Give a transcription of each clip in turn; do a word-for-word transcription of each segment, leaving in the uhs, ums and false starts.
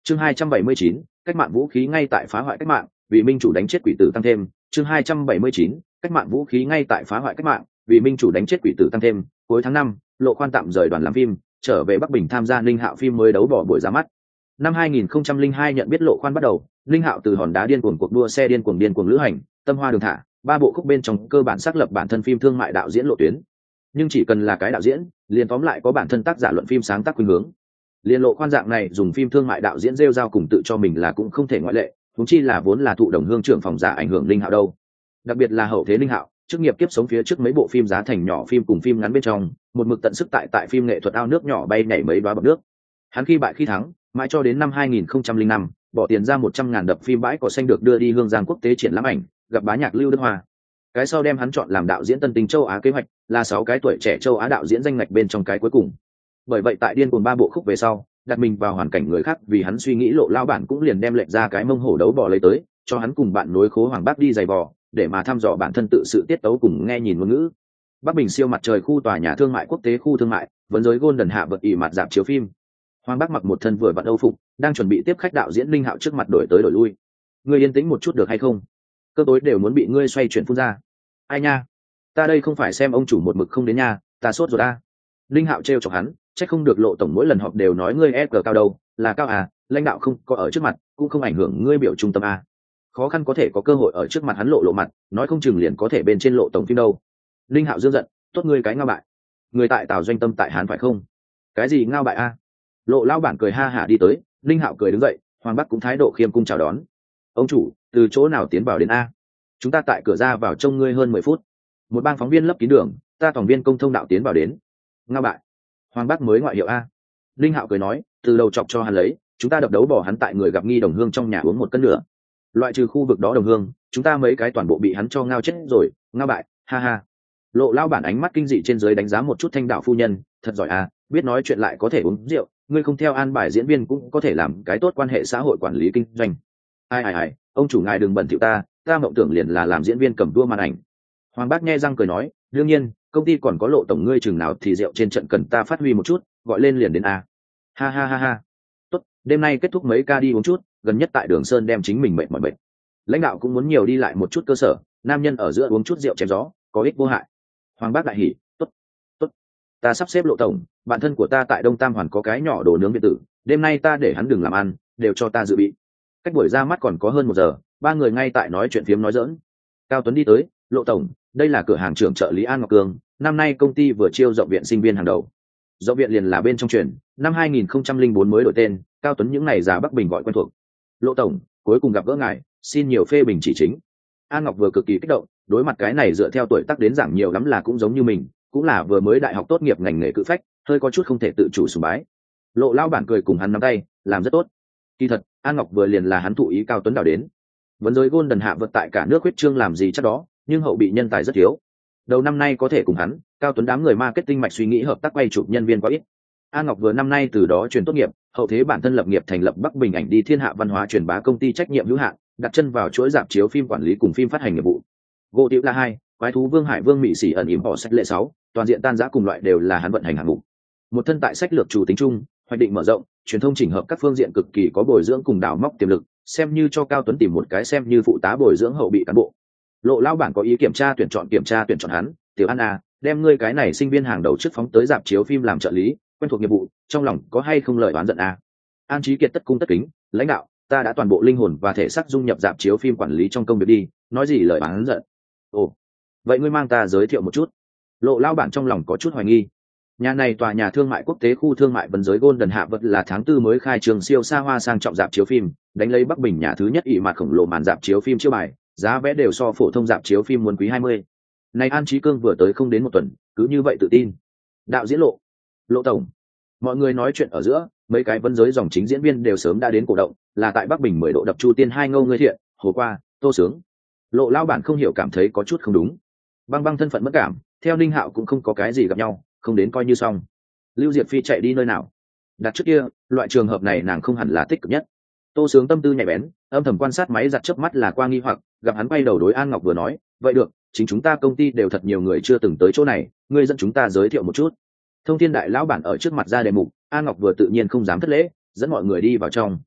chương hai trăm bảy mươi chín, cách mạng vũ khí ngay tại phá hoại cách mạng, vì minh chủ đánh chết quỷ tử tăng thêm. chương hai trăm bảy mươi chín, cách mạng vũ khí ngay tại phá hoại cách mạng, vì minh chủ đánh chết quỷ tử tăng thêm. Cuối tháng năm, Lộ Khoan tạm rời đoàn làm phim, trở về Bắc Bình tham gia Linh Hạo phim mới đấu bỏ buổi ra mắt. Năm hai nghìn không trăm lẻ hai nhận biết Lộ Khoan bắt đầu, Linh Hạo từ hòn đá điên cuồng cuộc đua xe điên cuồng điên cuồng lữ hành, tâm hoa đường thả, ba bộ khúc bên trong cơ bản xác lập bản thân phim thương mại đạo diễn lộ tuyến. Nhưng chỉ cần là cái đạo diễn, liền tóm lại có bản thân tác giả luận phim sáng tác khuynh hướng. Liên Lộ Khoan dạng này dùng phim thương mại đạo diễn rêu rao cùng tự cho mình là cũng không thể ngoại lệ, huống chi là vốn là thụ đồng hương trưởng phòng giả ảnh hưởng Linh Hạo đâu. Đặc biệt là hậu thế Linh Hạo, chức nghiệp kiếp sống phía trước mấy bộ phim giá thành nhỏ phim cùng phim ngắn bên trong, một mực tận sức tại tại phim nghệ thuật ao nước nhỏ bay nhảy mấy đoá bọt nước. Hắn khi bại khi thắng, mãi cho đến năm hai nghìn không trăm lẻ năm, bỏ tiền ra một trăm ngàn đập phim bãi cỏ xanh được đưa đi Hương Giang quốc tế triển lãm ảnh, gặp bá nhạc Lưu Đức Hoa. Cái sau đem hắn chọn làm đạo diễn tân tinh châu Á kế hoạch, là sáu cái tuổi trẻ châu Á đạo diễn danh ngạch bên trong cái cuối cùng. Bởi vậy tại điên cuồng ba bộ khúc về sau, đặt mình vào hoàn cảnh người khác vì hắn suy nghĩ Lộ lao bản cũng liền đem lệnh ra cái mông hổ đấu bò lấy tới, cho hắn cùng bạn nối khố Hoàng Bác đi giày bò, để mà thăm dò bản thân tự sự tiết tấu cùng nghe nhìn ngôn ngữ. Bắc Bình siêu mặt trời khu tòa nhà thương mại quốc tế khu thương mại, vấn giới Golden hạ vật ỉ mặt dạp chiếu phim. Hoàng Bác mặc một thân vừa vặn âu phục, đang chuẩn bị tiếp khách đạo diễn Linh Hạo trước mặt đổi tới đổi lui. Ngươi yên tĩnh một chút được hay không? Cơ tối đều muốn bị ngươi xoay chuyển phun ra. Ai nha, ta đây không phải xem ông chủ một mực không đến nha, ta sốt rồi a. Linh Hạo trêu chọc hắn, chắc không được Lộ tổng mỗi lần họp đều nói ngươi e cờ cao đâu, là cao à, lãnh đạo không có ở trước mặt, cũng không ảnh hưởng ngươi biểu trung tâm a. Khó khăn có thể có cơ hội ở trước mặt hắn lộ lộ mặt, nói không chừng liền có thể bên trên Lộ tổng phim đâu. Linh Hạo dương giận, tốt ngươi cái ngao bại. Người tại Tào doanh tâm tại Hán phải không? Cái gì ngao bại a? Lộ lao bản cười ha hả đi tới, Linh Hạo cười đứng dậy, Hoàng Bắc cũng thái độ khiêm cung chào đón. Ông chủ, từ chỗ nào tiến vào đến a? Chúng ta tại cửa ra vào trông ngươi hơn mười phút. Một bang phóng viên lấp kín đường, ta tổng viên công thông đạo tiến vào đến. Ngao bại. Hoàng Bắc mới ngoại hiệu a. Linh Hạo cười nói, từ đầu chọc cho hắn lấy, chúng ta đập đấu bỏ hắn tại người gặp nghi đồng hương trong nhà uống một cân nữa. Loại trừ khu vực đó đồng hương, chúng ta mấy cái toàn bộ bị hắn cho ngao chết rồi, ngao bại, ha ha. Lộ lao bản ánh mắt kinh dị trên dưới đánh giá một chút Thanh đạo phu nhân, thật giỏi à, biết nói chuyện lại có thể uống rượu, ngươi không theo an bài diễn viên cũng có thể làm cái tốt quan hệ xã hội quản lý kinh doanh. Ai ai ai, ông chủ ngài đừng bẩn thỉu ta, ta mộng tưởng liền là làm diễn viên cầm đua màn ảnh. Hoàng Bác nghe răng cười nói, đương nhiên, công ty còn có Lộ tổng ngươi chừng nào thì rượu trên trận cần ta phát huy một chút, gọi lên liền đến a. Ha ha ha ha. Tốt, đêm nay kết thúc mấy ca đi uống chút, gần nhất tại Đường Sơn đem chính mình mệt mỏi mệt. Lãnh đạo cũng muốn nhiều đi lại một chút cơ sở, nam nhân ở giữa uống chút rượu chém gió, có ích vô hại. Hoàng Bác đại hỉ, tốt, tốt. Ta sắp xếp Lộ tổng, bạn thân của ta tại Đông Tam Hoàn có cái nhỏ đồ nướng biệt tử, đêm nay ta để hắn đừng làm ăn, đều cho ta dự bị. Cách buổi ra mắt còn có hơn một giờ, ba người ngay tại nói chuyện phiếm nói giỡn. Cao Tuấn đi tới, Lộ tổng, đây là cửa hàng trưởng trợ lý An Ngọc Cương, năm nay công ty vừa chiêu rộng viện sinh viên hàng đầu. Rộng viện liền là bên trong truyền, năm hai nghìn không trăm lẻ bốn mới đổi tên, Cao Tuấn những ngày già Bắc Bình gọi quen thuộc. Lộ tổng, cuối cùng gặp gỡ ngài, xin nhiều phê bình chỉ chính. An Ngọc vừa cực kỳ kích động, đối mặt cái này dựa theo tuổi tác đến giảng nhiều lắm là cũng giống như mình, cũng là vừa mới đại học tốt nghiệp ngành nghề cự phách, hơi có chút không thể tự chủ sùng bái. Lộ lao bản cười cùng hắn nắm tay, làm rất tốt. Kỳ thật, An Ngọc vừa liền là hắn thụ ý Cao Tuấn đào đến. Vấn giới Golden hạ vật tại cả nước huyết trương làm gì chắc đó, nhưng hậu bị nhân tài rất thiếu. Đầu năm nay có thể cùng hắn, Cao Tuấn đám người marketing mạch suy nghĩ hợp tác quay chụp nhân viên quá ít. An Ngọc vừa năm nay từ đó truyền tốt nghiệp, hậu thế bản thân lập nghiệp thành lập Bắc Bình ảnh đi thiên hạ văn hóa truyền bá công ty trách nhiệm hữu hạn, đặt chân vào chuỗi rạp chiếu phim quản lý cùng phim phát hành nghiệp vụ. Gỗ Tiểu La hai, Quái thú Vương Hải Vương Mỹ Sĩ ẩn ỉm họ sách lệ sáu, toàn diện tan rã cùng loại đều là hắn vận hành hạng mục. Một thân tại sách lược chủ tính chung, hoạch định mở rộng, truyền thông chỉnh hợp các phương diện cực kỳ có bồi dưỡng cùng đào móc tiềm lực, xem như cho Cao Tuấn tìm một cái xem như phụ tá bồi dưỡng hậu bị cán bộ. Lộ lao bản có ý kiểm tra tuyển chọn kiểm tra tuyển chọn hắn, Tiểu An à, đem ngươi cái này sinh viên hàng đầu trước phóng tới rạp chiếu phim làm trợ lý, quen thuộc nghiệp vụ, trong lòng có hay không lời oán giận à? An Chí Kiệt tất cung tất kính, lãnh đạo, ta đã toàn bộ linh hồn và thể xác dung nhập rạp chiếu phim quản lý trong công việc đi, nói gì lời oán giận. Ồ, vậy ngươi mang ta giới thiệu một chút. Lộ lao bản trong lòng có chút hoài nghi. Nhà này tòa nhà thương mại quốc tế khu thương mại vấn giới Golden hạ vật là tháng tư mới khai trường siêu xa hoa sang trọng rạp chiếu phim, đánh lấy Bắc Bình nhà thứ nhất ỷ mặt khổng lồ màn rạp chiếu phim chiếu bài, giá vé đều so phổ thông rạp chiếu phim muốn quý hai mươi. Này An Chí Cương vừa tới không đến một tuần, cứ như vậy tự tin. Đạo diễn Lộ, Lộ tổng. Mọi người nói chuyện ở giữa, mấy cái vấn giới dòng chính diễn viên đều sớm đã đến cổ động, là tại Bắc Bình mười độ đập Chu Tiên hai ngâu ngươi thiện, Hồ Qua, Tô Sướng. Lộ lao bản không hiểu cảm thấy có chút không đúng. Băng Băng thân phận mất cảm, theo Ninh Hạo cũng không có cái gì gặp nhau, không đến coi như xong. Lưu Diệp Phi chạy đi nơi nào? Đặt trước kia, loại trường hợp này nàng không hẳn là tích cực nhất. Tô Sướng tâm tư nhạy bén, âm thầm quan sát máy giặt chớp mắt là qua nghi hoặc, gặp hắn quay đầu đối An Ngọc vừa nói, vậy được, chính chúng ta công ty đều thật nhiều người chưa từng tới chỗ này, ngươi dẫn chúng ta giới thiệu một chút. Thông Thiên đại lão bản ở trước mặt ra đề mục, An Ngọc vừa tự nhiên không dám thất lễ, dẫn mọi người đi vào trong.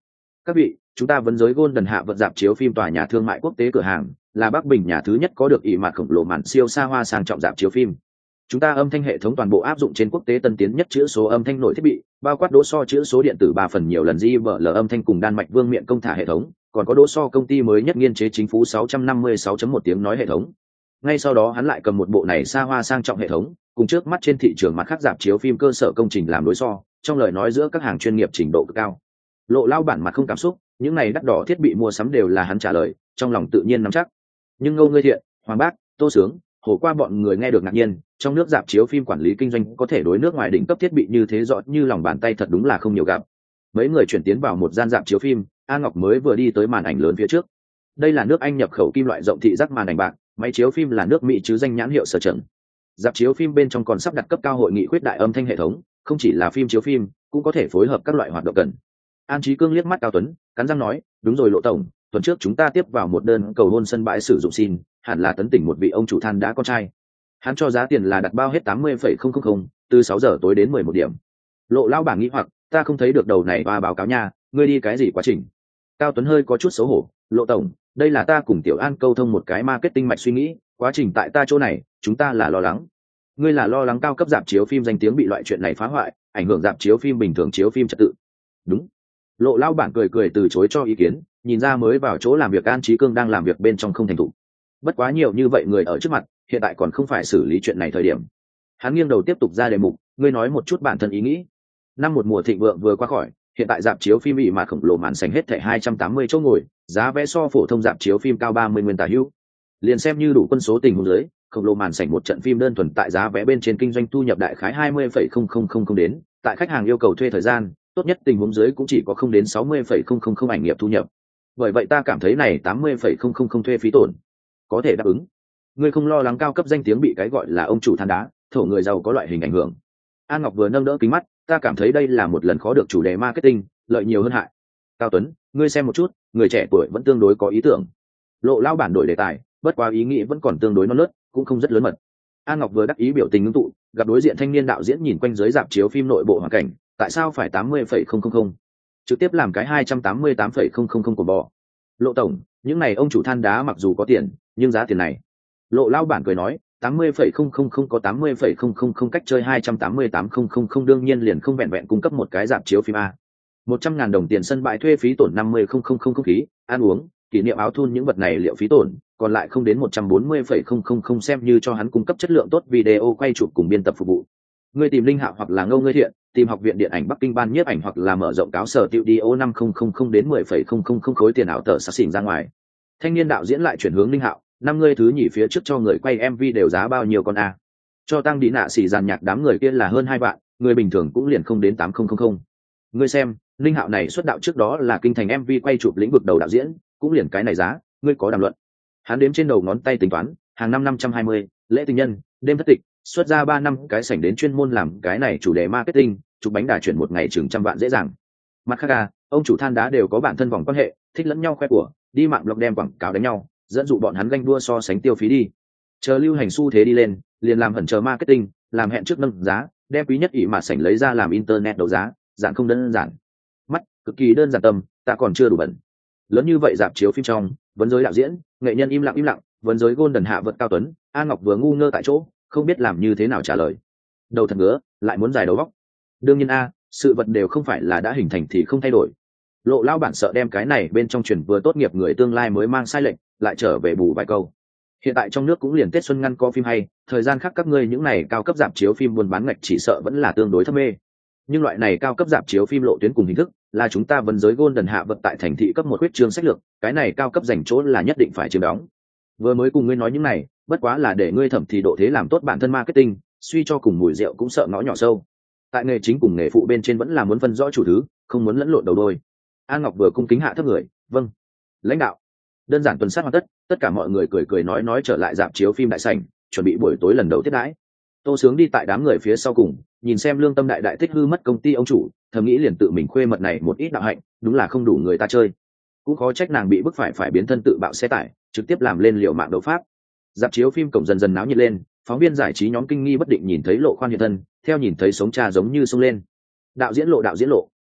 Các vị, chúng ta vấn giới Golden hạ vật dạp chiếu phim tòa nhà thương mại quốc tế cửa hàng, là Bắc Bình nhà thứ nhất có được ỷ mặt khổng lồ màn siêu xa hoa sang trọng dạp chiếu phim. Chúng ta âm thanh hệ thống toàn bộ áp dụng trên quốc tế tân tiến nhất chữ số âm thanh nội thiết bị, bao quát đỗ so chữ số điện tử ba phần nhiều lần gi vê lờ âm thanh cùng đan mạch vương miện công thả hệ thống, còn có đỗ so công ty mới nhất nghiên chế chính phủ sáu trăm năm mươi sáu chấm một tiếng nói hệ thống. Ngay sau đó hắn lại cầm một bộ này xa hoa sang trọng hệ thống, cùng trước mắt trên thị trường mặt khác dạp chiếu phim cơ sở công trình làm đối so, trong lời nói giữa các hàng chuyên nghiệp trình độ cực cao. Lộ Lao bản mặt không cảm xúc, những này đắt đỏ thiết bị mua sắm đều là hắn trả lời, trong lòng tự nhiên nắm chắc. Nhưng Ngô Ngươi Thiện, Hoàng Bác, Tô Sướng, Hồ Qua bọn người nghe được ngạc nhiên, trong nước dạp chiếu phim quản lý kinh doanh có thể đối nước ngoài đỉnh cấp thiết bị như thế rõ như lòng bàn tay thật đúng là không nhiều gặp. Mấy người chuyển tiến vào một gian dạp chiếu phim, A Ngọc mới vừa đi tới màn ảnh lớn phía trước. Đây là nước Anh nhập khẩu kim loại rộng thị giác màn ảnh bạc, máy chiếu phim là nước Mỹ chứ danh nhãn hiệu sở trần. Dạp chiếu phim bên trong còn sắp đặt cấp cao hội nghị khuyết đại âm thanh hệ thống, không chỉ là phim chiếu phim, cũng có thể phối hợp các loại hoạt động cần. An Chí Cương liếc mắt Cao Tuấn, cắn răng nói, đúng rồi Lộ tổng, tuần trước chúng ta tiếp vào một đơn cầu hôn sân bãi sử dụng xin, hẳn là tấn tỉnh một vị ông chủ than đá con trai. Hắn cho giá tiền là đặt bao hết tám mươi phẩy không không không, từ sáu giờ tối đến mười một điểm. Lộ Lao bảng nghĩ hoặc, ta không thấy được đầu này và báo cáo nha, ngươi đi cái gì quá trình? Cao Tuấn hơi có chút xấu hổ, Lộ tổng, đây là ta cùng Tiểu An câu thông một cái marketing mạch suy nghĩ, quá trình tại ta chỗ này, chúng ta là lo lắng. Ngươi là lo lắng cao cấp dạp chiếu phim danh tiếng bị loại chuyện này phá hoại, ảnh hưởng dạp chiếu phim bình thường chiếu phim trật tự. Đúng. Lộ Lao bản cười cười từ chối cho ý kiến, nhìn ra mới vào chỗ làm việc An Chí Cương đang làm việc bên trong không thành thục. Bất quá nhiều như vậy người ở trước mặt, hiện tại còn không phải xử lý chuyện này thời điểm. Hắn nghiêng đầu tiếp tục ra đề mục, ngươi nói một chút bản thân ý nghĩ. Năm một mùa thịnh vượng vừa qua khỏi, hiện tại dạp chiếu phim ỷ mà khổng lồ màn sảnh hết thảy hai trăm tám mươi chỗ ngồi, giá vé so phổ thông dạp chiếu phim cao ba mươi nguyên tả hữu. Liền xem như đủ quân số tình huống dưới, khổng lồ màn sảnh một trận phim đơn thuần tại giá vé bên trên kinh doanh thu nhập đại khái hai mươi phẩy không không không không đến, tại khách hàng yêu cầu thuê thời gian, tốt nhất tình huống dưới cũng chỉ có không đến sáu mươi phẩy không không không ảnh nghiệp thu nhập. Bởi vậy ta cảm thấy này tám mươi phẩy không không không thuê phí tổn có thể đáp ứng. Ngươi không lo lắng cao cấp danh tiếng bị cái gọi là ông chủ than đá, thổ người giàu có loại hình ảnh hưởng. An Ngọc vừa nâng đỡ kính mắt, ta cảm thấy đây là một lần khó được chủ đề marketing, lợi nhiều hơn hại. Cao Tuấn, ngươi xem một chút, người trẻ tuổi vẫn tương đối có ý tưởng. Lộ Lao bản đổi đề tài, bất quá ý nghĩ vẫn còn tương đối non nớt, cũng không rất lớn mật. An Ngọc vừa đắc ý biểu tình ngưng tụ, gặp đối diện thanh niên đạo diễn nhìn quanh dưới dạp chiếu phim nội bộ hoàn cảnh, tại sao phải tám mươi phẩy không không không, trực tiếp làm cái hai trăm tám mươi tám phẩy không không không của bò. Lộ tổng, những này ông chủ than đá mặc dù có tiền, nhưng giá tiền này. Lộ Lao bản cười nói, tám mươi phẩy không không không có tám mươi phẩy không không không cách chơi hai trăm tám mươi tám phẩy không không không đương nhiên liền không vẹn vẹn cung cấp một cái dạp chiếu phim a. một trăm ngàn đồng tiền sân bãi thuê phí tổn năm mươi phẩy không không không không khí, ăn uống, kỷ niệm áo thun những vật này liệu phí tổn, còn lại không đến một trăm bốn mươi phẩy không không không xem như cho hắn cung cấp chất lượng tốt video quay chụp cùng biên tập phục vụ. Ngươi tìm Linh Hạo hoặc là Ngô Ngươi Thiện, tìm học viện điện ảnh Bắc Kinh ban nhiếp ảnh hoặc là mở rộng cáo sở tiêu đi ô năm không không không đến mười phẩy không không không khối tiền ảo tờ sát xỉn ra ngoài. Thanh niên đạo diễn lại chuyển hướng Linh Hạo, năm ngươi thứ nhì phía trước cho người quay em vê đều giá bao nhiêu con a? Cho tăng đi nạ xỉ dàn nhạc đám người kia là hơn hai vạn, người bình thường cũng liền không đến tám không không không. Ngươi xem, Linh Hạo này xuất đạo trước đó là kinh thành em vê quay chụp lĩnh vực đầu đạo diễn, cũng liền cái này giá, ngươi có đàm luận. Hắn đếm trên đầu ngón tay tính toán, hàng năm năm trăm hai mươi, lễ tình nhân, đêm thất tịch, xuất ra ba năm cái sảnh đến chuyên môn làm cái này chủ đề marketing, chụp bánh đà chuyển một ngày chừng trăm vạn dễ dàng. Mặt khác à, ông chủ than đá đều có bản thân vòng quan hệ, thích lẫn nhau khoe của, đi mạng blog đem quảng cáo đánh nhau, dẫn dụ bọn hắn ganh đua so sánh tiêu phí đi. Chờ lưu hành xu thế đi lên, liền làm hẩn chờ marketing, làm hẹn trước nâng giá, đem quý nhất ỷ mà sảnh lấy ra làm internet đấu giá, dạng không đơn giản. Mắt, cực kỳ đơn giản tâm, ta còn chưa đủ bẩn. Lớn như vậy dạp chiếu phim trong, vấn giới đạo diễn, nghệ nhân im lặng im lặng, vấn giới Golden hạ vật Cao Tuấn, An Ngọc vừa ngu ngơ tại chỗ, không biết làm như thế nào trả lời. Đầu thật ngứa, lại muốn dài đầu góc. Đương nhiên a, sự vật đều không phải là đã hình thành thì không thay đổi. Lộ Lao bản sợ đem cái này bên trong truyền vừa tốt nghiệp người tương lai mới mang sai lệnh, lại trở về bù vài câu. Hiện tại trong nước cũng liền Tết xuân ngăn có phim hay, thời gian khác các ngươi những này cao cấp dạp chiếu phim buôn bán ngạch chỉ sợ vẫn là tương đối thấp mê. Nhưng loại này cao cấp dạp chiếu phim lộ tuyến cùng hình thức, là chúng ta vấn giới Golden hạ vật tại thành thị cấp một huyết chương sách lược, cái này cao cấp dành chỗ là nhất định phải chiếm đóng. Vừa mới cùng ngươi nói những này, bất quá là để ngươi thẩm thì độ thế làm tốt bản thân marketing, suy cho cùng mùi rượu cũng sợ ngõ nhỏ sâu. Tại nghề chính cùng nghề phụ bên trên vẫn là muốn phân rõ chủ thứ, không muốn lẫn lộn đầu đôi. An Ngọc vừa cung kính hạ thấp người, vâng, lãnh đạo. Đơn giản tuần sát hoàn tất, tất cả mọi người cười cười nói nói trở lại dạp chiếu phim đại sảnh, chuẩn bị buổi tối lần đầu tiếp đãi. Tô Sướng đi tại đám người phía sau cùng, nhìn xem lương tâm đại đại thích hư mất công ty ông chủ, thầm nghĩ liền tự mình khuê mật này một ít đạo hạnh, đúng là không đủ người ta chơi. Cũng khó trách nàng bị bức phải phải biến thân tự bạo xe tải, trực tiếp làm lên liều mạng đấu pháp. Dạp chiếu phim cổng dần dần náo nhiệt lên, phóng viên giải trí nhóm kinh nghi bất định nhìn thấy Lộ Khoan hiện thân, theo nhìn thấy sống cha giống như sông lên. Đạo diễn Lộ đạo diễn Lộ,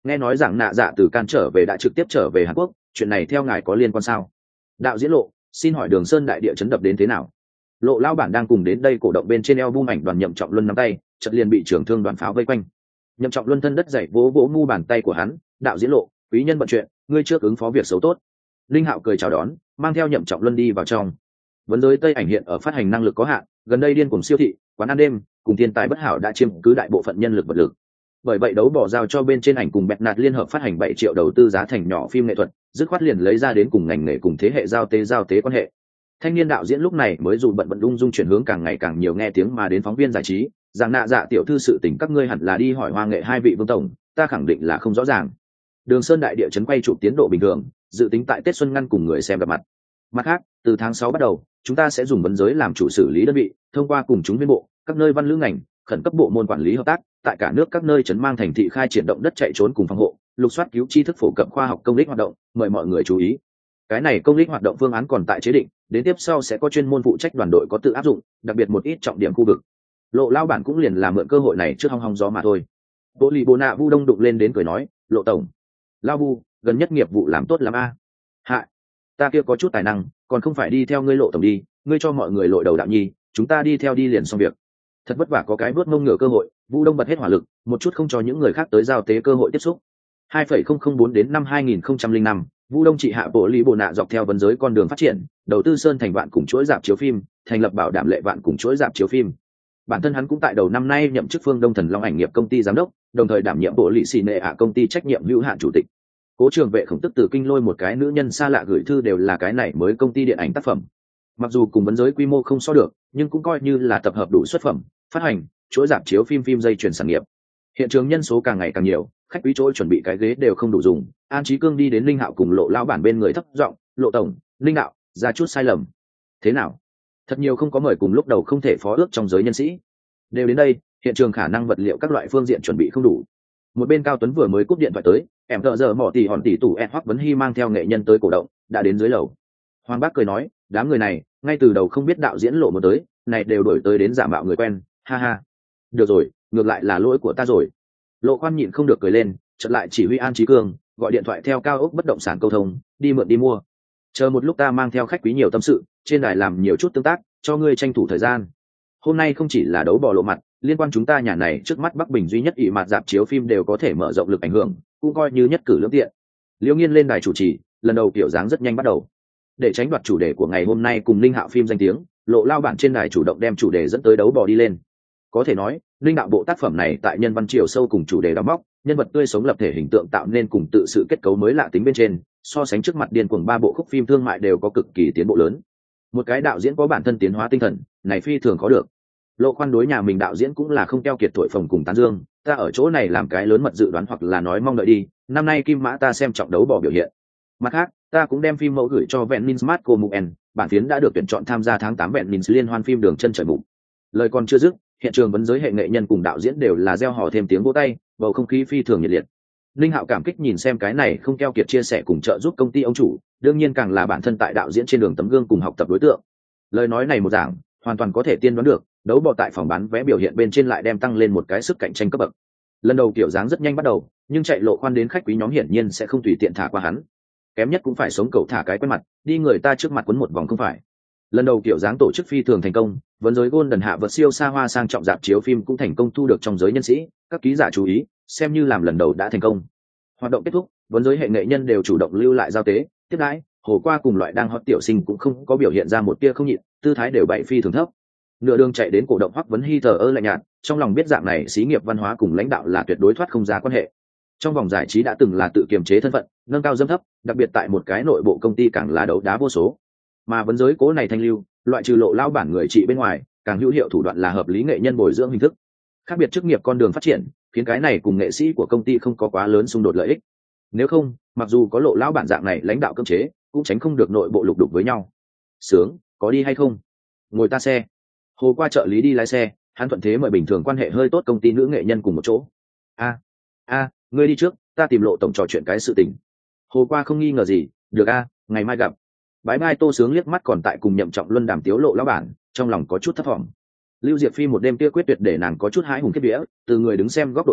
nghe nói rằng nạ dạ từ can trở về đã trực tiếp trở về Hàn Quốc, chuyện này theo ngài có liên quan sao? Đạo diễn Lộ, xin hỏi Đường Sơn đại địa chấn đập đến thế nào? Lộ lao bản đang cùng đến đây cổ động bên trên eo bung ảnh đoàn Nhậm Trọng Luân nắm tay, chợt liền bị trưởng thương đoàn pháo vây quanh. Nhậm Trọng Luân thân đất dậy vỗ vỗ mu bàn tay của hắn, đạo diễn Lộ, quý nhân bận chuyện, ngươi trước ứng phó việc xấu tốt. Linh Hạo cười chào đón, mang theo Nhậm Trọng Luân đi vào trong. Vấn giới Tây ảnh hiện ở phát hành năng lực có hạn, gần đây điên cuồng siêu thị, quán ăn đêm, cùng thiên tài bất hảo đã chiếm cứ đại bộ phận nhân lực vật lực. Bởi vậy đấu bỏ giao cho bên trên ảnh cùng bẹt nạt liên hợp phát hành bảy triệu đầu tư giá thành nhỏ phim nghệ thuật, dứt khoát liền lấy ra đến cùng ngành nghề cùng thế hệ giao tế giao tế quan hệ. Thanh niên đạo diễn lúc này mới dù bận bận ung dung chuyển hướng càng ngày càng nhiều nghe tiếng mà đến phóng viên giải trí, rằng nạ dạ tiểu thư sự tình các ngươi hẳn là đi hỏi hoa nghệ hai vị vương tổng, ta khẳng định là không rõ ràng. Đường Sơn đại địa chấn quay chụp tiến độ bình thường, dự tính tại Tết Xuân ngăn cùng người xem gặp mặt. Mặt khác, từ tháng sáu bắt đầu, chúng ta sẽ dùng vấn giới làm chủ xử lý đơn vị, thông qua cùng chúng viên bộ, các nơi văn lữ ngành, khẩn cấp bộ môn quản lý hợp tác, tại cả nước các nơi chấn mang thành thị khai triển động đất chạy trốn cùng phòng hộ, lục soát cứu tri thức phổ cập khoa học công lý hoạt động, mời mọi người chú ý. Cái này công lý hoạt động phương án còn tại chế định, đến tiếp sau sẽ có chuyên môn phụ trách đoàn đội có tự áp dụng, đặc biệt một ít trọng điểm khu vực. Lộ lao bản cũng liền làm mượn cơ hội này trước hong hong gió mà thôi. Bộ lì bồ nạ Vu Đông đụng lên đến cười nói, Lộ tổng, lao Vu, gần nhất nghiệp vụ làm tốt lắm a. À. Hạ, ta kia có chút tài năng, còn không phải đi theo ngươi Lộ tổng đi, ngươi cho mọi người lội đầu đạo nhi, chúng ta đi theo đi liền xong việc. Thật vất vả có cái vớt mông ngựa cơ hội, Vu Đông bật hết hỏa lực, một chút không cho những người khác tới giao tế cơ hội tiếp xúc. hai phẩy không không bốn đến năm hai nghìn không trăm lẻ năm, Vu Đông trị hạ bộ lý bộ nạ dọc theo vấn giới con đường phát triển, đầu tư sơn thành vạn cùng chuỗi rạp chiếu phim, thành lập bảo đảm lệ vạn cùng chuỗi rạp chiếu phim. Bản thân hắn cũng tại đầu năm nay nhậm chức Phương Đông Thần Long ảnh nghiệp công ty giám đốc, đồng thời đảm nhiệm bộ lỵ xì nệ hạ công ty trách nhiệm hữu hạn chủ tịch. Cố Trường Vệ khổng tức từ kinh lôi một cái nữ nhân xa lạ gửi thư đều là cái này mới công ty điện ảnh tác phẩm. Mặc dù cùng vấn giới quy mô không so được, nhưng cũng coi như là tập hợp đủ xuất phẩm, phát hành, chuỗi rạp chiếu phim phim dây chuyển sản nghiệp. Hiện trường nhân số càng ngày càng nhiều, khách quý chỗ chuẩn bị cái ghế đều không đủ dùng. An Chí Cương đi đến Linh Hạo cùng Lộ lão bản bên người thấp giọng, Lộ tổng, Linh Hạo, ra chút sai lầm. Thế nào? Thật nhiều không có mời cùng lúc đầu không thể phó ước trong giới nhân sĩ. Đều đến đây, hiện trường khả năng vật liệu các loại phương diện chuẩn bị không đủ. Một bên Cao Tuấn vừa mới cúp điện thoại tới, em tợ giờ mỏ tỷ hòn tỷ tủ ed Hoắc Vấn Hy mang theo nghệ nhân tới cổ động, đã đến dưới lầu. Hoàng Bác cười nói, đám người này, ngay từ đầu không biết đạo diễn Lộ một tới, này đều đổi tới đến giả mạo người quen, ha ha. Được rồi, ngược lại là lỗi của ta rồi. Lộ Khoan nhịn không được cười lên, chợt lại chỉ huy An Chí Cương gọi điện thoại theo Cao ốc bất động sản câu thông, đi mượn đi mua. Chờ một lúc ta mang theo khách quý nhiều tâm sự, trên đài làm nhiều chút tương tác, cho ngươi tranh thủ thời gian. Hôm nay không chỉ là đấu bò lộ mặt, liên quan chúng ta nhà này trước mắt Bắc Bình duy nhất ỷ mặt dạp chiếu phim đều có thể mở rộng lực ảnh hưởng, cũng coi như nhất cử lưỡng tiện. Liễu Nghiên lên đài chủ trì, lần đầu kiểu dáng rất nhanh bắt đầu. Để tránh đoạt chủ đề của ngày hôm nay cùng Linh Hạo phim danh tiếng, Lộ lao bản trên đài chủ động đem chủ đề dẫn tới đấu bò đi lên. Có thể nói, Linh đạo bộ tác phẩm này tại nhân văn chiều sâu cùng chủ đề đóng móc, nhân vật tươi sống lập thể hình tượng tạo nên cùng tự sự kết cấu mới lạ tính bên trên, so sánh trước mặt điên cuồng ba bộ khúc phim thương mại đều có cực kỳ tiến bộ lớn. Một cái đạo diễn có bản thân tiến hóa tinh thần, này phi thường có được. Lộ Khoan đối nhà mình đạo diễn cũng là không keo kiệt thổi phồng cùng tán dương, ta ở chỗ này làm cái lớn mật dự đoán hoặc là nói mong đợi đi, năm nay Kim Mã ta xem trọng đấu bỏ biểu hiện. Mặt khác, ta cũng đem phim mẫu gửi cho Venice Marco Muen, bản phiến đã được tuyển chọn tham gia tháng tám Venice liên hoan phim đường chân trời mục. Lời còn chưa dứt, hiện trường vấn giới hệ nghệ nhân cùng đạo diễn đều là reo hò thêm tiếng vỗ tay, bầu không khí phi thường nhiệt liệt. Linh Hạo cảm kích nhìn xem cái này không keo kiệt chia sẻ cùng trợ giúp công ty ông chủ, đương nhiên càng là bản thân tại đạo diễn trên đường tấm gương cùng học tập đối tượng. Lời nói này một giảng, hoàn toàn có thể tiên đoán được, đấu bò tại phòng bán vé biểu hiện bên trên lại đem tăng lên một cái sức cạnh tranh cấp bậc. Lần đầu kiểu dáng rất nhanh bắt đầu, nhưng chạy Lộ Khoan đến khách quý nhóm hiển nhiên sẽ không tùy tiện thả qua hắn. Kém nhất cũng phải sống cầu thả cái quen mặt, đi người ta trước mặt quấn một vòng không phải. Lần đầu kiểu dáng tổ chức phi thường thành công, vấn giới Golden hạ vật siêu xa hoa sang trọng dạp chiếu phim cũng thành công thu được trong giới nhân sĩ, các ký giả chú ý, xem như làm lần đầu đã thành công. Hoạt động kết thúc, vấn giới hệ nghệ nhân đều chủ động lưu lại giao tế, tiếp đãi, hồ qua cùng loại đang hot tiểu sinh cũng không có biểu hiện ra một tia không nhịn, tư thái đều bậy phi thường thấp. Nửa đường chạy đến cổ động Hoắc Vấn Hy thờ ơ lạnh nhạt, trong lòng biết dạng này xí nghiệp văn hóa cùng lãnh đạo là tuyệt đối thoát không ra quan hệ. Trong vòng giải trí đã từng là tự kiềm chế thân phận, nâng cao dâm thấp, đặc biệt tại một cái nội bộ công ty càng là đấu đá vô số. Mà vấn giới cố này thanh lưu, loại trừ Lộ lao bản người trị bên ngoài, càng hữu hiệu thủ đoạn là hợp lý nghệ nhân bồi dưỡng hình thức. Khác biệt chức nghiệp con đường phát triển, khiến cái này cùng nghệ sĩ của công ty không có quá lớn xung đột lợi ích. Nếu không, mặc dù có Lộ lao bản dạng này lãnh đạo cưỡng chế, cũng tránh không được nội bộ lục đục với nhau. Sướng, có đi hay không? Ngồi ta xe. Hồ qua trợ lý đi lái xe, hắn thuận thế mời bình thường quan hệ hơi tốt công ty nữ nghệ nhân cùng một chỗ. A, a, ngươi đi trước, ta tìm Lộ tổng trò chuyện cái sự tình. Hồ qua không nghi ngờ gì, được a, ngày mai gặp. Bái bai Tô Sướng liếc mắt còn tại cùng Nhậm Trọng Luân đàm tiếu Lộ lão bản, trong lòng có chút thất vọng. Lưu Diệp Phi một đêm kia quyết tuyệt để nàng có chút hãi hùng kiếp vía, từ người đứng xem góc độ giảng,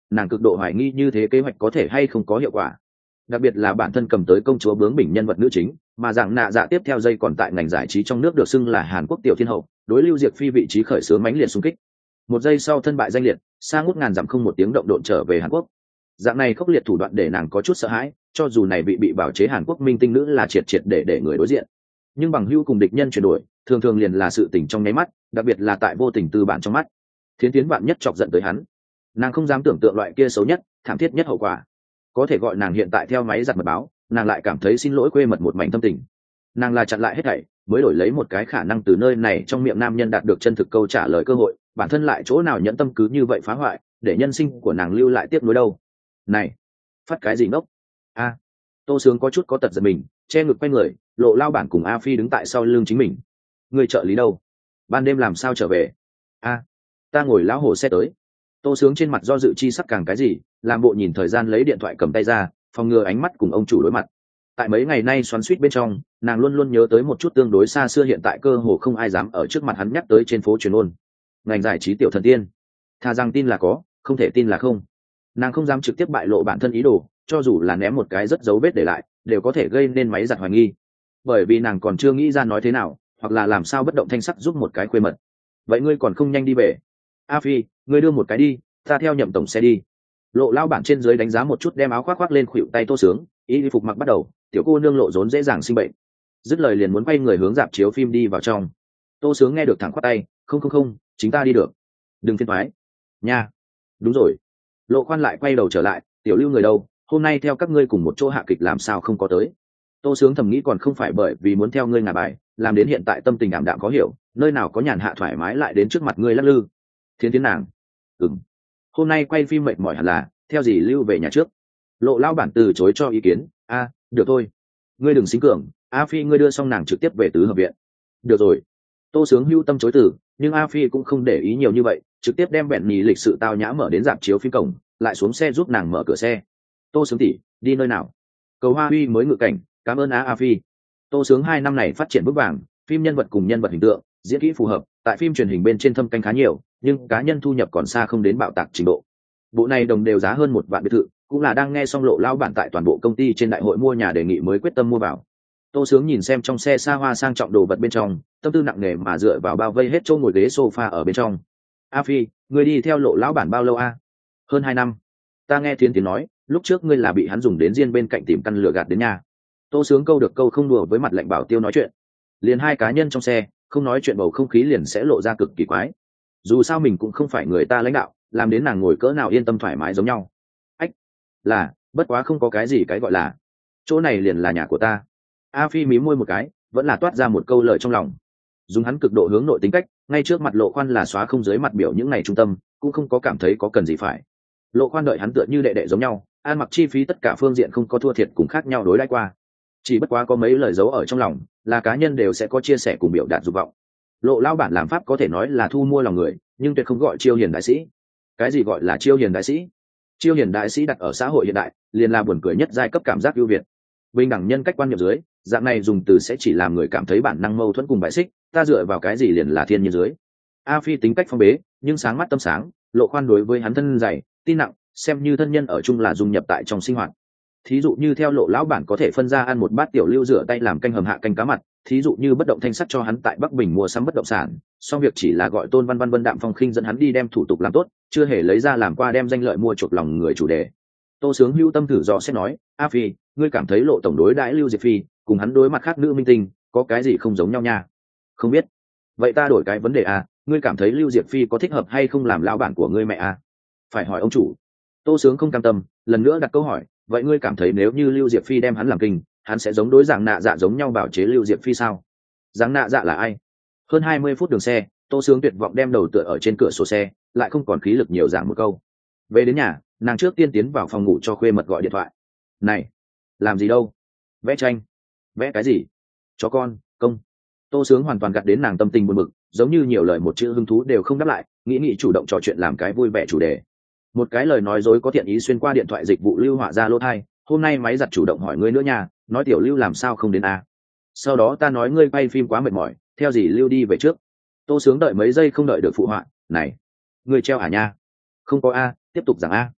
nàng cực độ hoài nghi như thế kế hoạch có thể hay không có hiệu quả, đặc biệt là bản thân cầm tới công chúa bướng bỉnh nhân vật nữ chính, mà dạng nạ dạ tiếp theo dây còn tại ngành giải trí trong nước được xưng là Hàn Quốc tiểu thiên hậu, đối Lưu Diệc Phi vị trí khởi xướng mãnh liệt xung kích. Một giây sau thân bại danh liệt, xa ngút ngàn dặm không một tiếng động độn trở về Hàn Quốc. Dạng này khốc liệt thủ đoạn để nàng có chút sợ hãi, cho dù này bị bị bảo chế Hàn Quốc minh tinh nữ là triệt triệt để để người đối diện, nhưng bằng hữu cùng địch nhân chuyển đổi thường thường liền là sự tình trong nháy mắt, đặc biệt là tại vô tình tư bản trong mắt. Thiến Tiến vạn nhất chọc giận tới hắn, nàng không dám tưởng tượng loại kia xấu nhất, thảm thiết nhất hậu quả. Có thể gọi nàng hiện tại theo máy giặt mật báo, nàng lại cảm thấy xin lỗi quê mật một mảnh tâm tình. Nàng là chặn lại hết thảy, mới đổi lấy một cái khả năng từ nơi này trong miệng nam nhân đạt được chân thực câu trả lời cơ hội, bản thân lại chỗ nào nhẫn tâm cứ như vậy phá hoại, để nhân sinh của nàng lưu lại tiếc nuối đâu. Này, phát cái gì ngốc? A, Tô Sướng có chút có tật giật mình, che ngực quay người, Lộ Lao Bản cùng A Phi đứng tại sau lưng chính mình. Người trợ lý đâu? Ban đêm làm sao trở về? A, ta ngồi lão hồ xe tới. Tô Sướng trên mặt do dự chi sắc càng cái gì, làm bộ nhìn thời gian lấy điện thoại cầm tay ra, phòng ngừa ánh mắt cùng ông chủ đối mặt. Tại mấy ngày nay xoắn xuýt bên trong, nàng luôn luôn nhớ tới một chút tương đối xa xưa hiện tại cơ hồ không ai dám ở trước mặt hắn nhắc tới trên phố truyền ôn. Ngành giải trí tiểu thần tiên, thà rằng tin là có, không thể tin là không. Nàng không dám trực tiếp bại lộ bản thân ý đồ, cho dù là ném một cái rất dấu vết để lại, đều có thể gây nên máy giặt hoài nghi. Bởi vì nàng còn chưa nghĩ ra nói thế nào, hoặc là làm sao bất động thanh sắc giúp một cái khuê mật. Vậy ngươi còn không nhanh đi về? A Phi, ngươi đưa một cái đi, ta theo Nhậm tổng xe đi. Lộ Lao Bản trên dưới đánh giá một chút, đem áo khoác khoác lên khuỷu tay Tô Sướng, y phục mặc bắt đầu, tiểu cô nương lộ rốn dễ dàng sinh bệnh. Dứt lời liền muốn quay người hướng dạp chiếu phim đi vào trong. Tô Sướng nghe được thẳng khoát tay, không không không, chính ta đi được. Đừng phiền toái. Nha. Đúng rồi. Lộ Khoan lại quay đầu trở lại, tiểu Lưu người đâu, hôm nay theo các ngươi cùng một chỗ hạ kịch làm sao không có tới? Tô Sướng thầm nghĩ còn không phải bởi vì muốn theo ngươi ngả bài, làm đến hiện tại tâm tình ảm đạm khó hiểu, nơi nào có nhàn hạ thoải mái lại đến trước mặt ngươi lắc lư. Thiến Thiến nàng. Ừm. Hôm nay quay phim mệt mỏi hẳn là, theo gì Lưu về nhà trước. Lộ Lao Bản từ chối cho ý kiến, a, được thôi. Ngươi đừng xính cường, A Phi ngươi đưa xong nàng trực tiếp về tứ hợp viện. Được rồi. Tô Sướng hưu tâm chối từ, nhưng A Phi cũng không để ý nhiều như vậy, trực tiếp đem bẹn nhì lịch sự tao nhã mở đến dạp chiếu phim cổng, lại xuống xe giúp nàng mở cửa xe. Tô Sướng tỷ, đi nơi nào? Cầu Hoa Huy mới ngự cảnh, cảm ơn á A Phi. Tô Sướng hai năm này phát triển vững vàng, phim nhân vật cùng nhân vật hình tượng, diễn kỹ phù hợp, tại phim truyền hình bên trên thâm canh khá nhiều, nhưng cá nhân thu nhập còn xa không đến bạo tạc trình độ. Bộ này đồng đều giá hơn một vạn biệt thự, cũng là đang nghe xong Lộ Lao Bản tại toàn bộ công ty trên đại hội mua nhà đề nghị mới quyết tâm mua vào. Tô Sướng nhìn xem trong xe xa hoa sang trọng đồ vật bên trong, tâm tư nặng nề mà dựa vào bao vây hết chỗ ngồi ghế sofa ở bên trong. A Phi, ngươi đi theo Lộ Lão Bản bao lâu a? Hơn hai năm. Ta nghe Thiến Thiến nói, lúc trước ngươi là bị hắn dùng đến riêng bên cạnh tìm căn lửa gạt đến nhà. Tô Sướng câu được câu không đùa với mặt lạnh Bảo Tiêu nói chuyện. Liền hai cá nhân trong xe, không nói chuyện bầu không khí liền sẽ lộ ra cực kỳ quái. Dù sao mình cũng không phải người ta lãnh đạo, làm đến nàng ngồi cỡ nào yên tâm thoải mái giống nhau. Ách, là, bất quá không có cái gì cái gọi là. Chỗ này liền là nhà của ta. A Phi mí môi một cái, vẫn là toát ra một câu lời trong lòng. Dùng hắn cực độ hướng nội tính cách, ngay trước mặt Lộ Khoan là xóa không dưới mặt biểu những ngày trung tâm, cũng không có cảm thấy có cần gì phải. Lộ Khoan đợi hắn tựa như đệ đệ giống nhau, ăn mặc chi phí tất cả phương diện không có thua thiệt cùng khác nhau đối đãi qua. Chỉ bất quá có mấy lời giấu ở trong lòng, là cá nhân đều sẽ có chia sẻ cùng biểu đạt dục vọng. Lộ Lao Bản làm pháp có thể nói là thu mua lòng người, nhưng tuyệt không gọi chiêu hiền đại sĩ. Cái gì gọi là chiêu hiền đại sĩ? Chiêu hiền đại sĩ đặt ở xã hội hiện đại, liền là buồn cười nhất giai cấp cảm giác ưu việt. Bình đẳng nhân cách quan niệm dưới, dạng này dùng từ sẽ chỉ làm người cảm thấy bản năng mâu thuẫn cùng bại xích, ta dựa vào cái gì liền là thiên nhiên dưới. A Phi tính cách phong bế, nhưng sáng mắt tâm sáng, Lộ Khoan đối với hắn thân dày, tin nặng, xem như thân nhân ở chung là dung nhập tại trong sinh hoạt. Thí dụ như theo Lộ Lão Bản có thể phân ra ăn một bát tiểu Lưu rửa tay làm canh hầm hạ canh cá mặt, thí dụ như bất động thanh sắt cho hắn tại Bắc Bình mua sắm bất động sản, xong việc chỉ là gọi Tôn Văn Văn Vân Đạm Phong Khinh dẫn hắn đi đem thủ tục làm tốt, chưa hề lấy ra làm qua đem danh lợi mua chuộc lòng người chủ đề. Tô Sướng hưu tâm thử dò xét nói, A Phi, ngươi cảm thấy Lộ tổng đối đãi Lưu Diệp Phi cùng hắn đối mặt khác nữ minh tinh có cái gì không giống nhau nha? Không biết. Vậy ta đổi cái vấn đề à, ngươi cảm thấy Lưu Diệp Phi có thích hợp hay không làm lão bản của ngươi mẹ à? Phải hỏi ông chủ. Tô Sướng không cam tâm, lần nữa đặt câu hỏi, vậy ngươi cảm thấy nếu như Lưu Diệp Phi đem hắn làm kinh, hắn sẽ giống đối dạng nạ dạ giống nhau bảo chế Lưu Diệp Phi sao? Giáng nạ dạ là ai? Hơn hai mươi phút đường xe, Tô Sướng tuyệt vọng đem đầu tựa ở trên cửa sổ xe, lại không còn khí lực nhiều giảng một câu. Về đến nhà, nàng trước tiên tiến vào phòng ngủ cho khuê mật gọi điện thoại. Này, làm gì đâu? Vẽ tranh. Vẽ cái gì? Chó con, công. Tô Sướng hoàn toàn gạt đến nàng tâm tình buồn bực, giống như nhiều lời một chữ hứng thú đều không đáp lại, nghĩ nghĩ chủ động trò chuyện làm cái vui vẻ chủ đề. Một cái lời nói dối có thiện ý xuyên qua điện thoại dịch vụ Lưu họa ra lỗ thai, hôm nay máy giặt chủ động hỏi ngươi nữa nha, nói tiểu Lưu làm sao không đến a? Sau đó ta nói ngươi quay phim quá mệt mỏi, theo gì Lưu đi về trước. Tô Sướng đợi mấy giây không đợi được phụ họa, này, ngươi treo hả nha? Không có a, tiếp tục rằng a.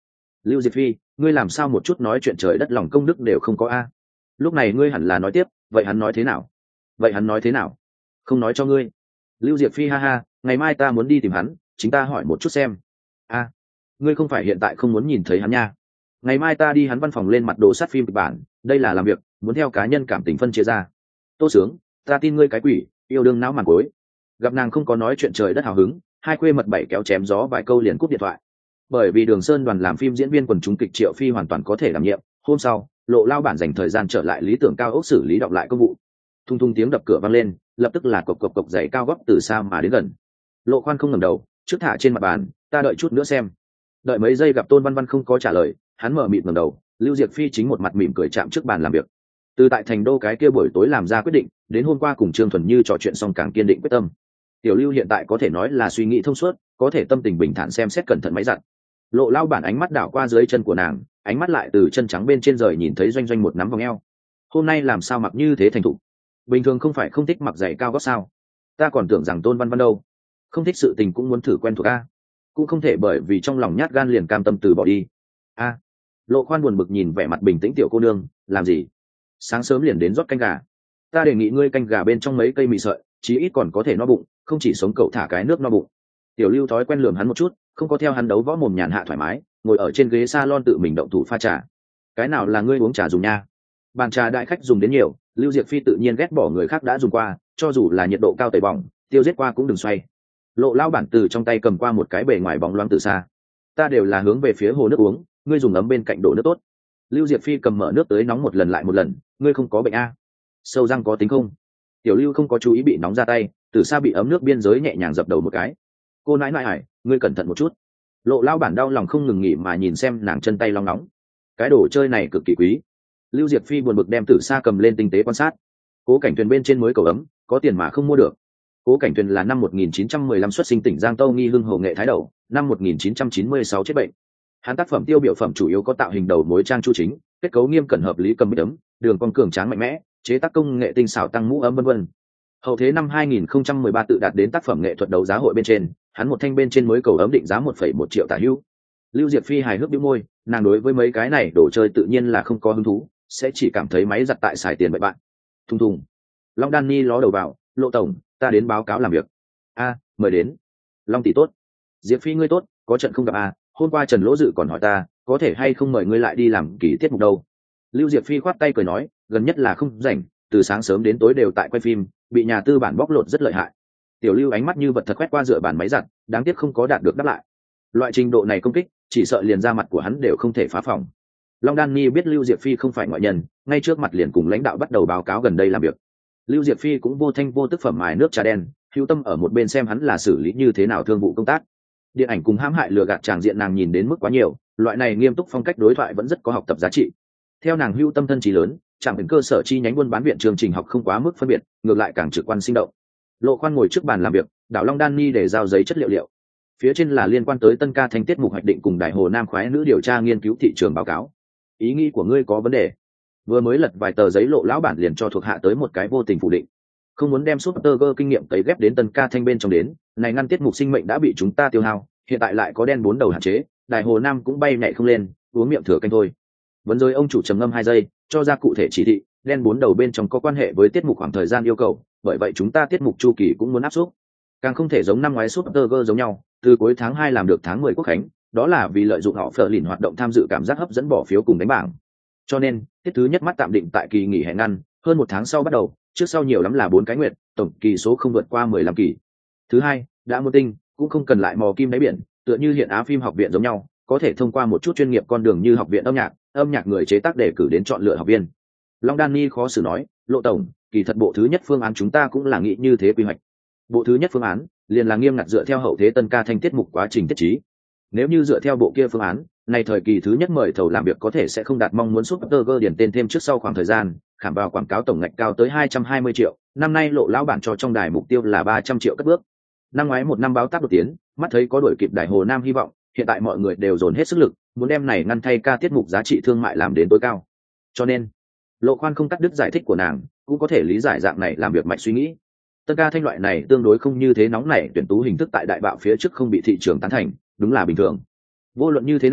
Lưu Diệp Phi, ngươi làm sao một chút nói chuyện trời đất lòng công đức đều không có a? Lúc này ngươi hẳn là nói tiếp, vậy hắn nói thế nào? Vậy hắn nói thế nào? Không nói cho ngươi. Lưu Diệp Phi ha ha, ngày mai ta muốn đi tìm hắn, chính ta hỏi một chút xem. A, ngươi không phải hiện tại không muốn nhìn thấy hắn nha? Ngày mai ta đi hắn văn phòng lên mặt đồ sát phim kịch bản, đây là làm việc, muốn theo cá nhân cảm tình phân chia ra. Tô Sướng, ta tin ngươi cái quỷ, yêu đương não màn cối. Gặp nàng không có nói chuyện trời đất hào hứng, hai khuê mật bảy kéo chém gió vài câu liền cúp điện thoại. Bởi vì Đường Sơn đoàn làm phim diễn viên quần chúng kịch Triệu Phi hoàn toàn có thể đảm nhiệm, hôm sau, Lộ Lao bản dành thời gian trở lại lý tưởng cao ốc xử lý đọc lại công vụ. Thung thung tiếng đập cửa vang lên, lập tức là cộc cộc cộc giày cao gót từ xa mà đến gần. Lộ Khoan không ngẩng đầu, trước thả trên mặt bàn, ta đợi chút nữa xem. Đợi mấy giây gặp Tôn Văn Văn không có trả lời, hắn mở mịt ngẩng đầu, Lưu Diệp Phi chính một mặt mỉm cười chạm trước bàn làm việc. Từ tại thành đô cái kia buổi tối làm ra quyết định, đến hôm qua cùng Trương Thuần Như trò chuyện xong càng kiên định quyết tâm. Tiểu Lưu hiện tại có thể nói là suy nghĩ thông suốt, có thể tâm tình bình thản xem xét cẩn thận máy giặt. Lộ Lao bản ánh mắt đảo qua dưới chân của nàng, ánh mắt lại từ chân trắng bên trên rời nhìn thấy doanh doanh một nắm vòng eo. Hôm nay làm sao mặc như thế thành thục? Bình thường không phải không thích mặc giày cao gót sao? Ta còn tưởng rằng Tôn Văn Văn đâu, không thích sự tình cũng muốn thử quen thuộc a, cũng không thể bởi vì trong lòng nhát gan liền cam tâm từ bỏ đi. A, Lộ Khoan buồn bực nhìn vẻ mặt bình tĩnh tiểu cô nương, làm gì? Sáng sớm liền đến rót canh gà. Ta đề nghị ngươi canh gà bên trong mấy cây mì sợi, chí ít còn có thể no bụng, không chỉ sống cậu thả cái nước no bụng. Tiểu Lưu thói quen lườm hắn một chút, không có theo hắn đấu võ mồm nhàn hạ thoải mái, ngồi ở trên ghế salon tự mình động thủ pha trà. Cái nào là ngươi uống trà dùng nha? Bàn trà đại khách dùng đến nhiều, Lưu Diệp Phi tự nhiên ghét bỏ người khác đã dùng qua, cho dù là nhiệt độ cao tẩy bỏng, tiêu giết qua cũng đừng xoay. Lộ Lao bản từ trong tay cầm qua một cái bề ngoài bóng loáng từ xa. Ta đều là hướng về phía hồ nước uống, ngươi dùng ấm bên cạnh đổ nước tốt. Lưu Diệp Phi cầm mở nước tới nóng một lần lại một lần, ngươi không có bệnh a? Sâu răng có tính không? Tiểu Lưu không có chú ý bị nóng ra tay, từ xa bị ấm nước biên giới nhẹ nhàng dập đầu một cái. Cô nãi nãi ải, ngươi cẩn thận một chút. Lộ Lao bản đau lòng không ngừng nghỉ mà nhìn xem nàng chân tay long nóng. Cái đồ chơi này cực kỳ quý. Lưu Diệp Phi buồn bực đem từ xa cầm lên tinh tế quan sát. Cố Cảnh Tuyền bên trên mới cầu ấm, có tiền mà không mua được. Cố Cảnh Tuyền là năm một nghìn chín trăm mười lăm xuất sinh tỉnh Giang Tâu Nghi Hưng Hầu nghệ thái đầu, năm một nghìn chín trăm chín mươi sáu chết bệnh. Hắn tác phẩm tiêu biểu phẩm chủ yếu có tạo hình đầu mối trang chu chính, kết cấu nghiêm cẩn hợp lý cầm bích ấm, đường cong cường tráng mạnh mẽ, chế tác công nghệ tinh xảo tăng mũ ấm vân vân. Hậu thế năm hai nghìn không trăm mười ba tự đạt đến tác phẩm nghệ thuật đấu giá hội bên trên, hắn một thanh bên trên mới cầu ấm định giá một phẩy một triệu tả hữu. Lưu Diệp Phi hài hước bĩu môi, nàng đối với mấy cái này đồ chơi tự nhiên là không có hứng thú, sẽ chỉ cảm thấy máy giặt tại xài tiền vậy bạn. Thùng thùng. Long Đan Ni ló đầu vào, Lộ tổng, ta đến báo cáo làm việc. A, mời đến. Long tỷ tốt. Diệp Phi ngươi tốt, có trận không gặp a, hôm qua Trần Lỗ Dự còn hỏi ta, có thể hay không mời ngươi lại đi làm kỳ tiết mục đâu. Lưu Diệp Phi khoát tay cười nói, gần nhất là không rảnh, từ sáng sớm đến tối đều tại quay phim, bị nhà tư bản bóc lột rất lợi hại. Tiểu Lưu ánh mắt như vật thật quét qua dựa bàn máy giặt, đáng tiếc không có đạt được đáp lại. Loại trình độ này công kích, chỉ sợ liền ra mặt của hắn đều không thể phá phòng. Long Đan Ni biết Lưu Diệp Phi không phải ngoại nhân, ngay trước mặt liền cùng lãnh đạo bắt đầu báo cáo gần đây làm việc. Lưu Diệp Phi cũng vô thanh vô tức phẩm mài nước trà đen, hữu tâm ở một bên xem hắn là xử lý như thế nào thương vụ công tác. Điện ảnh cùng hãm hại lừa gạt tràng diện nàng nhìn đến mức quá nhiều, loại này nghiêm túc phong cách đối thoại vẫn rất có học tập giá trị. Theo nàng hữu tâm thân trí lớn, chẳng đến cơ sở chi nhánh buôn bán viện chương trình học không quá mức phân biệt, ngược lại càng trực quan sinh động. Lộ Khoan ngồi trước bàn làm việc, đảo Long Đan Ni để giao giấy chất liệu liệu. Phía trên là liên quan tới Tân Ca Thanh tiết mục hoạch định cùng Đại Hồ Nam khoái nữ điều tra nghiên cứu thị trường báo cáo. Ý nghĩ của ngươi có vấn đề. Vừa mới lật vài tờ giấy Lộ lão bản liền cho thuộc hạ tới một cái vô tình phủ định. Không muốn đem Superger kinh nghiệm tấy ghép đến Tân Ca Thanh bên trong đến, này ngăn tiết mục sinh mệnh đã bị chúng ta tiêu hao, hiện tại lại có đen bốn đầu hạn chế, Đại Hồ Nam cũng bay nhảy không lên, uống miệng thừa canh thôi. Vấn rồi ông chủ trầm ngâm hai giây, cho ra cụ thể chỉ thị, đen bốn đầu bên trong có quan hệ với tiết mục khoảng thời gian yêu cầu, bởi vậy chúng ta tiết mục chu kỳ cũng muốn áp suất. Càng không thể giống năm ngoái Superger giống nhau, từ cuối tháng hai làm được tháng mười quốc khánh, đó là vì lợi dụng họ phở lìn hoạt động tham dự cảm giác hấp dẫn bỏ phiếu cùng đánh bảng. Cho nên, tiết thứ nhất mắt tạm định tại kỳ nghỉ hè ngăn, hơn một tháng sau bắt đầu, trước sau nhiều lắm là bốn cái nguyệt, tổng kỳ số không vượt qua mười lăm kỳ. Thứ hai, đã mua tinh, cũng không cần lại mò kim đáy biển, tựa như hiện Á phim học viện giống nhau, có thể thông qua một chút chuyên nghiệp con đường như học viện âm nhạc, âm nhạc người chế tác để cử đến chọn lựa học viên. Long Đan Ni khó xử nói, Lộ tổng, kỳ thật bộ thứ nhất phương án chúng ta cũng là nghĩ như thế quy hoạch. Bộ thứ nhất phương án liền là nghiêm ngặt dựa theo hậu thế Tân Ca Thanh tiết mục quá trình tiết trí. Nếu như dựa theo bộ kia phương án, này thời kỳ thứ nhất mời thầu làm việc có thể sẽ không đạt mong muốn Superger điển tên thêm trước sau khoảng thời gian, khảm vào quảng cáo tổng ngạch cao tới hai trăm hai mươi triệu, năm nay Lộ lão bản cho trong đài mục tiêu là ba trăm triệu cất bước. Năm ngoái một năm báo táp đột tiến, mắt thấy có đuổi kịp Đại Hồ Nam hy vọng, hiện tại mọi người đều dồn hết sức lực, muốn đem này ngăn thay ca tiết mục giá trị thương mại làm đến tối cao. Cho nên, Lộ Khoan không cắt đứt giải thích của nàng, cũng có thể lý giải dạng này làm việc mạch suy nghĩ. Tân Ca Thanh loại này tương đối không như thế nóng nảy tuyển tú hình thức tại đại bạo phía trước không bị thị trường tán thành, đúng là bình thường. Vô luận như thế nào,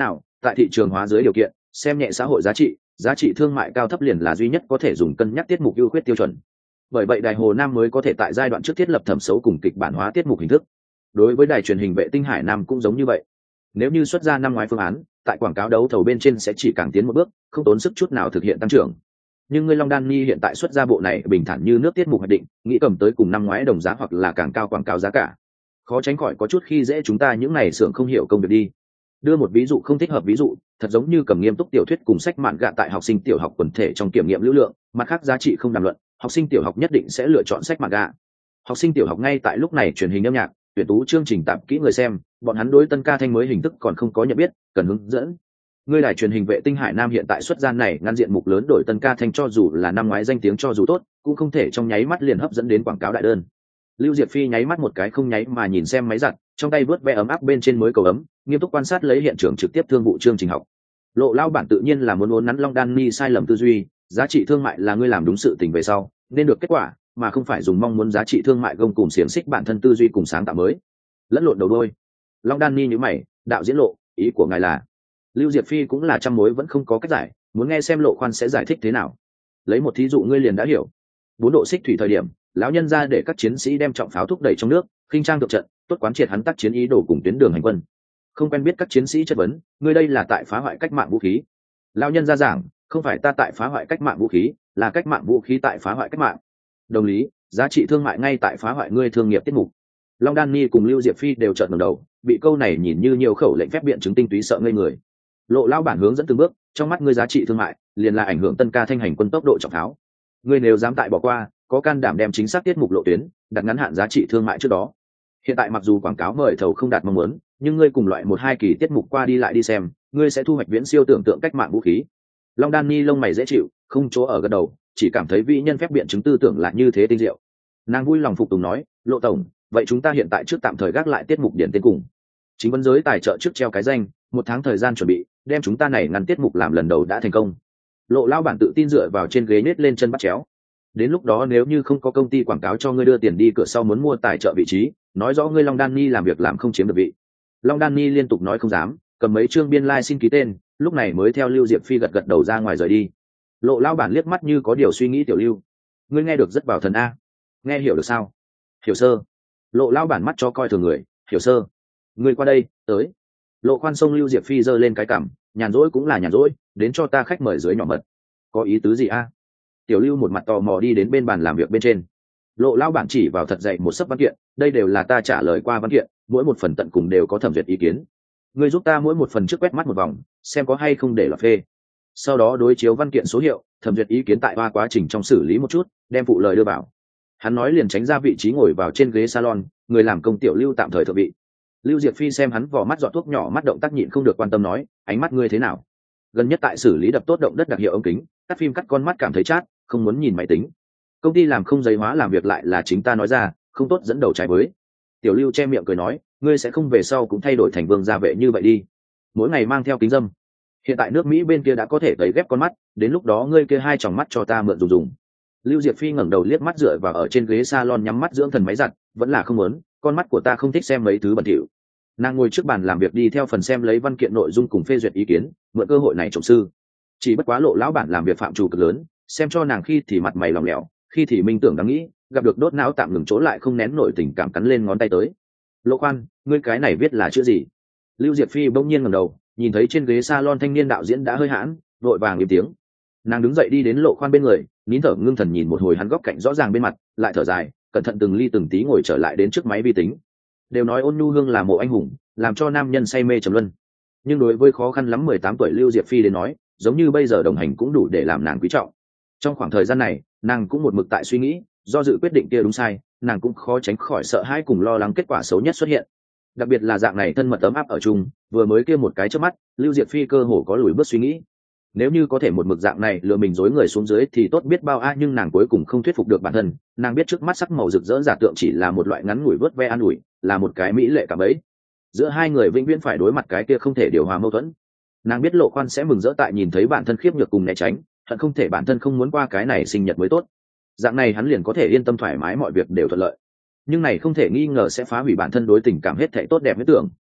tại thị trường hóa dưới điều kiện, xem nhẹ xã hội giá trị, giá trị thương mại cao thấp liền là duy nhất có thể dùng cân nhắc tiết mục ưu khuyết tiêu chuẩn. Bởi vậy đài Hồ Nam mới có thể tại giai đoạn trước thiết lập thẩm xấu cùng kịch bản hóa tiết mục hình thức. Đối với đài truyền hình Vệ tinh Hải Nam cũng giống như vậy. Nếu như xuất ra năm ngoái phương án, tại quảng cáo đấu thầu bên trên sẽ chỉ càng tiến một bước, không tốn sức chút nào thực hiện tăng trưởng. Nhưng ngươi Long Đan Ni hiện tại xuất ra bộ này bình thản như nước tiết mục hoạch định, nghĩ cầm tới cùng năm ngoái đồng giá hoặc là càng cao quảng cáo giá cả, khó tránh khỏi có chút khi dễ chúng ta những này xưởng không hiểu công việc đi. Đưa một ví dụ không thích hợp ví dụ, thật giống như cầm nghiêm túc tiểu thuyết cùng sách mạn gạ tại học sinh tiểu học quần thể trong kiểm nghiệm lưu lượng, mặt khác giá trị không đàm luận, học sinh tiểu học nhất định sẽ lựa chọn sách mạn gạ. Học sinh tiểu học ngay tại lúc này truyền hình âm nhạc, tuyển tú chương trình tạp kỹ người xem, bọn hắn đối tân ca thanh mới hình thức còn không có nhận biết, cần hướng dẫn. Ngươi đài truyền hình Vệ tinh Hải Nam hiện tại xuất gian này ngăn diện mục lớn đổi tân ca thanh cho dù là năm ngoái danh tiếng cho dù tốt, cũng không thể trong nháy mắt liền hấp dẫn đến quảng cáo đại đơn. Lưu Diệp Phi nháy mắt một cái không nháy mà nhìn xem máy giặt, trong tay vớt ve ấm áp bên trên mới cầu ấm, nghiêm túc quan sát lấy hiện trường trực tiếp thương vụ chương trình học. Lộ lao bản tự nhiên là muốn uốn nắn Long Đan Ni sai lầm tư duy, giá trị thương mại là ngươi làm đúng sự tình về sau, nên được kết quả, mà không phải dùng mong muốn giá trị thương mại gông cùng xiềng xích bản thân tư duy cùng sáng tạo mới. Lẫn lộn đầu đôi. Long Đan Ni nhíu mày, đạo diễn Lộ, ý của ngài là? Lưu Diệp Phi cũng là trăm mối vẫn không có cách giải, muốn nghe xem Lộ khoan sẽ giải thích thế nào. Lấy một thí dụ ngươi liền đã hiểu. Bốn độ xích thủy thời điểm, lão nhân ra để các chiến sĩ đem trọng pháo thúc đẩy trong nước, khinh trang thượng trận, tốt quán triệt hắn tác chiến ý đồ cùng tuyến đường hành quân. Không quen biết các chiến sĩ chất vấn, ngươi đây là tại phá hoại cách mạng vũ khí. Lão nhân ra giảng, không phải ta tại phá hoại cách mạng vũ khí, là cách mạng vũ khí tại phá hoại cách mạng. Đồng lý, giá trị thương mại ngay tại phá hoại ngươi thương nghiệp tiết mục. Long Đan Ni cùng Lưu Diệp Phi đều trợn ngẩng đầu, bị câu này nhìn như nhiều khẩu lệnh phép biện chứng tinh túy sợ ngây người. Lộ lao bản hướng dẫn từng bước, trong mắt ngươi giá trị thương mại liền là ảnh hưởng tân ca thanh hành quân tốc độ trọng tháo. Ngươi nếu dám tại bỏ qua, có can đảm đem chính xác tiết mục lộ tuyến đặt ngắn hạn giá trị thương mại trước đó. Hiện tại mặc dù quảng cáo mời thầu không đạt mong muốn, nhưng ngươi cùng loại một hai kỳ tiết mục qua đi lại đi xem, ngươi sẽ thu hoạch viễn siêu tưởng tượng cách mạng vũ khí. Long Đan Ni lông mày dễ chịu, không chỗ ở gật đầu, chỉ cảm thấy vĩ nhân phép biện chứng tư tưởng là như thế tinh diệu. Nàng vui lòng phục tùng nói, Lộ tổng, vậy chúng ta hiện tại trước tạm thời gác lại tiết mục điển tên cùng. Chính vấn giới tài trợ trước treo cái danh, một tháng thời gian chuẩn bị, đem chúng ta này ngăn tiết mục làm lần đầu đã thành công. Lộ lao bản tự tin dựa vào trên ghế nết lên chân bắt chéo. Đến lúc đó nếu như không có công ty quảng cáo cho ngươi đưa tiền đi cửa sau muốn mua tài trợ vị trí, nói rõ ngươi Long Đan Ni làm việc làm không chiếm được vị. Long Đan Ni liên tục nói không dám, cầm mấy chương biên lai like xin ký tên, lúc này mới theo Lưu Diệp Phi gật gật đầu ra ngoài rời đi. Lộ lao bản liếc mắt như có điều suy nghĩ tiểu Lưu, ngươi nghe được rất vào thần a, nghe hiểu được sao? Hiểu sơ. Lộ lao bản mắt cho coi thường người, hiểu sơ. Ngươi qua đây, tới. Lộ khoan sông Lưu Diệp Phi giơ lên cái cằm, nhàn rỗi cũng là nhàn rỗi, đến cho ta khách mời dưới nhỏ mật. Có ý tứ gì a? Tiểu Lưu một mặt tò mò đi đến bên bàn làm việc bên trên. Lộ lao bản chỉ vào thật dạy một sấp văn kiện, đây đều là ta trả lời qua văn kiện, mỗi một phần tận cùng đều có thẩm duyệt ý kiến. Ngươi giúp ta mỗi một phần trước quét mắt một vòng, xem có hay không để lọt phê. Sau đó đối chiếu văn kiện số hiệu, thẩm duyệt ý kiến tại qua quá trình trong xử lý một chút, đem phụ lời đưa vào. Hắn nói liền tránh ra vị trí ngồi vào trên ghế salon, người làm công Tiểu Lưu tạm thời thượng vị. Lưu Diệp Phi xem hắn vò mắt giọt thuốc nhỏ mắt động tác nhịn không được quan tâm nói, ánh mắt ngươi thế nào? Gần nhất tại xử lý đập tốt động đất đặc hiệu ống kính, cắt phim cắt con mắt cảm thấy chát, không muốn nhìn máy tính. Công ty làm không giấy hóa làm việc lại là chính ta nói ra, không tốt dẫn đầu trái với. Tiểu Lưu che miệng cười nói, ngươi sẽ không về sau cũng thay đổi thành vương gia vệ như vậy đi, mỗi ngày mang theo kính dâm. Hiện tại nước Mỹ bên kia đã có thể tẩy ghép con mắt, đến lúc đó ngươi kia hai tròng mắt cho ta mượn dùng dùng. Lưu Diệp Phi ngẩng đầu liếc mắt dựa vào ở trên ghế salon nhắm mắt dưỡng thần máy giặt, vẫn là không muốn, con mắt của ta không thích xem mấy thứ bẩn thỉu. Nàng ngồi trước bàn làm việc đi theo phần xem lấy văn kiện nội dung cùng phê duyệt ý kiến, mượn cơ hội này trộm sư. Chỉ bất quá Lộ lão bản làm việc phạm trù cực lớn, xem cho nàng khi thì mặt mày lòng lẻo, khi thì minh tưởng đáng nghĩ, gặp được đốt não tạm ngừng chỗ lại không nén nổi tình cảm cắn lên ngón tay tới. Lộ khoan, ngươi cái này viết là chữ gì? Lưu Diệp Phi bỗng nhiên ngẩng đầu, nhìn thấy trên ghế salon thanh niên đạo diễn đã hơi hãn, vội vàng im tiếng. Nàng đứng dậy đi đến Lộ khoan bên người, nín thở ngưng thần nhìn một hồi hắn góc cạnh rõ ràng bên mặt, lại thở dài, cẩn thận từng ly từng tí ngồi trở lại đến trước máy vi tính. Đều nói Ôn Nhu Hương là mộ anh hùng, làm cho nam nhân say mê trầm luân, nhưng đối với khó khăn lắm mười tám tuổi Lưu Diệp Phi đến nói, giống như bây giờ đồng hành cũng đủ để làm nàng quý trọng. Trong khoảng thời gian này, nàng cũng một mực tại suy nghĩ, do dự quyết định kia đúng sai, nàng cũng khó tránh khỏi sợ hãi cùng lo lắng kết quả xấu nhất xuất hiện. Đặc biệt là dạng này thân mật ấm áp ở chung, vừa mới kia một cái chớp mắt, Lưu Diệp Phi cơ hồ có lùi bước suy nghĩ. Nếu như có thể một mực dạng này lừa mình dối người xuống dưới thì tốt biết bao a, nhưng nàng cuối cùng không thuyết phục được bản thân, nàng biết trước mắt sắc màu rực rỡ giả tượng chỉ là một loại ngắn ngủi vớt ve an ủi, là một cái mỹ lệ cả bấy. Giữa hai người vĩnh viễn phải đối mặt cái kia không thể điều hòa mâu thuẫn. Nàng biết Lộ khoan sẽ mừng rỡ tại nhìn thấy bản thân khiếp nhược cùng né tránh, hận không thể bản thân không muốn qua cái này sinh nhật mới tốt. Dạng này hắn liền có thể yên tâm thoải mái mọi việc đều thuận lợi. Nhưng này không thể nghi ngờ sẽ phá hủy bản thân đối tình cảm hết thảy tốt đẹp huyết tưởng.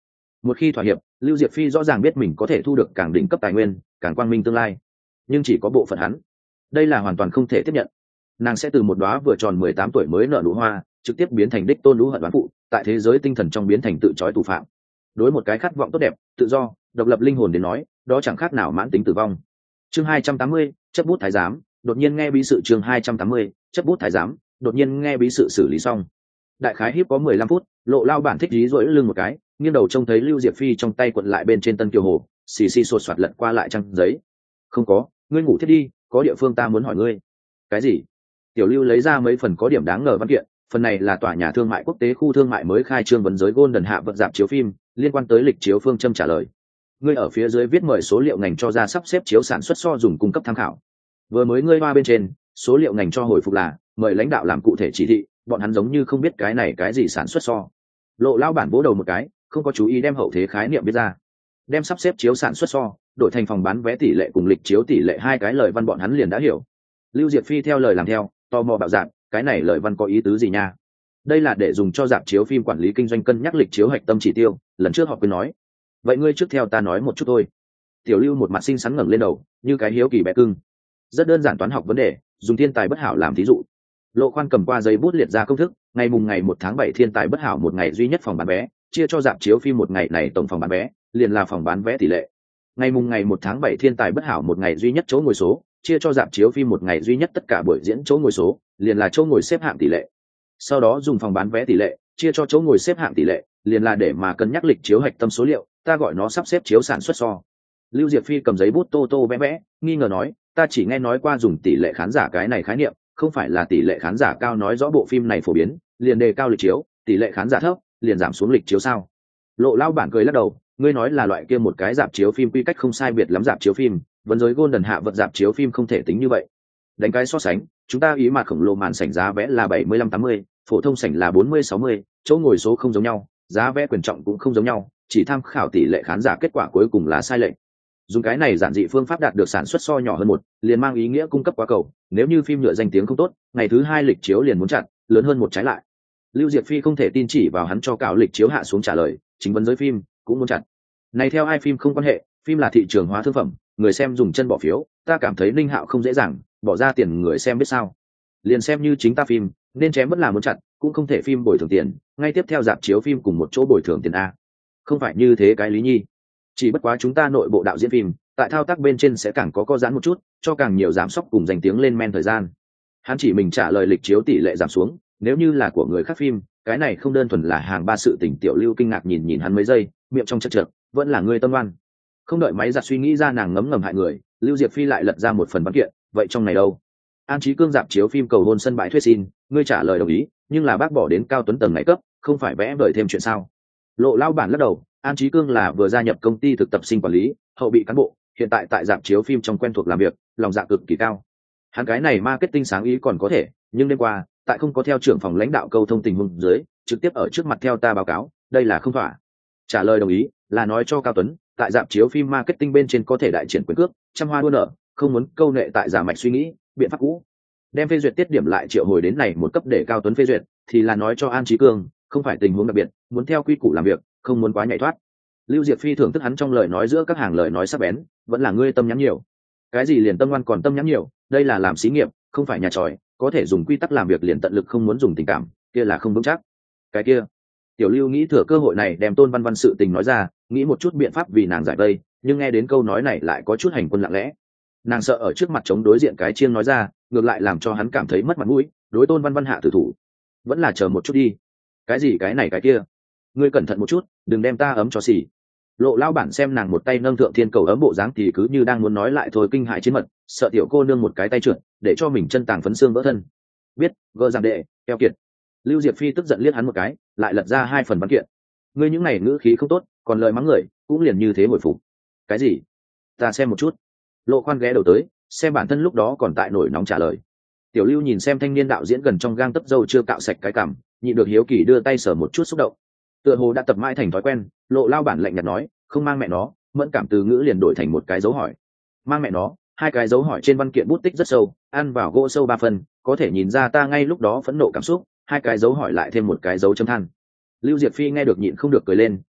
Một khi thỏa hiệp, Lưu Diệp Phi rõ ràng biết mình có thể thu được càng đỉnh cấp tài nguyên, càng quang minh tương lai, nhưng chỉ có bộ phận hắn, đây là hoàn toàn không thể tiếp nhận. Nàng sẽ từ một đóa vừa tròn mười tám tuổi mới nở nụ hoa, trực tiếp biến thành đích tôn lũ hận đoán phụ, tại thế giới tinh thần trong biến thành tự trói tù phạm. Đối một cái khát vọng tốt đẹp, tự do, độc lập linh hồn đến nói, đó chẳng khác nào mãn tính tử vong. Chương hai trăm tám mươi, chấp bút thái giám, đột nhiên nghe bí sự. Chương hai trăm tám mươi, chấp bút thái giám, đột nhiên nghe bí sự xử lý xong. Đại khái hiếp có mười lăm phút, Lộ Lao bản thích dí duỗi lưng một cái, nghiêng đầu trông thấy Lưu Diệp Phi trong tay cuộn lại bên trên tân kiều hồ, xì xì sột soạt lật qua lại trang giấy. Không có, ngươi ngủ thiết đi, có địa phương ta muốn hỏi ngươi. Cái gì? Tiểu Lưu lấy ra mấy phần có điểm đáng ngờ văn kiện, phần này là tòa nhà thương mại quốc tế khu thương mại mới khai trương vấn giới Golden hạ vật dạp chiếu phim, liên quan tới lịch chiếu phương châm trả lời. Ngươi ở phía dưới viết mời số liệu ngành cho ra sắp xếp chiếu sản xuất so dùng cung cấp tham khảo. Vừa mới ngươi hoa bên trên, số liệu ngành cho hồi phục là mời lãnh đạo làm cụ thể chỉ thị, bọn hắn giống như không biết cái này cái gì sản xuất so. Lộ Lao bản vỗ đầu một cái, không có chú ý đem hậu thế khái niệm viết ra. Đem sắp xếp chiếu sản xuất so, đổi thành phòng bán vé tỷ lệ cùng lịch chiếu tỷ lệ hai cái lời văn bọn hắn liền đã hiểu. Lưu Diệp Phi theo lời làm theo, tò mò bảo dạng, cái này lời văn có ý tứ gì nha? Đây là để dùng cho dạp chiếu phim quản lý kinh doanh cân nhắc lịch chiếu hạch tâm chỉ tiêu, lần trước họ quên nói. Vậy ngươi trước theo ta nói một chút thôi. Tiểu Lưu một mặt xinh xắn ngẩng lên đầu, như cái hiếu kỳ bé cưng. Rất đơn giản toán học vấn đề, dùng thiên tài bất hảo làm thí dụ. Lộ Khoan cầm qua giấy bút liệt ra công thức, ngày mùng ngày một tháng bảy thiên tài bất hảo một ngày duy nhất phòng bán vé, chia cho dạp chiếu phim một ngày này tổng phòng bán vé, liền là phòng bán vé tỷ lệ. Ngày mùng ngày một tháng bảy thiên tài bất hảo một ngày duy nhất chỗ ngồi số, chia cho dạp chiếu phim một ngày duy nhất tất cả buổi diễn chỗ ngồi số, liền là chỗ ngồi xếp hạng tỷ lệ. Sau đó dùng phòng bán vé tỷ lệ, chia cho chỗ ngồi xếp hạng tỷ lệ, liền là để mà cân nhắc lịch chiếu hạch tâm số liệu, ta gọi nó sắp xếp chiếu sản xuất so. Lưu Diệp Phi cầm giấy bút tô tô vẽ vẽ, nghi ngờ nói, ta chỉ nghe nói qua dùng tỷ lệ khán giả cái này khái niệm, không phải là tỷ lệ khán giả cao nói rõ bộ phim này phổ biến, liền đề cao lịch chiếu, tỷ lệ khán giả thấp, liền giảm xuống lịch chiếu sao? Lộ Lao bản cười lắc đầu, ngươi nói là loại kia một cái dạp chiếu phim quy cách không sai biệt lắm dạp chiếu phim, vấn giới Golden hạ vật dạp chiếu phim không thể tính như vậy. Đánh cái so sánh, chúng ta ý mà khổng lồ màn sảnh giá vé là bảy mươi lăm tám mươi, phổ thông sảnh là bốn mươi sáu mươi, chỗ ngồi số không giống nhau, giá vé quyền trọng cũng không giống nhau, chỉ tham khảo tỷ lệ khán giả kết quả cuối cùng là sai lệch. Dùng cái này giản dị phương pháp đạt được sản xuất so nhỏ hơn một, liền mang ý nghĩa cung cấp quá cầu, nếu như phim nhựa danh tiếng không tốt, ngày thứ hai lịch chiếu liền muốn chặn, lớn hơn một trái lại. Lưu Diệp Phi không thể tin chỉ vào hắn cho cạo lịch chiếu hạ xuống trả lời, chính vấn giới phim cũng muốn chặn. Này theo ai phim không quan hệ, phim là thị trường hóa thương phẩm, người xem dùng chân bỏ phiếu, ta cảm thấy Ninh Hạo không dễ dàng, bỏ ra tiền người xem biết sao? Liền xem như chính ta phim, nên chém vẫn là muốn chặn, cũng không thể phim bồi thường tiền, ngay tiếp theo dạp chiếu phim cùng một chỗ bồi thường tiền a. Không phải như thế cái lý nhi. Chỉ bất quá chúng ta nội bộ đạo diễn phim, tại thao tác bên trên sẽ càng có co giãn một chút, cho càng nhiều giám sóc cùng dành tiếng lên men thời gian. Hắn chỉ mình trả lời lịch chiếu tỷ lệ giảm xuống, nếu như là của người khác phim, cái này không đơn thuần là hàng ba sự tình. Tiểu Lưu kinh ngạc nhìn nhìn hắn mấy giây, miệng trong chật chật, vẫn là người tâm oan. Không đợi máy giặt suy nghĩ ra nàng ngấm ngầm hại người, Lưu Diệp Phi lại lật ra một phần văn kiện, vậy trong này đâu? An Chí Cương dạp chiếu phim cầu hôn sân bãi thuê xin, ngươi trả lời đồng ý, nhưng là bác bỏ đến cao tuấn tầng này cấp, không phải vẽ vời thêm chuyện sao? Lộ Lao bản lắc đầu, An Chí Cương là vừa gia nhập công ty thực tập sinh quản lý, hậu bị cán bộ, hiện tại tại dạp chiếu phim trong quen thuộc làm việc, lòng dạ cực kỳ cao. Hắn cái này marketing sáng ý còn có thể, nhưng đêm qua, tại không có theo trưởng phòng lãnh đạo câu thông tình huống dưới, trực tiếp ở trước mặt theo ta báo cáo, đây là không thỏa. Trả lời đồng ý, là nói cho Cao Tuấn, tại dạp chiếu phim marketing bên trên có thể đại triển quyền cước, trăm hoa đua nở, không muốn câu nệ tại giả mạch suy nghĩ, biện pháp cũ. Đem phê duyệt tiết điểm lại triệu hồi đến này một cấp để Cao Tuấn phê duyệt, thì là nói cho An Chí Cương, không phải tình huống đặc biệt, muốn theo quy củ làm việc, không muốn quá nhảy thoát. Lưu Diệp Phi thưởng thức hắn trong lời nói giữa các hàng lời nói sắc bén, vẫn là ngươi tâm nhắn nhiều. Cái gì liền tâm ngoan còn tâm nhắn nhiều, đây là làm xí nghiệp, không phải nhà tròi, có thể dùng quy tắc làm việc liền tận lực, không muốn dùng tình cảm, kia là không vững chắc. Cái kia, Tiểu Lưu nghĩ thừa cơ hội này đem Tôn Văn Văn sự tình nói ra, nghĩ một chút biện pháp vì nàng giải vây, nhưng nghe đến câu nói này lại có chút hành quân lặng lẽ. Nàng sợ ở trước mặt chống đối diện cái chiêng nói ra, ngược lại làm cho hắn cảm thấy mất mặt mũi, đối Tôn Văn Văn hạ tử thủ. Vẫn là chờ một chút đi. Cái gì cái này cái kia, ngươi cẩn thận một chút, đừng đem ta ấm cho xỉ. Lộ Lao bản xem nàng một tay nâng thượng thiên cầu ấm bộ dáng thì cứ như đang muốn nói lại thôi, kinh hại chiến mật, sợ tiểu cô nương một cái tay trượt, để cho mình chân tàng phấn xương vỡ thân. Biết, gỡ rằng đệ, keo kiệt. Lưu Diệp Phi tức giận liếc hắn một cái, lại lật ra hai phần văn kiện. Ngươi những này ngữ khí không tốt, còn lời mắng người, cũng liền như thế hồi phục. Cái gì? Ta xem một chút. Lộ Khoan ghé đầu tới, xem bản thân lúc đó còn tại nổi nóng trả lời. Tiểu Lưu nhìn xem thanh niên đạo diễn gần trong gang tấc râu chưa cạo sạch cái cằm, nhịn được hiếu kỳ đưa tay sờ một chút xúc động. Tựa hồ đã tập mãi thành thói quen, Lộ Lao bản lạnh nhạt nói, không mang mẹ nó, mẫn cảm từ ngữ liền đổi thành một cái dấu hỏi. Mang mẹ nó, hai cái dấu hỏi trên văn kiện bút tích rất sâu, ăn vào gỗ sâu ba phần, có thể nhìn ra ta ngay lúc đó phẫn nộ cảm xúc, hai cái dấu hỏi lại thêm một cái dấu chấm than. Lưu Diệp Phi nghe được nhịn không được cười lên,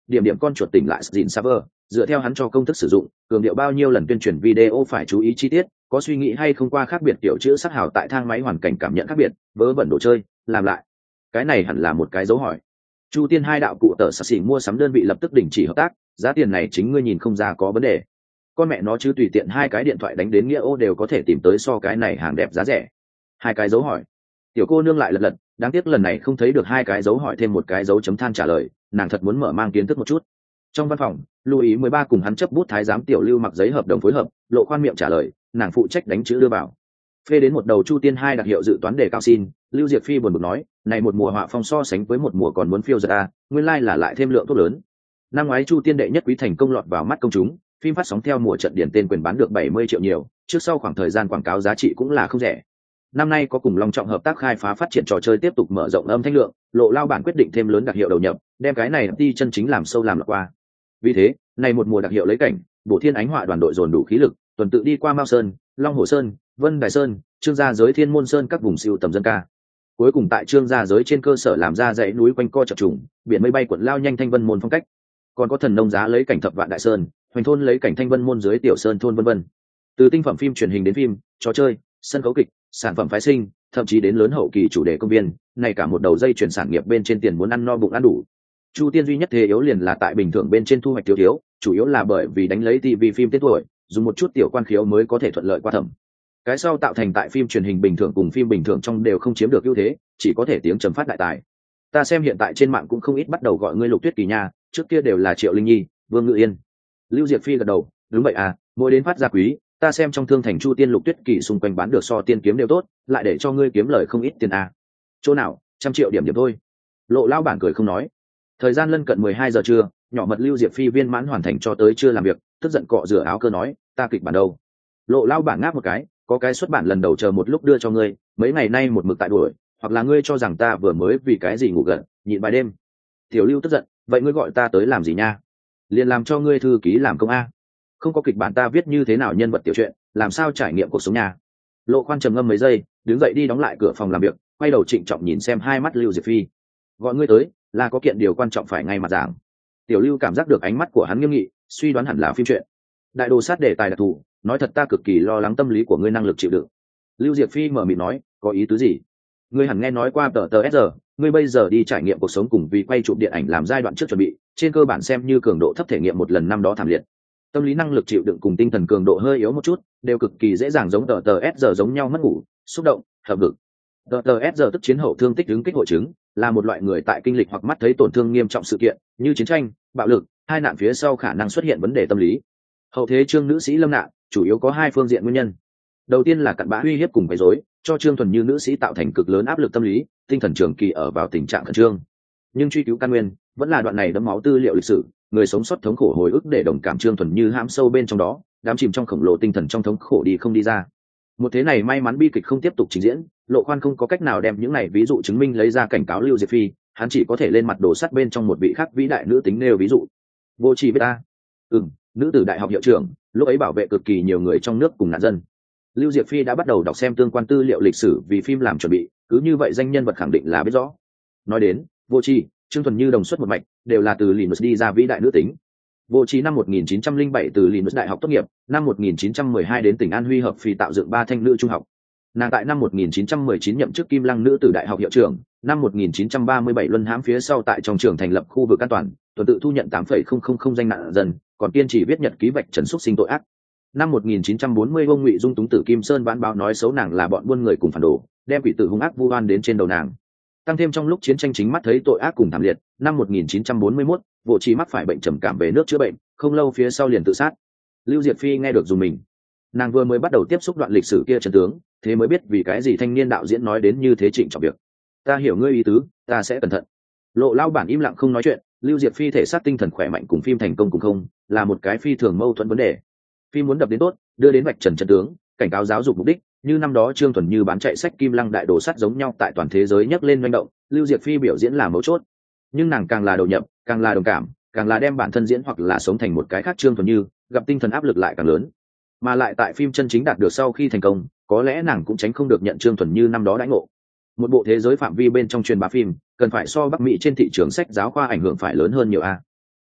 điểm điểm con chuột tỉnh lại dìn server, dựa theo hắn cho công thức sử dụng, cường điệu bao nhiêu lần tuyên truyền video phải chú ý chi tiết, có suy nghĩ hay không qua khác biệt tiểu chữ sắc hào tại thang máy hoàn cảnh cảm nhận khác biệt, vớ vẩn đồ chơi, làm lại. Cái này hẳn là một cái dấu hỏi. Chu Tiên hai đạo cụ tờ sạc xỉ mua sắm đơn vị lập tức đình chỉ hợp tác, giá tiền này chính ngươi nhìn không ra có vấn đề. Con mẹ nó chứ tùy tiện hai cái điện thoại đánh đến nghĩa ô đều có thể tìm tới so cái này hàng đẹp giá rẻ. Hai cái dấu hỏi. Tiểu cô nương lại lật lật, đáng tiếc lần này không thấy được hai cái dấu hỏi thêm một cái dấu chấm than trả lời, nàng thật muốn mở mang kiến thức một chút. Trong văn phòng, Louis mười ba cùng hắn chấp bút thái giám tiểu Lưu mặc giấy hợp đồng phối hợp, Lộ khoan miệng trả lời, nàng phụ trách đánh chữ đưa vào. Phê đến một đầu Chu Tiên hai đặc hiệu dự toán đề cao xin, Lưu Diệp Phi buồn bực nói, này một mùa họa phong so sánh với một mùa còn muốn phiêu dật a, nguyên lai là lại thêm lượng thuốc lớn. Năm ngoái Chu Tiên đệ nhất quý thành công lọt vào mắt công chúng, phim phát sóng theo mùa trận điển tên quyền bán được bảy mươi triệu nhiều, trước sau khoảng thời gian quảng cáo giá trị cũng là không rẻ. Năm nay có cùng Long Trọng hợp tác khai phá phát triển trò chơi tiếp tục mở rộng âm thanh lượng, Lộ lao bản quyết định thêm lớn đặc hiệu đầu nhập, đem cái này đi chân chính làm sâu làm lọt qua. Vì thế, này một mùa đặc hiệu lấy cảnh, Bổ Thiên Ánh Họa đoàn đội dồn đủ khí lực, tuần tự đi qua Mao Sơn, Long Hồ Sơn, Vân Đài Sơn, Trương Gia Giới Thiên Môn Sơn các vùng siêu tầm dân ca. Cuối cùng tại Trương Gia Giới trên cơ sở làm ra dãy núi quanh co chập trùng, biển mây bay cuộn lao nhanh thanh vân môn phong cách. Còn có Thần Nông Giá lấy cảnh Thập Vạn Đại Sơn, Hoành Thôn lấy cảnh thanh vân môn dưới tiểu sơn thôn vân vân. Từ tinh phẩm phim truyền hình đến phim, trò chơi, sân khấu kịch, sản phẩm phái sinh, thậm chí đến lớn hậu kỳ chủ đề công viên, này cả một đầu dây chuyển sản nghiệp bên trên tiền muốn ăn no bụng ăn đủ. Chu Tiên duy nhất thế yếu liền là tại bình thường bên trên thu hoạch thiếu thiếu, chủ yếu là bởi vì đánh lấy ti vi phim tên tuổi, dùng một chút tiểu quan khiếu mới có thể thuận lợi qua thẩm. Cái sau tạo thành tại phim truyền hình bình thường cùng phim bình thường trong đều không chiếm được ưu thế, chỉ có thể tiếng trầm phát đại tài. Ta xem hiện tại trên mạng cũng không ít bắt đầu gọi ngươi Lục Tuyết Kỳ nha, trước kia đều là Triệu Linh Nhi, Vương Ngự Yên. Lưu Diệp Phi gật đầu, đúng vậy à, mỗi đến phát gia quý, ta xem trong thương thành Chu Tiên Lục Tuyết Kỳ xung quanh bán được so tiên kiếm đều tốt, lại để cho ngươi kiếm lời không ít tiền à. Chỗ nào, trăm triệu điểm điểm thôi. Lộ lao bản cười không nói. Thời gian lân cận mười hai giờ trưa, nhỏ mật Lưu Diệp Phi viên mãn hoàn thành cho tới chưa làm việc, tức giận cọ rửa áo cơ nói, ta kịch bản đâu. Lộ lao bản ngáp một cái, có cái xuất bản lần đầu chờ một lúc đưa cho ngươi, mấy ngày nay một mực tại đuổi, hoặc là ngươi cho rằng ta vừa mới vì cái gì ngủ gần, nhịn vài đêm. Tiểu Lưu tức giận, vậy ngươi gọi ta tới làm gì nha? Liền làm cho ngươi thư ký làm công a. Không có kịch bản ta viết như thế nào nhân vật tiểu truyện, làm sao trải nghiệm cuộc sống nhà. Lộ khoan trầm ngâm mấy giây, đứng dậy đi đóng lại cửa phòng làm việc, quay đầu trịnh trọng nhìn xem hai mắt Lưu Diệp Phi. Gọi ngươi tới, là có kiện điều quan trọng phải ngay mặt giảng. Tiểu Lưu cảm giác được ánh mắt của hắn nghiêm nghị, suy đoán hẳn là phim truyện. Đại đồ sát đề tài đặc thù, nói thật ta cực kỳ lo lắng tâm lý của ngươi năng lực chịu đựng. Lưu Diệp Phi mở miệng nói, có ý tứ gì? Ngươi hẳn nghe nói qua tờ tờ ét giờ, ngươi bây giờ đi trải nghiệm cuộc sống cùng vì quay chụp điện ảnh làm giai đoạn trước chuẩn bị, trên cơ bản xem như cường độ thấp thể nghiệm một lần năm đó thảm liệt. Tâm lý năng lực chịu đựng cùng tinh thần cường độ hơi yếu một chút, đều cực kỳ dễ dàng giống tờ tờ ét giờ giống nhau mất ngủ, xúc động, hợp lực. tờ tờ ét giờ tức chiến hậu thương tích ứng kích hội chứng, là một loại người tại kinh lịch hoặc mắt thấy tổn thương nghiêm trọng sự kiện, như chiến tranh, bạo lực, hai nạn phía sau khả năng xuất hiện vấn đề tâm lý. Hậu thế Trương nữ sĩ lâm nạn, chủ yếu có hai phương diện nguyên nhân. Đầu tiên là cặn bã uy hiếp cùng quấy rối, cho Trương Thuần Như nữ sĩ tạo thành cực lớn áp lực tâm lý, tinh thần trường kỳ ở vào tình trạng khẩn trương. Nhưng truy cứu căn nguyên, vẫn là đoạn này đẫm máu tư liệu lịch sử, người sống sót thống khổ hồi ức để đồng cảm Trương Thuần Như hãm sâu bên trong đó, đám chìm trong khổng lồ tinh thần trong thống khổ đi không đi ra. Một thế này may mắn bi kịch không tiếp tục trình diễn, Lộ Khoan không có cách nào đem những này ví dụ chứng minh lấy ra cảnh cáo Lưu Diệp Phi, hắn chỉ có thể lên mặt đồ sắt bên trong một vị khác vĩ đại nữ tính nêu ví dụ. Vô Tri biết ta. Ừm, nữ tử đại học hiệu trưởng, lúc ấy bảo vệ cực kỳ nhiều người trong nước cùng nạn dân. Lưu Diệp Phi đã bắt đầu đọc xem tương quan tư liệu lịch sử vì phim làm chuẩn bị, cứ như vậy danh nhân vật khẳng định là biết rõ. Nói đến Vô Tri, Trương Thuần Như đồng xuất một mạch, đều là từ Linus đi ra vĩ đại nữ tính. Vô Tri năm một nghìn chín trăm lẻ bảy từ Linus đại học tốt nghiệp, năm một nghìn chín trăm mười hai đến tỉnh An Huy hợp phì tạo dựng ba thanh nữ trung học. Nàng tại năm một nghìn chín trăm mười chín nhậm chức Kim Lăng nữ tử đại học hiệu trưởng, năm một nghìn chín trăm ba mươi bảy luân hãm phía sau tại trong trường thành lập khu vực an toàn, tuần tự thu nhận tám phẩy không không không danh nạn dân, còn kiên trì viết nhật ký vạch trần xúc sinh tội ác. Năm một nghìn chín trăm bốn mươi ông Ngụy Dung Túng Tử Kim Sơn vãn báo nói xấu nàng là bọn buôn người cùng phản đồ, đem quỷ tử hung ác vu oan đến trên đầu nàng. Tăng thêm trong lúc chiến tranh chính mắt thấy tội ác cùng thảm liệt, năm một nghìn chín trăm bốn mươi mốt, Vô Tri mắc phải bệnh trầm cảm về nước chữa bệnh, không lâu phía sau liền tự sát. Lưu Diệp Phi nghe được dùng mình. Nàng vừa mới bắt đầu tiếp xúc đoạn lịch sử kia chân tướng, thế mới biết vì cái gì thanh niên đạo diễn nói đến như thế trịnh trọng việc. Ta hiểu ngươi ý tứ, ta sẽ cẩn thận. Lộ lao bản im lặng không nói chuyện. Lưu Diệp Phi thể xác tinh thần khỏe mạnh cùng phim thành công cùng không, là một cái phi thường mâu thuẫn vấn đề. Phim muốn đập đến tốt, đưa đến vạch trần chân tướng, cảnh cáo giáo dục mục đích, như năm đó Trương Thuần Như bán chạy sách Kim Lăng đại đồ sắt giống nhau tại toàn thế giới nhấc lên manh động, Lưu Diệp Phi biểu diễn là mấu chốt. Nhưng nàng càng là đầu nhập, càng là đồng cảm, càng là đem bản thân diễn hoặc là sống thành một cái khác Trương Thuần Như, gặp tinh thần áp lực lại càng lớn. Mà lại tại phim chân chính đạt được sau khi thành công, có lẽ nàng cũng tránh không được nhận Trương Thuần Như năm đó đãi ngộ. Một bộ thế giới phạm vi bên trong truyền bá phim, cần phải so Bắc Mỹ trên thị trường sách giáo khoa ảnh hưởng phải lớn hơn nhiều a.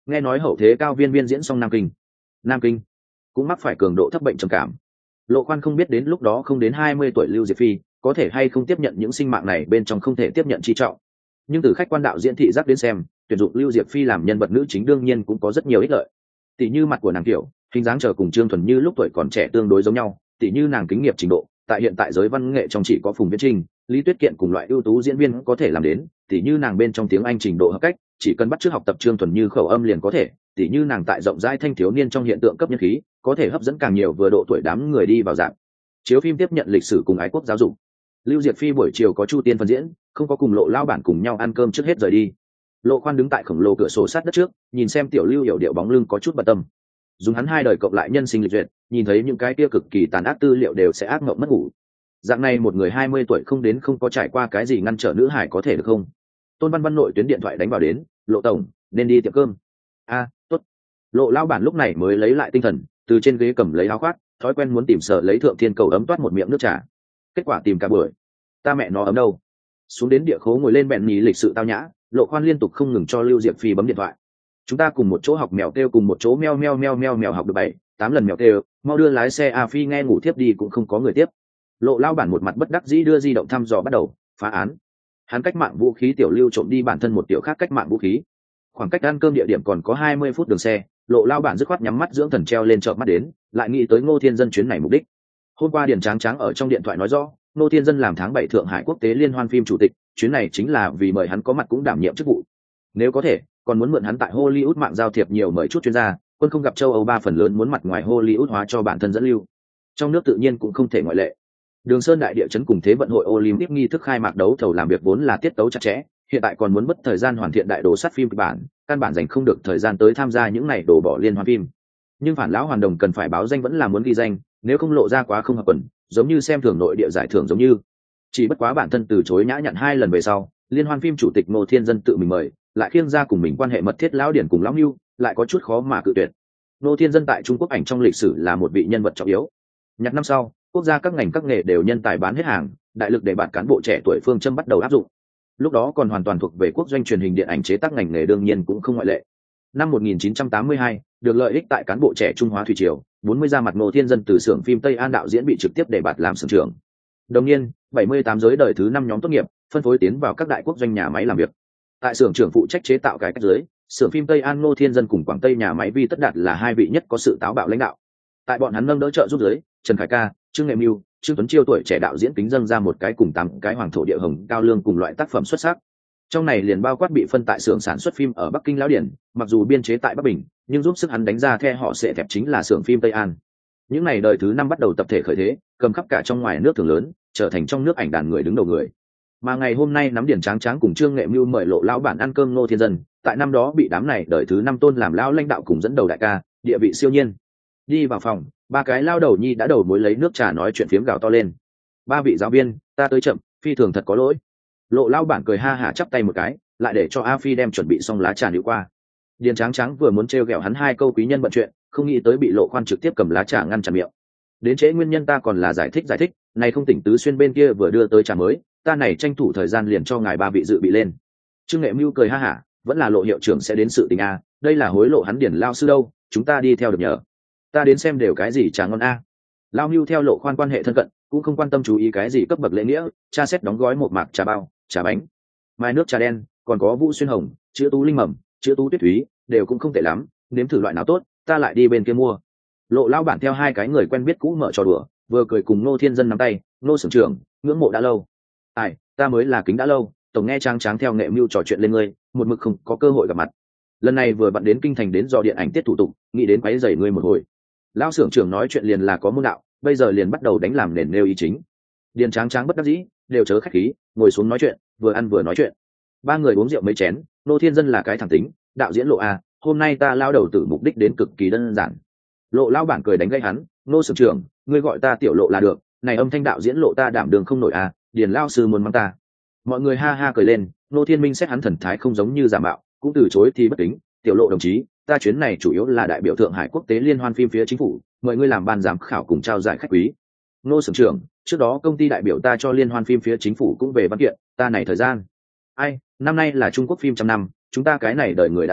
nghe nói hậu thế cao viên viên diễn xong nam kinh nam kinh cũng mắc phải cường độ thấp bệnh trầm cảm. Lộ Khoan không biết đến lúc đó không đến hai mươi tuổi Lưu Diệp Phi có thể hay không tiếp nhận những sinh mạng này bên trong không thể tiếp nhận chi trọng, nhưng từ khách quan đạo diễn thị giác đến xem, tuyển dụng Lưu Diệp Phi làm nhân vật nữ chính đương nhiên cũng có rất nhiều ích lợi. Tỷ như mặt của nàng kiểu hình dáng chờ cùng Trương Thuần Như lúc tuổi còn trẻ tương đối giống nhau, tỷ như nàng kính nghiệp trình độ tại hiện tại giới văn nghệ trong chỉ có Phùng Viễn Trinh, Lý Tuyết Kiện cùng loại ưu tú diễn viên có thể làm đến, tỷ như nàng bên trong tiếng Anh trình độ hợp cách chỉ cần bắt chước học tập Trương Thuần Như khẩu âm liền có thể, tỷ như nàng tại rộng rãi thanh thiếu niên trong hiện tượng cấp nhân khí có thể hấp dẫn càng nhiều vừa độ tuổi đám người đi vào dạng chiếu phim tiếp nhận lịch sử cùng ái quốc giáo dục. Lưu Diệp Phi buổi chiều có Chu Tiên phân diễn, không có cùng Lộ lao bản cùng nhau ăn cơm trước hết rời đi. Lộ Khoan đứng tại khổng lồ cửa sổ sát đất trước, nhìn xem tiểu Lưu hiểu điệu bóng lưng có chút bận tâm. Dùng hắn hai đời cộng lại nhân sinh lịch duyệt, nhìn thấy những cái kia cực kỳ tàn ác tư liệu đều sẽ ác mộng mất ngủ. Dạng này một người hai mươi tuổi không đến không có trải qua cái gì ngăn trở nữ hải có thể được không? Tôn Văn Văn nội tuyến điện thoại đánh vào đến, Lộ tổng, nên đi tiệm cơm. A, tốt. Lộ lao bản lúc này mới lấy lại tinh thần, từ trên ghế cầm lấy áo khoác, thói quen muốn tìm sở lấy thượng thiên cầu ấm toát một miệng nước trà. Kết quả tìm cả buổi, ta mẹ nó ấm đâu? Xuống đến địa khố ngồi lên bẹn nhí lịch sự tao nhã, Lộ Khoan liên tục không ngừng cho Lưu Diệp Phi bấm điện thoại. Chúng ta cùng một chỗ học mèo kêu, cùng một chỗ meo meo meo meo mèo học được bảy tám lần mèo kêu, mau đưa lái xe A Phi nghe ngủ tiếp đi cũng không có người tiếp. Lộ lao bản một mặt bất đắc dĩ đưa di động thăm dò bắt đầu phá án. Hắn cách mạng vũ khí tiểu Lưu trộm đi bản thân một tiểu khác cách mạng vũ khí. Khoảng cách ăn cơm địa điểm còn có hai mươi phút đường xe, Lộ lao bản dứt khoát nhắm mắt dưỡng thần treo lên chợp mắt đến, lại nghĩ tới Ngô Thiên Dân chuyến này mục đích. Hôm qua Điền Tráng Tráng ở trong điện thoại nói rõ, Ngô Thiên Dân làm tháng bảy Thượng Hải Quốc tế Liên hoan phim chủ tịch, chuyến này chính là vì mời hắn có mặt cũng đảm nhiệm chức vụ. Nếu có thể, còn muốn mượn hắn tại Hollywood mạng giao thiệp nhiều mời chút chuyên gia, quân không gặp châu Âu ba phần lớn muốn mặt ngoài Hollywood hóa cho bản thân dẫn lưu. Trong nước tự nhiên cũng không thể ngoại lệ. Đường Sơn đại địa chấn cùng Thế vận hội Olympic nghi thức khai mạc đấu thầu làm việc vốn là tiết tấu chặt chẽ, hiện tại còn muốn mất thời gian hoàn thiện đại đồ sắt phim kịch bản, căn bản dành không được thời gian tới tham gia những này đổ bỏ liên hoan phim. Nhưng phản lão hoàn đồng cần phải báo danh vẫn là muốn ghi danh, nếu không lộ ra quá không hợp quần, giống như xem thường nội địa giải thưởng giống như. Chỉ bất quá bản thân từ chối nhã nhặn hai lần về sau, liên hoan phim chủ tịch Ngô Thiên Dân tự mình mời, lại khiêng ra cùng mình quan hệ mật thiết lão điển cùng lão Nưu, lại có chút khó mà cự tuyệt. Ngô Thiên Dân tại Trung Quốc ảnh trong lịch sử là một vị nhân vật trọng yếu. Nhặt năm sau, quốc gia các ngành các nghề đều nhân tài bán hết hàng, đại lực để bạn cán bộ trẻ tuổi phương châm bắt đầu áp dụng. Lúc đó còn hoàn toàn thuộc về quốc doanh truyền hình điện ảnh chế tác ngành nghề đương nhiên cũng không ngoại lệ. Năm một nghìn chín trăm tám mươi hai, được lợi ích tại cán bộ trẻ Trung Hóa Thủy Triều, bốn mươi ra mặt Ngô Thiên Dân từ xưởng phim Tây An đạo diễn bị trực tiếp để bạt làm xưởng trưởng. Đồng nhiên, bảy mươi tám giới đời thứ năm nhóm tốt nghiệp, phân phối tiến vào các đại quốc doanh nhà máy làm việc. Tại xưởng trưởng phụ trách chế tạo cải cách dưới, xưởng phim Tây An Ngô Thiên Dân cùng Quảng Tây nhà máy Vi Tất Đạt là hai vị nhất có sự táo bạo lãnh đạo. Tại bọn hắn nâng đỡ trợ giúp dưới, Trần Khải Ca, Trương Nghệ Mưu, Trương Tuấn Chiêu tuổi trẻ đạo diễn kính dâng ra một cái cùng tám cái hoàng thổ địa hồng cao lương cùng loại tác phẩm xuất sắc. Trong này liền bao quát bị phân tại xưởng sản xuất phim ở Bắc Kinh Lão Điển, mặc dù biên chế tại Bắc Bình, nhưng giúp sức hắn đánh ra the họ sẽ thẹp chính là xưởng phim Tây An. Những này đời thứ năm bắt đầu tập thể khởi thế, cầm khắp cả trong ngoài nước thường lớn, trở thành trong nước ảnh đàn người đứng đầu người. Mà ngày hôm nay nắm Điển Tráng Tráng cùng Trương Nghệ Mưu mời Lộ lão bản ăn cơm Ngô Thiên Dân, tại năm đó bị đám này đời thứ năm tôn làm lão lãnh đạo cùng dẫn đầu đại ca, địa vị siêu nhiên. Đi vào phòng, ba cái lao đầu nhi đã đầu mối lấy nước trà nói chuyện phiếm gào to lên. Ba vị giáo viên, ta tới chậm, phi thường thật có lỗi. Lộ lao bản cười ha hả chắp tay một cái, lại để cho A Phi đem chuẩn bị xong lá trà níu qua. Điền Tráng Tráng vừa muốn trêu ghẹo hắn hai câu quý nhân bận chuyện, không nghĩ tới bị Lộ Khoan trực tiếp cầm lá trà ngăn chặn miệng. Đến trễ nguyên nhân ta còn là giải thích giải thích, này không tỉnh tứ xuyên bên kia vừa đưa tới trà mới, ta này tranh thủ thời gian liền cho ngài ba vị dự bị lên. Trương Nghệ Mưu cười ha hả, vẫn là Lộ hiệu trưởng sẽ đến sự tình a, đây là hối lộ hắn Điền lao sư đâu, chúng ta đi theo được nhờ. Ta đến xem đều cái gì trà ngon a. Lao Mưu theo Lộ Khoan quan hệ thân cận, cũng không quan tâm chú ý cái gì cấp bậc lễ nghĩa, cha xét đóng gói một mạc trà bao, trà bánh, mai nước trà đen, còn có Vũ Xuyên Hồng, chữ Tú Linh Mầm, chữ Tú Tuyết Thúy, đều cũng không tệ lắm, nếm thử loại nào tốt, ta lại đi bên kia mua. Lộ lao bản theo hai cái người quen biết cũ mở trò đùa, vừa cười cùng Ngô Thiên Dân nắm tay, Ngô xưởng trưởng, ngưỡng mộ đã lâu. Ai, ta mới là kính đã lâu, tổng nghe Trang Tráng theo Nghệ Mưu trò chuyện lên ngươi, một mực không có cơ hội gặp mặt. Lần này vừa bận đến kinh thành đến dò điện ảnh tiết thủ tục, nghĩ đến quấy rầy ngươi một hồi. Lão xưởng trưởng nói chuyện liền là có môn đạo, bây giờ liền bắt đầu đánh làm nền nêu ý chính. Điền Tráng Tráng bất đắc dĩ, đều chớ khách khí, ngồi xuống nói chuyện, vừa ăn vừa nói chuyện. Ba người uống rượu mấy chén, Ngô Thiên Dân là cái thẳng tính, đạo diễn Lộ a, hôm nay ta lao đầu tử mục đích đến cực kỳ đơn giản. Lộ lao bản cười đánh gây hắn, Ngô xưởng trưởng, ngươi gọi ta tiểu Lộ là được, này âm thanh đạo diễn Lộ ta đảm đường không nổi a, Điền lao sư muốn mắng ta. Mọi người ha ha cười lên, Ngô Thiên Minh xét hắn thần thái không giống như giả mạo, cũng từ chối thì bất kính, tiểu Lộ đồng chí, ta chuyến này chủ yếu là đại biểu Thượng Hải Quốc tế Liên hoan phim phía chính phủ, mời ngươi làm ban giám khảo cùng trao giải khách quý. Ngô xưởng trưởng, trước đó công ty đại biểu ta cho Liên hoan phim phía chính phủ cũng về văn kiện, ta này thời gian. Ai, năm nay là Trung Quốc phim trăm năm, chúng ta cái này đời người đã già,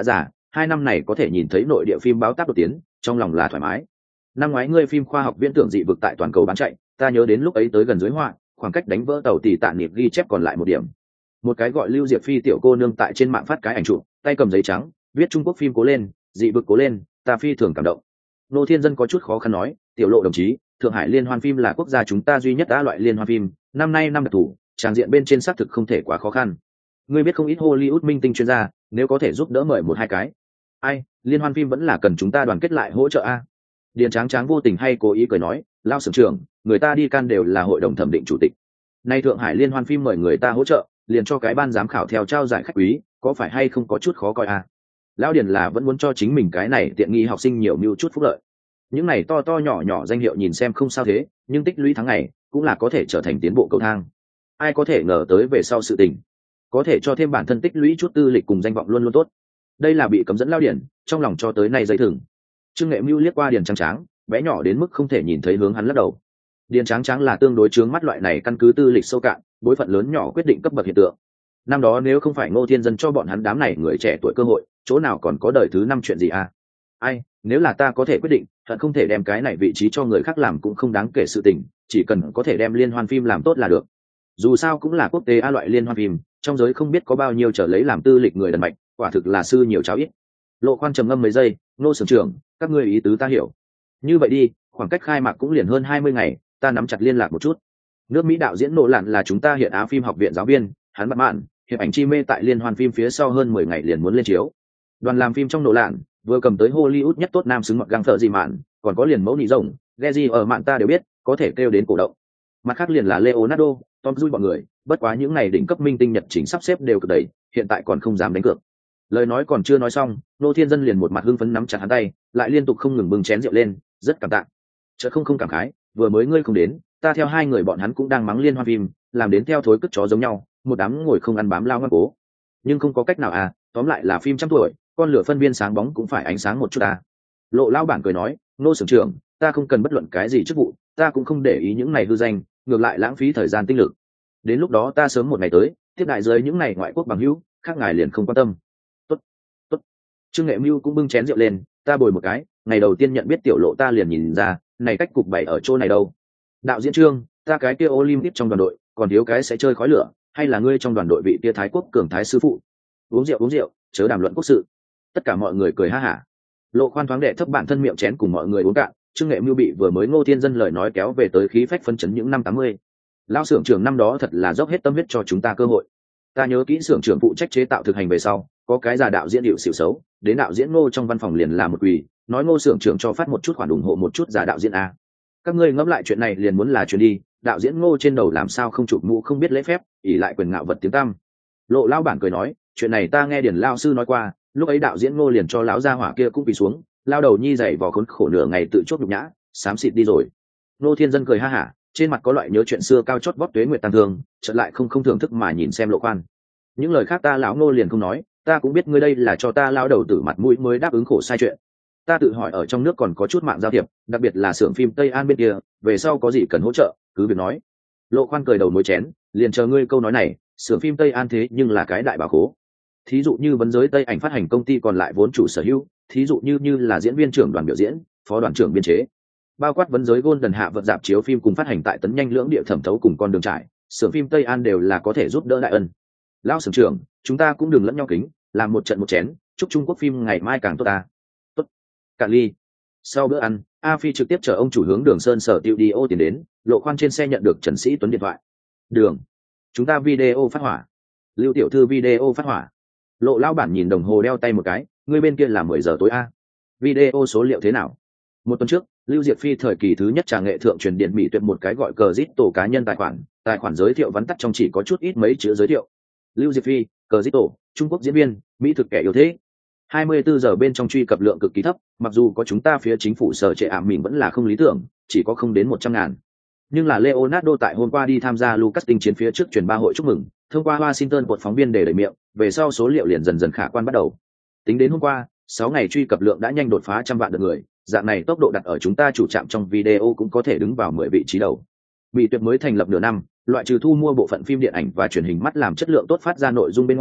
hai năm này có thể nhìn thấy nội địa phim báo tác đột tiến, trong lòng là thoải mái. Năm ngoái ngươi phim khoa học viễn tưởng dị vực tại toàn cầu bán chạy, ta nhớ đến lúc ấy tới gần dưới họa, khoảng cách đánh vỡ tàu tỷ tạ niệm ghi chép còn lại một điểm. Một cái gọi Lưu Diệp Phi tiểu cô nương tại trên mạng phát cái ảnh chụp, tay cầm giấy trắng, viết Trung Quốc phim cố lên, dị vực cố lên, ta phi thường cảm động. Nô Thiên Dân có chút khó khăn nói, tiểu Lộ đồng chí, Thượng Hải liên hoan phim là quốc gia chúng ta duy nhất đã loại liên hoan phim, năm nay năm đặc thủ, tràng diện bên trên xác thực không thể quá khó khăn. Ngươi biết không ít Hollywood minh tinh chuyên gia, nếu có thể giúp đỡ mời một hai cái. Ai, liên hoan phim vẫn là cần chúng ta đoàn kết lại hỗ trợ a. Điền Tráng Tráng vô tình hay cố ý cười nói, Lao Sưởng trưởng, người ta đi can đều là hội đồng thẩm định chủ tịch. Nay Thượng Hải liên hoan phim mời người ta hỗ trợ, liền cho cái ban giám khảo theo trao giải khách quý, có phải hay không có chút khó coi a? Lão Điền là vẫn muốn cho chính mình cái này tiện nghi học sinh nhiều mưu chút phúc lợi. Những này to to nhỏ nhỏ danh hiệu nhìn xem không sao thế, nhưng tích lũy tháng ngày cũng là có thể trở thành tiến bộ cầu thang. Ai có thể ngờ tới về sau sự tình, có thể cho thêm bản thân tích lũy chút tư lịch cùng danh vọng luôn luôn tốt. Đây là bị cấm dẫn Lão Điền, trong lòng cho tới nay dây thừng. Trương Nghệ Mưu liếc qua Điền Tráng Tráng, bé nhỏ đến mức không thể nhìn thấy hướng hắn lắc đầu. Điền Tráng Tráng là tương đối chướng mắt loại này căn cứ tư lịch sâu cạn, bối phận lớn nhỏ quyết định cấp bậc hiện tượng. Năm đó nếu không phải Ngô Thiên Dân cho bọn hắn đám này người trẻ tuổi cơ hội, chỗ nào còn có đời thứ năm chuyện gì à? Ai, nếu là ta có thể quyết định, thật không thể đem cái này vị trí cho người khác làm cũng không đáng kể sự tình, chỉ cần có thể đem liên hoan phim làm tốt là được. Dù sao cũng là quốc tế a loại liên hoan phim, trong giới không biết có bao nhiêu trở lấy làm tư lịch người đần mạch, quả thực là sư nhiều cháu ít. Lộ Khoan trầm ngâm mấy giây, Nô Sưởng trưởng, các ngươi ý tứ ta hiểu. Như vậy đi, khoảng cách khai mạc cũng liền hơn hai mươi ngày, ta nắm chặt liên lạc một chút. Nước Mỹ đạo diễn Nỗ Lạn là chúng ta hiện Á phim học viện giáo viên, hắn bắt mạn, hiệp ảnh chi mê tại liên hoan phim phía sau hơn mười ngày liền muốn lên chiếu. Đoàn làm phim trong Nỗ Lạn vừa cầm tới Hollywood nhất tốt nam xứng mặc găng thợ gì mạn, còn có liền mẫu nị rồng, Gezi ở mạn ta đều biết, có thể kêu đến cổ động. Mặt khác liền là Leonardo, Tom Cruise bọn người, bất quá những này đỉnh cấp minh tinh nhật chính sắp xếp đều cực đầy, hiện tại còn không dám đánh cược. Lời nói còn chưa nói xong, Nô Thiên Dân liền một mặt hưng phấn nắm chặt hắn tay, lại liên tục không ngừng bưng chén rượu lên, rất cảm tạ. Chợt không không cảm khái, vừa mới ngươi không đến, ta theo hai người bọn hắn cũng đang mắng liên hoan phim, làm đến theo thối cất chó giống nhau, một đám ngồi không ăn bám lao ngoan cố. Nhưng không có cách nào à, tóm lại là phim trăm tuổi, con lửa phân viên sáng bóng cũng phải ánh sáng một chút à. Lộ lao bản cười nói, Nô Sưởng trưởng, ta không cần bất luận cái gì chức vụ, ta cũng không để ý những này hư danh, ngược lại lãng phí thời gian tinh lực. Đến lúc đó ta sớm một ngày tới, tiếp đại giới những này ngoại quốc bằng hữu, khác ngài liền không quan tâm. Tốt, tốt. Trương Nghệ Mưu cũng bưng chén rượu lên, ta bồi một cái, ngày đầu tiên nhận biết tiểu Lộ ta liền nhìn ra, này cách cục bày ở chỗ này đâu. Đạo diễn Trương, ta cái kia Olympic trong đoàn đội, còn thiếu cái sẽ chơi khói lửa, hay là ngươi trong đoàn đội vị kia Thái Quốc cường thái sư phụ. Uống rượu uống rượu, chớ đàm luận quốc sự. Tất cả mọi người cười ha hả. Lộ Khoan thoáng đệ thấp bản thân miệng chén cùng mọi người uống cạn, Trương Nghệ Mưu bị vừa mới Ngô Thiên Dân lời nói kéo về tới khí phách phấn chấn những năm tám mươi. Lão xưởng trưởng năm đó thật là dốc hết tâm huyết cho chúng ta cơ hội. Ta nhớ kỹ xưởng trưởng phụ trách chế tạo thực hành về sau, có cái già đạo diễn điệu xỉu xấu, đến đạo diễn Ngô trong văn phòng liền làm một quỳ, nói Ngô xưởng trưởng cho phát một chút khoản ủng hộ một chút già đạo diễn a. Các ngươi ngẫm lại chuyện này liền muốn là chuyện đi, đạo diễn Ngô trên đầu làm sao không chụp mũ không biết lễ phép, ỷ lại quyền ngạo vật tiếng tăm. Lộ lão bản cười nói, chuyện này ta nghe Điền lão sư nói qua, lúc ấy đạo diễn Ngô liền cho lão gia hỏa kia cũng quỳ xuống, lao đầu nhi dày vò khốn khổ nửa ngày tự chốt nhục nhã, xám xịt đi rồi. Ngô Thiên Dân cười ha hả, trên mặt có loại nhớ chuyện xưa cao chót vót tuế nguyệt tăng thương, chợt lại không không thưởng thức mà nhìn xem Lộ Khoan. Những lời khác ta lão Ngô liền không nói, ta cũng biết ngươi đây là cho ta lao đầu tử mặt mũi mới đáp ứng khổ sai chuyện. Ta tự hỏi ở trong nước còn có chút mạng giao thiệp, đặc biệt là xưởng phim Tây An bên kia, về sau có gì cần hỗ trợ, cứ việc nói. Lộ Khoan cười đầu mối chén, liền chờ ngươi câu nói này, xưởng phim Tây An thế nhưng là cái đại bảo khố. Thí dụ như vấn giới Tây ảnh phát hành công ty còn lại vốn chủ sở hữu, thí dụ như như là diễn viên trưởng đoàn biểu diễn, phó đoàn trưởng biên chế, bao quát vấn giới Golden hạ vật dạp chiếu phim cùng phát hành tại tấn nhanh lưỡng địa thẩm thấu cùng con đường trải, xưởng phim Tây An đều là có thể giúp đỡ đại ân. Lão xưởng trưởng, chúng ta cũng đừng lẫn nhau kính, làm một trận một chén, chúc Trung Quốc phim ngày mai càng tốt ta. Tốt. Cạn ly. Sau bữa ăn, A Phi trực tiếp chở ông chủ hướng Đường Sơn sở tiêu đi ô tiền đến, Lộ Khoan trên xe nhận được Trần Sĩ Tuấn điện thoại. Đường, chúng ta video phát hỏa. Lưu tiểu thư video phát hỏa. Lộ lão bản nhìn đồng hồ đeo tay một cái, ngươi bên kia là mười giờ tối a. Video số liệu thế nào? Một tuần trước, Lưu Diệp Phi thời kỳ thứ nhất trà nghệ thượng truyền điện mỹ tuyệt một cái gọi cờ zit tổ cá nhân tài khoản, tài khoản giới thiệu vắn tắt trong chỉ có chút ít mấy chữ giới thiệu. Lưu Diệp Phi, cờ zit tổ, Trung Quốc diễn viên, mỹ thực kẻ yêu thế. hai mươi bốn giờ bên trong truy cập lượng cực kỳ thấp, mặc dù có chúng ta phía chính phủ sở trệ ảm mình vẫn là không lý tưởng, chỉ có không đến một trăm ngàn. Nhưng là Leonardo tại hôm qua đi tham gia Lucas tinh chiến phía trước truyền ba hội chúc mừng, thông qua Washington một phóng viên để đẩy miệng, về sau số liệu liền dần dần khả quan bắt đầu. Tính đến hôm qua, sáu ngày truy cập lượng đã nhanh đột phá trăm vạn lượt người, dạng này tốc độ đặt ở chúng ta chủ trạm trong video cũng có thể đứng vào mười vị trí đầu. Mỹ tuyệt mới thành lập nửa năm, loại trừ thu mua bộ phận phim điện ảnh và truyền hình mắt làm chất lượng tốt phát ra nội dung bên ngoài,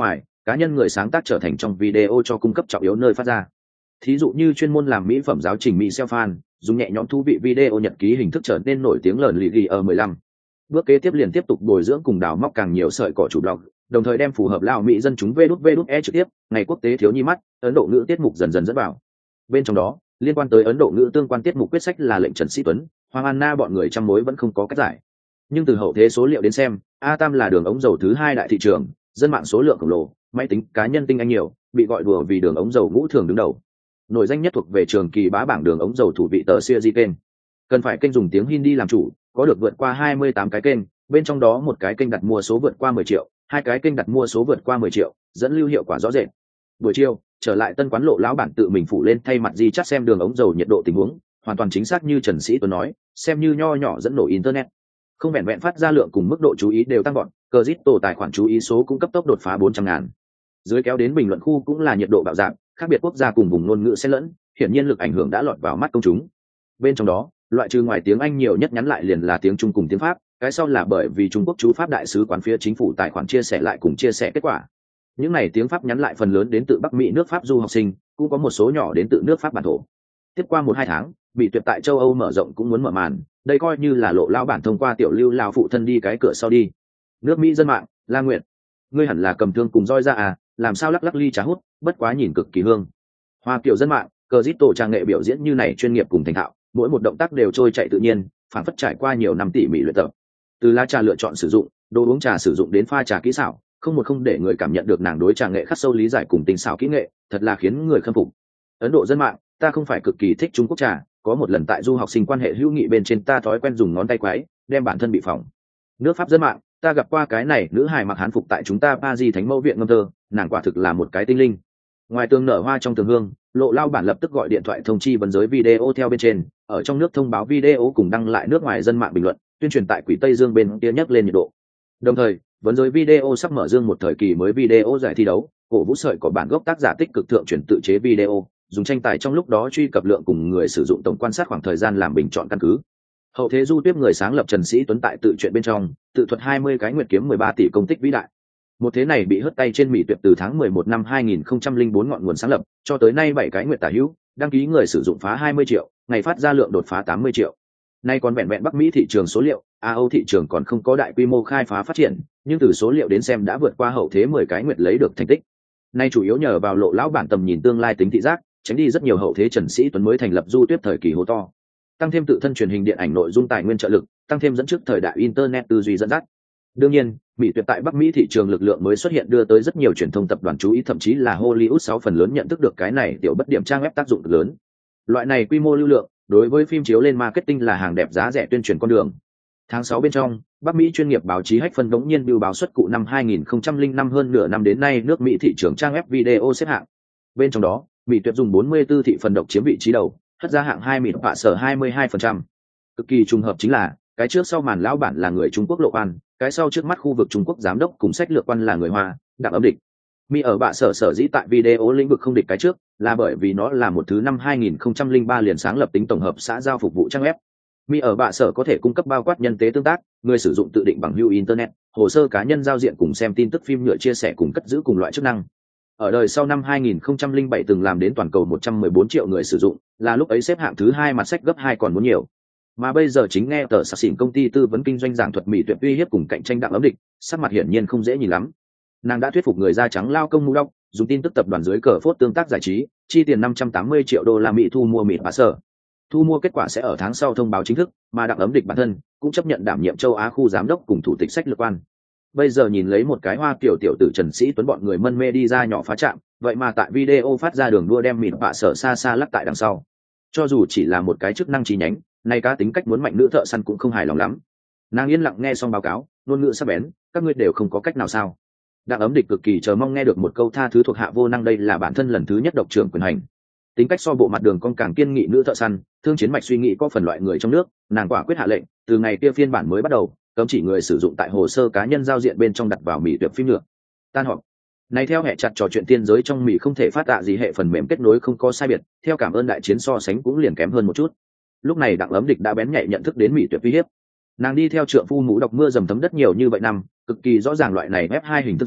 cá nhân người sáng tác trở thành trong video cho cung cấp trọng yếu nơi phát ra. Thí dụ như chuyên môn làm mỹ phẩm giáo trình mỹ xeo fan, dùng nhẹ nhõm thú vị video nhật ký hình thức trở nên nổi tiếng lờn lì ghi ở mười lăm. Bước kế tiếp liền tiếp tục bồi dưỡng cùng đào móc càng nhiều sợi cỏ chủ blog, đồng thời đem phù hợp lao mỹ dân chúng vê đút vê đút e trực tiếp, ngày quốc tế thiếu nhi mắt, Ấn Độ ngữ tiết mục dần dần dẫn vào. Bên trong đó, liên quan tới Ấn Độ ngữ tương quan tiết mục quyết sách là lệnh Trần Sĩ Tuấn, Hoàng Anna bọn người trăm mối vẫn không có cách giải. Nhưng từ hậu thế số liệu đến xem, A Tam là đường ống dầu thứ hai đại thị trường, dân mạng số lượng khổng lồ, máy tính cá nhân tinh anh nhiều, bị gọi đùa vì đường ống dầu ngũ thường đứng đầu. Nổi danh nhất thuộc về trường kỳ bá bảng đường ống dầu thủ vị tờ Siêu Di kênh. Cần phải kênh dùng tiếng Hindi làm chủ, có được vượt qua hai mươi tám cái kênh, bên trong đó một cái kênh đặt mua số vượt qua mười triệu, hai cái kênh đặt mua số vượt qua mười triệu, dẫn lưu hiệu quả rõ rệt. Buổi chiều, trở lại Tân Quán Lộ lão bản tự mình phụ lên thay mặt di chắt xem đường ống dầu nhiệt độ tình huống, hoàn toàn chính xác như Trần Sĩ Tuấn nói, xem như nho nhỏ dẫn nổ internet. Không vẹn vẹn phát ra lượng cùng mức độ chú ý đều tăng gọn, Crypto tài khoản chú ý số cũng cấp tốc đột phá bốn trăm ngàn. Dưới kéo đến bình luận khu cũng là nhiệt độ bạo dạng, khác biệt quốc gia cùng vùng ngôn ngữ xen lẫn, hiển nhiên lực ảnh hưởng đã lọt vào mắt công chúng. Bên trong đó, loại trừ ngoài tiếng Anh nhiều nhất nhắn lại liền là tiếng Trung cùng tiếng Pháp, cái sau là bởi vì Trung Quốc chú Pháp đại sứ quán phía chính phủ tài khoản chia sẻ lại cùng chia sẻ kết quả. Những này tiếng Pháp nhắn lại phần lớn đến từ Bắc Mỹ nước Pháp du học sinh, cũng có một số nhỏ đến từ nước Pháp bản thổ. Tiếp qua một hai tháng, bị tuyệt tại châu Âu mở rộng cũng muốn mở màn, đây coi như là lộ lao bản thông qua tiểu lưu lao phụ thân đi cái cửa sau đi. Nước Mỹ dân mạng, La Nguyệt, ngươi hẳn là cầm thương cùng roi ra à, làm sao lắc lắc ly trà hút, bất quá nhìn cực kỳ hương. Hoa kiểu dân mạng, cờ dít tổ trang nghệ biểu diễn như này chuyên nghiệp cùng thành thạo, mỗi một động tác đều trôi chạy tự nhiên, phản phất trải qua nhiều năm tỉ mỉ luyện tập. Từ lá trà lựa chọn sử dụng, đồ uống trà sử dụng đến pha trà kỹ xảo, không một không để người cảm nhận được nàng đối trà nghệ khắc sâu lý giải cùng tình xảo kỹ nghệ, thật là khiến người khâm phục. Ấn Độ dân mạng, ta không phải cực kỳ thích Trung Quốc trà, có một lần tại du học sinh quan hệ hữu nghị bên trên ta thói quen dùng ngón tay quái, đem bản thân bị phỏng. Nước Pháp dân mạng, ta gặp qua cái này nữ hài mặc hán phục tại chúng ta Paris Thánh Mẫu viện ngâm thơ, nàng quả thực là một cái tinh linh. Ngoài tường nở hoa trong tường hương, lộ lao bản lập tức gọi điện thoại thông chi vấn giới video theo bên trên, ở trong nước thông báo video cùng đăng lại nước ngoài dân mạng bình luận, tuyên truyền tại Quỷ Tây Dương bên kia nhắc lên nhiệt độ. Đồng thời, vấn giới video sắp mở dương một thời kỳ mới video giải thi đấu, cổ vũ sợi có bản gốc tác giả tích cực thượng truyền tự chế video, dùng tranh tài trong lúc đó truy cập lượng cùng người sử dụng tổng quan sát khoảng thời gian làm bình chọn căn cứ. Hậu thế du tiếp người sáng lập Trần Sĩ Tuấn tại tự truyện bên trong, tự thuật hai mươi cái nguyệt kiếm mười ba tỷ công tích vĩ đại. Một thế này bị hất tay trên Mỹ Tuyệt từ tháng mười một năm hai nghìn không trăm lẻ bốn ngọn nguồn sáng lập, cho tới nay bảy cái nguyệt tả hữu, đăng ký người sử dụng phá hai mươi triệu, ngày phát ra lượng đột phá tám mươi triệu. Nay còn vẹn vẹn Bắc Mỹ thị trường số liệu, a âu thị trường còn không có đại quy mô khai phá phát triển, nhưng từ số liệu đến xem đã vượt qua hậu thế mười cái nguyệt lấy được thành tích. Nay chủ yếu nhờ vào lộ lão bản tầm nhìn tương lai tính thị giác, tránh đi rất nhiều hậu thế Trần Sĩ Tuấn mới thành lập du tuyết thời kỳ hố to. Tăng thêm tự thân truyền hình điện ảnh nội dung tài nguyên trợ lực, tăng thêm dẫn trước thời đại internet tư duy dẫn dắt. Đương nhiên, Mỹ Tuyệt tại Bắc Mỹ thị trường lực lượng mới xuất hiện đưa tới rất nhiều truyền thông tập đoàn chú ý, thậm chí là Hollywood sáu phần lớn nhận thức được cái này tiểu bất điểm trang web tác dụng lớn. Loại này quy mô lưu lượng, đối với phim chiếu lên marketing là hàng đẹp giá rẻ tuyên truyền con đường. Tháng sáu bên trong, Bắc Mỹ chuyên nghiệp báo chí Hách phân đống nhiên bưu báo xuất cụ năm hai nghìn không trăm lẻ năm hơn nửa năm đến nay nước Mỹ thị trường trang web video xếp hạng. Bên trong đó, Mỹ Tuyệt dùng bốn mươi tư thị phần độc chiếm vị trí đầu, hất ra hạng hai Mỹ Họa sở hai mươi hai phần trăm. Cực kỳ trùng hợp chính là, cái trước sau màn lão bản là người Trung Quốc Lộ Quan, cái sau trước mắt khu vực Trung Quốc giám đốc cùng sách lược quan là người Hoa, Đặng Ấm Địch. Mi ở bạ sở sở dĩ tại video lĩnh vực không địch cái trước, là bởi vì nó là một thứ năm hai nghìn không trăm lẻ ba liền sáng lập tính tổng hợp xã giao phục vụ trang web. Mi ở bạ sở có thể cung cấp bao quát nhân tế tương tác, người sử dụng tự định bằng hữu internet, hồ sơ cá nhân giao diện cùng xem tin tức phim nhựa chia sẻ cùng cất giữ cùng loại chức năng. Ở đời sau năm hai nghìn không trăm lẻ bảy từng làm đến toàn cầu một trăm mười bốn triệu người sử dụng, là lúc ấy xếp hạng thứ hai mặt sách gấp hai còn muốn nhiều. Mà bây giờ chính nghe tờ sạc xỉn công ty tư vấn kinh doanh giảng thuật Mỹ Tuyệt uy hiếp cùng cạnh tranh Đặng Ấm Địch, sắc mặt hiển nhiên không dễ nhìn lắm. Nàng đã thuyết phục người da trắng lao công mũ đốc, dùng tin tức tập đoàn dưới cờ phốt tương tác giải trí, chi tiền năm trăm tám mươi triệu đô la Mỹ thu mua Mỹ Bá Sở. Thu mua kết quả sẽ ở tháng sau thông báo chính thức, mà Đặng Ấm Địch bản thân cũng chấp nhận đảm nhiệm châu Á khu giám đốc cùng thủ tịch sách lược quan. Bây giờ nhìn lấy một cái hoa kiểu tiểu tử Trần Sĩ Tuấn bọn người mân mê đi ra nhỏ phá trạm, vậy mà tại video phát ra đường đua đem Mỹ Bá Sở xa xa lắc tại đằng sau. Cho dù chỉ là một cái chức năng chi nhánh, nay cá tính cách muốn mạnh nữ thợ săn cũng không hài lòng lắm. Nàng yên lặng nghe xong báo cáo, ngôn ngữ sắc bén, các ngươi đều không có cách nào sao? Đặng Ấm Địch cực kỳ chờ mong nghe được một câu tha thứ thuộc hạ vô năng, đây là bản thân lần thứ nhất độc trưởng quyền hành. Tính cách so bộ mặt đường con càng kiên nghị nữ thợ săn, thương chiến mạch suy nghĩ có phần loại người trong nước, nàng quả quyết hạ lệnh, từ ngày kia phiên bản mới bắt đầu, cấm chỉ người sử dụng tại hồ sơ cá nhân giao diện bên trong đặt vào Mỹ Tuyệt phim nữa. Tan họp. Này theo hệ chặt trò chuyện tiên giới trong Mỹ không thể phát tạ gì hệ phần mềm kết nối không có sai biệt, theo cảm ơn đại chiến so sánh cũng liền kém hơn một chút. Lúc này Đặng Ấm Địch đã bén nhạy nhận thức đến Mỹ Tuyệt uy hiếp. Nàng đi theo trượng phu mũ độc mưa dầm thấm đất nhiều như vậy năm, cực kỳ rõ ràng loại này ép hai hình thức giới,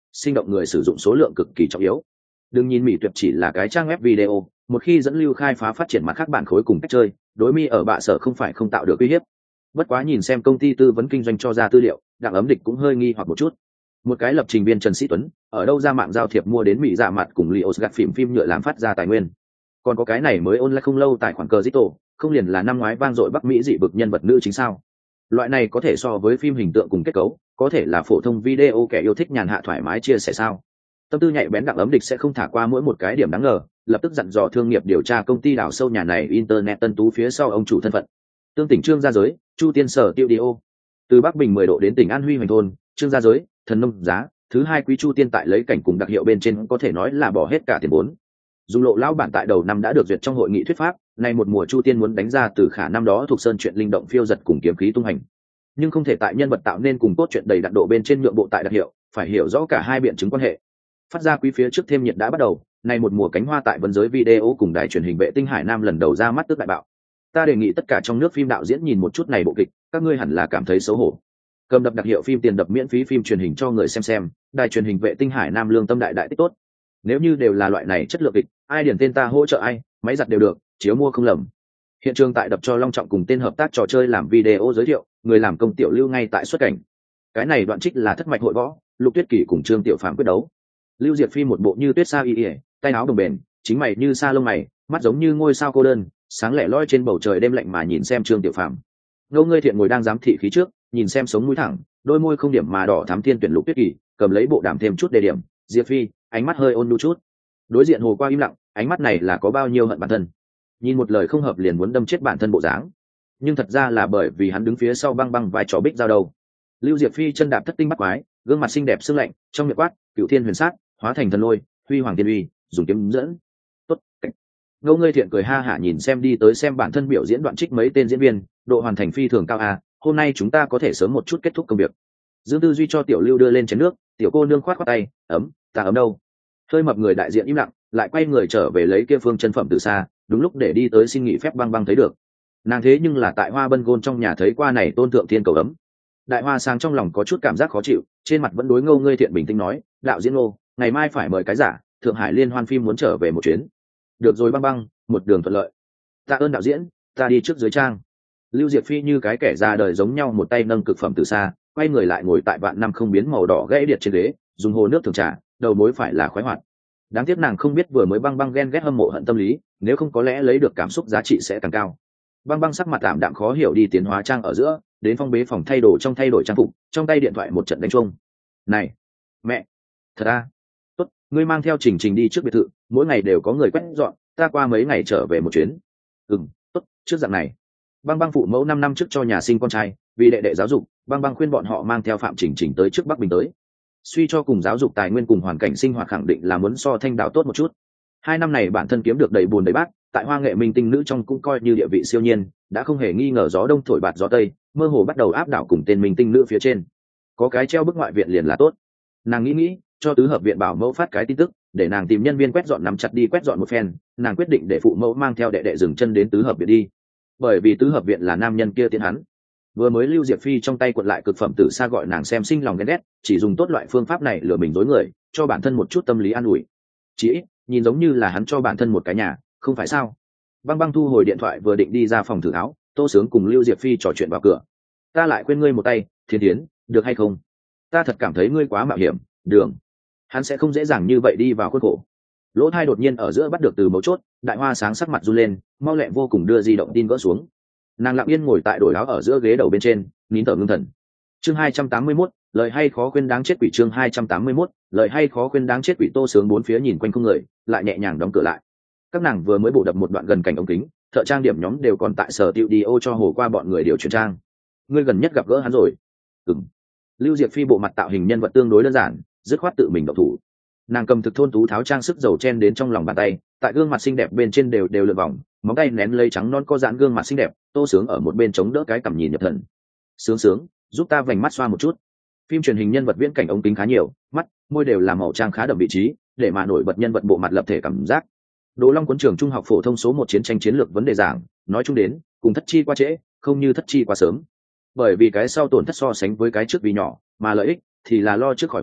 sinh động người sử dụng số lượng cực kỳ trọng yếu. Đừng nhìn Mỹ Tuyệt chỉ là cái trang web video, một khi dẫn lưu khai phá phát triển mặt khác bản khối cùng cách chơi, đối Mi ở bạ sở không phải không tạo được uy hiếp. Bất quá nhìn xem công ty tư vấn kinh doanh cho ra tư liệu, Đặng Ấm Địch cũng hơi nghi hoặc một chút. Một cái lập trình viên Trần Sĩ Tuấn, ở đâu ra mạng giao thiệp mua đến Mỹ dạ mặt cùng Lios gạt phim phim nhựa làm phát ra tài nguyên. Còn có cái này mới online không lâu tài khoản cờ Zito, không liền là năm ngoái vang dội Bắc Mỹ dị vực nhân vật nữ chính sao? Loại này có thể so với phim hình tượng cùng kết cấu, có thể là phổ thông video kẻ yêu thích nhàn hạ thoải mái chia sẻ sao? Tâm tư nhạy bén Đặng Ấm Địch sẽ không thả qua mỗi một cái điểm đáng ngờ, lập tức dặn dò thương nghiệp điều tra công ty đào sâu nhà này internet tân tú phía sau ông chủ thân phận. Tương tỉnh Trương Gia Giới, Chu Tiên Sở Tiêu Dio. Từ Bắc Bình mười độ đến tỉnh An Huy Hoành thôn, Trương Gia Giới, thần nông giá, thứ hai quý Chu Tiên tại lấy cảnh cùng đặc hiệu bên trên có thể nói là bỏ hết cả tiền vốn. Dung lộ lão bản tại đầu năm đã được duyệt trong hội nghị thuyết pháp, nay một mùa Chu Tiên muốn đánh ra từ khả năm đó thuộc sơn chuyện linh động phiêu giật cùng kiếm khí tung hành, nhưng không thể tại nhân vật tạo nên cùng cốt truyện đầy đặc độ bên trên nhượng bộ tại đặc hiệu, phải hiểu rõ cả hai biện chứng quan hệ. Phát ra quý phía trước thêm nhiệt đã bắt đầu, nay một mùa cánh hoa tại vân giới video cùng đài truyền hình Vệ tinh Hải Nam lần đầu ra mắt tức đại bạo. Ta đề nghị tất cả trong nước phim đạo diễn nhìn một chút này bộ kịch, các ngươi hẳn là cảm thấy xấu hổ. Cầm đập đặc hiệu phim tiền đập miễn phí phim truyền hình cho người xem xem, đài truyền hình Vệ tinh Hải Nam lương tâm đại đại tích tốt. Nếu như đều là loại này chất lượng kịch, ai điển tên ta hỗ trợ ai, máy giặt đều được, chiếu mua không lầm. Hiện trường tại đập cho Long Trọng cùng tên hợp tác trò chơi làm video giới thiệu, người làm công tiểu lưu ngay tại xuất cảnh. Cái này đoạn trích là thất mạch hội võ, Lục Tuyết Kỳ cùng Trương Tiểu Phàm quyết đấu. Lưu Diệp Phi một bộ như tuyết sa y y, tay áo đồng bền, chính mày như sa lông mày, mắt giống như ngôi sao cô đơn, sáng lẻ loi trên bầu trời đêm lạnh mà nhìn xem Trương Tiểu Phàm. Ngô Ngươi Thiện ngồi đang giám thị khí trước, nhìn xem sống mũi thẳng, đôi môi không điểm mà đỏ thắm thiên tuyển Lục Tuyết Kỳ, cầm lấy bộ đàm thêm chút đề điểm, Diệp Phi, ánh mắt hơi ôn nhu chút. Đối diện Hồ Qua im lặng, ánh mắt này là có bao nhiêu hận bản thân. Nhìn một lời không hợp liền muốn đâm chết bản thân bộ dáng. Nhưng thật ra là bởi vì hắn đứng phía sau băng băng vai trò bích giao đầu. Lưu Diệp Phi chân đạp thất tinh bắt quái, gương mặt xinh đẹp sương lạnh, trong miệng quát, Cửu Thiên Huyền Sát, hóa thành thần lôi, huy hoàng tiên uy, dùng kiếm dẫn. Tốt. Ngô Ngươi Thiện cười ha hả nhìn xem đi tới xem bản thân biểu diễn đoạn trích mấy tên diễn viên, độ hoàn thành phi thường cao à, hôm nay chúng ta có thể sớm một chút kết thúc công việc. Dương Tư Duy cho Tiểu Lưu đưa lên chén nước, tiểu cô nương khoát khoát tay, ấm, ta ấm đâu? Hơi mập người đại diện im lặng, lại quay người trở về lấy kia phương chân phẩm từ xa, đúng lúc để đi tới xin nghỉ phép băng băng thấy được. Nàng thế nhưng là tại Hoa Bân Gôn trong nhà thấy qua này tôn thượng thiên cầu ấm. Đại Hoa sang trong lòng có chút cảm giác khó chịu, trên mặt vẫn đối Ngô Ngươi Thiện bình tĩnh nói, đạo diễn Ngô, ngày mai phải mời cái giả, Thượng Hải liên hoan phim muốn trở về một chuyến. Được rồi băng băng, một đường thuận lợi. Tạ ơn đạo diễn, ta đi trước dưới trang. Lưu Diệp Phi như cái kẻ già đời giống nhau một tay nâng cực phẩm từ xa, quay người lại ngồi tại vạn năm không biến màu đỏ gãy điệt trên ghế, dùng hồ nước thường trà, đầu mối phải là khoái hoạt. Đáng tiếc nàng không biết vừa mới băng băng ghen ghét hâm mộ hận tâm lý, nếu không có lẽ lấy được cảm xúc giá trị sẽ càng cao. Băng băng sắc mặt tạm đạm khó hiểu đi tiến hóa trang ở giữa, đến phong bế phòng thay đồ trong thay đổi trang phục, trong tay điện thoại một trận đánh chuông. Này, mẹ, thật à? Tốt, ngươi mang theo Trình Trình đi trước biệt thự, mỗi ngày đều có người quét dọn, ta qua mấy ngày trở về một chuyến. Ừm, tốt, trước dạng này. Băng băng phụ mẫu năm năm trước cho nhà sinh con trai, vì đệ đệ giáo dục, băng băng khuyên bọn họ mang theo Phạm Trình Trình tới trước Bắc Bình tới. Suy cho cùng giáo dục tài nguyên cùng hoàn cảnh sinh hoạt khẳng định là muốn so Thanh Đảo tốt một chút. Hai năm này bản thân kiếm được đầy buồn đầy bát, tại Hoa nghệ minh tinh nữ trong cũng coi như địa vị siêu nhiên, đã không hề nghi ngờ gió đông thổi bạt gió tây, mơ hồ bắt đầu áp đảo cùng tên minh tinh nữ phía trên. Có cái treo bức ngoại viện liền là tốt. Nàng nghĩ nghĩ, cho tứ hợp viện bảo mẫu phát cái tin tức, để nàng tìm nhân viên quét dọn nắm chặt đi quét dọn một phen, nàng quyết định để phụ mẫu mang theo đệ đệ dừng chân đến tứ hợp viện đi. Bởi vì tứ hợp viện là nam nhân kia tiến hắn. Vừa mới Lưu Diệp Phi trong tay cuộn lại cực phẩm từ xa gọi nàng xem sinh lòng ghen ghét, chỉ dùng tốt loại phương pháp này lừa mình dối người, cho bản thân một chút tâm lý an ủi. Chỉ ít, nhìn giống như là hắn cho bản thân một cái nhà, không phải sao? Băng băng thu hồi điện thoại vừa định đi ra phòng thử áo, Tô Sướng cùng Lưu Diệp Phi trò chuyện vào cửa. Ta lại quên ngươi một tay, Thiên Thiến, được hay không? Ta thật cảm thấy ngươi quá mạo hiểm, Đường. Hắn sẽ không dễ dàng như vậy đi vào khuôn khổ. Lỗ thai đột nhiên ở giữa bắt được từ mấu chốt, Đại Hoa sáng sắc mặt run lên, mau lẹ vô cùng đưa di động tin gỡ xuống. Nàng lặng yên ngồi tại đổi áo ở giữa ghế đầu bên trên, nín thở ngưng thần. Chương hai trăm tám mươi mốt, lời hay khó khuyên đáng chết quỷ. Chương hai trăm tám mươi mốt, lời hay khó khuyên đáng chết quỷ. Tô Sướng bốn phía nhìn quanh không người, lại nhẹ nhàng đóng cửa lại. Các nàng vừa mới bổ đập một đoạn gần cảnh ống kính, thợ trang điểm nhóm đều còn tại sở tiệu đi ô cho Hồ Qua bọn người điều chuyển trang. Ngươi gần nhất gặp gỡ hắn rồi? Ừm. Lưu Diệp Phi bộ mặt tạo hình nhân vật tương đối đơn giản, dứt khoát tự mình động thủ. Nàng cầm thực thôn tú tháo trang sức dầu chen đến trong lòng bàn tay, tại gương mặt xinh đẹp bên trên đều đều lượn vòng, móng tay nén lấy trắng non có giãn gương mặt xinh đẹp. Tô Sướng ở một bên chống đỡ cái cằm nhìn nhập thần. Sướng sướng, giúp ta vành mắt xoa một chút. Phim truyền hình nhân vật viễn cảnh ống kính khá nhiều, mắt, môi đều là màu trang khá đậm vị trí, để mà nổi bật nhân vật bộ mặt lập thể cảm giác. Đỗ Long cuốn trường trung học phổ thông số một chiến tranh chiến lược vấn đề giảng, nói chung đến, cùng thất chi qua trễ, không như thất chi qua sớm. Bởi vì cái sau tổn thất so sánh với cái trước vì nhỏ, mà lợi ích thì là lo trước khỏi họa,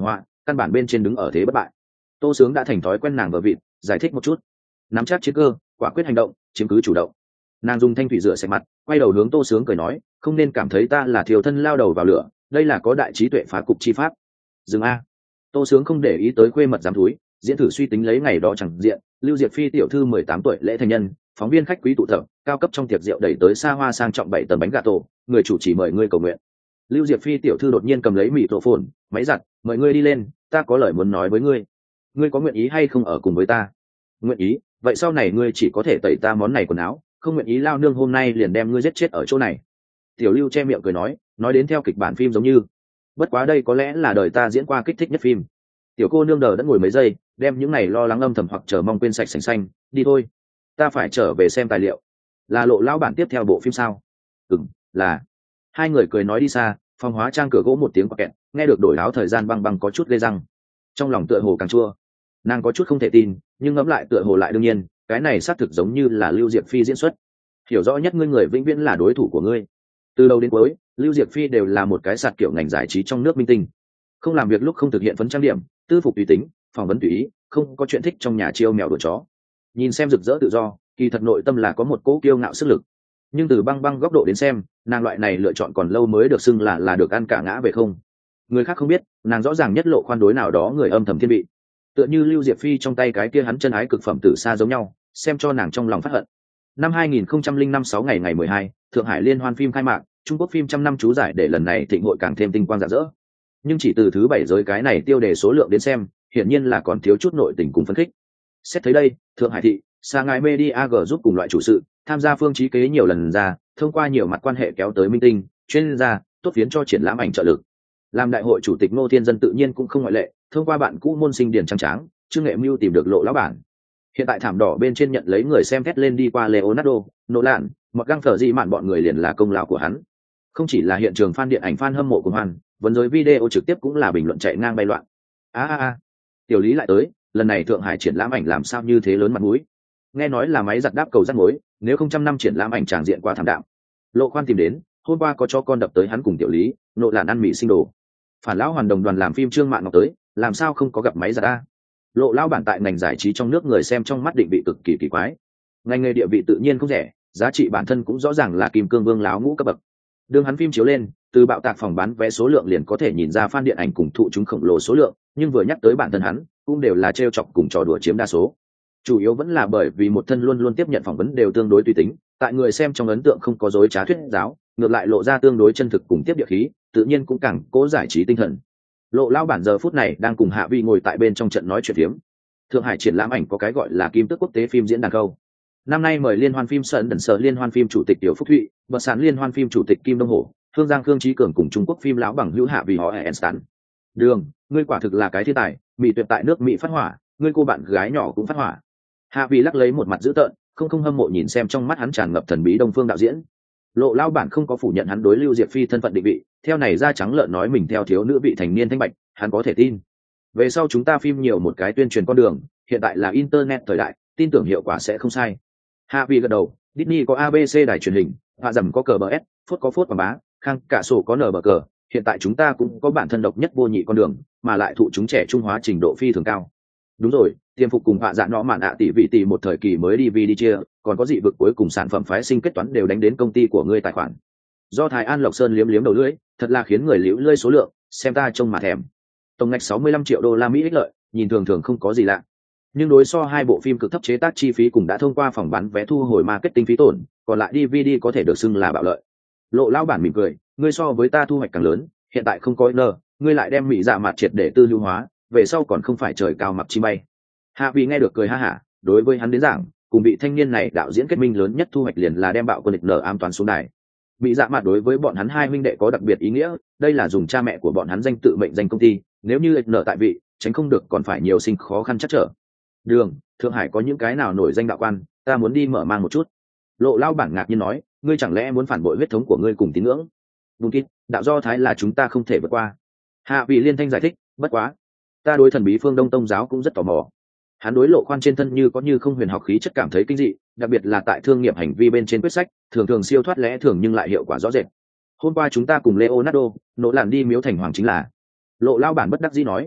căn bản bên trên đứng ở thế bất bại. Tô Sướng đã thành thói quen nàng vợ vịt, giải thích một chút. Nắm chắc chiến cơ, quả quyết hành động, chiếm cứ chủ động. Nàng dùng thanh thủy rửa sạch mặt, quay đầu hướng Tô Sướng cười nói, không nên cảm thấy ta là thiều thân lao đầu vào lửa, đây là có đại trí tuệ phá cục chi pháp. Dừng a. Tô Sướng không để ý tới khuê mật dám thúi, diễn thử suy tính lấy ngày đó chẳng diện, Lưu Diệp Phi tiểu thư mười tám tuổi lễ thành nhân, phóng viên khách quý tụ tập, cao cấp trong tiệc rượu đẩy tới xa hoa sang trọng bảy tầng bánh gà tổ, người chủ chỉ mời ngươi cầu nguyện. Lưu Diệp Phi tiểu thư đột nhiên cầm lấy mịt rộ phồn, máy giặt, mời ngươi đi lên, ta có lời muốn nói với ngươi. Ngươi có nguyện ý hay không ở cùng với ta? Nguyện ý, vậy sau này ngươi chỉ có thể tẩy ta món này quần áo, không nguyện ý lao nương hôm nay liền đem ngươi giết chết ở chỗ này. Tiểu Lưu che miệng cười nói, nói đến theo kịch bản phim giống như. Bất quá đây có lẽ là đời ta diễn qua kích thích nhất phim. Tiểu cô nương đờ đã ngồi mấy giây, đem những này lo lắng âm thầm hoặc chờ mong quên sạch sành xanh, đi thôi. Ta phải trở về xem tài liệu. Là Lộ lão bản tiếp theo bộ phim sao? Ừm, là. Hai người cười nói đi xa, phòng hóa trang cửa gỗ một tiếng quạt kẹt, nghe được đổi áo thời gian băng băng có chút ghê răng. Trong lòng tựa hồ càng chua. Nàng có chút không thể tin, nhưng ngẫm lại tựa hồ lại đương nhiên, cái này xác thực giống như là Lưu Diệp Phi diễn xuất. Hiểu rõ nhất ngươi người vĩnh viễn là đối thủ của ngươi. Từ đầu đến cuối, Lưu Diệp Phi đều là một cái sạt kiểu ngành giải trí trong nước minh tinh. Không làm việc lúc không thực hiện phấn trang điểm, tư phục tùy tính, phỏng vấn tùy ý, không có chuyện thích trong nhà chiêu mèo đuổi chó. Nhìn xem rực rỡ tự do, kỳ thật nội tâm là có một cỗ kiêu ngạo sức lực. Nhưng từ băng băng góc độ đến xem, nàng loại này lựa chọn còn lâu mới được xưng là là được ăn cả ngã về không. Người khác không biết, nàng rõ ràng nhất lộ khoan đối nào đó người âm thầm thiên vị. Tựa như Lưu Diệp Phi trong tay cái kia hắn chân ái cực phẩm tử xa giống nhau, xem cho nàng trong lòng phát hận. Năm hai nghìn không trăm lẻ năm sáu ngày ngày mười hai, Thượng Hải Liên hoan phim khai mạc, Trung Quốc phim trăm năm chú giải để lần này thịnh hội càng thêm tinh quang rạng rỡ. Nhưng chỉ từ thứ bảy giới cái này tiêu đề số lượng đến xem, hiển nhiên là còn thiếu chút nội tình cùng phấn khích. Xét thấy đây, Thượng Hải thị, Sa Ngài Media G giúp cùng loại chủ sự, tham gia phương chí kế nhiều lần ra, thông qua nhiều mặt quan hệ kéo tới minh tinh, chuyên gia, tốt phiến cho triển lãm ảnh trợ lực. Làm đại hội chủ tịch Ngô Thiên Dân tự nhiên cũng không ngoại lệ, thông qua bạn cũ môn sinh điển trang tráng, Trương Nghệ Mưu tìm được Lộ lão bản. Hiện tại thảm đỏ bên trên nhận lấy người xem thét lên đi qua Leonardo, Nolan, một găng thở gì mạn bọn người liền là công lao của hắn. Không chỉ là hiện trường fan điện ảnh fan hâm mộ của Hoàn, vấn giới video trực tiếp cũng là bình luận chạy ngang bay loạn. A a a, tiểu Lý lại tới, lần này Thượng Hải triển lãm ảnh làm sao như thế lớn mặt mũi. Nghe nói là máy giặt đáp cầu rắc mối, nếu không trăm năm triển lãm ảnh tràng diện qua thảm đạm. Lộ Khoan tìm đến, hôm qua có cho con đập tới hắn cùng tiểu Lý, nộ làn ăn mì sinh đồ. Phản lão hoàn đồng đoàn làm phim Trương Mạn Ngọc tới, làm sao không có gặp máy giặt a? Lộ lão bản tại ngành giải trí trong nước người xem trong mắt định vị cực kỳ kỳ quái. Ngành nghề địa vị tự nhiên không rẻ, giá trị bản thân cũng rõ ràng là kim cương vương láo ngũ cấp bậc. Đường hắn phim chiếu lên, từ bạo tạc phòng bán vé số lượng liền có thể nhìn ra fan điện ảnh cùng thụ chúng khổng lồ số lượng, nhưng vừa nhắc tới bản thân hắn, cũng đều là trêu chọc cùng trò đùa chiếm đa số. Chủ yếu vẫn là bởi vì một thân luôn luôn tiếp nhận phỏng vấn đều tương đối tùy tính, tại người xem trong ấn tượng không có dối trá thuyết giáo, ngược lại lộ ra tương đối chân thực cùng tiếp địa khí, tự nhiên cũng càng cố giải trí tinh thần. Lộ lao bản giờ phút này đang cùng Hạ Vi ngồi tại bên trong trận nói chuyện phiếm. Thượng Hải triển lãm ảnh có cái gọi là Kim Tước Quốc tế phim diễn đàn câu. Năm nay mời liên hoan phim Sơn Đần Sở liên hoan phim chủ tịch Tiểu Phúc Thụy, bậc sản liên hoan phim chủ tịch Kim Đông Hổ, Hương Giang Khương Trí Cường cùng Trung Quốc phim lão bằng hữu Hạ Vi họ Einstein. Đường, ngươi quả thực là cái thiên tài, Mỹ tuyệt tại nước Mỹ phát hỏa, ngươi cô bạn gái nhỏ cũng phát hỏa. Hạ Vi lắc lấy một mặt dữ tợn, không không hâm mộ nhìn xem trong mắt hắn tràn ngập thần bí Đông Phương đạo diễn. Lộ lao bản không có phủ nhận hắn đối Lưu Diệp Phi thân phận định vị, theo này ra trắng lợn nói mình theo thiếu nữ vị thành niên thanh bạch, hắn có thể tin. Về sau chúng ta phim nhiều một cái tuyên truyền con đường, hiện tại là internet thời đại, tin tưởng hiệu quả sẽ không sai. Hạ Vi gật đầu, Disney có a bê xê đài truyền hình, Hạ Dầm có cờ bờ S, Phốt có Phốt quảng bá, Khang cả sổ có nở bờ cờ, hiện tại chúng ta cũng có bản thân độc nhất vô nhị con đường, mà lại thụ chúng trẻ trung hóa trình độ phi thường cao. Đúng rồi, tiêm phục cùng Hạ Dạ nó mạn ạ tỷ vị tỷ một thời kỳ mới đi vi đi chia, còn có dị vực cuối cùng sản phẩm phái sinh kết toán đều đánh đến công ty của ngươi tài khoản. Do Thái An Lộc Sơn liếm liếm đầu lưỡi, thật là khiến người liễu lơi số lượng, xem ta trông mà thèm. Tổng ngạch sáu mươi lăm triệu đô la Mỹ ích lợi, nhìn thường thường không có gì lạ. Nhưng đối so hai bộ phim cực thấp chế tác chi phí cùng đã thông qua phòng bán vé thu hồi marketing phí tổn, còn lại đê vê đê có thể được xưng là bạo lợi. Lộ lao bản mỉm cười, ngươi so với ta thu hoạch càng lớn, hiện tại không có nợ, ngươi lại đem mỹ dạ mặt triệt để tư lưu hóa, về sau còn không phải trời cao mặc chi bay. Hạ Vi nghe được cười ha hả, đối với hắn đến giảng, cùng vị thanh niên này đạo diễn kết minh lớn nhất thu hoạch liền là đem bạo quân địch nở an toàn xuống đài. Mỹ dạ mặt đối với bọn hắn hai huynh đệ có đặc biệt ý nghĩa, đây là dùng cha mẹ của bọn hắn danh tự mệnh danh công ty, nếu như địch nở tại vị, tránh không được còn phải nhiều sinh khó khăn chắc trở. Đường, Thượng Hải có những cái nào nổi danh đạo quan, ta muốn đi mở mang một chút. Lộ lao bản ngạc nhiên nói, ngươi chẳng lẽ muốn phản bội huyết thống của ngươi cùng tín ngưỡng? Đúng kít, đạo do Thái là chúng ta không thể vượt qua. Hạ Vi liên thanh giải thích, bất quá, ta đối thần bí phương Đông Tông giáo cũng rất tò mò. Hắn đối Lộ Khoan trên thân như có như không huyền học khí chất cảm thấy kinh dị, đặc biệt là tại thương nghiệp hành vi bên trên quyết sách, thường thường siêu thoát lẽ thường nhưng lại hiệu quả rõ rệt. Hôm qua chúng ta cùng Leonardo, nỗ làn đi miếu thành hoàng chính là. Lộ lao bản bất đắc dĩ nói,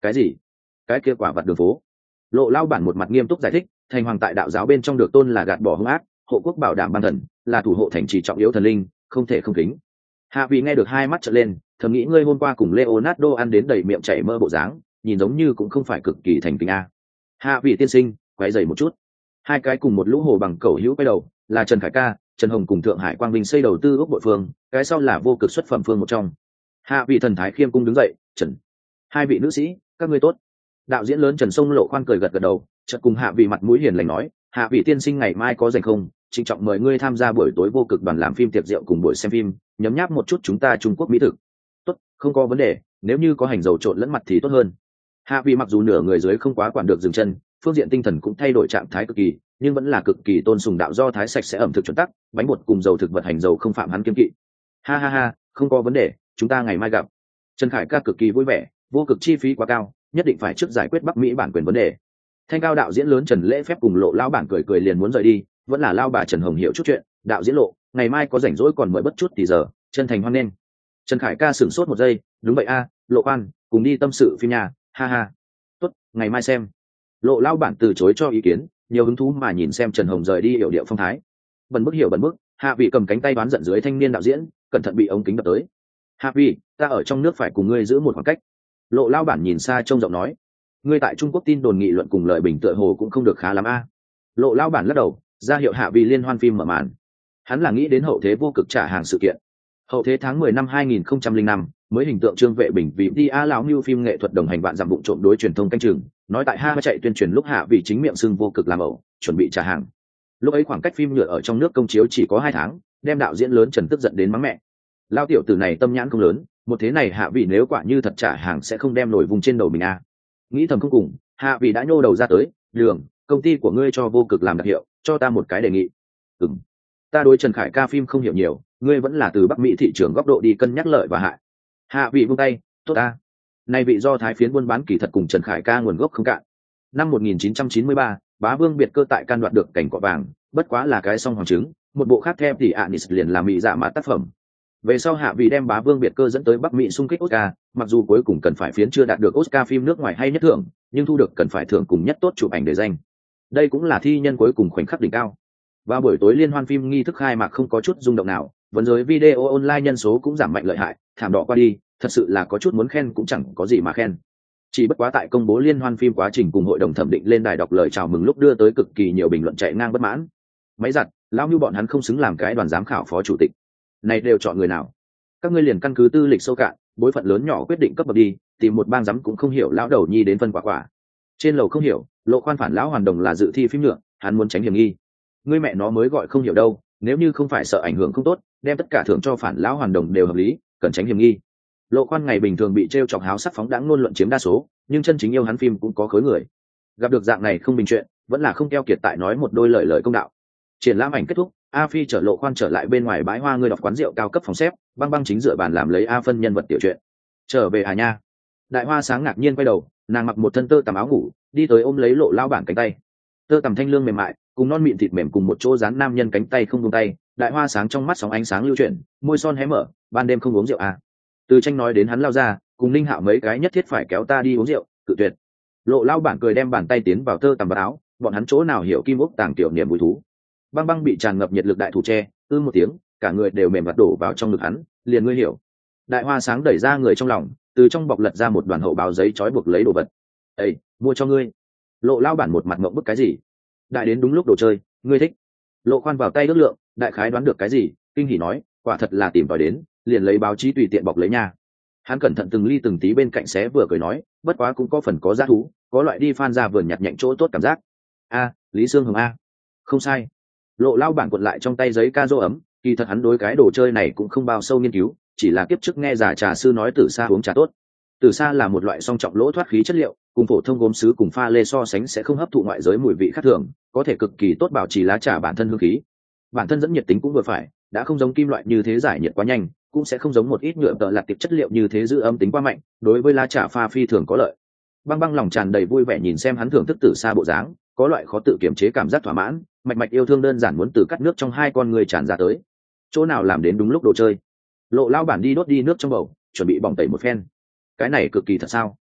Cái gì? Cái kia quả vật đường phố? Lộ lao bản một mặt nghiêm túc giải thích, thành hoàng tại đạo giáo bên trong được tôn là gạt bỏ hung ác, hộ quốc bảo đảm ban thần, là thủ hộ thành trì trọng yếu thần linh, không thể không kính. Hạ vị nghe được hai mắt trợn lên, thầm nghĩ ngươi hôm qua cùng Leonardo ăn đến đầy miệng chảy mơ bộ dáng, nhìn giống như cũng không phải cực kỳ thành kính a. Hạ vị tiên sinh, quay dày một chút. Hai cái cùng một lũ hồ bằng cẩu hữu quay đầu, là Trần Khải Ca, Trần Hồng cùng Thượng Hải Quang Vinh xây đầu tư ước bội phương, cái sau là vô cực xuất phẩm phương một trong. Hạ vị thần thái khiêm cung đứng dậy, Trần, hai vị nữ sĩ, các ngươi tốt. Đạo diễn lớn Trần Sông Lộ khoan cười gật gật đầu, chợt cùng Hạ vị mặt mũi hiền lành nói, Hạ vị tiên sinh ngày mai có rảnh không, trịnh trọng mời ngươi tham gia buổi tối vô cực đoàn làm phim tiệc rượu cùng buổi xem phim, nhấm nháp một chút chúng ta Trung Quốc mỹ thực. Tốt, không có vấn đề, nếu như có hành dầu trộn lẫn mặt thì tốt hơn. Hạ vị mặc dù nửa người dưới không quá quản được dừng chân, phương diện tinh thần cũng thay đổi trạng thái cực kỳ, nhưng vẫn là cực kỳ tôn sùng đạo do thái sạch sẽ ẩm thực chuẩn tắc, bánh bột cùng dầu thực vật hành dầu không phạm hắn kiêng kỵ. Ha ha ha, không có vấn đề, chúng ta ngày mai gặp. Trần Khải Ca cực kỳ vui vẻ, vô cực chi phí quá cao, nhất định phải trước giải quyết Bắc Mỹ bản quyền vấn đề. Thanh cao đạo diễn lớn Trần lễ phép cùng Lộ lao bản cười cười liền muốn rời đi, vẫn là lao bà Trần Hồng hiểu chút chuyện, đạo diễn Lộ, ngày mai có rảnh rỗi còn mời bất chút thì giờ, chân thành hoan nghênh. Trần Khải Ca sửng sốt một giây, đúng vậy a, Lộ Quan, cùng đi tâm sự phim nhà, ha ha. Tốt, ngày mai xem. Lộ lao bản từ chối cho ý kiến, nhiều hứng thú mà nhìn xem Trần Hồng rời đi hiểu điệu phong thái. Bần bức hiểu bần bức, Hạ vị cầm cánh tay đoán giận dưới thanh niên đạo diễn, cẩn thận bị ống kính đập tới. Hạ vị, ta ở trong nước phải cùng ngươi giữ một khoảng cách. Lộ lao bản nhìn xa trông rộng nói, ngươi tại Trung Quốc tin đồn nghị luận cùng lợi bình tựa hồ cũng không được khá lắm a. Lộ lao bản lắc đầu, ra hiệu Hạ vị liên hoan phim mở màn. Hắn là nghĩ đến hậu thế vô cực trả hàng sự kiện. Hậu thế tháng mười năm hai nghìn không trăm lẻ năm mới hình tượng Trương Vệ Bình vì đi a lão như phim nghệ thuật đồng hành bạn giảm bụng trộm đối truyền thông canh chừng, nói tại ha chạy tuyên truyền lúc Hạ vị chính miệng xưng vô cực làm ẩu, chuẩn bị trả hàng. Lúc ấy khoảng cách phim nhựa ở trong nước công chiếu chỉ có hai tháng, đem đạo diễn lớn Trần tức giận đến mắng mẹ. Lao tiểu tử này tâm nhãn không lớn, một thế này Hạ vị nếu quả như thật trả hàng sẽ không đem nổi vùng trên đầu mình a. Nghĩ thầm không cùng, Hạ vị đã nhô đầu ra tới, đường, công ty của ngươi cho vô cực làm đặc hiệu, cho ta một cái đề nghị. Ừm, ta đối Trần Khải Ca phim không hiểu nhiều, ngươi vẫn là từ Bắc Mỹ thị trường góc độ đi cân nhắc lợi và hại. Hạ vị buông tay, tốt ta. Này vị do thái phiến buôn bán kỳ thật cùng Trần Khải Ca nguồn gốc không cạn. Năm một nghìn chín trăm chín mươi ba, Bá Vương biệt cơ tại can đoạt được cảnh cọ vàng, bất quá là cái song hoàng trứng, một bộ khác theo thì Anis liền làm mỹ dạ mã tác phẩm. Về sau Hạ vị đem Bá Vương biệt cơ dẫn tới Bắc Mỹ xung kích Oscar, mặc dù cuối cùng cần phải phiến chưa đạt được Oscar phim nước ngoài hay nhất thưởng, nhưng thu được cần phải thưởng cùng nhất tốt chụp ảnh để danh. Đây cũng là thi nhân cuối cùng khoảnh khắc đỉnh cao. Vào buổi tối liên hoan phim nghi thức khai mạc không có chút rung động nào, vấn giới video online nhân số cũng giảm mạnh lợi hại, thảm đỏ qua đi, thật sự là có chút muốn khen cũng chẳng có gì mà khen. Chỉ bất quá tại công bố liên hoan phim quá trình cùng hội đồng thẩm định lên đài đọc lời chào mừng lúc đưa tới cực kỳ nhiều bình luận chạy ngang bất mãn. Máy giặt, lão như bọn hắn không xứng làm cái đoàn giám khảo phó chủ tịch. Này đều chọn người nào? Các ngươi liền căn cứ tư lịch sâu cạn, bối phận lớn nhỏ quyết định cấp bậc đi, tìm một bang giám cũng không hiểu lão đầu nhi đến phân quả quả. Trên lầu không hiểu, Lộ khoan phản lão hoàn đồng là dự thi phim nữa, hắn muốn tránh hiểm nghi. Ngươi mẹ nó mới gọi không hiểu đâu, nếu như không phải sợ ảnh hưởng không tốt, đem tất cả thưởng cho phản lão hoàn đồng đều hợp lý, cần tránh hiểm nghi. Lộ khoan ngày bình thường bị t r e o chọc háo sắc phóng đãng ngôn luận chiếm đa số, nhưng chân chính yêu hắn phim cũng có khối người. Gặp được dạng này không bình chuyện, vẫn là không keo kiệt tại nói một đôi lời lời công đạo. Triển lãm ảnh kết thúc, A Phi chở Lộ khoan trở lại bên ngoài bãi hoa, người đọc quán rượu cao cấp phòng xếp, băng băng chính dựa bàn làm lấy A phân nhân vật tiểu truyện. Trở về à nha. Đại hoa sáng ngạc nhiên quay đầu, nàng mặc một thân tơ tằm áo ngủ, đi tới ôm lấy Lộ lao bản cánh tay. Tơ tằm thanh lương mềm mại, cùng non mịn thịt mềm cùng một chỗ dán nam nhân cánh tay không buông tay. Đại hoa sáng trong mắt sóng ánh sáng lưu chuyển, môi son hé mở, ban đêm không uống rượu à. Từ tranh nói đến hắn lao ra, cùng Ninh Hạo mấy cái nhất thiết phải kéo ta đi uống rượu, cự tuyệt. Lộ lao bản cười đem bàn tay tiến vào tơ tằm vào áo, bọn hắn chỗ nào hiểu kim ốc tàng tiểu niềm vui thú. Băng băng bị tràn ngập nhiệt lực đại thủ tre, ư một tiếng, cả người đều mềm vặt đổ vào trong ngực hắn, liền ngươi hiểu. Đại hoa sáng đẩy ra người trong lòng, từ trong bọc lật ra một đoàn hậu báo giấy trói buộc lấy đồ vật. Ê, mua cho ngươi. Lộ lao bản một mặt ngậm bức cái gì? Đại đến đúng lúc đồ chơi, ngươi thích. Lộ khoan vào tay ước lượng, đại khái đoán được cái gì, kinh hỉ nói, quả thật là tìm tòi đến, liền lấy báo chí tùy tiện bọc lấy nha. Hắn cẩn thận từng ly từng tí bên cạnh xé vừa cười nói, bất quá cũng có phần có giá thú, có loại đi phan ra vườn nhặt nhạnh chỗ tốt cảm giác. A, Lý Sương Hồng a. Không sai. Lộ lao bản cuộn lại trong tay giấy ca dô ấm, kỳ thật hắn đối cái đồ chơi này cũng không bao sâu nghiên cứu, chỉ là kiếp trước nghe già trà sư nói tử sa uống trà tốt. Tử sa là một loại song trọng lỗ thoát khí chất liệu, cùng phổ thông gốm sứ cùng pha lê so sánh sẽ không hấp thụ ngoại giới mùi vị khác thường, có thể cực kỳ tốt bảo trì lá trà bản thân hương khí. Bản thân dẫn nhiệt tính cũng vừa phải, đã không giống kim loại như thế giải nhiệt quá nhanh, cũng sẽ không giống một ít nhựa tợ lạt tiệp chất liệu như thế giữ âm tính quá mạnh, đối với lá trà pha phi thường có lợi. Băng băng lòng tràn đầy vui vẻ nhìn xem hắn thưởng thức tử sa bộ dáng, có loại khó tự kiềm chế cảm giác thỏa mãn, mạch mạch yêu thương đơn giản muốn từ cắt nước trong hai con người tràn ra tới. Chỗ nào làm đến đúng lúc đồ chơi. Lộ lao bản đi đốt đi nước trong bầu, chuẩn bị bỏng tẩy một phen. Cái này cực kỳ thật sao?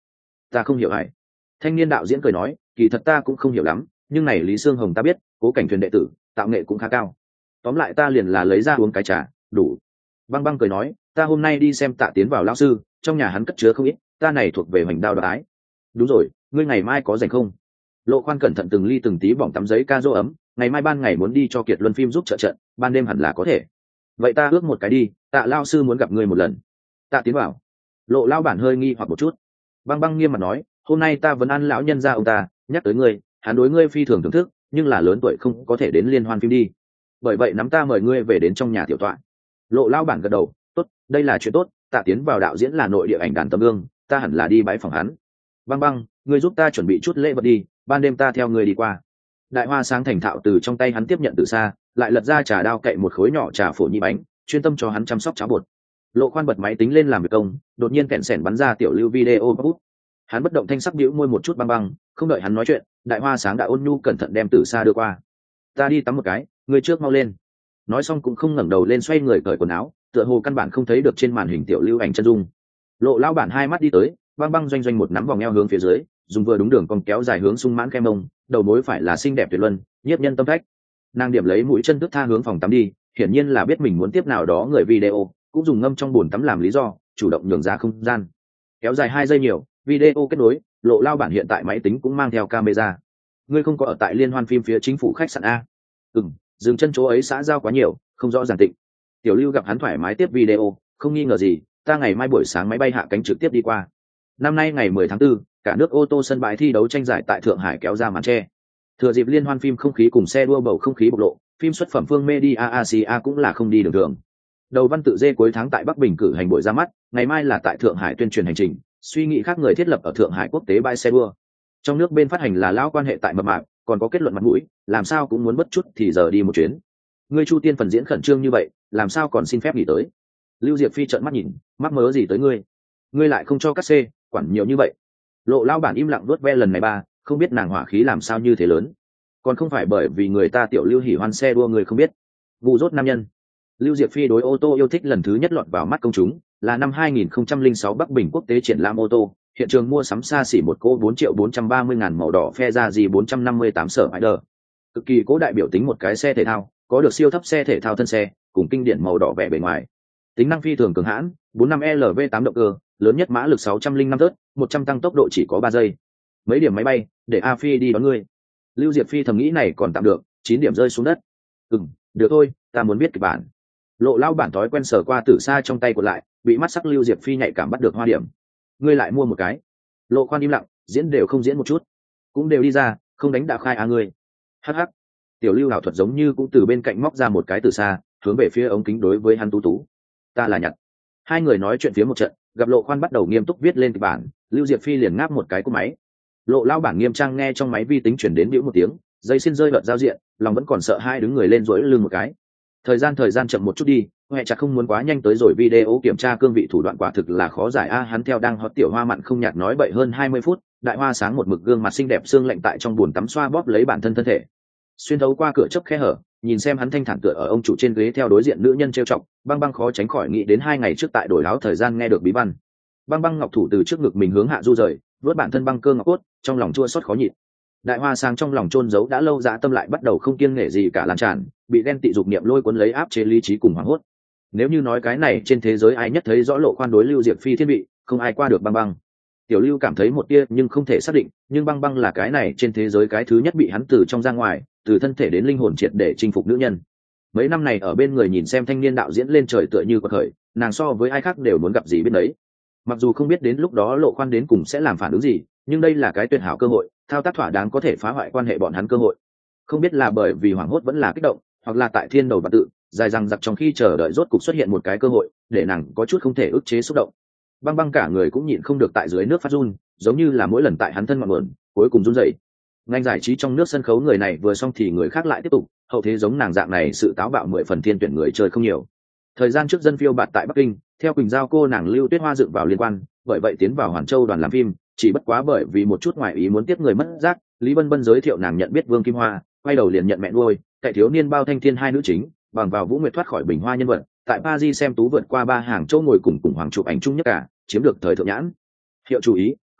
ta không hiểu hải. Thanh niên đạo diễn cười nói, kỳ thật ta cũng không hiểu lắm, nhưng này Lý Sương Hồng ta biết, Cố Cảnh Thuyền đệ tử, tạo nghệ cũng khá cao. Tóm lại ta liền là lấy ra uống cái trà, đủ. Băng Băng cười nói, ta hôm nay đi xem Tạ Tiến vào lão sư, trong nhà hắn cất chứa không ít, ta này thuộc về hoành đao đoái ái. Đúng rồi, ngươi ngày mai có rảnh không? Lộ Khoan cẩn thận từng ly từng tí bỏng tắm giấy ca dô ấm, ngày mai ban ngày muốn đi cho Kiệt Luân phim giúp trợ trận, ban đêm hẳn là có thể. Vậy ta ước một cái đi, Tạ lão sư muốn gặp ngươi một lần. Tạ Tiến vào. Lộ lão bản hơi nghi hoặc một chút. Băng Băng nghiêm mặt nói, hôm nay ta vẫn ăn lão nhân gia ông ta, nhắc tới ngươi, hắn đối ngươi phi thường thưởng thức, nhưng là lớn tuổi không có thể đến liên hoan phim đi. Bởi vậy nắm ta mời ngươi về đến trong nhà tiểu tọa. Lộ lão bản gật đầu, tốt, đây là chuyện tốt, Tạ Tiến vào đạo diễn là nội địa ảnh đàn tấm gương, ta hẳn là đi bái phòng hắn. Băng Băng, ngươi giúp ta chuẩn bị chút lễ vật đi, ban đêm ta theo ngươi đi qua. Đại Hoa sáng thành thạo từ trong tay hắn tiếp nhận từ xa, lại lật ra trà đao cậy một khối nhỏ trà phổ nhị bánh, chuyên tâm cho hắn chăm sóc cháo bột. Lộ Khoan bật máy tính lên làm việc công, đột nhiên kẹn sẻn bắn ra tiểu lưu video bút. Hắn bất động thanh sắc bĩu môi một chút. Băng Băng, không đợi hắn nói chuyện, Đại Hoa sáng đã ôn nhu cẩn thận đem từ xa đưa qua. Ta đi tắm một cái, ngươi trước mau lên. Nói xong cũng không ngẩng đầu lên, xoay người cởi quần áo, tựa hồ căn bản không thấy được trên màn hình tiểu lưu ảnh chân dung. Lộ lão bản hai mắt đi tới, Băng Băng doanh doanh một nắm vòng eo hướng phía dưới, dùng vừa đúng đường cong kéo dài hướng sung mãn kem mông, đầu mối phải là xinh đẹp tuyệt luân, nhiếp nhân tâm phách. Nàng điểm lấy mũi chân tức tha hướng phòng tắm đi, hiển nhiên là biết mình muốn tiếp nào đó người video, cũng dùng ngâm trong bồn tắm làm lý do, chủ động nhường ra không gian. Kéo dài hai giây nhiều, video kết nối, Lộ lao bản hiện tại máy tính cũng mang theo camera. Ngươi không có ở tại liên hoan phim phía chính phủ khách sạn a? Ừm, dừng chân chỗ ấy xã giao quá nhiều, không rõ ràng tịnh. Tiểu Lưu gặp hắn thoải mái tiếp video, không nghi ngờ gì, ta ngày mai buổi sáng máy bay hạ cánh trực tiếp đi qua. Năm nay ngày mười tháng tư, cả nước ô tô sân bãi thi đấu tranh giải tại Thượng Hải kéo ra màn che. Thừa dịp liên hoan phim không khí cùng xe đua bầu không khí bộc lộ, phim xuất phẩm phương Media Asia cũng là không đi đường thường. Đầu văn tự dê cuối tháng tại Bắc Bình cử hành buổi ra mắt, ngày mai là tại Thượng Hải tuyên truyền hành trình, suy nghĩ khác người thiết lập ở Thượng Hải quốc tế bãi xe đua. Trong nước bên phát hành là lão quan hệ tại mập mạp, còn có kết luận mặt mũi, làm sao cũng muốn bất chút thì giờ đi một chuyến. Ngươi Chu Tiên phần diễn khẩn trương như vậy, làm sao còn xin phép nghỉ tới? Lưu Diệp Phi trợn mắt nhìn, mắc mớ gì tới ngươi? Ngươi lại không cho cắt xê, quản nhiều như vậy. Lộ lao bản im lặng vuốt ve lần này ba, không biết nàng hỏa khí làm sao như thế lớn. Còn không phải bởi vì người ta tiểu Lưu hỉ hoan xe đua người không biết. Vụ rốt nam nhân. Lưu Diệp Phi đối ô tô yêu thích lần thứ nhất lọt vào mắt công chúng là năm hai nghìn không trăm lẻ sáu Bắc Bình quốc tế triển lãm ô tô, hiện trường mua sắm xa xỉ một cô bốn triệu bốn trăm ba mươi ngàn màu đỏ phe ra gì bốn trăm năm mươi tám sở Spider. Cực kỳ cố đại biểu tính một cái xe thể thao, có được siêu thấp xe thể thao thân xe, cùng kinh điển màu đỏ vẻ bề ngoài. Tính năng phi thường cường hãn, bốn mươi lăm L V tám động cơ, lớn nhất mã lực sáu trăm lẻ năm tớt, một trăm tăng tốc độ chỉ có ba giây. Mấy điểm máy bay, để A Phi đi đón ngươi. Lưu Diệp Phi thầm nghĩ này còn tạm được, chín điểm rơi xuống đất. Ừm, được thôi, ta muốn biết kịch bản. Lộ lao bản thói quen sờ qua từ xa trong tay của lại, bị mắt sắc Lưu Diệp Phi nhạy cảm bắt được hoa điểm. Ngươi lại mua một cái. Lộ Khoan im lặng, diễn đều không diễn một chút, cũng đều đi ra, không đánh đã khai á ngươi. Hắc hắc. Tiểu Lưu ảo thuật giống như cũng từ bên cạnh móc ra một cái từ xa, hướng về phía ống kính đối với hắn Tú Tú. Ta là Nhật. Hai người nói chuyện phía một trận, gặp Lộ Khoan bắt đầu nghiêm túc viết lên kịch bản, Lưu Diệp Phi liền ngáp một cái cú máy. Lộ lao bản nghiêm trang nghe trong máy vi tính chuyển đến bĩu một tiếng, dây xin rơi bật giao diện, lòng vẫn còn sợ hai đứng người lên rỗi lưng một cái. Thời gian thời gian chậm một chút đi, hệ chặt không muốn quá nhanh tới rồi video kiểm tra cương vị thủ đoạn quả thực là khó giải a. Hắn theo đang hót tiểu hoa mặn không nhạt nói bậy hơn hai mươi phút, Đại Hoa sáng một mực gương mặt xinh đẹp xương lạnh tại trong bồn tắm xoa bóp lấy bản thân thân thể, xuyên thấu qua cửa chớp khe hở, nhìn xem hắn thanh thản tựa ở ông chủ trên ghế theo đối diện nữ nhân trêu chọc, Băng Băng khó tránh khỏi nghĩ đến hai ngày trước tại đổi áo thời gian nghe được bí văn. Băng Băng ngọc thủ từ trước ngực mình hướng hạ du rời, vớt bản thân băng cơ ngọc cốt, trong lòng chua xót khó nhịn. Đại Hoa sáng trong lòng chôn giấu đã lâu dã tâm lại bắt đầu không kiêng nể gì cả lan tràn, bị ghen tị dục niệm lôi cuốn lấy áp chế lý trí cùng hoảng hốt. Nếu như nói cái này trên thế giới ai nhất thấy rõ Lộ Khoan đối Lưu Diệp Phi thiên vị, không ai qua được Băng Băng. Tiểu Lưu cảm thấy một tia nhưng không thể xác định, nhưng Băng Băng là cái này trên thế giới cái thứ nhất bị hắn từ trong ra ngoài, từ thân thể đến linh hồn triệt để chinh phục nữ nhân. Mấy năm này ở bên người nhìn xem thanh niên đạo diễn lên trời tựa như quật khởi, nàng so với ai khác đều muốn gặp gì biết đấy. Mặc dù không biết đến lúc đó Lộ Khoan đến cùng sẽ làm phản ứng gì, nhưng đây là cái tuyệt hảo cơ hội, thao tác thỏa đáng có thể phá hoại quan hệ bọn hắn cơ hội. Không biết là bởi vì hoảng hốt vẫn là kích động, hoặc là tại thiên đầu và tự dài rằng giặc trong khi chờ đợi rốt cục xuất hiện một cái cơ hội, để nàng có chút không thể ức chế xúc động. Băng Băng cả người cũng nhịn không được tại dưới nước phát run, giống như là mỗi lần tại hắn thân ngọn nguồn, cuối cùng run rẩy. Ngành giải trí trong nước sân khấu người này vừa xong thì người khác lại tiếp tục, hậu thế giống nàng dạng này sự táo bạo mười phần thiên tuyển người chơi không nhiều. Thời gian trước dân phiêu bạt tại Bắc Kinh, theo Quỳnh Giao cô nàng Lưu Tuyết Hoa dựng vào liên quan, bởi vậy tiến vào Hoàn Châu đoàn làm phim, chỉ bất quá bởi vì một chút ngoại ý muốn tiếp người mất giác, Lý Bân Bân giới thiệu nàng nhận biết Vương Kim Hoa, quay đầu liền nhận mẹ nuôi, tại thiếu niên bao thanh thiên hai nữ chính, bằng vào Vũ Nguyệt thoát khỏi bình hoa nhân vật, tại Paris xem tú vượt qua ba hàng châu ngồi cùng cùng hoàng chụp ảnh chung nhất cả, chiếm được thời thượng nhãn. Hiệu chú ý,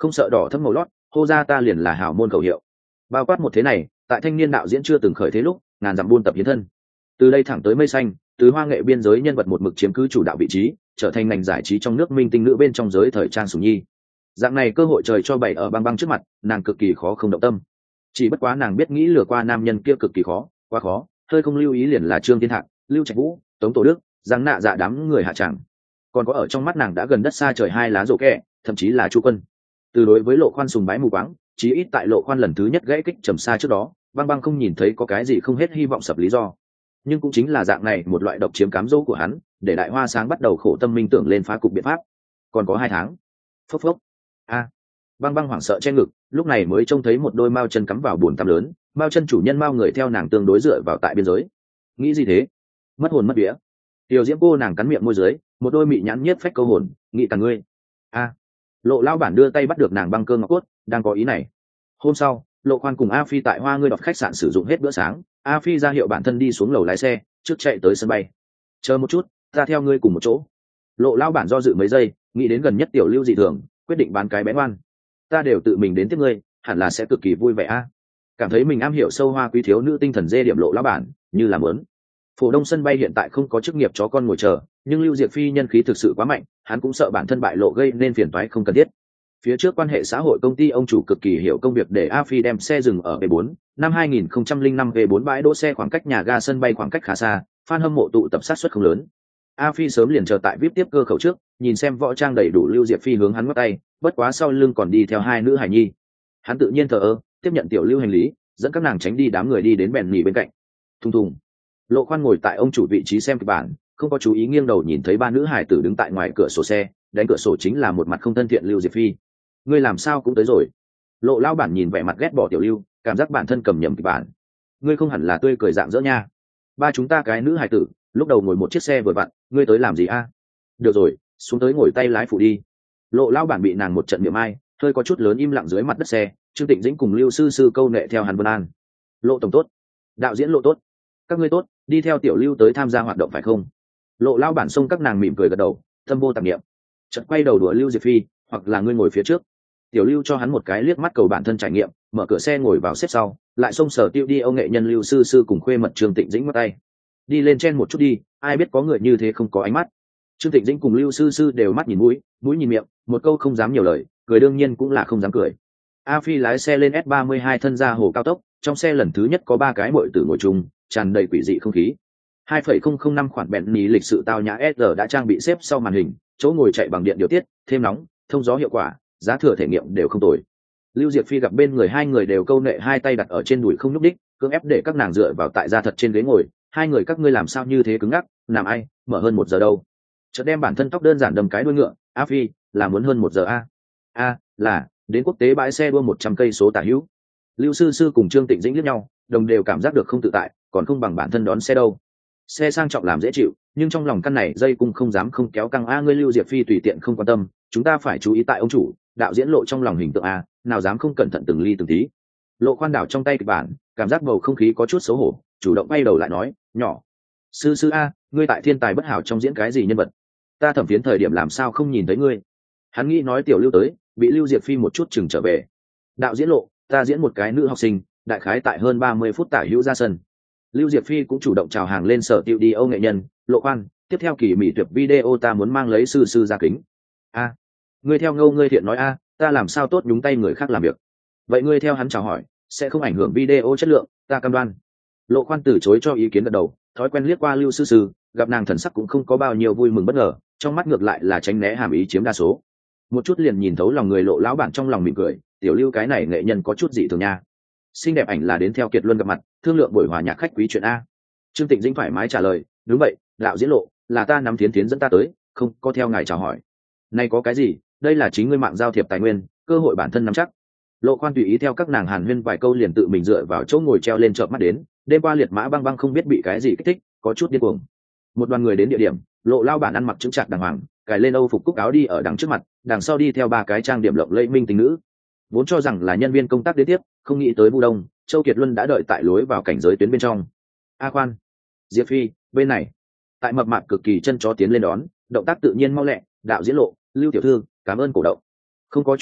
không sợ đỏ thâm màu lót, hô ra ta liền là hào môn khẩu hiệu. Bao quát một thế này, tại thanh niên đạo diễn chưa từng khởi thế lúc, ngàn dặm buôn tập hiến thân. Từ đây thẳng tới mây xanh, từ hoa nghệ biên giới nhân vật một mực chiếm cứ chủ đạo vị trí, trở thành ngành giải trí trong nước minh tinh nữ bên trong giới thời trang sủng nhi. Dạng này cơ hội trời cho bày ở băng băng trước mặt, nàng cực kỳ khó không động tâm. Chỉ bất quá nàng biết nghĩ lừa qua nam nhân kia cực kỳ khó, quá khó, hơi không lưu ý liền là Trương Thiên Hạc, Lưu Trạch Vũ, Tống Tổ Đức, giang nạ dạ đám người hạ tràng. Còn có ở trong mắt nàng đã gần đất xa trời hai lá rổ kẹ, thậm chí là Chu Quân. Từ đối với Lộ Khoan sùng bái mù quáng, chí ít tại Lộ Khoan lần thứ nhất gãy kích trầm xa trước đó, băng băng không nhìn thấy có cái gì không hết hy vọng sập lý do. Nhưng cũng chính là dạng này một loại độc chiếm cám dỗ của hắn, để đại hoa sáng bắt đầu khổ tâm minh tưởng lên phá cục biện pháp. Còn có hai tháng. Phốc phốc. A. Băng băng hoảng sợ che ngực, lúc này mới trông thấy một đôi mao chân cắm vào bùn tắm lớn, mao chân chủ nhân mao người theo nàng tương đối dựa vào tại biên giới. Nghĩ gì thế? Mất hồn mất vía. Tiểu Diễm cô nàng cắn miệng môi dưới, một đôi mị nhãn nhiếp phách câu hồn, nghĩ cả ngươi. A. Lộ lao bản đưa tay bắt được nàng băng cơ ngọc cốt, đang có ý này. Hôm sau, Lộ Khoan cùng A Phi tại Hoa Ngươi đọt khách sạn sử dụng hết bữa sáng, A Phi ra hiệu bản thân đi xuống lầu lái xe, trước chạy tới sân bay. Chờ một chút, ta theo ngươi cùng một chỗ. Lộ lao bản do dự mấy giây, nghĩ đến gần nhất tiểu Lưu dị thường, quyết định bán cái bé ngoan. Ta đều tự mình đến tiếp ngươi, hẳn là sẽ cực kỳ vui vẻ a. Cảm thấy mình am hiểu sâu hoa quý thiếu nữ tinh thần dê điểm Lộ lao bản, như là muốn. Phổ Đông sân bay hiện tại không có chức nghiệp chó con ngồi chờ, nhưng Lưu Diệp Phi nhân khí thực sự quá mạnh, hắn cũng sợ bản thân bại lộ gây nên phiền toái không cần thiết. Phía trước quan hệ xã hội công ty ông chủ cực kỳ hiểu công việc để A Phi đem xe dừng ở B bốn, năm hai nghìn không trăm lẻ năm B bốn bãi đỗ xe khoảng cách nhà ga sân bay khoảng cách khá xa, fan hâm mộ tụ tập sát suất không lớn. A Phi sớm liền chờ tại vê i pê tiếp cơ khẩu trước, nhìn xem võ trang đầy đủ Lưu Diệp Phi hướng hắn ngắt tay, bất quá sau lưng còn đi theo hai nữ hài nhi. Hắn tự nhiên thờ ơ, tiếp nhận tiểu Lưu hành lý, dẫn các nàng tránh đi đám người đi đến bèn nhì bên cạnh. Thùng thùng. Lộ Khoan ngồi tại ông chủ vị trí xem kịch bản, không có chú ý nghiêng đầu nhìn thấy ba nữ hài tử đứng tại ngoài cửa sổ xe, đánh cửa sổ chính là một mặt không thân thiện Lưu Diệp Phi. Ngươi làm sao cũng tới rồi? Lộ lao bản nhìn vẻ mặt ghét bỏ tiểu Lưu, cảm giác bản thân cầm nhầm kịch bản. Ngươi không hẳn là tươi cười dạng dỡ nha. Ba chúng ta cái nữ hài tử, lúc đầu ngồi một chiếc xe vừa vặn, ngươi tới làm gì a? Được rồi, xuống tới ngồi tay lái phụ đi. Lộ lao bản bị nàng một trận miệng ai, hơi có chút lớn im lặng dưới mặt đất xe. Trương Tịnh Dĩnh cùng Lưu sư sư câu nệ theo hắn Vân An. Lộ tổng tốt, đạo diễn Lộ tốt, các ngươi tốt, đi theo tiểu Lưu tới tham gia hoạt động phải không? Lộ lao bản xông các nàng mỉm cười gật đầu, thâm vô tạp niệm. Chợt quay đầu đùa Lưu Diệp Phi, hoặc là ngươi ngồi phía trước. Tiểu Lưu cho hắn một cái liếc mắt cầu bản thân trải nghiệm, mở cửa xe ngồi vào xếp sau, lại xông sở tiêu đi ông nghệ nhân Lưu sư sư cùng khuê mật Trương Tịnh Dĩnh bắt tay. Đi lên trên một chút đi, ai biết có người như thế không có ánh mắt. Trương Tịnh Dĩnh cùng Lưu sư sư đều mắt nhìn mũi, mũi nhìn miệng, một câu không dám nhiều lời, cười đương nhiên cũng là không dám cười. A Phi lái xe lên S ba mươi hai thân ra hồ cao tốc, trong xe lần thứ nhất có ba cái muội tử ngồi chung, tràn đầy quỷ dị không khí. hai phẩy không không năm khoản bẹn ní lịch sự tao nhã ét rờ đã trang bị xếp sau màn hình, chỗ ngồi chạy bằng điện điều tiết, thêm nóng, thông gió hiệu quả, giá thừa thể nghiệm đều không tồi. Lưu Diệp Phi gặp bên người hai người đều câu nệ hai tay đặt ở trên đùi không nhúc đích, cưỡng ép để các nàng dựa vào tại da thật trên ghế ngồi. Hai người các ngươi làm sao như thế cứng ngắc, làm ai, mở hơn một giờ đâu. Chợt đem bản thân tóc đơn giản đầm cái đuôi ngựa, A Phi, là muốn hơn một giờ a? A, là, đến quốc tế bãi xe đua một trăm cây số tả hữu. Lưu sư sư cùng Trương Tịnh Dĩnh liếc nhau, đồng đều cảm giác được không tự tại, còn không bằng bản thân đón xe đâu. Xe sang trọng làm dễ chịu, nhưng trong lòng căn này dây cung không dám không kéo căng a. Ngươi Lưu Diệp Phi tùy tiện không quan tâm, chúng ta phải chú ý tại ông chủ, đạo diễn Lộ trong lòng hình tượng a, nào dám không cẩn thận từng ly từng tí. Lộ khoan đảo trong tay kịch bản, cảm giác bầu không khí có chút xấu hổ, chủ động bay đầu lại nói, nhỏ, sư sư a, ngươi tại thiên tài bất hảo trong diễn cái gì nhân vật? Ta thẩm phiến thời điểm làm sao không nhìn thấy ngươi? Hắn nghĩ nói tiểu Lưu tới, bị Lưu Diệp Phi một chút chừng trở về. Đạo diễn Lộ, ta diễn một cái nữ học sinh, đại khái tại hơn ba mươi phút tả hữu ra sân. Lưu Diệp Phi cũng chủ động chào hàng lên sở tiêu đi Âu nghệ nhân, Lộ khoan, tiếp theo kỳ mỹ tuyệt video ta muốn mang lấy sư sư ra kính. A, ngươi theo ngâu ngươi thiện nói a, ta làm sao tốt nhúng tay người khác làm việc. Vậy ngươi theo hắn chào hỏi, sẽ không ảnh hưởng video chất lượng, ta cam đoan. Lộ khoan từ chối cho ý kiến gật đầu, thói quen liếc qua Lưu sư sư, gặp nàng thần sắc cũng không có bao nhiêu vui mừng bất ngờ, trong mắt ngược lại là tránh né hàm ý chiếm đa số. Một chút liền nhìn thấu lòng người Lộ lão bản trong lòng mỉm cười, tiểu Lưu cái này nghệ nhân có chút dị thường nha. Xinh đẹp ảnh là đến theo Kiệt Luân gặp mặt, thương lượng buổi hòa nhạc khách quý chuyện a. Trương Tịnh Dĩnh thoải mái trả lời, đúng vậy, đạo diễn Lộ, là ta nắm Thiến Thiến dẫn ta tới, không có theo ngài chào hỏi. Này có cái gì, đây là chính ngươi mạng giao thiệp tài nguyên, cơ hội bản thân nắm chắc. Lộ khoan tùy ý theo các nàng hàn huyên vài câu liền tự mình dựa vào chỗ ngồi treo lên chợp mắt đến, đêm qua liệt mã băng băng không biết bị cái gì kích thích, có chút điên cuồng. Một đoàn người đến địa điểm, Lộ lao bản ăn mặc chững chạc đàng hoàng, cài lên âu phục cúc áo đi ở đằng trước mặt, đằng sau đi theo ba cái trang điểm lộng lẫy minh tinh nữ. Vốn cho rằng là nhân viên công tác đến tiếp, không nghĩ tới Vu Đông, Châu Kiệt Luân đã đợi tại lối vào cảnh giới tuyến bên trong. A khoan, Diệp Phi, bên này. Tại mập mạp cực kỳ chân chó tiến lên đón, động tác tự nhiên mau lẹ, đạo diễn Lộ, Lưu tiểu thư, cảm ơn cổ động. Không có chuyện gì,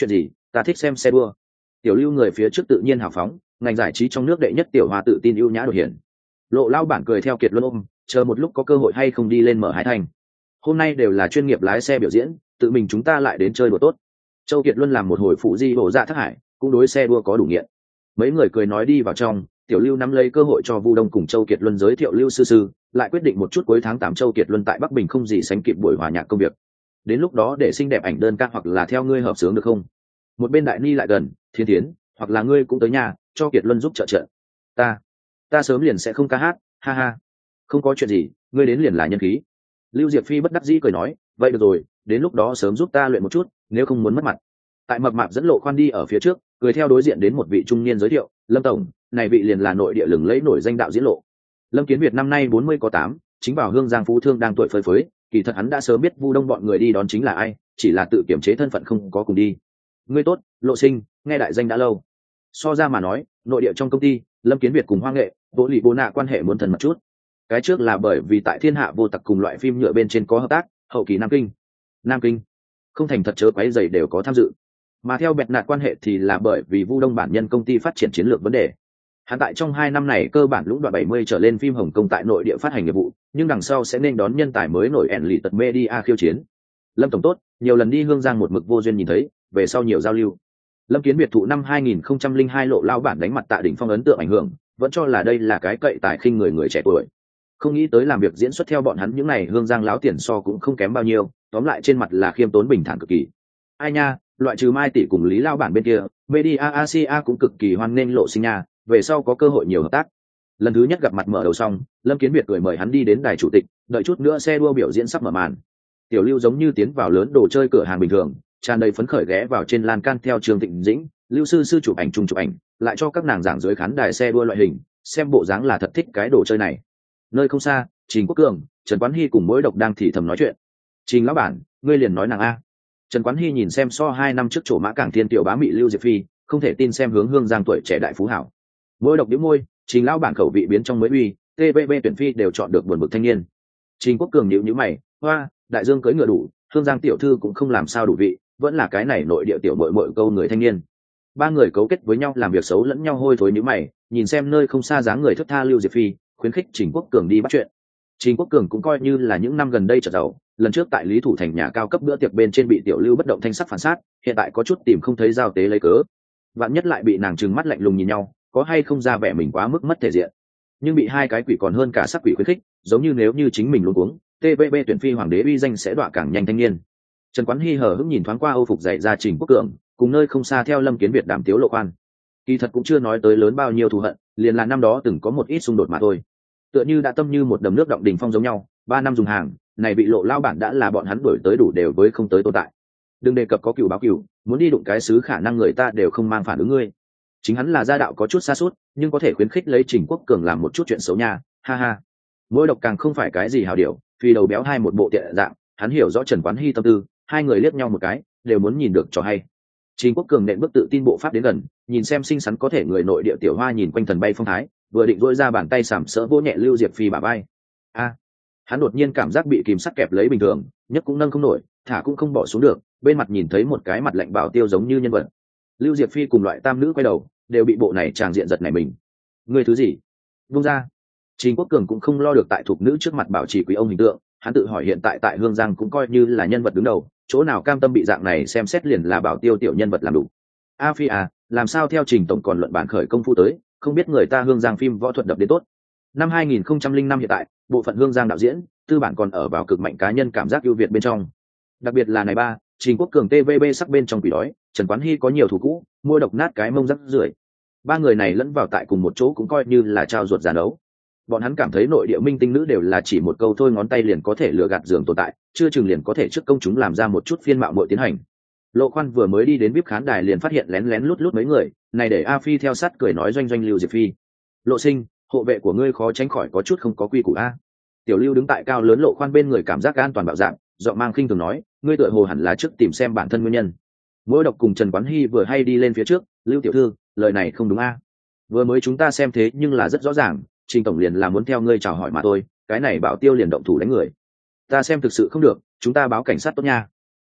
ta thích xem xe đua. Tiểu Lưu người phía trước tự nhiên hào phóng, ngành giải trí trong nước đệ nhất tiểu hoa tự tin ưu nhã đột hiện. Lộ lao bản cười theo Kiệt Luân ôm, chờ một lúc có cơ hội hay không đi lên mở hai thành. Hôm nay đều là chuyên nghiệp lái xe biểu diễn, tự mình chúng ta lại đến chơi đùa tốt. Châu Kiệt Luân làm một hồi phụ di hổ dạ thác hải, cũng đối xe đua có đủ nghiện. Mấy người cười nói đi vào trong, Tiểu Lưu nắm lấy cơ hội cho Vu Đông cùng Châu Kiệt Luân giới thiệu Lưu sư sư, lại quyết định một chút cuối tháng tám Châu Kiệt Luân tại Bắc Bình không gì sánh kịp buổi hòa nhạc công việc. Đến lúc đó để xinh đẹp ảnh đơn ca hoặc là theo ngươi hợp sướng được không? Một bên Đại Ni lại gần, Thiên Thiến, hoặc là ngươi cũng tới nhà, cho Kiệt Luân giúp trợ trợ. Ta, ta sớm liền sẽ không ca hát, ha ha. Không có chuyện gì, ngươi đến liền là nhân khí. Lưu Diệp Phi bất đắc dĩ cười nói, vậy được rồi, đến lúc đó sớm giúp ta luyện một chút, nếu không muốn mất mặt. Tại mập mạp dẫn Lộ Khoan đi ở phía trước, cười theo đối diện đến một vị trung niên giới thiệu, Lâm tổng, này vị liền là nội địa lừng lẫy nổi danh đạo diễn Lộ. Lâm Kiến Việt năm nay bốn mươi có tám, chính vào hương giang phú thương đang tuổi phơi phới, kỳ thật hắn đã sớm biết Vu Đông bọn người đi đón chính là ai, chỉ là tự kiểm chế thân phận không có cùng đi. Ngươi tốt, Lộ sinh, nghe đại danh đã lâu. So ra mà nói, nội địa trong công ty, Lâm Kiến Việt cùng Hoa Nghệ, Bộ Lị Bố Nạ quan hệ muốn thân mật chút. Cái trước là bởi vì tại Thiên Hạ Vô Tặc cùng loại phim nhựa bên trên có hợp tác, hậu kỳ Nam Kinh. Nam Kinh, không thành thật chớ quấy giày đều có tham dự. Mà theo bẹt nạt quan hệ thì là bởi vì Vu Đông bản nhân công ty phát triển chiến lược vấn đề. Hắn tại trong hai năm này cơ bản lũng đoạn bảy mươi trở lên phim Hồng Kông tại nội địa phát hành nghiệp vụ, nhưng đằng sau sẽ nên đón nhân tài mới nổi ẻn lì tật media khiêu chiến. Lâm tổng tốt, nhiều lần đi Hương Giang một mực vô duyên nhìn thấy, về sau nhiều giao lưu. Lâm Kiến Biệt thụ năm hai nghìn không trăm lẻ hai Lộ lao bản đánh mặt Tạ Đỉnh Phong ấn tượng ảnh hưởng, vẫn cho là đây là cái cậy tài khinh người người trẻ tuổi. Không nghĩ tới làm việc diễn xuất theo bọn hắn những này Hương Giang láo tiền so cũng không kém bao nhiêu, tóm lại trên mặt là khiêm tốn bình thản cực kỳ. Ai nha, loại trừ Mai tỷ cùng Lý lao bản bên kia, Media Asia cũng cực kỳ hoan nghênh Lộ sinh nha, về sau có cơ hội nhiều hợp tác. Lần thứ nhất gặp mặt mở đầu xong, Lâm Kiến Việt cười mời hắn đi đến đài chủ tịch, đợi chút nữa xe đua biểu diễn sắp mở màn. Tiểu Lưu giống như tiến vào lớn đồ chơi cửa hàng bình thường, tràn đầy phấn khởi ghé vào trên lan can theo Trương Tịnh Dĩnh, Lưu sư sư chụp ảnh chung chụp ảnh, lại cho các nàng giảng dưới khán đài xe đua loại hình, xem bộ dáng là thật thích cái đồ chơi này. Nơi không xa, Trình Quốc Cường, Trần Quán Hy cùng Mỗi Độc đang thì thầm nói chuyện. Trình lão bản, ngươi liền nói nàng a. Trần Quán Hy nhìn xem so hai năm trước chỗ mã cảng thiên tiểu bá mị Lưu Diệp Phi, không thể tin xem hướng Hương Giang tuổi trẻ đại phú hảo. Mỗi Độc nhíu môi, Trình lão bản khẩu vị biến trong mới uy, tê vê bê tuyển phi đều chọn được buồn bực thanh niên. Trình Quốc Cường nhíu nhíu mày, hoa, đại dương cưỡi ngựa đủ, Hương Giang tiểu thư cũng không làm sao đủ vị, vẫn là cái này nội địa tiểu muội muội câu người thanh niên. Ba người cấu kết với nhau làm việc xấu lẫn nhau hôi thối nhíu mày, nhìn xem nơi không xa dáng người thất tha Lưu Diệp Phi, khuyến khích Trình Quốc Cường đi bắt chuyện. Trình Quốc Cường cũng coi như là những năm gần đây trở giàu, lần trước tại Lý Thủ Thành nhà cao cấp bữa tiệc bên trên bị tiểu Lưu bất động thanh sắc phản sát, hiện tại có chút tìm không thấy giao tế lấy cớ. Vạn nhất lại bị nàng trừng mắt lạnh lùng nhìn nhau, có hay không ra vẻ mình quá mức mất thể diện. Nhưng bị hai cái quỷ còn hơn cả sắc quỷ khuyến khích, giống như nếu như chính mình luống cuống, tê vê bê tuyển phi hoàng đế uy danh sẽ đọa càng nhanh thanh niên. Trần Quán Hy hờ hững nhìn thoáng qua Âu phục dạy ra Trình Quốc Cường, cùng nơi không xa theo Lâm Kiến Việt đàm tiếu Lộ Khoan. Kỳ thật cũng chưa nói tới lớn bao nhiêu thù hận, liền là năm đó từng có một ít xung đột mà thôi. Tựa như đã tâm như một đầm nước động đình phong giống nhau, ba năm dùng hàng, này bị Lộ lao bản đã là bọn hắn đuổi tới đủ đều với không tới tồn tại. Đừng đề cập có cừu báo cừu, muốn đi đụng cái xứ khả năng người ta đều không mang phản ứng ngươi. Chính hắn là gia đạo có chút xa suốt, nhưng có thể khuyến khích lấy Trình Quốc Cường làm một chút chuyện xấu nha, ha ha. Mỗi Độc càng không phải cái gì hào điệu, vì đầu béo hai một bộ tiện dạng, hắn hiểu rõ Trần Quán Hy tâm tư, hai người liếc nhau một cái, đều muốn nhìn được trò hay. Trình Quốc Cường nện bước tự tin bộ pháp đến gần, nhìn xem xinh xắn có thể người nội địa tiểu hoa nhìn quanh thần bay phong thái, vừa định duỗi ra bàn tay sàm sỡ vỗ nhẹ Lưu Diệp Phi bả vai. A, hắn đột nhiên cảm giác bị kìm sắt kẹp lấy bình thường, nhấc cũng nâng không nổi, thả cũng không bỏ xuống được, bên mặt nhìn thấy một cái mặt lạnh bảo tiêu giống như nhân vật. Lưu Diệp Phi cùng loại tam nữ quay đầu, đều bị bộ này tràng diện giật này mình. Ngươi thứ gì? Vung ra. Trình Quốc Cường cũng không lo được tại thuộc nữ trước mặt bảo trì quý ông hình tượng, hắn tự hỏi hiện tại tại Hương Giang cũng coi như là nhân vật đứng đầu, chỗ nào cam tâm bị dạng này xem xét liền là bảo tiêu tiểu nhân vật làm đủ. A Phi à, làm sao theo Trình tổng còn luận bản khởi công phu tới, không biết người ta Hương Giang phim võ thuật đập đến tốt. Năm hai nghìn không trăm lẻ năm hiện tại, bộ phận Hương Giang đạo diễn, tư bản còn ở vào cực mạnh cá nhân cảm giác ưu việt bên trong. Đặc biệt là này ba, Trình Quốc Cường tê vê bê sắc bên trong quỷ đói, Trần Quán Hy có nhiều thủ cũ, mua độc nát cái mông rắc rưởi. Ba người này lẫn vào tại cùng một chỗ cũng coi như là trao ruột giàn đấu. Bọn hắn cảm thấy nội địa minh tinh nữ đều là chỉ một câu thôi ngón tay liền có thể lừa gạt giường tồn tại, chưa chừng liền có thể trước công chúng làm ra một chút phiên mạo muội tiến hành. Lộ Khoan vừa mới đi đến vê i pê khán đài liền phát hiện lén lén lút lút mấy người, này để A Phi theo sát cười nói doanh doanh Lưu Diệp Phi. Lộ sinh, hộ vệ của ngươi khó tránh khỏi có chút không có quy củ a. Tiểu Lưu đứng tại cao lớn Lộ Khoan bên người cảm giác an toàn bảo dạng, giọng mang khinh thường nói, ngươi tựa hồ hẳn là trước tìm xem bản thân nguyên nhân. Mỗi Độc cùng Trần Quán Hy vừa hay đi lên phía trước, Lưu tiểu thư, lời này không đúng a. Vừa mới chúng ta xem thế nhưng là rất rõ ràng, Trình tổng liền là muốn theo ngươi chào hỏi mà thôi, cái này bảo tiêu liền động thủ đánh người. Ta xem thực sự không được, chúng ta báo cảnh sát tốt nha.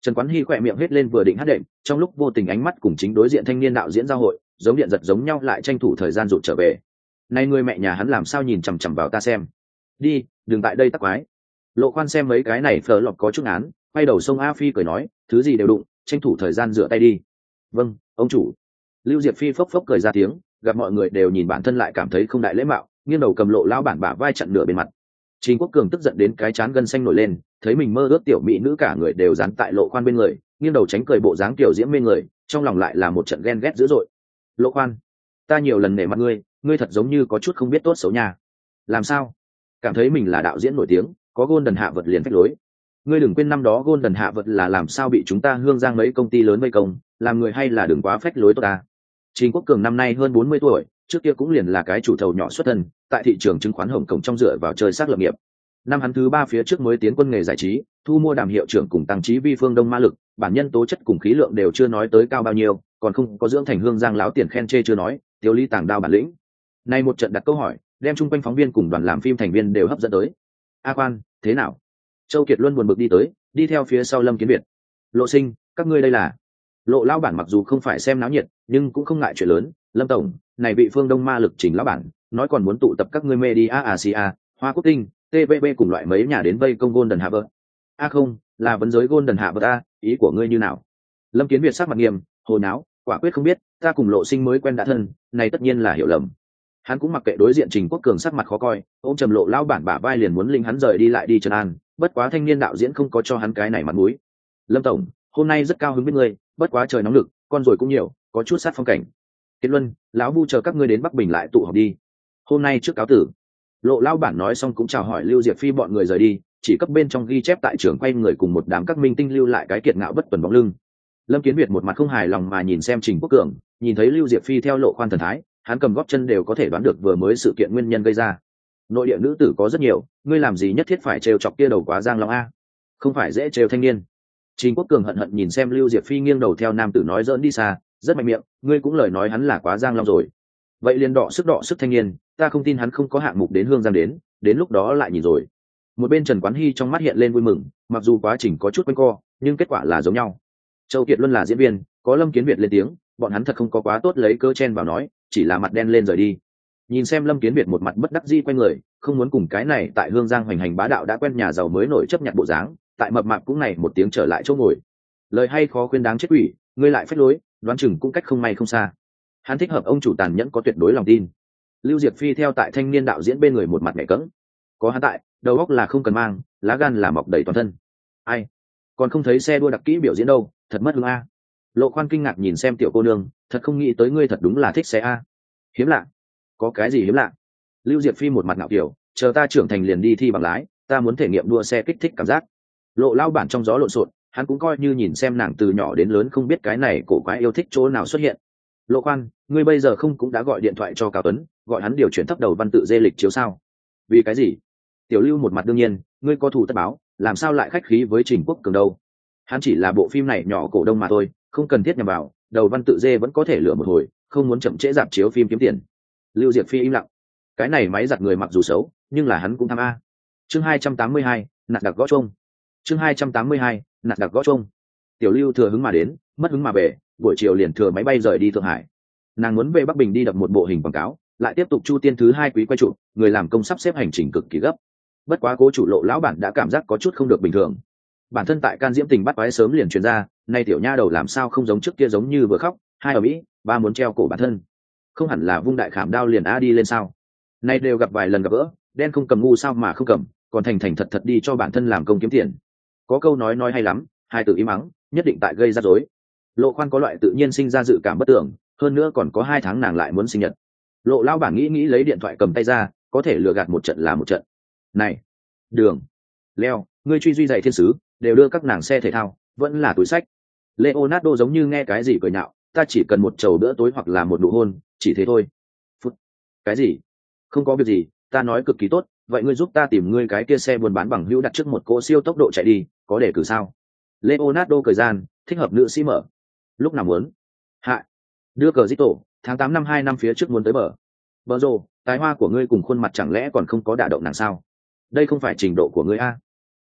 Trần Quán Hy khỏe miệng hết lên vừa định hát đệm, trong lúc vô tình ánh mắt cùng chính đối diện thanh niên đạo diễn giao hội, giống điện giật giống nhau lại tranh thủ thời gian rụt trở về. Này người mẹ nhà hắn làm sao nhìn chằm chằm vào ta xem. Đi, đừng tại đây tắc quái. Lộ Khoan xem mấy cái này phở lọt có chút án, quay đầu sông A Phi cười nói, thứ gì đều đụng, tranh thủ thời gian rửa tay đi. Vâng, ông chủ. Lưu Diệp Phi phốc phốc cười ra tiếng, gặp mọi người đều nhìn bản thân lại cảm thấy không đại lễ mạo, nghiêng đầu cầm Lộ lao bản bả vai chặn nửa bên mặt. Trình Quốc Cường tức giận đến cái chán gân xanh nổi lên, thấy mình mơ ước tiểu mỹ nữ cả người đều dán tại Lộ Khoan bên người, nghiêng đầu tránh cười bộ dáng tiểu diễm mê người, trong lòng lại là một trận ghen ghét dữ dội. Lộ Khoan, ta nhiều lần nể mặt ngươi, ngươi thật giống như có chút không biết tốt xấu nha. Làm sao? Cảm thấy mình là đạo diễn nổi tiếng, có Golden hạ vật liền phách lối. Ngươi đừng quên năm đó Golden hạ vật là làm sao bị chúng ta Hương Giang mấy công ty lớn vây công, làm người hay là đừng quá phách lối tốt ta. Trình Quốc Cường năm nay hơn bốn mươi tuổi, trước kia cũng liền là cái chủ thầu nhỏ xuất thân, tại thị trường chứng khoán Hồng Kông trong dựa vào chơi xác lập nghiệp. Năm hắn thứ ba phía trước mới tiến quân nghề giải trí, thu mua đàm hiệu trưởng cùng tăng trí vi phương Đông Ma Lực, bản nhân tố chất cùng khí lượng đều chưa nói tới cao bao nhiêu, còn không có dưỡng thành Hương Giang láo tiền khen chê chưa nói, tiêu lý tàng đao bản lĩnh. Nay một trận đặt câu hỏi, đem chung quanh phóng viên cùng đoàn làm phim thành viên đều hấp dẫn tới. A Quan, thế nào? Châu Kiệt Luân buồn bực đi tới, đi theo phía sau Lâm Kiến Việt. Lộ Sinh, các ngươi đây là? Lộ lão bản mặc dù không phải xem náo nhiệt, nhưng cũng không ngại chuyện lớn. Lâm tổng, này vị phương Đông Ma Lực chỉnh lão bản, nói còn muốn tụ tập các ngươi media Asia, Hoa Quốc Tinh, tê vê bê cùng loại mấy nhà đến vây công Golden Harvard. A không, là vấn giới Golden Harvard a, ý của ngươi như nào? Lâm Kiến Việt sắc mặt nghiêm, hồ náo, quả quyết không biết, ta cùng Lộ Sinh mới quen đã thân, này tất nhiên là hiểu lầm. Hắn cũng mặc kệ đối diện Trình Quốc Cường sắc mặt khó coi, ôm trầm Lộ lão bản bả vai liền muốn linh hắn rời đi lại đi trấn an, bất quá thanh niên đạo diễn không có cho hắn cái này mặt mũi. Lâm tổng, hôm nay rất cao hứng biết ngươi, bất quá trời nóng lực, con rồi cũng nhiều, có chút sát phong cảnh. Kết Luân, lão Vu chờ các ngươi đến Bắc Bình lại tụ họp đi. Hôm nay trước cáo tử. Lộ lão bản nói xong cũng chào hỏi Lưu Diệp Phi bọn người rời đi, chỉ cấp bên trong ghi chép tại trường quay người cùng một đám các minh tinh lưu lại cái kiệt ngạo bất tuần bóng lưng. Lâm Kiến Việt một mặt không hài lòng mà nhìn xem Trình Quốc Cường, nhìn thấy Lưu Diệp Phi theo Lộ Khoan thần thái, hắn cầm góp chân đều có thể đoán được vừa mới sự kiện nguyên nhân gây ra. Nội địa nữ tử có rất nhiều, ngươi làm gì nhất thiết phải trêu chọc kia đầu quá giang long a? Không phải dễ trêu thanh niên. Trình Quốc Cường hận hận nhìn xem Lưu Diệp Phi nghiêng đầu theo nam tử nói giỡn đi xa, rất mạnh miệng, ngươi cũng lời nói hắn là quá giang long rồi. Vậy liền đọ sức đọ sức thanh niên, ta không tin hắn không có hạng mục đến Hương Giang đến, đến lúc đó lại nhìn rồi. Một bên Trần Quán Hy trong mắt hiện lên vui mừng, mặc dù quá trình có chút quanh co, nhưng kết quả là giống nhau. Châu Kiệt Luân là diễn viên, có Lâm Kiến Việt lên tiếng, bọn hắn thật không có quá tốt lấy cớ chen vào nói, chỉ là mặt đen lên rời đi. Nhìn xem Lâm Kiến Việt một mặt bất đắc dĩ quay người, không muốn cùng cái này tại Hương Giang hoành hành bá đạo đã quen nhà giàu mới nổi chấp nhận bộ dáng, tại mập mạp cũng này một tiếng trở lại chỗ ngồi. Lời hay khó khuyên đáng chết quỷ, ngươi lại phách lối, đoán chừng cũng cách không may không xa. Hắn thích hợp ông chủ tàn nhẫn có tuyệt đối lòng tin. Lưu Diệp Phi theo tại thanh niên đạo diễn bên người một mặt mẹ cẫng, có hắn tại, đầu óc là không cần mang, lá gan là mọc đầy toàn thân. Ai, còn không thấy xe đua đặc kỹ biểu diễn đâu, thật mất hứng a. Lộ Khoan kinh ngạc nhìn xem tiểu cô nương, thật không nghĩ tới ngươi thật đúng là thích xe a. Hiếm lạ. Có cái gì hiếm lạ? Lưu Diệp Phi một mặt ngạo kiểu, chờ ta trưởng thành liền đi thi bằng lái, ta muốn thể nghiệm đua xe kích thích cảm giác. Lộ lao bản trong gió lộn xộn, hắn cũng coi như nhìn xem nàng từ nhỏ đến lớn không biết cái này cổ quái yêu thích chỗ nào xuất hiện. Lộ Khoan, ngươi bây giờ không cũng đã gọi điện thoại cho Cao Tuấn, gọi hắn điều chuyển thấp đầu văn tự dê lịch chiếu sao? Vì cái gì? Tiểu Lưu một mặt đương nhiên, ngươi có thủ tất báo, làm sao lại khách khí với Trình Quốc Cường đâu? Hắn chỉ là bộ phim này nhỏ cổ đông mà thôi, không cần thiết nhằm vào, đầu văn tự dê vẫn có thể lựa một hồi, không muốn chậm trễ dạp chiếu phim kiếm tiền. Lưu Diệp Phi im lặng. Cái này máy giặt người mặc dù xấu, nhưng là hắn cũng tham a. Chương hai trăm tám mươi hai, nạt đặc gõ chuông. Chương hai trăm tám mươi hai, nạt đặc gõ chuông. Tiểu Lưu thừa hứng mà đến, mất hứng mà về, buổi chiều liền thừa máy bay rời đi Thượng Hải. Nàng muốn về Bắc Bình đi đập một bộ hình quảng cáo, lại tiếp tục chu tiên thứ hai quý quay trụ, người làm công sắp xếp hành trình cực kỳ gấp. Bất quá cố chủ Lộ lão bản đã cảm giác có chút không được bình thường. Bản thân tại can diễm tình bắt quái sớm liền truyền ra, nay tiểu nha đầu làm sao không giống trước kia giống như vừa khóc, hai ở mỹ, ba muốn treo cổ bản thân. Không hẳn là vung đại khảm đao liền a đi lên sao? Nay đều gặp vài lần gặp gỡ, đen không cầm ngu sao mà không cầm, còn thành thành thật thật đi cho bản thân làm công kiếm tiền. Có câu nói nói hay lắm, hai tự ý mắng, nhất định tại gây ra rối. Lộ Khoan có loại tự nhiên sinh ra dự cảm bất tưởng, hơn nữa còn có hai tháng nàng lại muốn sinh nhật. Lộ lao bản nghĩ nghĩ lấy điện thoại cầm tay ra, có thể lừa gạt một trận là một trận. Này, Đường, Leo, ngươi truy duy dạy thiên sứ, đều đưa các nàng xe thể thao, vẫn là túi sách. Leonardo giống như nghe cái gì cười nhạo, ta chỉ cần một chầu bữa tối hoặc là một nụ hôn, chỉ thế thôi. Phút, cái gì? Không có việc gì, ta nói cực kỳ tốt, vậy ngươi giúp ta tìm ngươi cái kia xe buôn bán bằng hữu đặt trước một cỗ siêu tốc độ chạy đi, có để cử sao? Leonardo cười gian, thích hợp nữ sĩ mở. Lúc nào muốn? Hạ, đưa cờ dít tổ, tháng tám năm hai năm phía trước muốn tới bờ. Bờ rồ, tài hoa của ngươi cùng khuôn mặt chẳng lẽ còn không có đả động nàng sao? Đây không phải trình độ của ngươi a.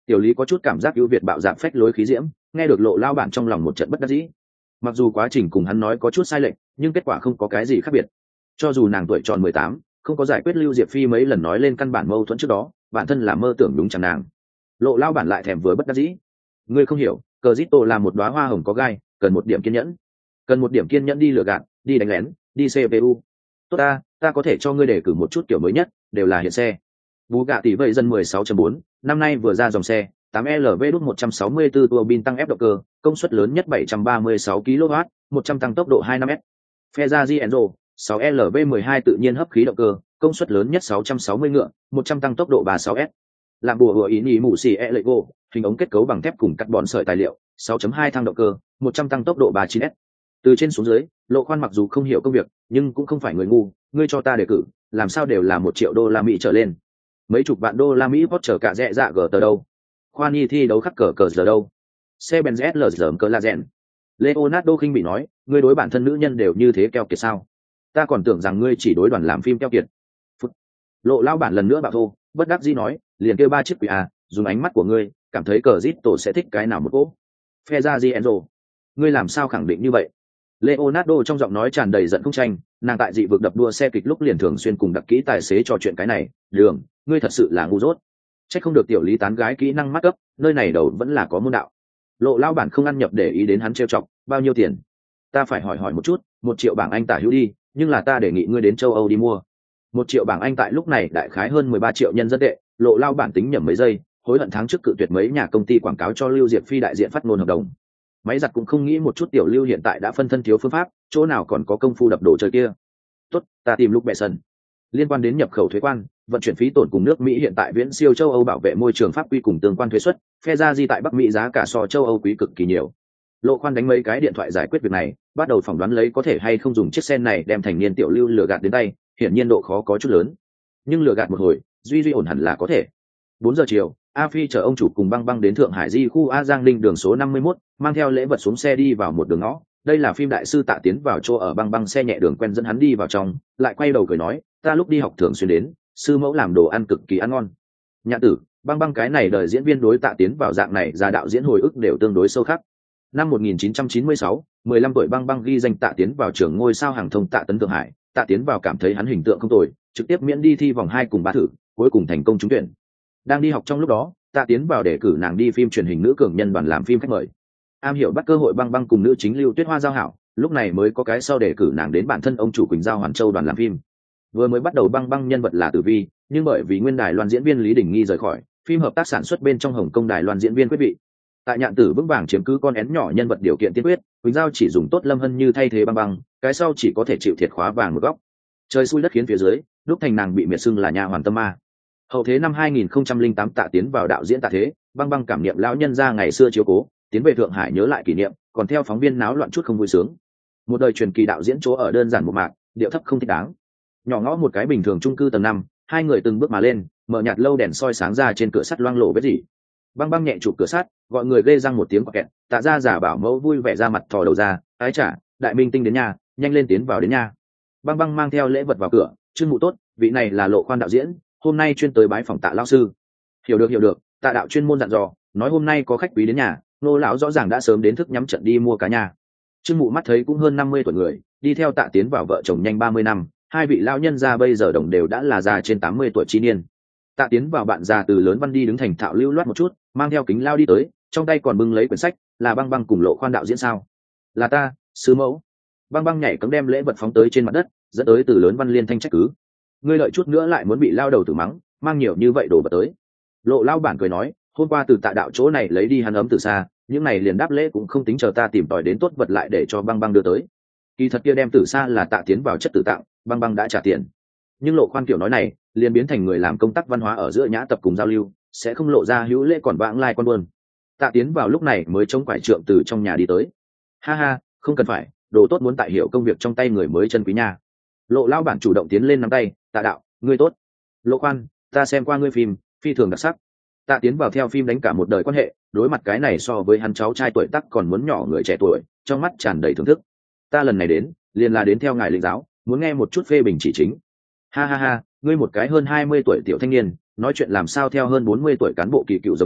Tiểu lý có chút cảm giác ưu việt bạo dạn phách lối khí diễm, nghe được lộ lao bản trong lòng một trận bất đắc dĩ. Mặc dù quá trình cùng hắn nói có chút sai lệch, nhưng kết quả không có cái gì khác biệt. Cho dù nàng tuổi tròn mười tám, không có giải quyết lưu diệp phi mấy lần nói lên căn bản mâu thuẫn trước đó, bản thân là mơ tưởng đúng chẳng nàng. Lộ lao bản lại thèm vừa bất đắc dĩ. Ngươi không hiểu, cờ zito là một đóa hoa hồng có gai, cần một điểm kiên nhẫn, cần một điểm kiên nhẫn đi lừa gạt, đi đánh lén, đi xê pê u. Tốt ta, ta có thể cho ngươi đề cử một chút kiểu mới nhất, đều là hiện xe. Bú gạ tỷ vậy dân mười sáu chấm bốn, năm nay vừa ra dòng xe, tám L V đút một trăm sáu mươi tư tua bin tăng ép động cơ, công suất lớn nhất bảy trăm ba mươi sáu ki lô oát, một trăm tăng tốc độ hai mươi lăm S. Ferrari Enzo, sáu L V mười hai tự nhiên hấp khí động cơ, công suất lớn nhất sáu trăm sáu mươi ngựa, một trăm tăng tốc độ ba mươi sáu S. Làm bùa hựa ý nhị mũ xì e lego, hình ống kết cấu bằng thép cùng carbon sợi tài liệu, sáu chấm hai thang động cơ, một trăm tăng tốc độ ba mươi chín S. Từ trên xuống dưới, Lộ Khoan mặc dù không hiểu công việc, nhưng cũng không phải người ngu, ngươi cho ta đề cử, làm sao đều là một triệu đô la Mỹ trở lên. Mấy chục vạn đô la Mỹ vót trở cả rẻ dạ gờ tờ đâu. Khoan Nhi thi đấu khắc cờ cờ giờ đâu. Xe Benz ét lờ dởm cờ la rèn. Leonardo khinh bị nói, ngươi đối bản thân nữ nhân đều như thế keo kiệt sao? Ta còn tưởng rằng ngươi chỉ đối đoàn làm phim keo kiệt. Phút. Lộ lao bản lần nữa bảo thô, bất đắc dĩ nói, liền kêu ba chiếc quỷ à, dùng ánh mắt của ngươi, cảm thấy cờ zit tổ sẽ thích cái nào một cỗ. Ferrari Enzo. Ngươi làm sao khẳng định như vậy? Leonardo trong giọng nói tràn đầy giận không tranh, nàng tại dị vực đập đua xe kịch lúc liền thường xuyên cùng đặc kỹ tài xế trò chuyện cái này, đường, ngươi thật sự là ngu dốt. Chắc không được tiểu lý tán gái kỹ năng mắt cấp, nơi này đầu vẫn là có môn đạo. Lộ lao bản không ăn nhập để ý đến hắn trêu chọc, bao nhiêu tiền? Ta phải hỏi hỏi một chút, một triệu bảng Anh tả hữu đi, nhưng là ta đề nghị ngươi đến châu Âu đi mua. Một triệu bảng Anh tại lúc này đại khái hơn mười ba triệu nhân dân tệ, lộ lao bản tính nhầm mấy giây, hối hận tháng trước cự tuyệt mấy nhà công ty quảng cáo cho Lưu Diệp Phi đại diện phát ngôn hợp đồng. Máy giặt cũng không nghĩ một chút tiểu Lưu hiện tại đã phân thân thiếu phương pháp, chỗ nào còn có công phu đập đồ chơi kia. Tốt, ta tìm lúc bệ sân. Liên quan đến nhập khẩu thuế quan, vận chuyển phí tổn cùng nước Mỹ hiện tại viễn siêu châu Âu bảo vệ môi trường pháp quy cùng tương quan thuế suất, phe ra di tại Bắc Mỹ giá cả so châu Âu quý cực kỳ nhiều. Lộ Khoan đánh mấy cái điện thoại giải quyết việc này, bắt đầu phỏng đoán lấy có thể hay không dùng chiếc xe này đem thành niên tiểu Lưu lừa gạt đến tay, hiển nhiên độ khó có chút lớn. Nhưng lừa gạt một hồi, duy duy ổn hẳn là có thể. Bốn giờ chiều, A Phi chở ông chủ cùng băng băng đến Thượng Hải Di khu A Giang Ninh đường số năm mươi mốt, mang theo lễ vật xuống xe đi vào một đường ngõ. Đây là phim đại sư Tạ Tiến vào chỗ ở băng băng xe nhẹ đường quen dẫn hắn đi vào trong, lại quay đầu cười nói, ta lúc đi học thường xuyên đến, sư mẫu làm đồ ăn cực kỳ ăn ngon. Nhã tử, băng băng cái này đời diễn viên đối Tạ Tiến vào dạng này ra đạo diễn hồi ức đều tương đối sâu khắc. Năm một nghìn chín trăm chín mươi sáu, mười lăm tuổi băng băng ghi danh Tạ Tiến vào trường ngôi sao hàng thông Tạ Tấn Thượng Hải, Tạ Tiến vào cảm thấy hắn hình tượng không tồi, trực tiếp miễn đi thi vòng hai cùng ba thử, cuối cùng thành công trúng tuyển. Đang đi học trong lúc đó, Tạ Tiến vào để cử nàng đi phim truyền hình nữ cường nhân đoàn làm phim khách mời. Am hiểu bắt cơ hội băng băng cùng nữ chính Lưu Tuyết Hoa giao hảo, lúc này mới có cái sau để cử nàng đến bản thân ông chủ Quỳnh Giao Hoàn Châu đoàn làm phim. Vừa mới bắt đầu băng băng nhân vật là Tử Vi, nhưng bởi vì nguyên đài loan diễn viên Lý Đình Nghi rời khỏi, phim hợp tác sản xuất bên trong Hồng Kông đài loan diễn viên quyết vị. Tại Nhạn Tử vững vàng chiếm cứ con én nhỏ nhân vật điều kiện tiên quyết, Quỳnh Giao chỉ dùng tốt Lâm Hân Như thay thế băng băng, cái sau chỉ có thể chịu thiệt khóa vàng một góc. Trời xui đất khiến phía dưới, lúc thành nàng bị miệt xưng là nha hoàn tâm ma. Hậu thế năm hai nghìn không trăm lẻ tám Tạ Tiến vào đạo diễn Tạ Thế, băng băng cảm niệm lão nhân gia ngày xưa chiếu cố, tiến về Thượng Hải nhớ lại kỷ niệm, còn theo phóng viên náo loạn chút không vui sướng. Một đời truyền kỳ đạo diễn chỗ ở đơn giản một mạc, điệu thấp không thích đáng. Nhỏ ngõ một cái bình thường chung cư tầng năm, hai người từng bước mà lên, mở nhạt lâu đèn soi sáng ra trên cửa sắt loang lộ vết gì. Băng băng nhẹ chụp cửa sắt, gọi người ghê răng một tiếng quạt kẹt, Tạ gia giả bảo mẫu vui vẻ ra mặt thò đầu ra, ái chả, đại minh tinh đến nhà, nhanh lên tiến vào đến nhà. Băng băng mang theo lễ vật vào cửa, trương mụ tốt, vị này là Lộ Khoan đạo diễn, hôm nay chuyên tới bái phòng Tạ lão sư. Hiểu được hiểu được, Tạ đạo chuyên môn dặn dò, nói hôm nay có khách quý đến nhà, nô lão rõ ràng đã sớm đến thức nhắm trận đi mua cá nhà. Trương mụ mắt thấy cũng hơn năm mươi tuổi người, đi theo Tạ Tiến vào vợ chồng nhanh ba mươi năm, hai vị lão nhân gia bây giờ đồng đều đã là già trên tám mươi tuổi chi niên. Tạ Tiến vào bạn già từ lớn văn đi đứng thành thạo lưu loát một chút, mang theo kính lao đi tới, trong tay còn bưng lấy quyển sách, là băng băng cùng Lộ Khoan đạo diễn sao? Là ta, sư mẫu. Băng băng nhảy cấm đem lễ vật phóng tới trên mặt đất, dẫn tới từ lớn văn liên thanh trách cứ. Ngươi lợi chút nữa lại muốn bị lao đầu tử mắng, mang nhiều như vậy đồ vật tới. Lộ lao bản cười nói, hôm qua từ Tạ đạo chỗ này lấy đi hắn ấm từ xa, những này liền đáp lễ cũng không tính chờ ta tìm tòi đến tốt vật lại để cho băng băng đưa tới. Kỳ thật kia đem từ xa là Tạ Tiến vào chất tử tặng, băng băng đã trả tiền. Nhưng Lộ Khoan kiểu nói này, liền biến thành người làm công tác văn hóa ở giữa nhã tập cùng giao lưu, sẽ không lộ ra hữu lễ còn vãng lai con buồn. Tạ Tiến vào lúc này mới chống quải trượng từ trong nhà đi tới. Ha ha, không cần phải, đồ tốt muốn tại hiểu công việc trong tay người mới chân quý nha. Lộ lao bản chủ động tiến lên nắm tay, Tạ đạo, ngươi tốt. Lộ Khoan, ta xem qua ngươi phim, phi thường đặc sắc. Tạ Tiến vào theo phim đánh cả một đời quan hệ, đối mặt cái này so với hắn cháu trai tuổi tác còn muốn nhỏ người trẻ tuổi, trong mắt tràn đầy thưởng thức. Ta lần này đến, liền là đến theo ngài lĩnh giáo, muốn nghe một chút phê bình chỉ chính. Ha ha ha, ngươi một cái hơn hai mươi tuổi tiểu thanh niên, nói chuyện làm sao theo hơn bốn mươi tuổi cán bộ kỳ cựu giống nhau,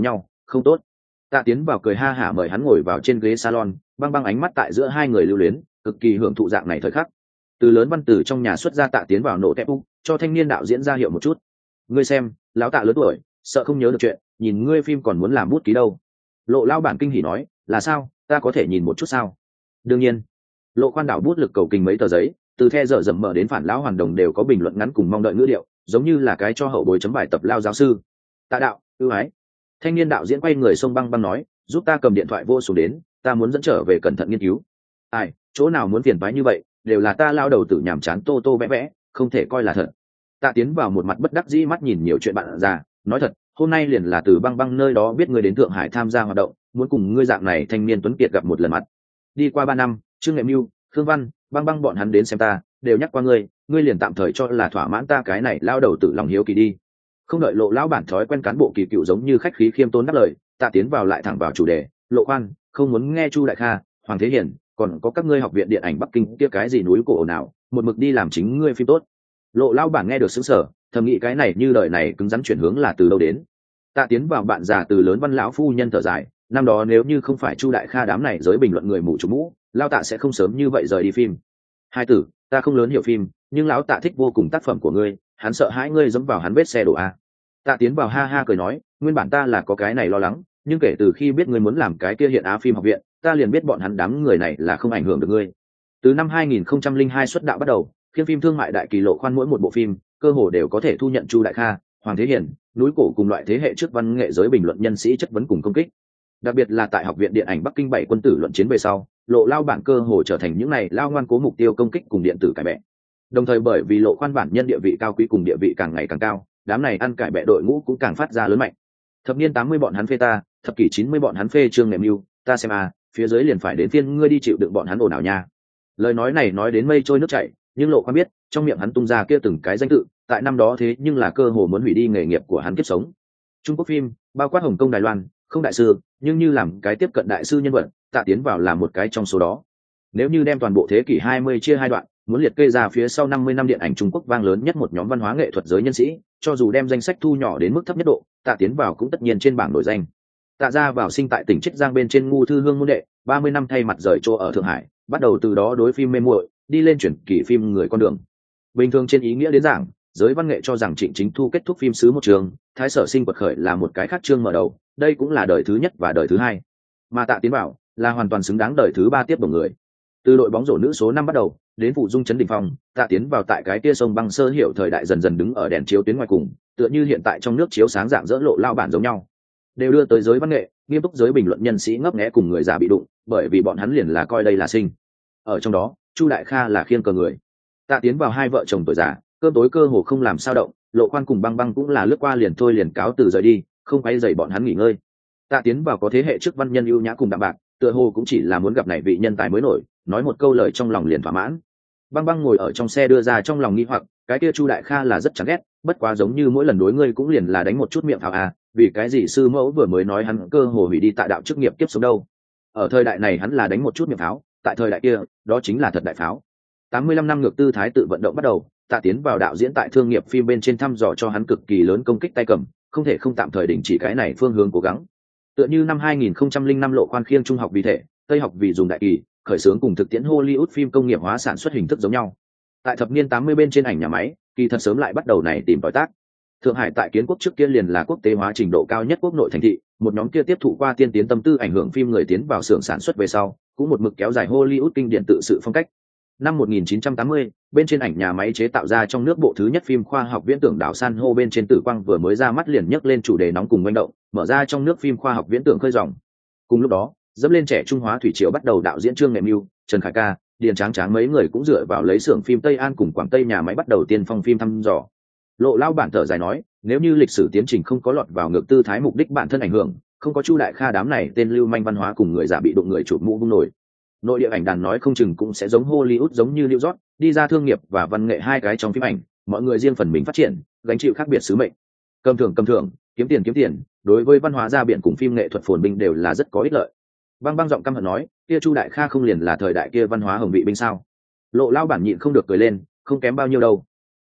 không tốt. Tạ Tiến vào cười ha hả mời hắn ngồi vào trên ghế salon, băng băng ánh mắt tại giữa hai người lưu luyến, cực kỳ hưởng thụ dạng này thời khắc. Từ lớn văn tử trong nhà xuất ra Tạ Tiến vào nổ tép úc, cho thanh niên đạo diễn ra hiệu một chút. Ngươi xem, lão Tạ lớn tuổi, sợ không nhớ được chuyện, nhìn ngươi phim còn muốn làm bút ký đâu. Lộ lao bản kinh hỉ nói, là sao, ta có thể nhìn một chút sao? Đương nhiên. Lộ khoan đảo bút lực cầu kinh mấy tờ giấy, từ the dở dầm mở đến phản lão hoàn đồng đều có bình luận ngắn cùng mong đợi ngữ điệu, giống như là cái cho hậu bối chấm bài tập lao giáo sư. Tạ đạo, ưu ái. Thanh niên đạo diễn quay người xông băng băng nói, giúp ta cầm điện thoại vô xuống đến, ta muốn dẫn trở về cẩn thận nghiên cứu. Ai, chỗ nào muốn phiền phái như vậy, đều là ta lao đầu tử nhàm chán tô tô vẽ vẽ, không thể coi là thật. Tạ Tiến vào một mặt bất đắc dĩ mắt nhìn nhiều chuyện bạn già, nói thật, hôm nay liền là từ băng băng nơi đó biết ngươi đến Thượng Hải tham gia hoạt động, muốn cùng ngươi dạng này thanh niên tuấn kiệt gặp một lần mặt. Đi qua ba năm, Trương Nghệ Mưu, Khương Văn, băng băng bọn hắn đến xem ta, đều nhắc qua ngươi, ngươi liền tạm thời cho là thỏa mãn ta cái này lao đầu tử lòng hiếu kỳ đi. Không đợi Lộ lão bản thói quen cán bộ kỳ cựu giống như khách khí khiêm tốn đáp lời, Tạ Tiến vào lại thẳng vào chủ đề, Lộ khoan, không muốn nghe Chu Đại Kha, Hoàng Thế Hiển, còn có các ngươi học viện điện ảnh Bắc Kinh kia cái gì núi cổ nào, một mực đi làm chính ngươi phim tốt. Lộ lão bản nghe được sững sờ, thầm nghĩ cái này như lời này cứng rắn chuyển hướng là từ đâu đến. Tạ Tiến vào bạn già từ lớn văn lão phu nhân thở dài, năm đó nếu như không phải Chu Đại Kha đám này giới bình luận người mù chủ mũ, lão Tạ sẽ không sớm như vậy rời đi phim. Hai tử, ta không lớn hiểu phim, nhưng lão Tạ thích vô cùng tác phẩm của ngươi, hắn sợ hãi ngươi dẫm vào hắn vết xe đổ a. Tạ Tiến vào ha ha cười nói, nguyên bản ta là có cái này lo lắng, nhưng kể từ khi biết ngươi muốn làm cái kia hiện á phim học viện, ta liền biết bọn hắn đám người này là không ảnh hưởng được ngươi. Từ năm hai nghìn không trăm lẻ hai xuất đạo bắt đầu, khiên phim thương mại đại kỳ Lộ khoan mỗi một bộ phim, cơ hồ đều có thể thu nhận Chu Đại Kha, Hoàng Thế Hiển, núi cổ cùng loại thế hệ trước văn nghệ giới bình luận nhân sĩ chất vấn cùng công kích. Đặc biệt là tại học viện điện ảnh Bắc Kinh bảy quân tử luận chiến về sau, Lộ lao bản cơ hồ trở thành những này lao ngoan cố mục tiêu công kích cùng điện tử cải bẹ. Đồng thời bởi vì Lộ khoan bản nhân địa vị cao quý cùng địa vị càng ngày càng cao, đám này ăn cải bẹ đội ngũ cũng càng phát ra lớn mạnh. Thập niên tám mươi bọn hắn phê ta, thập kỷ chín mươi bọn hắn phê Trương Nghệ Mưu, ta xem à, phía dưới liền phải đến phiên ngươi đi chịu đựng bọn hắn ồn ào nha. Lời nói này nói đến mây trôi nước chảy, nhưng Lộ khoan biết, trong miệng hắn tung ra kia từng cái danh tự, tại năm đó thế nhưng là cơ hồ muốn hủy đi nghề nghiệp của hắn kiếp sống. Trung Quốc phim, bao quát Hồng Kông Đài Loan, không đại sư, nhưng như làm cái tiếp cận đại sư nhân vật, Tạ Tiến vào là một cái trong số đó. Nếu như đem toàn bộ thế kỷ hai mươi chia hai đoạn, muốn liệt kê ra phía sau năm mươi năm điện ảnh Trung Quốc vang lớn nhất một nhóm văn hóa nghệ thuật giới nhân sĩ, cho dù đem danh sách thu nhỏ đến mức thấp nhất độ, Tạ Tiến vào cũng tất nhiên trên bảng nổi danh. Tạ gia vào sinh tại tỉnh Chiết Giang bên trên ngu thư hương môn đệ, ba mươi năm thay mặt rời chỗ ở Thượng Hải, bắt đầu từ đó đối phim mê muội, đi lên chuyển kỳ phim người con đường. Bình thường trên ý nghĩa đến giảng, giới văn nghệ cho rằng Trịnh Chính Thu kết thúc phim sứ một trường, Thái Sở Sinh quật khởi là một cái khác chương mở đầu, đây cũng là đời thứ nhất và đời thứ hai. Mà Tạ Tiến vào là hoàn toàn xứng đáng đời thứ ba tiếp đồng người. Từ đội bóng rổ nữ số năm bắt đầu, đến phụ dung chấn đỉnh phong, Tạ Tiến vào tại cái kia sông băng sơ hiệu thời đại dần dần đứng ở đèn chiếu tuyến ngoài cùng, tựa như hiện tại trong nước chiếu sáng dạng dỡ Lộ lao bản giống nhau. Đều đưa tới giới văn nghệ, nghiêm túc giới bình luận nhân sĩ ngấp nghé cùng người già bị đụng, bởi vì bọn hắn liền là coi đây là sinh. Ở trong đó, Chu Đại Kha là khiêng cờ người. Tạ Tiến vào hai vợ chồng tuổi già, cơm tối cơ hồ không làm sao động, Lộ khoan cùng băng băng cũng là lướt qua liền thôi liền cáo từ rời đi, không quay dày bọn hắn nghỉ ngơi. Tạ Tiến vào có thế hệ trước văn nhân ưu nhã cùng đạm bạc, tựa hồ cũng chỉ là muốn gặp này vị nhân tài mới nổi, nói một câu lời trong lòng liền thỏa mãn. Băng băng ngồi ở trong xe đưa ra trong lòng nghi hoặc, cái kia Chu Đại Kha là rất chán ghét, bất quá giống như mỗi lần đối ngươi cũng liền là đánh một chút miệng pháo à, vì cái gì sư mẫu vừa mới nói hắn cơ hồ hủy đi tại đạo chức nghiệp kiếp sống đâu. Ở thời đại này hắn là đánh một chút miệng pháo, tại thời đại kia, đó chính là thật đại pháo. tám mươi lăm năm ngược tư thái tự vận động bắt đầu, Tạ Tiến vào đạo diễn tại thương nghiệp phim bên trên thăm dò cho hắn cực kỳ lớn công kích tay cầm, không thể không tạm thời đình chỉ cái này phương hướng cố gắng. Tựa như năm hai nghìn không trăm lẻ năm Lộ khoan khiêng trung học vì thể, Tây học vì dùng đại kỳ, khởi xướng cùng thực tiễn Hollywood phim công nghiệp hóa sản xuất hình thức giống nhau. Tại thập niên tám mươi bên trên ảnh nhà máy, kỳ thật sớm lại bắt đầu này tìm tòi tác. Thượng Hải tại kiến quốc trước kia liền là quốc tế hóa trình độ cao nhất quốc nội thành thị, một nhóm kia tiếp thụ qua tiên tiến tâm tư ảnh hưởng phim người tiến vào xưởng sản xuất về sau, cũng một mực kéo dài Hollywood kinh điển tự sự phong cách. Năm một nghìn chín trăm tám mươi, bên trên ảnh nhà máy chế tạo ra trong nước bộ thứ nhất phim khoa học viễn tưởng đảo san hô bên trên Tử Quang vừa mới ra mắt liền nhấc lên chủ đề nóng cùng manh động, mở ra trong nước phim khoa học viễn tưởng khơi dòng. Cùng lúc đó, dẫm lên trẻ Trung Hóa thủy triều bắt đầu đạo diễn Trương Nghệ Mưu, Trần Khải Ca, Điền Tráng Tráng mấy người cũng dựa vào lấy xưởng phim Tây An cùng Quảng Tây nhà máy bắt đầu tiên phong phim thăm dò. Lộ lao bản thở dài nói, nếu như lịch sử tiến trình không có lọt vào ngược tư thái mục đích bản thân ảnh hưởng, không có Chu Đại Kha đám này tên lưu manh văn hóa cùng người giả bị đụng người chụp mũ vung nổi, nội địa ảnh đàn nói không chừng cũng sẽ giống Hollywood giống như New York, đi ra thương nghiệp và văn nghệ hai cái trong phim ảnh, mọi người riêng phần mình phát triển, gánh chịu khác biệt sứ mệnh. Cầm thưởng cầm thưởng, kiếm tiền kiếm tiền, đối với văn hóa ra biển cùng phim nghệ thuật phồn binh đều là rất có ích lợi. Băng băng giọng căm hận nói, kia Chu Đại Kha không liền là thời đại kia văn hóa hồng vị binh sao? Lộ lao bản nhịn không được cười lên, không kém bao nhiêu đâu.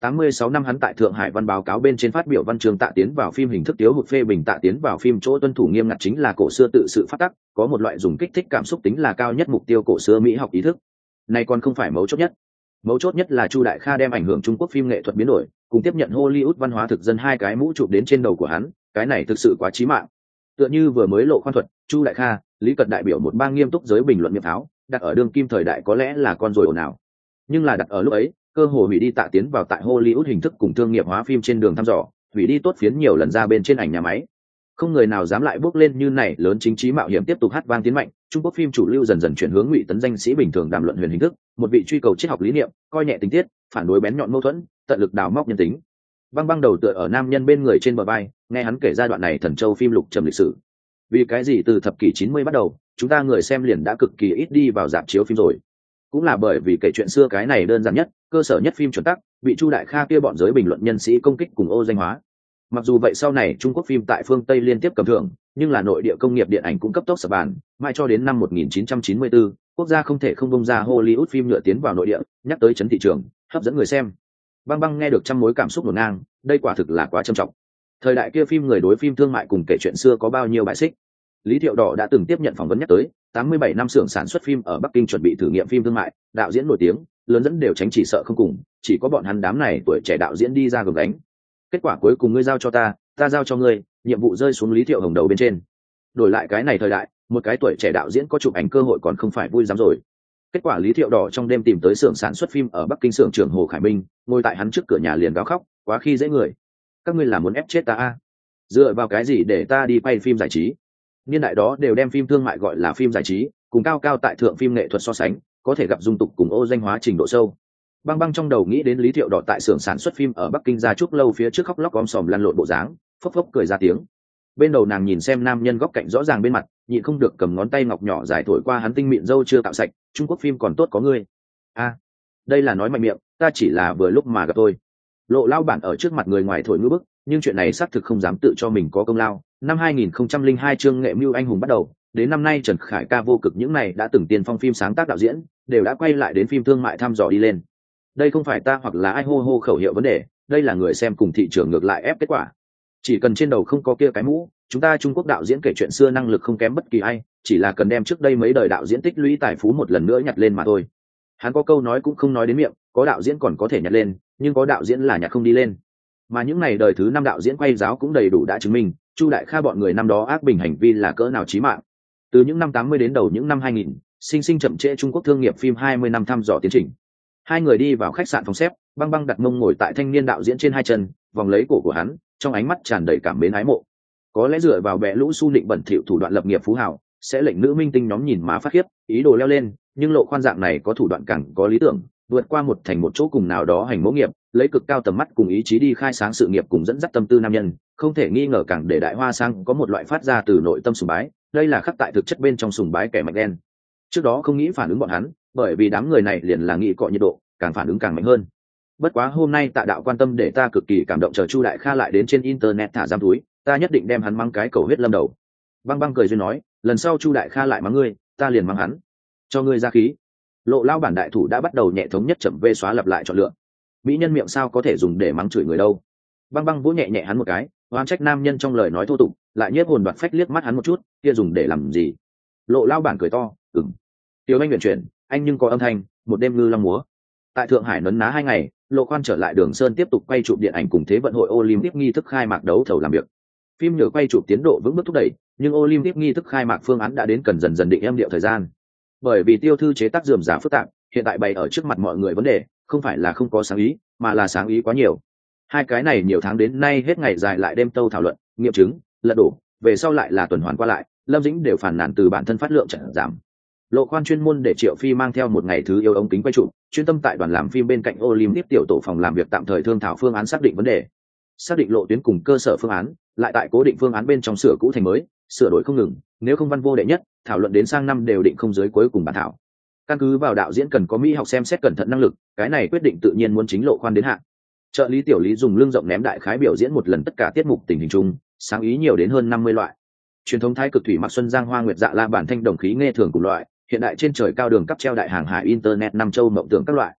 tám mươi sáu năm hắn tại Thượng Hải Văn báo cáo bên trên phát biểu văn chương tạ tiến vào phim hình thức tiếu hụt phê bình tạ tiến vào phim chỗ tuân thủ nghiêm ngặt chính là cổ xưa tự sự phát tắc, có một loại dùng kích thích cảm xúc tính là cao nhất mục tiêu cổ xưa mỹ học ý thức. Này còn không phải mấu chốt nhất. Mấu chốt nhất là Chu Đại Kha đem ảnh hưởng Trung Quốc phim nghệ thuật biến đổi, cùng tiếp nhận Hollywood văn hóa thực dân hai cái mũ chụp đến trên đầu của hắn, cái này thực sự quá chí mạng. Tựa như vừa mới lộ khoan thuật, Chu Đại Kha, Lý Cật đại biểu một bang nghiêm túc giới bình luận miệng tháo, đặt ở đương kim thời đại có lẽ là con rồi ồn ào. Nhưng là đặt ở lúc ấy, cơ hồ hủy đi tạ tiến vào tại Hollywood hình thức cùng thương nghiệp hóa phim trên đường thăm dò, hủy đi tốt phiến nhiều lần ra bên trên ảnh nhà máy. Không người nào dám lại bước lên như này lớn chính trí mạo hiểm tiếp tục hát vang tiến mạnh. Trung Quốc phim chủ lưu dần dần chuyển hướng Ngụy Tấn danh sĩ bình thường đàm luận huyền hình thức, một vị truy cầu triết học lý niệm, coi nhẹ tình tiết, phản đối bén nhọn mâu thuẫn, tận lực đào móc nhân tính. Băng Băng đầu tựa ở nam nhân bên người trên bờ vai, nghe hắn kể ra đoạn này thần châu phim lục trầm lịch sử. Vì cái gì từ thập kỷ chín mươi bắt đầu, chúng ta người xem liền đã cực kỳ ít đi vào rạp chiếu phim rồi. Cũng là bởi vì kể chuyện xưa cái này đơn giản nhất, cơ sở nhất phim chuẩn tắc, bị Chu Đại Kha kia bọn giới bình luận nhân sĩ công kích cùng ô danh hóa. Mặc dù vậy sau này Trung Quốc phim tại phương Tây liên tiếp cầm thưởng, nhưng là nội địa công nghiệp điện ảnh cũng cấp tốc sập bàn, mãi cho đến năm một nghìn chín trăm chín mươi tư, quốc gia không thể không bông ra Hollywood phim nhựa tiến vào nội địa, nhắc tới chấn thị trường, hấp dẫn người xem. Băng Băng nghe được trăm mối cảm xúc ngổn ngang, đây quả thực là quá trầm trọng. Thời đại kia phim người đối phim thương mại cùng kể chuyện xưa có bao nhiêu bại xích. Lý Thiệu Đỏ đã từng tiếp nhận phỏng vấn nhắc tới, tám mươi bảy năm xưởng sản xuất phim ở Bắc Kinh chuẩn bị thử nghiệm phim thương mại, đạo diễn nổi tiếng, lớn dẫn đều tránh chỉ sợ không cùng, chỉ có bọn hắn đám này tuổi trẻ đạo diễn đi ra gồng gánh. Kết quả cuối cùng ngươi giao cho ta, ta giao cho ngươi, nhiệm vụ rơi xuống Lý Thiệu Hồng đầu bên trên. Đổi lại cái này thời đại, một cái tuổi trẻ đạo diễn có chụp ảnh cơ hội còn không phải vui lắm rồi. Kết quả Lý Thiệu Đỏ trong đêm tìm tới xưởng sản xuất phim ở Bắc Kinh xưởng trưởng Hồ Khải Minh, ngồi tại hắn trước cửa nhà liền gào khóc, quá khi dễ người. Các ngươi là muốn ép chết ta à? Dựa vào cái gì để ta đi quay phim giải trí? Niên đại đó đều đem phim thương mại gọi là phim giải trí, cùng cao cao tại thượng phim nghệ thuật so sánh, có thể gặp dung tục cùng ô danh hóa trình độ sâu. Băng Băng trong đầu nghĩ đến Lý Thiệu Đỏ tại xưởng sản xuất phim ở Bắc Kinh ra chúc lâu phía trước khóc lóc om sòm lăn lộn bộ dáng, phốc phốc cười ra tiếng. Bên đầu nàng nhìn xem nam nhân góc cạnh rõ ràng bên mặt, nhịn không được cầm ngón tay ngọc nhỏ dài thổi qua hắn tinh mịn râu chưa cạo sạch. Trung Quốc phim còn tốt có ngươi. A, à, đây là nói mạnh miệng, ta chỉ là vừa lúc mà gặp tôi. Lộ lao bản ở trước mặt người ngoài thổi ngữ bức, nhưng chuyện này xác thực không dám tự cho mình có công lao. Năm hai nghìn không trăm lẻ hai chương nghệ mưu anh hùng bắt đầu, đến năm nay Trần Khải Ca vô cực những này đã từng tiên phong phim sáng tác đạo diễn, đều đã quay lại đến phim thương mại thăm dò đi lên. Đây không phải ta hoặc là ai hô hô khẩu hiệu vấn đề, đây là người xem cùng thị trường ngược lại ép kết quả. Chỉ cần trên đầu không có kia cái mũ, chúng ta Trung Quốc đạo diễn kể chuyện xưa năng lực không kém bất kỳ ai, chỉ là cần đem trước đây mấy đời đạo diễn tích lũy tài phú một lần nữa nhặt lên mà thôi. Hắn có câu nói cũng không nói đến miệng, có đạo diễn còn có thể nhặt lên, nhưng có đạo diễn là nhặt không đi lên. Mà những ngày đời thứ năm đạo diễn quay giáo cũng đầy đủ đã chứng minh, Chu Đại Kha bọn người năm đó ác bình hành vi là cỡ nào chí mạng. Từ những năm tám mươi đến đầu những năm hai nghìn, sinh sinh chậm trễ Trung Quốc thương nghiệp phim hai mươi năm thăm dò tiến trình. Hai người đi vào khách sạn phòng xếp, Băng Băng đặt mông ngồi tại thanh niên đạo diễn trên hai chân, vòng lấy cổ của hắn, trong ánh mắt tràn đầy cảm mến ái mộ. Có lẽ dựa vào bẻ lũ su nịnh bẩn thỉu thủ đoạn lập nghiệp phú hào, sẽ lệnh nữ minh tinh nhóm nhìn má phát khiếp, ý đồ leo lên, nhưng Lộ Khoan dạng này có thủ đoạn càng có lý tưởng, vượt qua một thành một chỗ cùng nào đó hành mẫu nghiệp, lấy cực cao tầm mắt cùng ý chí đi khai sáng sự nghiệp cùng dẫn dắt tâm tư nam nhân, không thể nghi ngờ càng để Đại Hoa Sang có một loại phát ra từ nội tâm sùng bái, đây là khắc tại thực chất bên trong sùng bái kẻ mạnh đen. Trước đó không nghĩ phản ứng bọn hắn, bởi vì đám người này liền là nghĩ cọ nhiệt độ, càng phản ứng càng mạnh hơn. Bất quá hôm nay Tạ đạo quan tâm để ta cực kỳ cảm động, chờ Chu Đại Kha lại đến trên internet thả giam túi, ta nhất định đem hắn mang cái cầu huyết lâm đầu. Băng Băng cười duyên nói, lần sau Chu Đại Kha lại mắng ngươi, ta liền mắng hắn, cho ngươi ra khí. Lộ lao bản đại thủ đã bắt đầu nhẹ thống nhất chậm vê xóa lặp lại chọn lựa. Mỹ nhân miệng sao có thể dùng để mắng chửi người đâu. Băng Băng vỗ nhẹ nhẹ hắn một cái, oan trách nam nhân trong lời nói thô tục, lại nhiếp hồn đoạt phách liếc mắt hắn một chút, kia dùng để làm gì? Lộ lao bản cười to, ừm. Tiểu anh luyện chuyển, anh nhưng có âm thanh, một đêm ngư long múa. Tại Thượng Hải nấn ná hai ngày, Lộ Khoan trở lại Đường Sơn tiếp tục quay chụp điện ảnh cùng Thế vận hội Olympic nghi thức khai mạc đấu thầu làm việc. Phim nhờ quay chụp tiến độ vững bước thúc đẩy, nhưng Olympic nghi thức khai mạc phương án đã đến cần dần dần định em điệu thời gian. Bởi vì tiêu thư chế tác rườm rà phức tạp, hiện tại bày ở trước mặt mọi người vấn đề, không phải là không có sáng ý, mà là sáng ý quá nhiều. Hai cái này nhiều tháng đến nay hết ngày dài lại đêm tâu thảo luận, nghiệm chứng, lật đổ, về sau lại là tuần hoàn qua lại, Lâm Dĩnh đều phản nàn từ bản thân phát lượng trận giảm. Lộ Khoan chuyên môn để Triệu Phi mang theo một ngày thứ yêu ống kính quay chụp, chuyên tâm tại đoàn làm phim bên cạnh Olympic tiểu tổ phòng làm việc tạm thời thương thảo phương án xác định vấn đề, xác định lộ tuyến cùng cơ sở phương án, lại tại cố định phương án bên trong sửa cũ thành mới, sửa đổi không ngừng, nếu không văn vô đệ nhất, thảo luận đến sang năm đều định không dưới cuối cùng bản thảo. Căn cứ vào đạo diễn cần có mỹ học xem xét cẩn thận năng lực, cái này quyết định tự nhiên muốn chính Lộ Khoan đến hạn. Trợ lý tiểu lý dùng lưng rộng ném đại khái biểu diễn một lần tất cả tiết mục tình hình chung, sáng ý nhiều đến hơn năm mươi loại. Truyền thống thái cực thủy mặc xuân giang hoa nguyệt dạ la bản thanh đồng khí nghe thường cùng loại, hiện đại trên trời cao đường cắp treo đại hàng hải internet năm châu mộng tưởng các loại.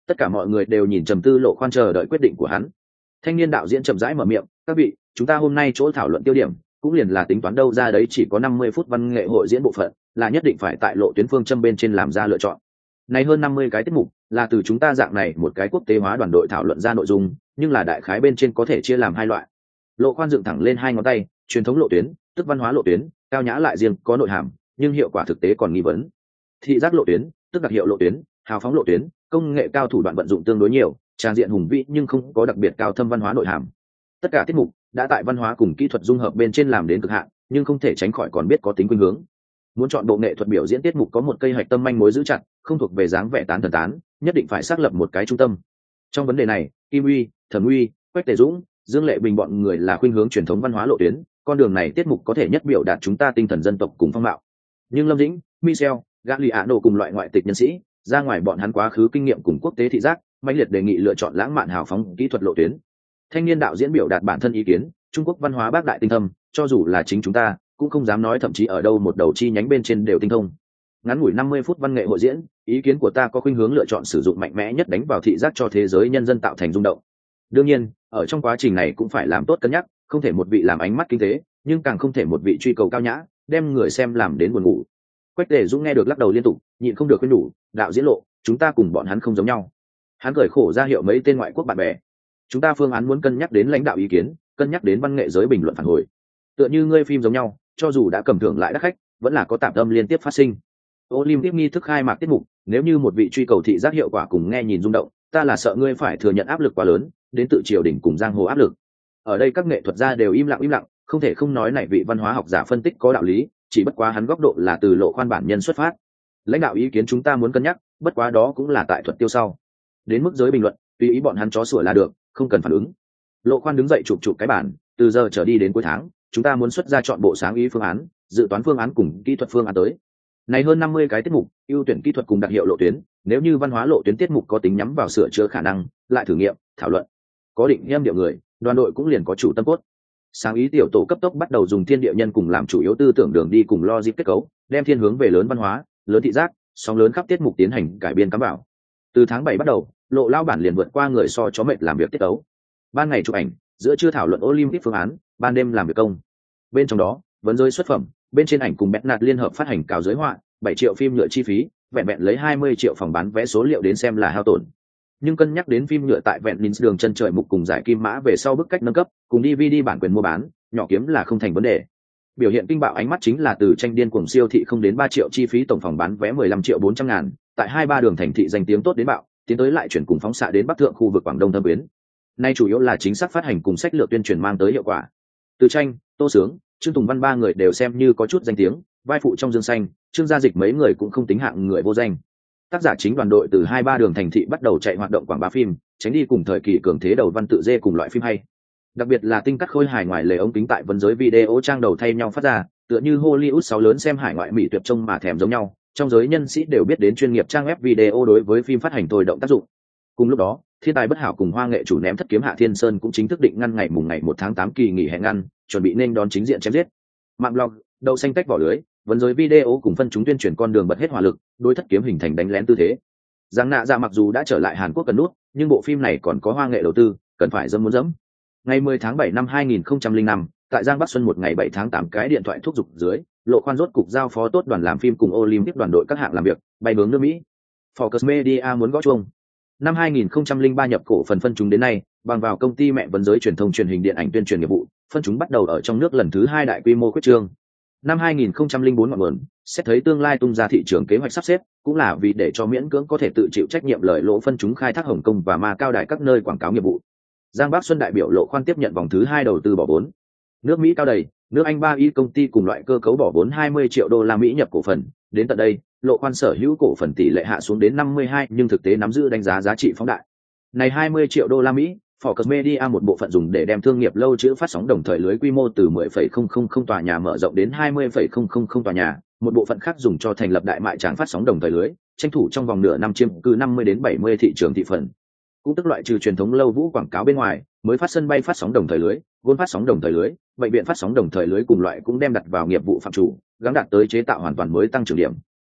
Tất cả mọi người đều nhìn trầm tư Lộ Khoan chờ đợi quyết định của hắn. Thanh niên đạo diễn chậm rãi mở miệng, các vị, chúng ta hôm nay chỗ thảo luận tiêu điểm cũng liền là tính toán đâu ra đấy chỉ có năm mươi phút văn nghệ hội diễn bộ phận, là nhất định phải tại lộ tuyến phương châm bên trên làm ra lựa chọn. Này hơn năm mươi cái tiết mục là từ chúng ta dạng này một cái quốc tế hóa đoàn đội thảo luận ra nội dung, nhưng là đại khái bên trên có thể chia làm hai loại. Lộ Khoan dựng thẳng lên hai ngón tay, truyền thống lộ tuyến, tức văn hóa lộ tuyến, cao nhã lại riêng có nội hàm, nhưng hiệu quả thực tế còn nghi vấn. Thị giác lộ tuyến, tức đặc hiệu lộ tuyến, hào phóng lộ tuyến, công nghệ cao thủ đoạn vận dụng tương đối nhiều, trang diện hùng vĩ nhưng không có đặc biệt cao thâm văn hóa nội hàm. Tất cả tiết mục đã tại văn hóa cùng kỹ thuật dung hợp bên trên làm đến cực hạn, nhưng không thể tránh khỏi còn biết có tính khuynh hướng. Muốn chọn bộ nghệ thuật biểu diễn tiết mục có một cây hạch tâm manh mối giữ chặt, không thuộc về dáng vẻ tán thần tán, nhất định phải xác lập một cái trung tâm. Trong vấn đề này, Kim Uy, Thẩm Uy, Quách Tề Dũng, Dương Lệ Bình bọn người là khuynh hướng truyền thống văn hóa lộ tuyến, con đường này tiết mục có thể nhất biểu đạt chúng ta tinh thần dân tộc cùng phong mạo. Nhưng Lâm Dĩnh, Michel, Gagliano cùng loại ngoại tịch nhân sĩ, ra ngoài bọn hắn quá khứ kinh nghiệm cùng quốc tế thị giác, mãnh liệt đề nghị lựa chọn lãng mạn hào phóng kỹ thuật lộ tuyến. Thanh niên đạo diễn biểu đạt bản thân ý kiến, Trung Quốc văn hóa bác đại tinh thâm, cho dù là chính chúng ta cũng không dám nói thậm chí ở đâu một đầu chi nhánh bên trên đều tinh thông. Ngắn ngủi năm mươi phút văn nghệ hội diễn, ý kiến của ta có khuynh hướng lựa chọn sử dụng mạnh mẽ nhất đánh vào thị giác cho thế giới nhân dân tạo thành rung động. Đương nhiên, ở trong quá trình này cũng phải làm tốt cân nhắc, không thể một vị làm ánh mắt kinh tế, nhưng càng không thể một vị truy cầu cao nhã, đem người xem làm đến buồn ngủ. Quách Tề Dũng nghe được lắc đầu liên tục, nhịn không được khuyên nhủ, đạo diễn Lộ, chúng ta cùng bọn hắn không giống nhau. Hắn cười khổ ra hiệu mấy tên ngoại quốc bạn bè. Chúng ta phương án muốn cân nhắc đến lãnh đạo ý kiến, cân nhắc đến văn nghệ giới bình luận phản hồi. Tựa như ngươi phim giống nhau, cho dù đã cầm thưởng lại đắt khách, vẫn là có tạm tâm liên tiếp phát sinh. Olympic nghi thức khai mạc tiết mục, nếu như một vị truy cầu thị giác hiệu quả cùng nghe nhìn rung động, ta là sợ ngươi phải thừa nhận áp lực quá lớn, đến tự triều đỉnh cùng giang hồ áp lực. Ở đây các nghệ thuật gia đều im lặng im lặng, không thể không nói này vị văn hóa học giả phân tích có đạo lý, chỉ bất quá hắn góc độ là từ Lộ Khoan bản nhân xuất phát. Lãnh đạo ý kiến chúng ta muốn cân nhắc, bất quá đó cũng là tại thuật tiêu sau. Đến mức giới bình luận, tùy ý bọn hắn chó sủa là được, không cần phản ứng. Lộ Khoan đứng dậy chụp chụp cái bản, từ giờ trở đi đến cuối tháng, chúng ta muốn xuất ra chọn bộ sáng ý phương án, dự toán phương án cùng kỹ thuật phương án tới. Này hơn năm mươi cái tiết mục, ưu tuyển kỹ thuật cùng đặc hiệu lộ tuyến, nếu như văn hóa lộ tuyến tiết mục có tính nhắm vào sửa chữa khả năng, lại thử nghiệm, thảo luận. Có định em điệu người, đoàn đội cũng liền có chủ tâm cốt. Sáng ý tiểu tổ cấp tốc bắt đầu dùng thiên địa nhân cùng làm chủ yếu tư tưởng đường đi cùng logic kết cấu, đem thiên hướng về lớn văn hóa, lớn thị giác, sóng lớn khắp tiết mục tiến hành cải biên cắm vào. Từ tháng bảy bắt đầu, Lộ lao bản liền vượt qua người so chó mệt làm việc tiết tấu. Ban ngày chụp ảnh, giữa trưa thảo luận Olympic phương án, ban đêm làm việc công. Bên trong đó, vấn rơi xuất phẩm, bên trên ảnh cùng Bernard liên hợp phát hành cào giới họa, bảy triệu phim nhựa chi phí, vẹn vẹn lấy hai mươi triệu phòng bán vé số liệu đến xem là hao tổn. Nhưng cân nhắc đến phim nhựa tại vẹn Lins đường chân trời mục cùng giải kim mã về sau bức cách nâng cấp, cùng đê vê đê bản quyền mua bán, nhỏ kiếm là không thành vấn đề. Biểu hiện kinh bạo ánh mắt chính là từ tranh điên cuồng siêu thị không đến ba triệu chi phí tổng phòng bán vé mười lăm triệu bốn trăm ngàn, tại hai ba đường thành thị danh tiếng tốt đến bạo, tiến tới lại chuyển cùng phóng xạ đến bắc thượng khu vực Quảng Đông thâm quyến. Nay chủ yếu là chính xác phát hành cùng sách lược tuyên truyền mang tới hiệu quả. Từ tranh, Tô Sướng, Trương Tùng Văn ba người đều xem như có chút danh tiếng, vai phụ trong Dương Xanh, Trương Gia Dịch mấy người cũng không tính hạng người vô danh. Tác giả chính đoàn đội từ hai ba đường thành thị bắt đầu chạy hoạt động quảng bá phim, tránh đi cùng thời kỳ cường thế đầu văn tự dê cùng loại phim hay. Đặc biệt là tinh cắt khôi hài ngoài lề ống kính tại vấn giới video trang đầu thay nhau phát ra, tựa như Hollywood sáu lớn xem hải ngoại mỹ tuyệt trông mà thèm giống nhau, trong giới nhân sĩ đều biết đến chuyên nghiệp trang web video đối với phim phát hành thôi động tác dụng. Cùng lúc đó, thiên tài bất hảo cùng hoa nghệ chủ ném thất kiếm Hạ Thiên Sơn cũng chính thức định ngăn ngày mùng ngày một tháng tám kỳ nghỉ hè ngăn, chuẩn bị nên đón chính diện chém giết. Mạng blog, đậu xanh tách vỏ lưới, vấn giới video cùng phân chúng tuyên truyền con đường bật hết hỏa lực, đối thất kiếm hình thành đánh lén tư thế. Giang Nạ Dạ mặc dù đã trở lại Hàn Quốc cần nút, nhưng bộ phim này còn có hoa nghệ đầu tư, cần phải dâm muốn dẫm. Ngày mười tháng bảy năm hai nghìn không trăm lẻ năm, tại Giang Bắc Xuân một ngày bảy tháng tám cái điện thoại thúc giục dưới, Lộ Khoan rốt cục giao phó tốt đoàn làm phim cùng Olympic đoàn đội các hạng làm việc, bay hướng nước Mỹ. Focus Media muốn gõ chuông. Năm hai nghìn không trăm lẻ ba nhập cổ phần phân chúng đến nay, bằng vào công ty mẹ vấn giới truyền thông truyền hình điện ảnh tuyên truyền nghiệp vụ, phân chúng bắt đầu ở trong nước lần thứ hai đại quy mô quyết trương. Năm hai nghìn không trăm lẻ bốn ngọn nguồn, xét thấy tương lai tung ra thị trường kế hoạch sắp xếp, cũng là vì để cho miễn cưỡng có thể tự chịu trách nhiệm lợi lỗ phân chúng khai thác Hồng Kông và Ma Cao đài các nơi quảng cáo nghiệp vụ. Giang Bắc Xuân đại biểu Lộ Khoan tiếp nhận vòng thứ hai đầu tư bỏ vốn. Nước Mỹ cao đầy, nước Anh ba y công ty cùng loại cơ cấu bỏ vốn hai mươi triệu đô la Mỹ nhập cổ phần, đến tận đây, Lộ Khoan sở hữu cổ phần tỷ lệ hạ xuống đến năm mươi hai, nhưng thực tế nắm giữ đánh giá giá trị phóng đại. Này hai mươi triệu đô la Mỹ, Focus Media một bộ phận dùng để đem thương nghiệp lâu trữ phát sóng đồng thời lưới quy mô từ mười phẩy không không không tòa nhà mở rộng đến hai mươi phẩy không không không tòa nhà, một bộ phận khác dùng cho thành lập đại mại tràng phát sóng đồng thời lưới, tranh thủ trong vòng nửa năm chiếm cứ năm mươi đến bảy mươi thị trường thị phần. Cũng tức loại trừ truyền thống lâu vũ quảng cáo bên ngoài, mới phát sân bay phát sóng đồng thời lưới, gôn phát sóng đồng thời lưới, bệnh viện phát sóng đồng thời lưới cùng loại cũng đem đặt vào nghiệp vụ phạm chủ, gắng đạt tới chế tạo hoàn toàn mới tăng trưởng điểm.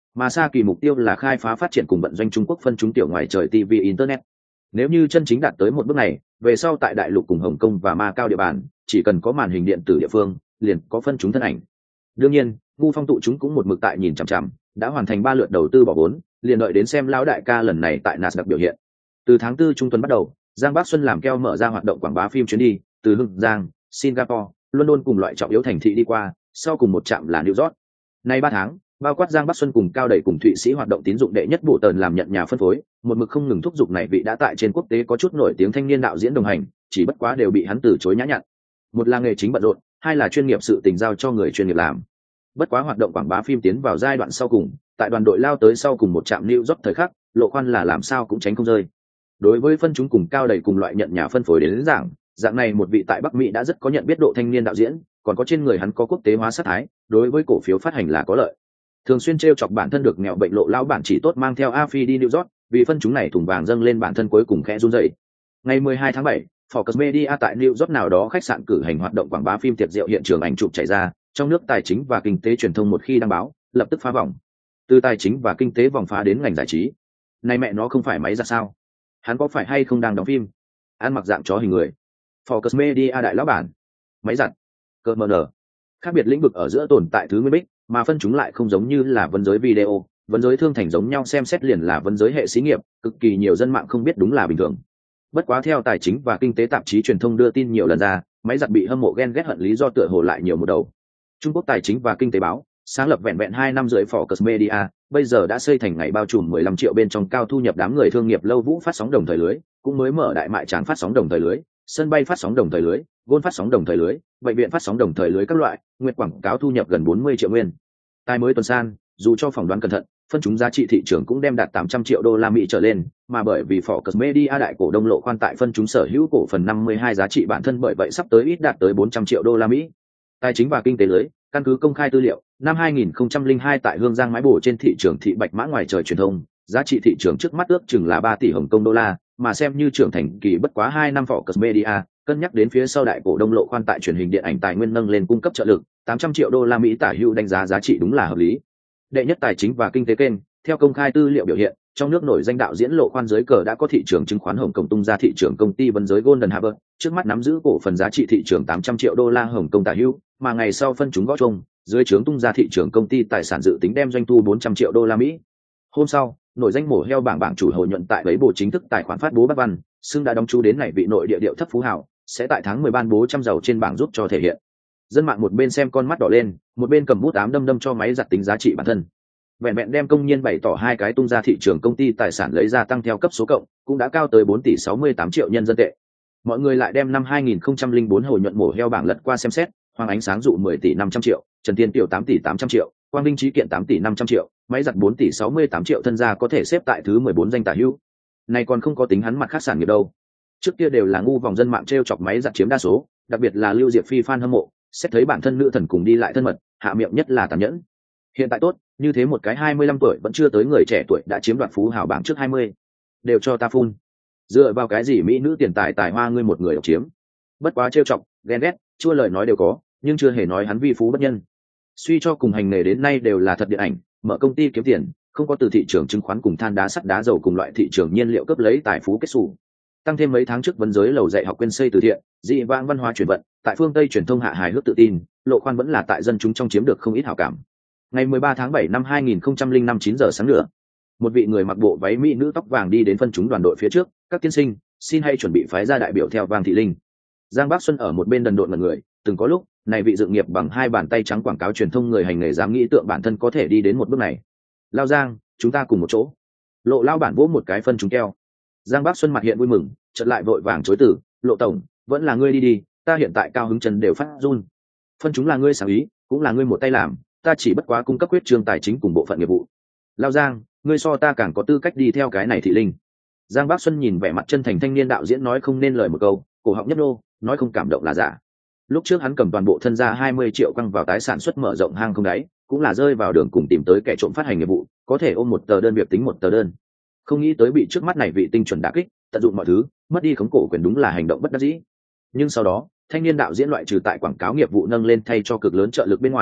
mà xa kỳ mục tiêu là khai phá phát triển cùng vận doanh Trung Quốc phân chúng tiểu ngoài trời ti vi internet. Nếu như chân chính đạt tới một bước này, về sau tại đại lục cùng Hồng Kông và Macau địa bàn, chỉ cần có màn hình điện tử địa phương, liền có phân chúng thân ảnh. Đương nhiên, Ngu Phong tụ chúng cũng một mực tại nhìn chằm chằm, đã hoàn thành ba lượt đầu tư bỏ vốn, liền đợi đến xem lão đại ca lần này tại Nasdaq biểu hiện. Từ tháng tư trung tuần bắt đầu, Giang Bắc Xuân làm keo mở ra hoạt động quảng bá phim chuyến đi, từ Hưng Giang, Singapore, London cùng loại trọng yếu thành thị đi qua, sau cùng một trạm là New York. Nay ba tháng, bao quát Giang Bắc Xuân cùng Cao Đẩy cùng Thụy Sĩ hoạt động tín dụng đệ nhất bộ tần làm nhận nhà phân phối, một mực không ngừng thúc giục này vị đã tại trên quốc tế có chút nổi tiếng thanh niên đạo diễn đồng hành, chỉ bất quá đều bị hắn từ chối nhã nhặn. Một là nghề chính bận rộn, hai là chuyên nghiệp sự tình giao cho người chuyên nghiệp làm. Bất quá hoạt động quảng bá phim tiến vào giai đoạn sau cùng, tại đoàn đội lao tới sau cùng một trạm New York thời khắc, Lộ Khoan là làm sao cũng tránh không rơi. Đối với phân chúng cùng Cao Đẩy cùng loại nhận nhà phân phối đến, đến dạng, dạng này một vị tại Bắc Mỹ đã rất có nhận biết độ thanh niên đạo diễn, còn có trên người hắn có quốc tế hóa sát thái, đối với cổ phiếu phát hành là có lợi. Thường xuyên trêu chọc bản thân được nghèo bệnh Lộ lão bản chỉ tốt mang theo A Phi đi New York, vì phân chúng này thùng vàng dâng lên bản thân cuối cùng khẽ run rẩy. Ngày mười hai tháng bảy, Focus Media tại New York nào đó khách sạn cử hành hoạt động quảng bá phim tiệc rượu, hiện trường ảnh chụp chảy ra, trong nước tài chính và kinh tế truyền thông một khi đăng báo, lập tức phá vòng. Từ tài chính và kinh tế vòng phá đến ngành giải trí. Này mẹ nó không phải máy ra sao? Hắn có phải hay không đang đóng phim? Ăn mặc dạng chó hình người. Focus Media đại lão bản. Máy giặt. Cơ mờ nở. Khác biệt lĩnh vực ở giữa tồn tại thứ nguyên bích, mà phân chúng lại không giống như là vấn giới video, vấn giới thương thành giống nhau, xem xét liền là vấn giới hệ xí nghiệp, cực kỳ nhiều dân mạng không biết đúng là bình thường. Bất quá theo tài chính và kinh tế tạp chí truyền thông đưa tin nhiều lần ra, máy giặt bị hâm mộ ghen ghét hận lý do tựa hồ lại nhiều một đầu. Trung Quốc tài chính và kinh tế báo sáng lập vẹn vẹn hai năm rưỡi, Focus Media bây giờ đã xây thành ngày bao trùm mười lăm triệu bên trong cao thu nhập đám người thương nghiệp lâu vũ phát sóng đồng thời lưới, cũng mới mở đại mại tráng phát sóng đồng thời lưới, sân bay phát sóng đồng thời lưới, gôn phát sóng đồng thời lưới, bệnh viện phát sóng đồng thời lưới các loại, nguyệt quảng cáo thu nhập gần bốn mươi triệu nguyên. Tài mới tuần san, dù cho phỏng đoán cẩn thận, phân chúng giá trị thị trường cũng đem đạt tám trăm triệu đô la Mỹ trở lên, mà bởi vì Focus Media đại cổ đông Lộ Khoan tại phân chúng sở hữu cổ phần năm mươi hai giá trị bản thân bởi vậy sắp tới ít đạt tới bốn trăm triệu đô la Mỹ. Tài chính và kinh tế lưới, căn cứ công khai tư liệu, năm hai nghìn không trăm lẻ hai tại Hương Giang mái bổ trên thị trường thị bạch mã ngoài trời truyền thông, giá trị thị trường trước mắt ước chừng là ba tỷ Hồng Kông đô la, mà xem như trưởng thành kỳ bất quá hai năm Focus Media, cân nhắc đến phía sau đại cổ đông Lộ Khoan tại truyền hình điện ảnh tài nguyên nâng lên cung cấp trợ lực, tám trăm triệu đô la Mỹ tả hữu đánh giá giá trị đúng là hợp lý. Đệ nhất tài chính và kinh tế kênh, theo công khai tư liệu biểu hiện, trong nước nổi danh đạo diễn Lộ Khoan dưới cờ đã có thị trường chứng khoán Hồng Kông tung ra thị trường công ty vấn giới Golden Harbour, trước mắt nắm giữ cổ phần giá trị thị trường tám trăm triệu đô la Hồng Kông tả hữu, mà ngày sau phân chúng gõ chung, dưới trướng tung ra thị trường công ty tài sản dự tính đem doanh thu bốn trăm triệu đô la Mỹ. Hôm sau, nổi danh mổ heo bảng bảng chủ hồi nhuận tại lấy bộ chính thức tài khoản phát bố Bắc Văn, xưng đã đóng chú đến này vị nội địa điệu thấp phú hào, sẽ tại tháng mười ban bố trăm giàu trên bảng giúp cho thể hiện. Dân mạng một bên xem con mắt đỏ lên, một bên cầm bút ám đâm đâm cho máy giặt tính giá trị bản thân. Vẹn vẹn đem công nhiên bày tỏ hai cái tung ra thị trường công ty tài sản lấy ra tăng theo cấp số cộng, cũng đã cao tới bốn tỷ sáu mươi tám triệu nhân dân tệ. Mọi người lại đem năm hai nghìn không trăm lẻ bốn hồi nhuận mổ heo bảng lật qua xem xét, Hoàng Ánh Sáng dụ mười tỷ năm trăm triệu, Trần Tiên Tiểu tám tỷ tám trăm triệu, Quang Vinh Trí Kiện tám tỷ năm trăm triệu, máy giặt bốn tỷ sáu mươi tám triệu, thân gia có thể xếp tại thứ mười bốn danh tả hữu. Này còn không có tính hắn mặt khác sản nghiệp đâu. Trước kia đều là ngu vòng dân mạng trêu chọc máy giặt chiếm đa số, đặc biệt là Lưu Diệp Phi fan hâm mộ, xét thấy bản thân nữ thần cùng đi lại thân mật, hạ miệng nhất là tàn nhẫn. Hiện tại tốt, như thế một cái hai mươi lăm tuổi vẫn chưa tới người trẻ tuổi đã chiếm đoạt phú hào bảng trước hai mươi. Đều cho ta phun. Dựa vào cái gì mỹ nữ tiền tài tài hoa ngươi một người độc chiếm? Bất quá trêu chọc, ghen ghét, chua lời nói đều có, nhưng chưa hề nói hắn vi phú bất nhân. Suy cho cùng hành nghề đến nay đều là thật điện ảnh, mở công ty kiếm tiền, không có từ thị trường chứng khoán cùng than đá sắt đá dầu cùng loại thị trường nhiên liệu cấp lấy tài phú kết xù. Tăng thêm mấy tháng trước vấn giới lầu dạy học quên xây từ thiện, dị vãng văn hóa truyền vận, tại phương Tây truyền thông hạ hài hước tự tin, Lộ Khoan vẫn là tại dân chúng trong chiếm được không ít hảo cảm. Ngày mười ba tháng bảy năm hai nghìn không trăm lẻ năm chín giờ sáng nữa, một vị người mặc bộ váy mỹ nữ tóc vàng đi đến phân chúng đoàn đội phía trước, các tiên sinh, xin hãy chuẩn bị phái ra đại biểu theo Vang Thị Linh. Giang Bắc Xuân ở một bên đần độn ngẩn người, từng có lúc, này vị dự nghiệp bằng hai bàn tay trắng quảng cáo truyền thông người hành nghề dám nghĩ tượng bản thân có thể đi đến một bước này. Lao Giang, chúng ta cùng một chỗ. Lộ lao bản vỗ một cái phân chúng keo. Giang Bắc Xuân mặt hiện vui mừng, chợt lại vội vàng chối từ, Lộ tổng, vẫn là ngươi đi đi, ta hiện tại cao hứng chân đều phát run. Phân chúng là ngươi sáng ý, cũng là ngươi một tay làm, ta chỉ bất quá cung cấp quyết trương tài chính cùng bộ phận nghiệp vụ. Lao Giang, ngươi so ta càng có tư cách đi theo cái này Thị Linh. Giang Bắc Xuân nhìn vẻ mặt chân thành thanh niên đạo diễn nói không nên lời một câu, cổ họng nhấp nô, nói không cảm động là giả. Lúc trước hắn cầm toàn bộ thân gia hai mươi triệu quăng vào tái sản xuất mở rộng hang không đáy, cũng là rơi vào đường cùng tìm tới kẻ trộm phát hành nghiệp vụ, có thể ôm một tờ đơn việc tính một tờ đơn. Không nghĩ tới bị trước mắt này vị tinh chuẩn đả kích, tận dụng mọi thứ, mất đi khống cổ quyền đúng là hành động bất đắc dĩ. Nhưng sau đó, thanh niên đạo diễn loại trừ tại quảng cáo nghiệp vụ nâng lên thay cho cực lớn trợ lực bên ngoài,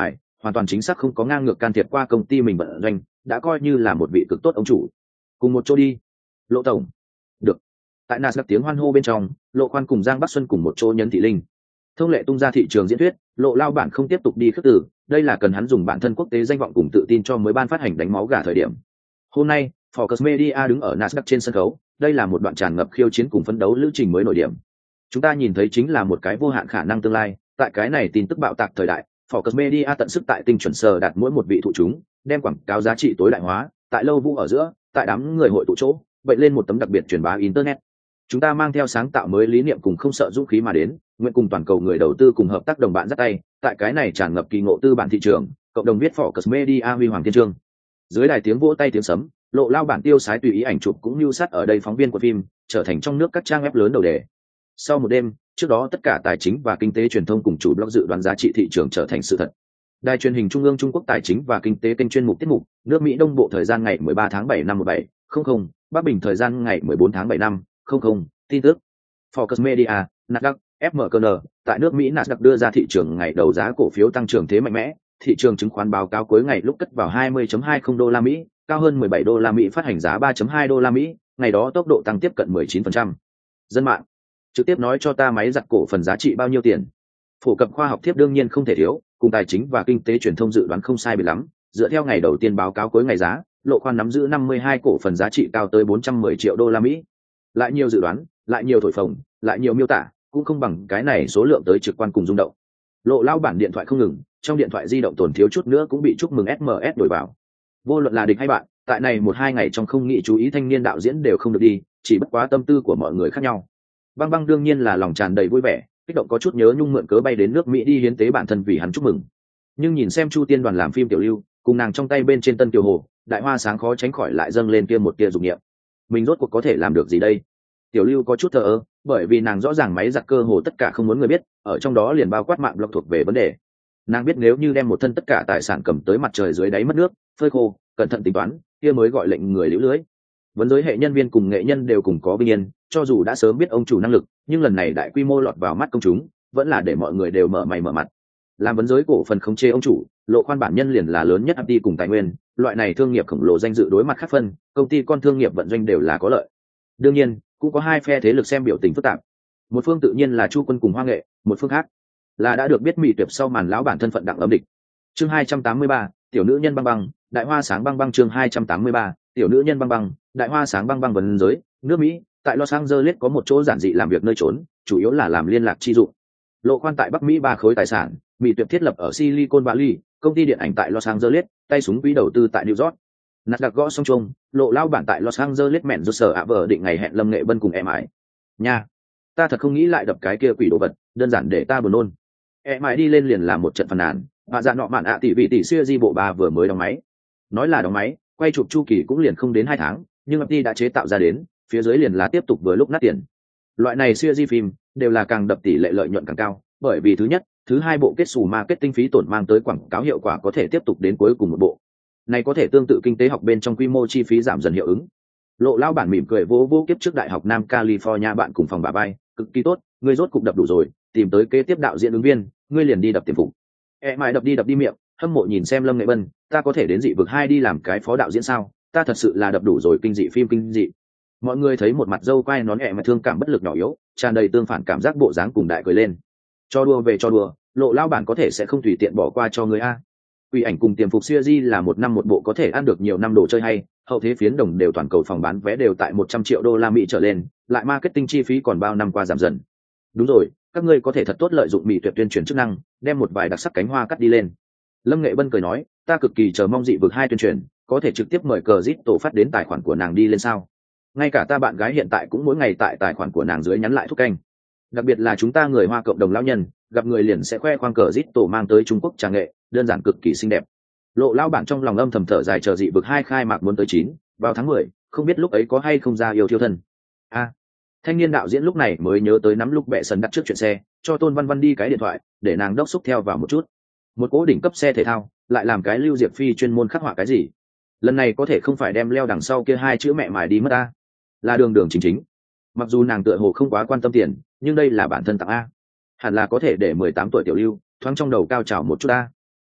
hoàn toàn chính xác không có ngang ngược can thiệp qua công ty mình vận doanh, đã coi như là một vị cực tốt ông chủ. Cùng một chỗ đi, Lộ tổng. Được. Tại Nasdaq tiếng hoan hô bên trong, Lộ Khoan cùng Giang Bắc Xuân cùng một chỗ nhấn thị linh. Thông lệ tung ra thị trường diễn thuyết, Lộ lao bản không tiếp tục đi khước từ, đây là cần hắn dùng bản thân quốc tế danh vọng cùng tự tin cho mới ban phát hành đánh máu gà thời điểm. Hôm nay, Focus Media đứng ở Nasdaq trên sân khấu, đây là một đoạn tràn ngập khiêu chiến cùng phấn đấu lữ trình mới nổi điểm. Chúng ta nhìn thấy chính là một cái vô hạn khả năng tương lai, tại cái này tin tức bạo tạc thời đại, Focus Media tận sức tại tinh chuẩn sờ đạt mỗi một vị thụ chúng, đem quảng cáo giá trị tối đại hóa, tại lâu vũ ở giữa, tại đám người hội tụ chỗ, vậy lên một tấm đặc biệt truyền bá internet. Chúng ta mang theo sáng tạo mới lý niệm cùng không sợ dũng khí mà đến, nguyện cùng toàn cầu người đầu tư cùng hợp tác đồng bạn dắt tay, tại cái này tràn ngập kỳ ngộ tư bản thị trường, cộng đồng viết Focus Media huy hoàng thiên chương. Dưới đài tiếng vỗ tay tiếng sấm, Lộ lao bản tiêu sái tùy ý ảnh chụp cũng như sát ở đây phóng viên của phim, trở thành trong nước các trang web lớn đầu đề. Sau một đêm, trước đó tất cả tài chính và kinh tế truyền thông cùng chủ blog dự đoán giá trị thị trường trở thành sự thật. Đài truyền hình Trung ương Trung Quốc tài chính và kinh tế kênh chuyên mục tiết mục, nước Mỹ Đông Bộ thời gian ngày mười ba tháng bảy năm một bảy không không, Bắc Bình thời gian ngày mười bốn tháng bảy năm không không, tin tức. Focus Media, Nasdaq, ép em ca en, tại nước Mỹ Nasdaq đưa ra thị trường ngày đầu giá cổ phiếu tăng trưởng thế mạnh mẽ, thị trường chứng khoán báo cáo cuối ngày lúc cất vào hai mươi phẩy hai không đô la Mỹ, cao hơn mười bảy đô la Mỹ phát hành giá ba phẩy hai đô la Mỹ, ngày đó tốc độ tăng tiếp cận mười chín phần trăm. Dân mạng trực tiếp nói cho ta máy giặt cổ phần giá trị bao nhiêu tiền. Phổ cập khoa học tiếp đương nhiên không thể thiếu, cùng tài chính và kinh tế truyền thông dự đoán không sai biệt lắm, dựa theo ngày đầu tiên báo cáo cuối ngày giá, Lộ Khoan nắm giữ năm mươi hai cổ phần giá trị cao tới bốn trăm mười triệu đô la Mỹ. Lại nhiều dự đoán, lại nhiều thổi phồng, lại nhiều miêu tả, cũng không bằng cái này số lượng tới trực quan cùng rung động. Lộ lao bản điện thoại không ngừng, trong điện thoại di động tổn thiếu chút nữa cũng bị chúc mừng ét em ét đổi vào. Vô luận là địch hay bạn, tại này một hai ngày trong không nghĩ chú ý thanh niên đạo diễn đều không được đi, chỉ bất quá tâm tư của mọi người khác nhau. Băng Băng đương nhiên là lòng tràn đầy vui vẻ, kích động có chút nhớ nhung mượn cớ bay đến nước Mỹ đi hiến tế bản thân vì hắn chúc mừng. Nhưng nhìn xem Chu Tiên đoàn làm phim Tiểu Lưu, cùng nàng trong tay bên trên Tân Tiểu Hồ, đại hoa sáng khó tránh khỏi lại dâng lên kia một tia dục niệm. Mình rốt cuộc có thể làm được gì đây? Tiểu Lưu có chút thờ ơ, bởi vì nàng rõ ràng máy giặt cơ hồ tất cả không muốn người biết, ở trong đó liền bao quát mạng blog thuộc về vấn đề. Nàng biết nếu như đem một thân tất cả tài sản cầm tới mặt trời dưới đáy mất nước, phơi khô, cẩn thận tính toán, kia mới gọi lệnh người liễu lưới. Vấn giới hệ nhân viên cùng nghệ nhân đều cùng có bình yên, cho dù đã sớm biết ông chủ năng lực, nhưng lần này đại quy mô lọt vào mắt công chúng, vẫn là để mọi người đều mở mày mở mặt. Làm vấn giới cổ phần khống chế ông chủ, Lộ Khoan bản nhân liền là lớn nhất ép đê cùng tài nguyên, loại này thương nghiệp khổng lồ danh dự đối mặt khác phân, công ty con thương nghiệp vận doanh đều là có lợi. Đương nhiên, cũng có hai phe thế lực xem biểu tình phức tạp. Một phương tự nhiên là Chu Quân cùng Hoa Nghệ, một phương khác là đã được biết Mỹ Tuyệt sau màn lão bản thân phận đặng âm địch. Chương hai trăm tám mươi ba, tiểu nữ nhân Băng Băng, đại hoa sáng Băng Băng chương hai trăm tám mươi ba, tiểu nữ nhân Băng Băng, đại hoa sáng Băng Băng vấn giới, nước Mỹ, tại Los Angeles có một chỗ giản dị làm việc nơi trốn, chủ yếu là làm liên lạc chi dụng. Lộ Khoan tại Bắc Mỹ ba khối tài sản, Mỹ Tuyệt thiết lập ở Silicon Valley, công ty điện ảnh tại Los Angeles, tay súng quỹ đầu tư tại New York. Nasdaq gõ xong chung, Lộ lao bản tại Los Angeles mẹn rút sở ạ vợ định ngày hẹn Lâm Nghệ Bân cùng em ải. Nha, ta thật không nghĩ lại đập cái kia quỷ đồ vật, đơn giản để ta buồn nôn. Em ải đi lên liền làm một trận phàn nàn, và dạ nọ mạn ạ tỷ vị tỷ xưa di bộ ba vừa mới đóng máy. Nói là đóng máy, quay chụp chu kỳ cũng liền không đến hai tháng, nhưng ép đê đã chế tạo ra đến, phía dưới liền là tiếp tục vừa lúc nát tiền. Loại này xưa di phim đều là càng đập tỷ lệ lợi nhuận càng cao, bởi vì thứ nhất, thứ hai bộ kết xù marketing phí tổn mang tới quảng cáo hiệu quả có thể tiếp tục đến cuối cùng một bộ. Này có thể tương tự kinh tế học bên trong quy mô chi phí giảm dần hiệu ứng. Lộ lao bản mỉm cười vỗ vỗ kiếp trước đại học Nam California bạn cùng phòng bà bay, cực kỳ tốt, ngươi rốt cục đập đủ rồi, tìm tới kế tiếp đạo diễn ứng viên, ngươi liền đi đập tiềm phục. E mãi đập đi đập đi miệng, hâm mộ nhìn xem Lâm Nghệ Bân, ta có thể đến dị vực hai đi làm cái phó đạo diễn sao? Ta thật sự là đập đủ rồi kinh dị phim kinh dị. Mọi người thấy một mặt dâu quai nón ẹ mà thương cảm bất lực nhỏ yếu, tràn đầy tương phản cảm giác bộ dáng cùng đại cười lên. Cho đùa về cho đùa, Lộ lao bản có thể sẽ không tùy tiện bỏ qua cho người a. Quỷ ảnh cùng tiềm phục series là một năm một bộ có thể ăn được nhiều năm đồ chơi hay, hậu thế phiến đồng đều toàn cầu phòng bán vé đều tại một trăm triệu đô la Mỹ trở lên, lại marketing chi phí còn bao năm qua giảm dần. Đúng rồi, các ngươi có thể thật tốt lợi dụng Mỹ Tuyệt tuyên truyền chức năng, đem một vài đặc sắc cánh hoa cắt đi lên. Lâm Nghệ Bân cười nói, ta cực kỳ chờ mong dị vực hai tuyên truyền, có thể trực tiếp mời cờ zit tổ phát đến tài khoản của nàng đi lên sao? Ngay cả ta bạn gái hiện tại cũng mỗi ngày tại tài khoản của nàng dưới nhắn lại thúc canh. Đặc biệt là chúng ta người Hoa cộng đồng lão nhân, gặp người liền sẽ khoe khoang cờ zit tổ mang tới Trung Quốc trà nghệ, đơn giản cực kỳ xinh đẹp. Lộ lao bản trong lòng âm thầm thở dài chờ dị vực hai khai mạc muốn tới chín, vào tháng mười, không biết lúc ấy có hay không ra yêu thiêu thân. A, à, thanh niên đạo diễn lúc này mới nhớ tới nắm lúc bẹ sần đặt trước chuyện xe, cho Tôn Văn Văn đi cái điện thoại, để nàng đốc xúc theo vào một chút. Một cố đỉnh cấp xe thể thao, lại làm cái Lưu Diệp Phi chuyên môn khắc họa cái gì? Lần này có thể không phải đem leo đằng sau kia hai chữ mẹ mài đi mất ta, là đường đường chính chính. Mặc dù nàng tựa hồ không quá quan tâm tiền, nhưng đây là bản thân tặng a, hẳn là có thể để mười tám tuổi tiểu Lưu thoáng trong đầu cao trào một chút a.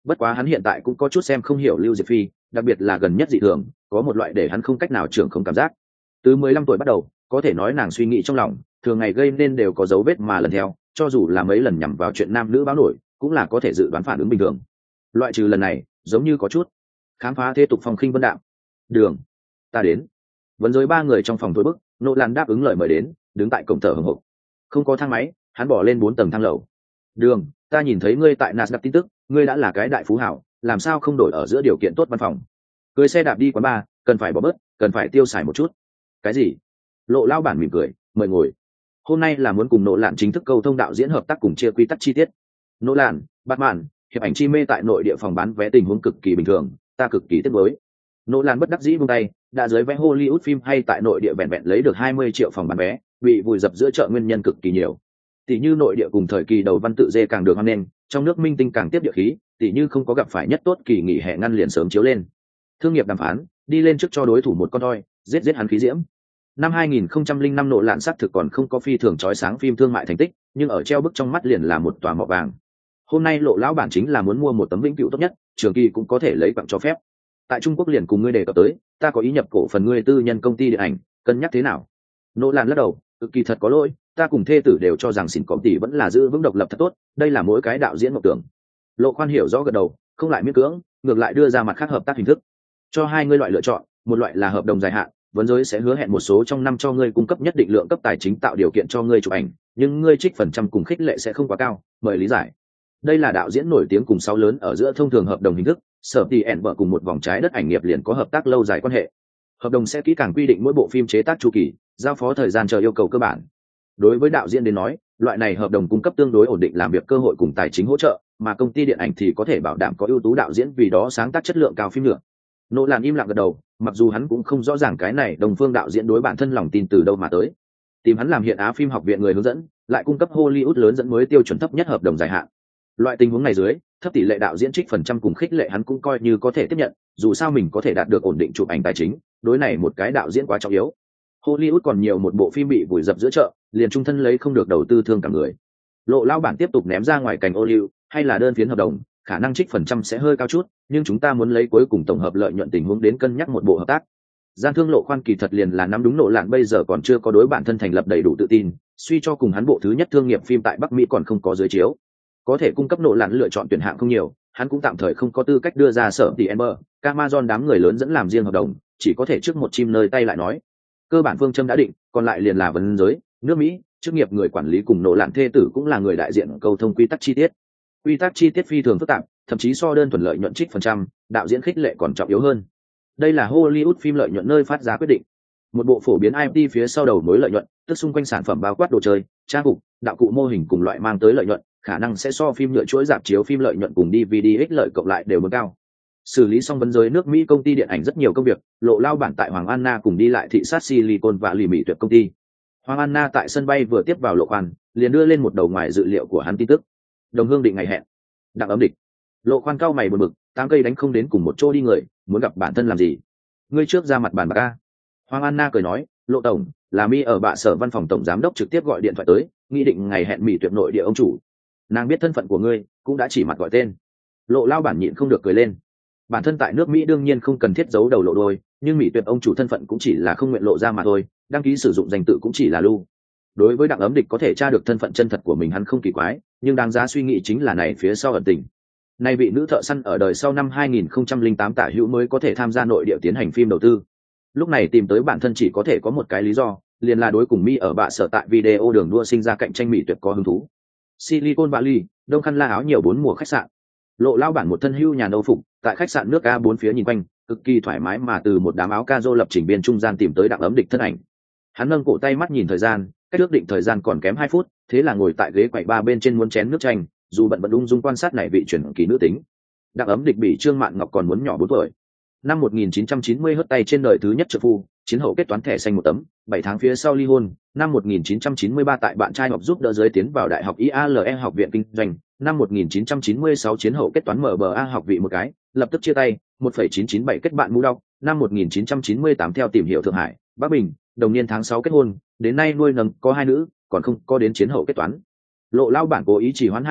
Bất quá hắn hiện tại cũng có chút xem không hiểu Lưu Diệp Phi, đặc biệt là gần nhất dị thường, có một loại để hắn không cách nào trưởng không cảm giác. Từ mười lăm tuổi bắt đầu, có thể nói nàng suy nghĩ trong lòng, thường ngày gây nên đều có dấu vết mà lần theo, cho dù là mấy lần nhằm vào chuyện nam nữ báo nổi, cũng là có thể dự đoán phản ứng bình thường. Loại trừ lần này, giống như có chút khám phá thế tục phong khinh vân đạm. Đường, ta đến. Vẫn dưới ba người trong phòng tối bức, Nỗ Lan đáp ứng lời mời đến, đứng tại cổng thở hổn hộc. Không có thang máy, hắn bỏ lên bốn tầng thang lầu. Đường, ta nhìn thấy ngươi tại Nasdaq tin tức, ngươi đã là cái đại phú hảo, làm sao không đổi ở giữa điều kiện tốt văn phòng? Cưới xe đạp đi quán bar, cần phải bỏ bớt, cần phải tiêu xài một chút. Cái gì? Lộ lao bản mỉm cười, mời ngồi. Hôm nay là muốn cùng Nỗ Lan chính thức câu thông đạo diễn hợp tác cùng chia quy tắc chi tiết. Nỗ Lan, Batman, hiệp ảnh chi mê tại nội địa phòng bán vé tình huống cực kỳ bình thường, ta cực kỳ tiếc nuối. Nỗ Lan bất đắc dĩ buông tay, đã dưới vé Hollywood phim hay tại nội địa vẹn vẹn lấy được hai mươi triệu phòng bán vé, bị vùi dập giữa chợ nguyên nhân cực kỳ nhiều. Tỷ như nội địa cùng thời kỳ đầu văn tự dê càng được hoan nghênh, trong nước minh tinh càng tiếp địa khí, tỷ như không có gặp phải nhất tốt kỳ nghỉ hè ngăn liền sớm chiếu lên. Thương nghiệp đàm phán, đi lên trước cho đối thủ một con toi, giết giết hắn khí diễm. Năm hai nghìn không trăm lẻ năm Nỗ Lan xác thực còn không có phi thường chói sáng phim thương mại thành tích, nhưng ở treo bức trong mắt liền là một tòa mỏ vàng. Hôm nay Lộ lão bản chính là muốn mua một tấm vĩnh cửu tốt nhất, trường kỳ cũng có thể lấy bằng cho phép. Tại Trung Quốc liền cùng ngươi đề cập tới, ta có ý nhập cổ phần ngươi tư nhân công ty điện ảnh, cân nhắc thế nào? Nỗ Lan lắc đầu, cực kỳ thật có lỗi, ta cùng thê tử đều cho rằng xỉn công ty vẫn là giữ vững độc lập thật tốt, đây là mỗi cái đạo diễn mộng tưởng. Lộ Khoan hiểu rõ gật đầu, không lại miễn cưỡng, ngược lại đưa ra mặt khác hợp tác hình thức. Cho hai ngươi loại lựa chọn, một loại là hợp đồng dài hạn, vấn giới sẽ hứa hẹn một số trong năm cho ngươi cung cấp nhất định lượng cấp tài chính tạo điều kiện cho ngươi chụp ảnh, nhưng ngươi trích phần trăm cùng khích lệ sẽ không quá cao, mời lý giải. Đây là đạo diễn nổi tiếng cùng sáu lớn ở giữa thông thường hợp đồng hình thức, sở tỷ ẻn vợ cùng một vòng trái đất ảnh nghiệp liền có hợp tác lâu dài quan hệ. Hợp đồng sẽ kỹ càng quy định mỗi bộ phim chế tác chu kỳ, giao phó thời gian chờ yêu cầu cơ bản. Đối với đạo diễn đến nói, loại này hợp đồng cung cấp tương đối ổn định làm việc cơ hội cùng tài chính hỗ trợ, mà công ty điện ảnh thì có thể bảo đảm có ưu tú đạo diễn vì đó sáng tác chất lượng cao phim nữa. Nỗ Lan im lặng gật đầu, mặc dù hắn cũng không rõ ràng cái này Đồng Phương đạo diễn đối bản thân lòng tin từ đâu mà tới. Tìm hắn làm hiện Á phim học viện người hướng dẫn, lại cung cấp Hollywood lớn dẫn mới tiêu chuẩn thấp nhất hợp đồng dài hạn. Loại tình huống này dưới, thấp tỷ lệ đạo diễn trích phần trăm cùng khích lệ hắn cũng coi như có thể tiếp nhận, dù sao mình có thể đạt được ổn định chụp ảnh tài chính, đối này một cái đạo diễn quá trọng yếu. Hollywood còn nhiều một bộ phim bị vùi dập giữa chợ, liền trung thân lấy không được đầu tư thương cả người. Lộ lao bản tiếp tục ném ra ngoài cành ô liu, hay là đơn phiến hợp đồng, khả năng trích phần trăm sẽ hơi cao chút, nhưng chúng ta muốn lấy cuối cùng tổng hợp lợi nhuận tình huống đến cân nhắc một bộ hợp tác. Gian thương Lộ Khoan kỳ thật liền là nắm đúng Nỗ Lan bây giờ còn chưa có đối bản thân thành lập đầy đủ tự tin, suy cho cùng hắn bộ thứ nhất thương nghiệp phim tại Bắc Mỹ còn không có dưới chiếu, có thể cung cấp Nỗ Lan lựa chọn tuyển hạng không nhiều, hắn cũng tạm thời không có tư cách đưa ra sở tỷ Amber, Amazon đám người lớn dẫn làm riêng hợp đồng, chỉ có thể trước một chim nơi tay lại nói. Cơ bản phương châm đã định, còn lại liền là vấn giới, nước Mỹ, chức nghiệp người quản lý cùng Nỗ Lan thê tử cũng là người đại diện câu thông quy tắc chi tiết. Quy tắc chi tiết phi thường phức tạp, thậm chí so đơn thuần lợi nhuận trích phần trăm, đạo diễn khích lệ còn trọng yếu hơn. Đây là Hollywood phim lợi nhuận nơi phát ra quyết định. Một bộ phổ biến i em tê phía sau đầu mối lợi nhuận, tức xung quanh sản phẩm bao quát đồ chơi, trang phục, đạo cụ mô hình cùng loại mang tới lợi nhuận, khả năng sẽ so phim nhựa chuỗi rạp chiếu phim lợi nhuận cùng đê vê đê ích lợi cộng lại đều muốn cao. Xử lý xong vấn giới nước Mỹ công ty điện ảnh rất nhiều công việc, Lộ lao bản tại Hoàng Anna cùng đi lại thị sát Silicon và lì Mỹ tuyệt công ty. Hoàng Anna tại sân bay vừa tiếp vào Lộ Khoan, liền đưa lên một đầu ngoài dự liệu của hắn tin tức. Đồng hương định ngày hẹn. Đặng ấm địch. Lộ Khoan cao mày buồn bực, tám cây đánh không đến cùng một chỗ đi người, muốn gặp bản thân làm gì? Ngươi trước ra mặt bàn bạc a. Hoàng Anna cười nói, Lộ tổng, là mi ở bạ sở văn phòng tổng giám đốc trực tiếp gọi điện thoại tới, nghị định ngày hẹn Mỹ tuyệt nội địa ông chủ. Nàng biết thân phận của ngươi, cũng đã chỉ mặt gọi tên. Lộ lao bản nhịn không được cười lên. Bản thân tại nước Mỹ đương nhiên không cần thiết giấu đầu lộ đôi, nhưng Mỹ tuyệt ông chủ thân phận cũng chỉ là không nguyện lộ ra mà thôi, đăng ký sử dụng danh tự cũng chỉ là lưu. Đối với Đặng ấm địch có thể tra được thân phận chân thật của mình hắn không kỳ quái, nhưng đáng giá suy nghĩ chính là này phía sau ẩn tình. Nay vị nữ thợ săn ở đời sau năm hai nghìn không trăm lẻ tám tả hữu mới có thể tham gia nội địa tiến hành phim đầu tư. Lúc này tìm tới bản thân chỉ có thể có một cái lý do, liền là đối cùng mi ở bạ sở tại video đường đua sinh ra cạnh tranh Mỹ tuyệt có hứng thú. Silicon Valley, đông khăn la áo nhiều bốn mùa khách sạn. Lộ lao bản một thân hưu nhà nâu phục, tại khách sạn nước A bốn phía nhìn quanh, cực kỳ thoải mái mà từ một đám áo ca dô lập chỉnh biên trung gian tìm tới Đặng ấm địch thân ảnh. Hắn nâng cổ tay mắt nhìn thời gian, cách ước định thời gian còn kém hai phút, thế là ngồi tại ghế quầy ba bên trên muốn chén nước chanh, dù bận bận ung dung quan sát này vị chuyển kỳ nữ tính. Đặng ấm địch bị Trương Mạn Ngọc còn muốn nhỏ bốn tuổi. Năm một nghìn chín trăm chín mươi hất tay trên đời thứ nhất trợ phu, chiến hậu kết toán thẻ xanh một tấm, bảy tháng phía sau ly hôn. Năm một nghìn chín trăm chín mươi ba tại bạn trai Ngọc giúp đỡ giới tiến vào đại học i a lờ e học viện kinh doanh. Năm một nghìn chín trăm chín mươi sáu chiến hậu kết toán em bê a học vị một cái, lập tức chia tay, một phẩy chín chín bảy kết bạn mũ đọc. Năm một nghìn chín trăm chín mươi tám theo tìm hiểu Thượng Hải, Bắc Bình, đồng niên tháng sáu kết hôn, đến nay nuôi nấng có hai nữ, còn không có đến chiến hậu kết toán. Lộ lao bản cố ý chỉ hoãn hai phút,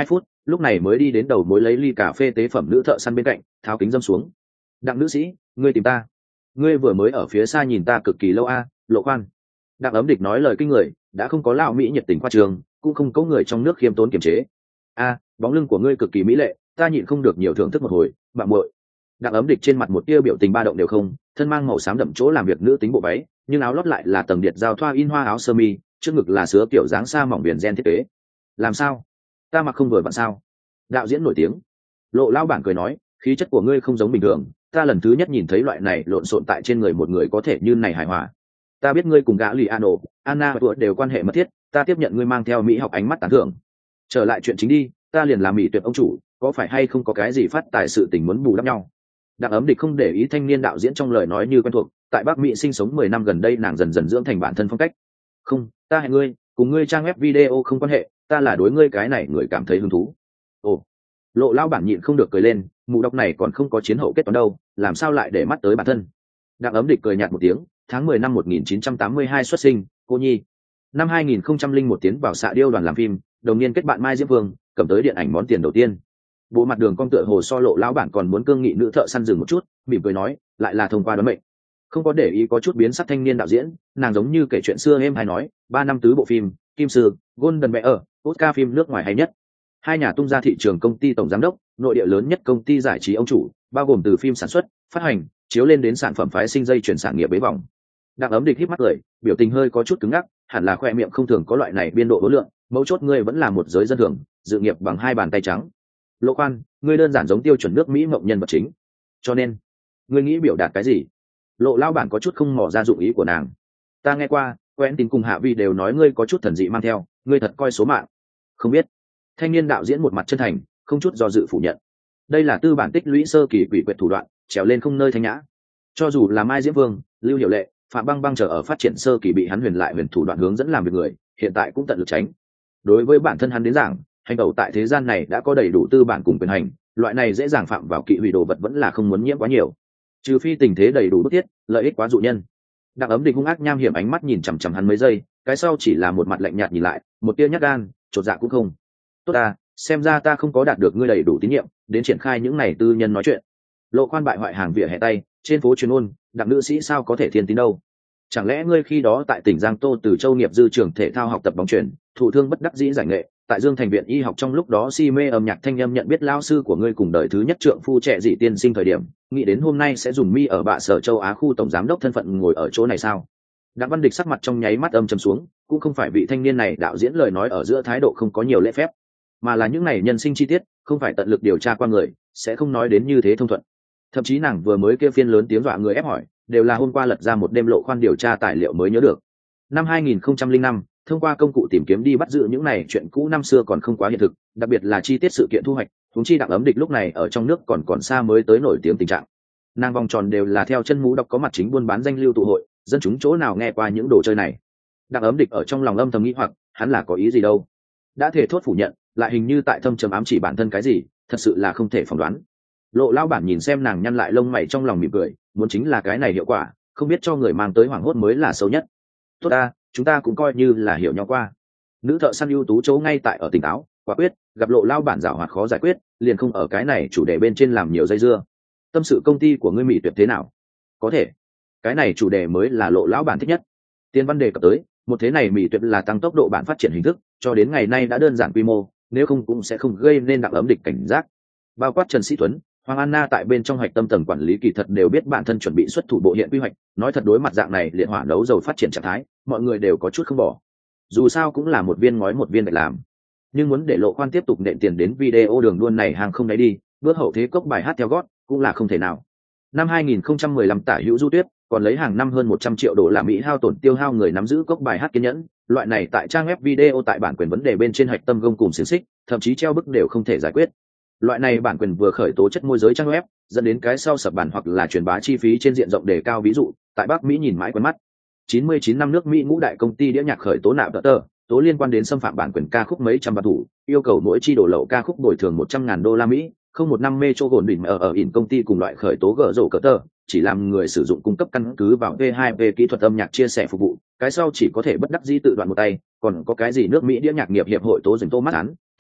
lúc này mới đi đến đầu mối lấy ly cà phê tế phẩm nữ thợ săn bên cạnh, tháo kính dâm xuống. Đặng nữ sĩ, ngươi tìm ta? Ngươi vừa mới ở phía xa nhìn ta cực kỳ lâu a. Lộ Khoan. Đặng Ấm Địch nói lời kinh người, đã không có lão mỹ nhiệt tình khoa trường, cũng không có người trong nước khiêm tốn kiềm chế. A, bóng lưng của ngươi cực kỳ mỹ lệ, ta nhịn không được nhiều thưởng thức một hồi. Bạn muội. Đặng Ấm Địch trên mặt một tia biểu tình ba động đều không, thân mang màu xám đậm chỗ làm việc nữ tính bộ váy, nhưng áo lót lại là tầng điệt giao thoa in hoa áo sơ mi, trước ngực là sứa kiểu dáng sa mỏng viền gen thiết kế. Làm sao? Ta mặc không vừa vặn sao? Đạo diễn nổi tiếng. Lộ lao bản cười nói, khí chất của ngươi không giống bình thường, ta lần thứ nhất nhìn thấy loại này lộn xộn tại trên người một người có thể như này hài hòa. Ta biết ngươi cùng gã Liano, Anna và đều quan hệ mật thiết, ta tiếp nhận ngươi mang theo mỹ học ánh mắt tán thưởng. Trở lại chuyện chính đi, ta liền làm mỹ tuyệt ông chủ, có phải hay không có cái gì phát tài sự tình muốn bù đắp nhau? Đặng Ấm Địch không để ý thanh niên đạo diễn trong lời nói như quen thuộc, tại Bắc Mỹ sinh sống mười năm gần đây nàng dần dần dưỡng thành bản thân phong cách. Không, ta hẹn ngươi, cùng ngươi trang web video không quan hệ, ta là đối ngươi cái này người cảm thấy hứng thú. Ồ, Lộ lao bản nhịn không được cười lên, mụ độc này còn không có chiến hậu kết toán đâu, làm sao lại để mắt tới bản thân? Đặng Ấm Địch cười nhạt một tiếng, tháng mười năm một nghìn chín trăm tám mươi hai xuất sinh, cô nhi. Năm hai nghìn không trăm lẻ một tiến vào xạ điêu đoàn làm phim, đồng niên kết bạn Mai Diễm Vương, cầm tới điện ảnh món tiền đầu tiên. Bộ mặt đường con tựa hồ so Lộ lão bản còn muốn cương nghị nữ thợ săn dừng một chút, mỉm cười nói, lại là thông qua đoán mệnh. Không có để ý có chút biến sắc thanh niên đạo diễn, nàng giống như kể chuyện xưa êm hay nói, ba năm tứ bộ phim, Kim Sư, Golden Bear, Oscar phim nước ngoài hay nhất. Hai nhà tung ra thị trường công ty tổng giám đốc, nội địa lớn nhất công ty giải trí ông chủ, bao gồm từ phim sản xuất, phát hành, chiếu lên đến sản phẩm phái sinh dây chuyển sản nghiệp bế vòng. Đặng Ấm Địch híp mắt cười, biểu tình hơi có chút cứng ngắc, hẳn là khoe miệng không thường có loại này biên độ hối lượng, mấu chốt ngươi vẫn là một giới dân thường, dự nghiệp bằng hai bàn tay trắng. Lộ Khoan, ngươi đơn giản giống tiêu chuẩn nước Mỹ mộng nhân vật chính. Cho nên, ngươi nghĩ biểu đạt cái gì? Lộ lao bản có chút không mò ra dụng ý của nàng. Ta nghe qua, quen tin cùng Hạ Vi đều nói ngươi có chút thần dị mang theo, ngươi thật coi số mạng. Không biết. Thanh niên đạo diễn một mặt chân thành, không chút do dự phủ nhận. Đây là tư bản tích lũy sơ kỳ quỷ quyệt thủ đoạn, trèo lên không nơi thanh nhã. Cho dù là Mai Diễm Vương, Lưu Hiểu Lệ, Phạm Băng Băng chờ ở phát triển sơ kỳ bị hắn huyền lại huyền thủ đoạn hướng dẫn làm việc người, hiện tại cũng tận lực tránh. Đối với bản thân hắn đến giảng, hành tẩu tại thế gian này đã có đầy đủ tư bản cùng quyền hành, loại này dễ dàng phạm vào kỵ hủy đồ vật vẫn là không muốn nhiễm quá nhiều, trừ phi tình thế đầy đủ bức thiết, lợi ích quá dụ nhân. Đặng Ấm Địch hung ác nham hiểm ánh mắt nhìn chằm chằm hắn mấy giây, cái sau chỉ là một mặt lạnh nhạt nhìn lại, một tia nhát gan, chột dạ cũng không. Tốt ta, xem ra ta không có đạt được ngươi đầy đủ tín nhiệm, đến triển khai những này tư nhân nói chuyện. Lộ Khoan bại hoại hàng vỉa hè tay, trên phố truyền ôn, đặng nữ sĩ sao có thể thiên tín đâu? Chẳng lẽ ngươi khi đó tại tỉnh Giang Tô từ Châu nghiệp dư trường thể thao học tập bóng chuyền, thụ thương bất đắc dĩ giải nghệ, tại Dương Thành viện y học trong lúc đó si mê âm nhạc thanh âm nhận biết lao sư của ngươi cùng đời thứ nhất trượng phu trẻ dị tiên sinh thời điểm, nghĩ đến hôm nay sẽ dùng mi ở bạ sở châu Á khu tổng giám đốc thân phận ngồi ở chỗ này sao? Đặng Văn Địch sắc mặt trong nháy mắt âm trầm xuống, cũng không phải vị thanh niên này đạo diễn lời nói ở giữa thái độ không có nhiều lễ phép, mà là những này nhân sinh chi tiết, không phải tận lực điều tra qua người, sẽ không nói đến như thế thông thuận. Thậm chí nàng vừa mới kêu phiên lớn tiếng dọa người ép hỏi, đều là hôm qua lật ra một đêm Lộ Khoan điều tra tài liệu mới nhớ được. Năm hai nghìn không trăm lẻ năm, thông qua công cụ tìm kiếm đi bắt giữ những này chuyện cũ năm xưa còn không quá hiện thực, đặc biệt là chi tiết sự kiện thu hoạch, huống chi Đặng Ấm Địch lúc này ở trong nước còn còn xa mới tới nổi tiếng tình trạng. Nàng vòng tròn đều là theo chân mũ đọc có mặt chính buôn bán danh lưu tụ hội, dân chúng chỗ nào nghe qua những đồ chơi này. Đặng Ấm Địch ở trong lòng âm thầm nghĩ hoặc, hắn là có ý gì đâu? Đã thể thốt phủ nhận, lại hình như tại thâm trầm ám chỉ bản thân cái gì, thật sự là không thể phỏng đoán. Lộ lao bản nhìn xem nàng nhăn lại lông mày trong lòng mỉm cười, muốn chính là cái này hiệu quả, không biết cho người mang tới hoảng hốt mới là xấu nhất. Tốt ta, chúng ta cũng coi như là hiểu nhau qua. Nữ thợ săn ưu tú chỗ ngay tại ở tỉnh táo, quả quyết, gặp Lộ lao bản giảo hoạt khó giải quyết, liền không ở cái này chủ đề bên trên làm nhiều dây dưa. Tâm sự công ty của ngươi Mỹ Tuyệt thế nào? Có thể, cái này chủ đề mới là Lộ lão bản thích nhất. Tiên văn đề cập tới, một thế này Mỹ Tuyệt là tăng tốc độ bản phát triển hình thức, cho đến ngày nay đã đơn giản quy mô, nếu không cũng sẽ không gây nên Đặng Ấm Địch cảnh giác. Bao quát Trần Sĩ Tuấn, Hoàng Anna tại bên trong hoạch tâm tầng quản lý kỳ thật đều biết bản thân chuẩn bị xuất thủ bộ hiện quy hoạch, nói thật đối mặt dạng này liệt hỏa đấu dầu phát triển trạng thái, mọi người đều có chút không bỏ. Dù sao cũng là một viên ngói một viên gạch làm, nhưng muốn để Lộ Khoan tiếp tục nện tiền đến video đường luôn này hàng không đáy đi, bước hậu thế cốc bài hát theo gót cũng là không thể nào. Năm hai nghìn không trăm mười lăm tả hữu Du Tuyết còn lấy hàng năm hơn một trăm triệu đô la Mỹ hao tổn tiêu hao người nắm giữ cốc bài hát kiên nhẫn, loại này tại trang web video tại bản quyền vấn đề bên trên hạch tâm gông cùng xiềng xích, thậm chí treo bức đều không thể giải quyết. Loại này bản quyền vừa khởi tố chất môi giới trang web, dẫn đến cái sau sập bản hoặc là truyền bá chi phí trên diện rộng đề cao, ví dụ tại Bắc Mỹ nhìn mãi quen mắt. chín mươi chín năm nước Mỹ ngũ đại công ty đĩa nhạc khởi tố nạp tờ tố liên quan đến xâm phạm bản quyền ca khúc mấy trăm bản thủ, yêu cầu mỗi chi đổ lậu ca khúc bồi thường một trăm ngàn đô la Mỹ, không một năm Metro gồn đỉnh ở ở ỉn công ty cùng loại khởi tố gỡ rổ cỡ tờ, chỉ làm người sử dụng cung cấp căn cứ vào V hai V kỹ thuật âm nhạc chia sẻ phục vụ, cái sau chỉ có thể bất đắc dĩ tự đoạn một tay, còn có cái gì nước Mỹ đĩa nhạc nghiệp hiệp hội tố dình Thomas án,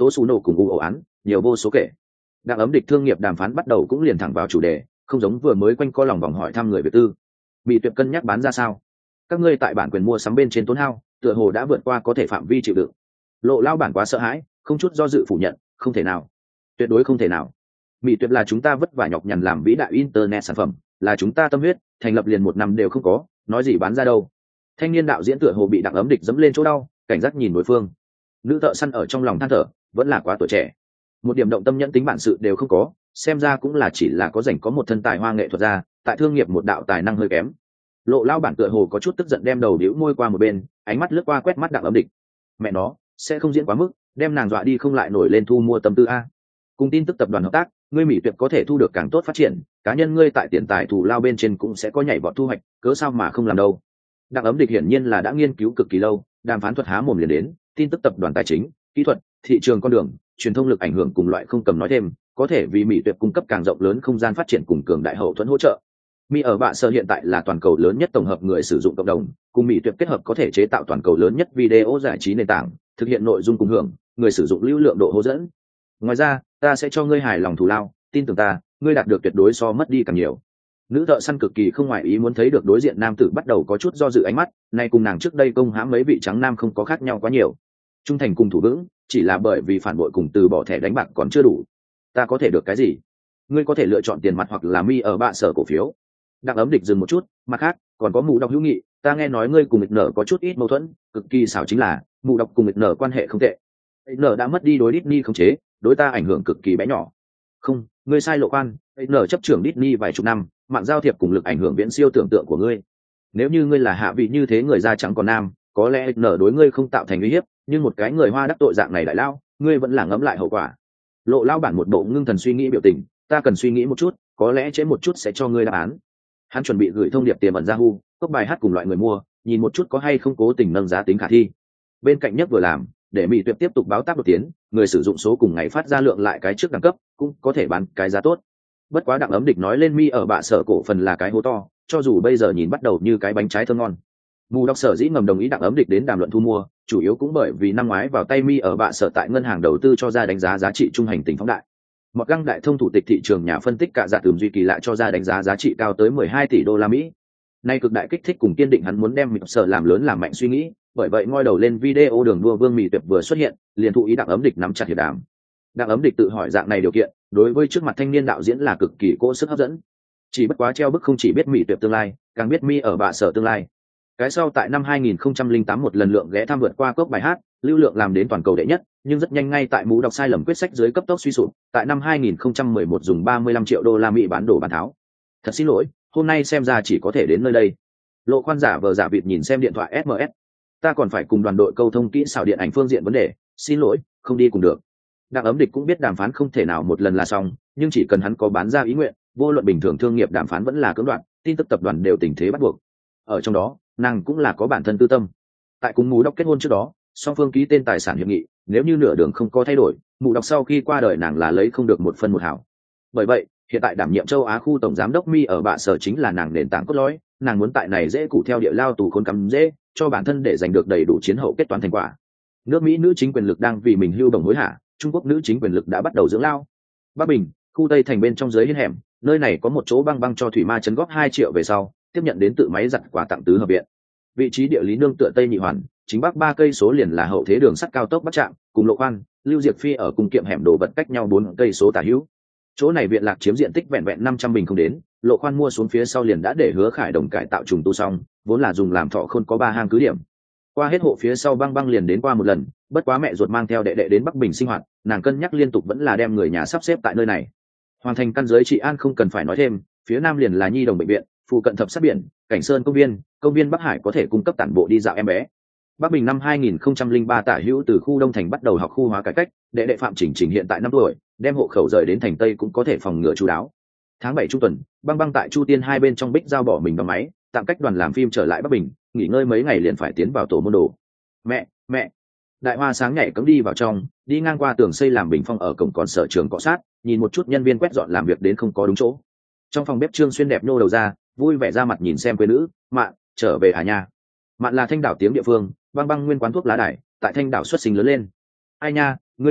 tố xù nổ cùng u ổ án nhiều vô số kể. Đặng ấm địch thương nghiệp đàm phán bắt đầu cũng liền thẳng vào chủ đề, không giống vừa mới quanh co lòng vòng hỏi thăm người Việt tư. Bị tuyệt cân nhắc bán ra sao? Các ngươi tại bản quyền mua sắm bên trên tốn hao, tựa hồ đã vượt qua có thể phạm vi chịu đựng. Lộ lao bản quá sợ hãi, không chút do dự phủ nhận, không thể nào, tuyệt đối không thể nào. Mỹ tuyệt là chúng ta vất vả nhọc nhằn làm vĩ đại internet sản phẩm, là chúng ta tâm huyết, thành lập liền một năm đều không có, nói gì bán ra đâu. Thanh niên đạo diễn tựa hồ bị Đặng ấm địch dẫm lên chỗ đau, cảnh giác nhìn đối phương. Nữ thợ săn ở trong lòng than thở, vẫn là quá tuổi trẻ, một điểm động tâm nhẫn tính bản sự đều không có, xem ra cũng là chỉ là có rảnh có một thân tài hoa nghệ thuật ra, tại thương nghiệp một đạo tài năng hơi kém. Lộ lao bản tựa hồ có chút tức giận đem đầu đĩu môi qua một bên, ánh mắt lướt qua quét mắt Đặng ấm địch. Mẹ nó, sẽ không diễn quá mức, đem nàng dọa đi không lại nổi lên thu mua tâm tư a. Cùng tin tức tập đoàn hợp tác, ngươi Mỹ tuyệt có thể thu được càng tốt phát triển, cá nhân ngươi tại tiền tài thủ lao bên trên cũng sẽ có nhảy vọt thu hoạch, cớ sao mà không làm đâu. Đặng ấm địch hiển nhiên là đã nghiên cứu cực kỳ lâu, đàm phán thuật há mồm liền đến, tin tức tập đoàn tài chính, kỹ thuật, thị trường con đường, truyền thông lực ảnh hưởng cùng loại không cầm nói thêm, có thể vì Mỹ tuyệt cung cấp càng rộng lớn không gian phát triển cùng cường đại hậu thuẫn hỗ trợ. Mỹ ở bạ sở hiện tại là toàn cầu lớn nhất tổng hợp người sử dụng cộng đồng, cùng Mỹ tuyệt kết hợp có thể chế tạo toàn cầu lớn nhất video giải trí nền tảng, thực hiện nội dung cùng hưởng, người sử dụng lưu lượng độ hô dẫn. Ngoài ra, ta sẽ cho ngươi hài lòng thù lao, tin tưởng ta, ngươi đạt được tuyệt đối so mất đi càng nhiều. Nữ thợ săn cực kỳ không ngoại ý muốn thấy được đối diện nam tử bắt đầu có chút do dự ánh mắt, nay cùng nàng trước đây công hãm mấy vị trắng nam không có khác nhau quá nhiều. Trung thành cùng thủ vững, chỉ là bởi vì phản bội cùng từ bỏ thẻ đánh bạc còn chưa đủ. Ta có thể được cái gì? Ngươi có thể lựa chọn tiền mặt hoặc là Mi ở bạ sở cổ phiếu. Đặng ấm địch dừng một chút, mặt khác còn có mụ đọc hữu nghị, ta nghe nói ngươi cùng nghịch nở có chút ít mâu thuẫn, cực kỳ xảo chính là mụ đọc cùng nghịch nở quan hệ không tệ. Nghịch nở đã mất đi đối Disney khống chế, đối ta ảnh hưởng cực kỳ bé nhỏ. Không, ngươi sai lộ quan, nghịch nở chấp trưởng Disney vài chục năm, mạng giao thiệp cùng lực ảnh hưởng viễn siêu tưởng tượng của ngươi. Nếu như ngươi là hạ vị như thế người da trắng còn nam, có lẽ nghịch nở đối ngươi không tạo thành uy hiếp, nhưng một cái người hoa đắc tội dạng này đại lao, ngươi vẫn là ngẫm lại hậu quả. Lộ lao bản một bộ ngưng thần suy nghĩ biểu tình, ta cần suy nghĩ một chút, có lẽ chế một chút sẽ cho ngươi đáp án. Hắn chuẩn bị gửi thông điệp tiềm ẩn ra hu cốc bài hát cùng loại người mua, nhìn một chút có hay không cố tình nâng giá tính khả thi. Bên cạnh nhất vừa làm, để Mỹ tuyệt tiếp tục báo tác đột tiến, người sử dụng số cùng ngày phát ra lượng lại cái trước đẳng cấp, cũng có thể bán cái giá tốt. Bất quá Đặng ấm địch nói lên Mi ở bạ sở cổ phần là cái hố to, cho dù bây giờ nhìn bắt đầu như cái bánh trái thơm ngon. Mù đọc sở dĩ ngầm đồng ý Đặng ấm địch đến đàm luận thu mua, chủ yếu cũng bởi vì năm ngoái vào tay Mi ở bạ sở tại ngân hàng đầu tư cho ra đánh giá giá trị trung hành tình phóng đại. Một găng đại thông thủ tịch thị trường nhà phân tích cả dạ tường duy kỳ lại cho ra đánh giá giá trị cao tới mười hai tỷ đô la Mỹ. Nay cực đại kích thích cùng kiên định hắn muốn đem mịp sở làm lớn làm mạnh suy nghĩ, bởi vậy ngoi đầu lên video đường đua Vương Mỹ Tuyệt vừa xuất hiện, liền thụ ý Đặng ấm địch nắm chặt hiệp đàm. Đặng ấm địch tự hỏi dạng này điều kiện, đối với trước mặt thanh niên đạo diễn là cực kỳ cố sức hấp dẫn. Chỉ bất quá treo bức không chỉ biết Mỹ Tuyệt tương lai, càng biết Mi ở bạ sở tương lai. Cái sau tại năm hai nghìn không trăm lẻ tám một lần lượng ghé thăm vượt qua cốc bài hát, lưu lượng làm đến toàn cầu đệ nhất, nhưng rất nhanh ngay tại mũ đọc sai lầm quyết sách dưới cấp tốc suy sụp, tại năm hai nghìn không trăm mười một dùng ba mươi lăm triệu đô la Mỹ bán đồ bán tháo. Thật xin lỗi, hôm nay xem ra chỉ có thể đến nơi đây. Lộ khoan giả vờ giả vịt nhìn xem điện thoại ét em ét. Ta còn phải cùng đoàn đội câu thông kỹ xảo điện ảnh phương diện vấn đề, xin lỗi, không đi cùng được. Đặng ấm địch cũng biết đàm phán không thể nào một lần là xong, nhưng chỉ cần hắn có bán ra ý nguyện, vô luận bình thường thương nghiệp đàm phán vẫn là cưỡng đoạt, tin tức tập đoàn đều tình thế bắt buộc. Ở trong đó, nàng cũng là có bản thân tư tâm. Tại cùng mũ đọc kết hôn trước đó, song phương ký tên tài sản hiệp nghị, nếu như nửa đường không có thay đổi, mụ đọc sau khi qua đời nàng là lấy không được một phân một hảo. Bởi vậy hiện tại đảm nhiệm châu Á khu tổng giám đốc Mi ở bạ sở chính là nàng nền tảng cốt lõi, nàng muốn tại này dễ cụ theo địa lao tù khốn cắm dễ cho bản thân để giành được đầy đủ chiến hậu kết toán thành quả. Nước Mỹ nữ chính quyền lực đang vì mình hưu đồng hối hả, Trung Quốc nữ chính quyền lực đã bắt đầu dưỡng lao. Bắc Bình, khu Tây thành bên trong dưới hiên hẻm, nơi này có một chỗ băng băng cho thủy ma chấn góp hai triệu về sau, tiếp nhận đến tự máy giặt quà tặng tứ hợp viện. Vị trí địa lý nương tựa Tây Nhị Hoàn, chính bắc ba cây số liền là hậu thế đường sắt cao tốc Bắc Trạm, cùng Lộ Khoan, Lưu Diệp Phi ở cùng kiệm hẻm đồ vật cách nhau bốn cây số tả hữu. Chỗ này viện lạc chiếm diện tích vẹn vẹn năm trăm bình không đến, Lộ Khoan mua xuống phía sau liền đã để Hứa Khải Đồng cải tạo trùng tu xong, vốn là dùng làm thọ khôn có ba hang cứ điểm. Qua hết hộ phía sau băng băng liền đến qua một lần, bất quá mẹ ruột mang theo đệ đệ đến Bắc Bình sinh hoạt, nàng cân nhắc liên tục vẫn là đem người nhà sắp xếp tại nơi này. Hoàn thành căn giới trị an không cần phải nói thêm, phía nam liền là nhi đồng bệnh viện, phụ cận thập sát biển, cảnh sơn công viên, công viên Bắc Hải có thể cung cấp tản bộ đi dạo em bé. Bắc Bình năm hai nghìn không trăm lẻ ba tả hữu từ khu Đông thành bắt đầu học khu hóa cải cách, đệ đệ Phạm Chỉnh Chỉnh hiện tại năm tuổi, đem hộ khẩu rời đến thành Tây cũng có thể phòng ngừa chú đáo. Tháng bảy trung tuần, băng băng tại Chu Tiên hai bên trong bích giao bỏ mình bằng máy, tạm cách đoàn làm phim trở lại Bắc Bình, nghỉ ngơi mấy ngày liền phải tiến vào tổ môn đồ. Mẹ, mẹ. Đại Hoa sáng nhảy cấm đi vào trong, đi ngang qua tường xây làm bình phong ở cổng còn sở trường cọ sát, nhìn một chút nhân viên quét dọn làm việc đến không có đúng chỗ. Trong phòng bếp Trương Xuyên đẹp nô đầu ra, vui vẻ ra mặt nhìn xem quê nữ, Mạn, trở về à nha. Mạn là Thanh Đảo tiếng địa phương, băng băng nguyên quán thuốc lá đài, tại Thanh Đảo xuất sinh lớn lên. Ai nha, ngươi không nội,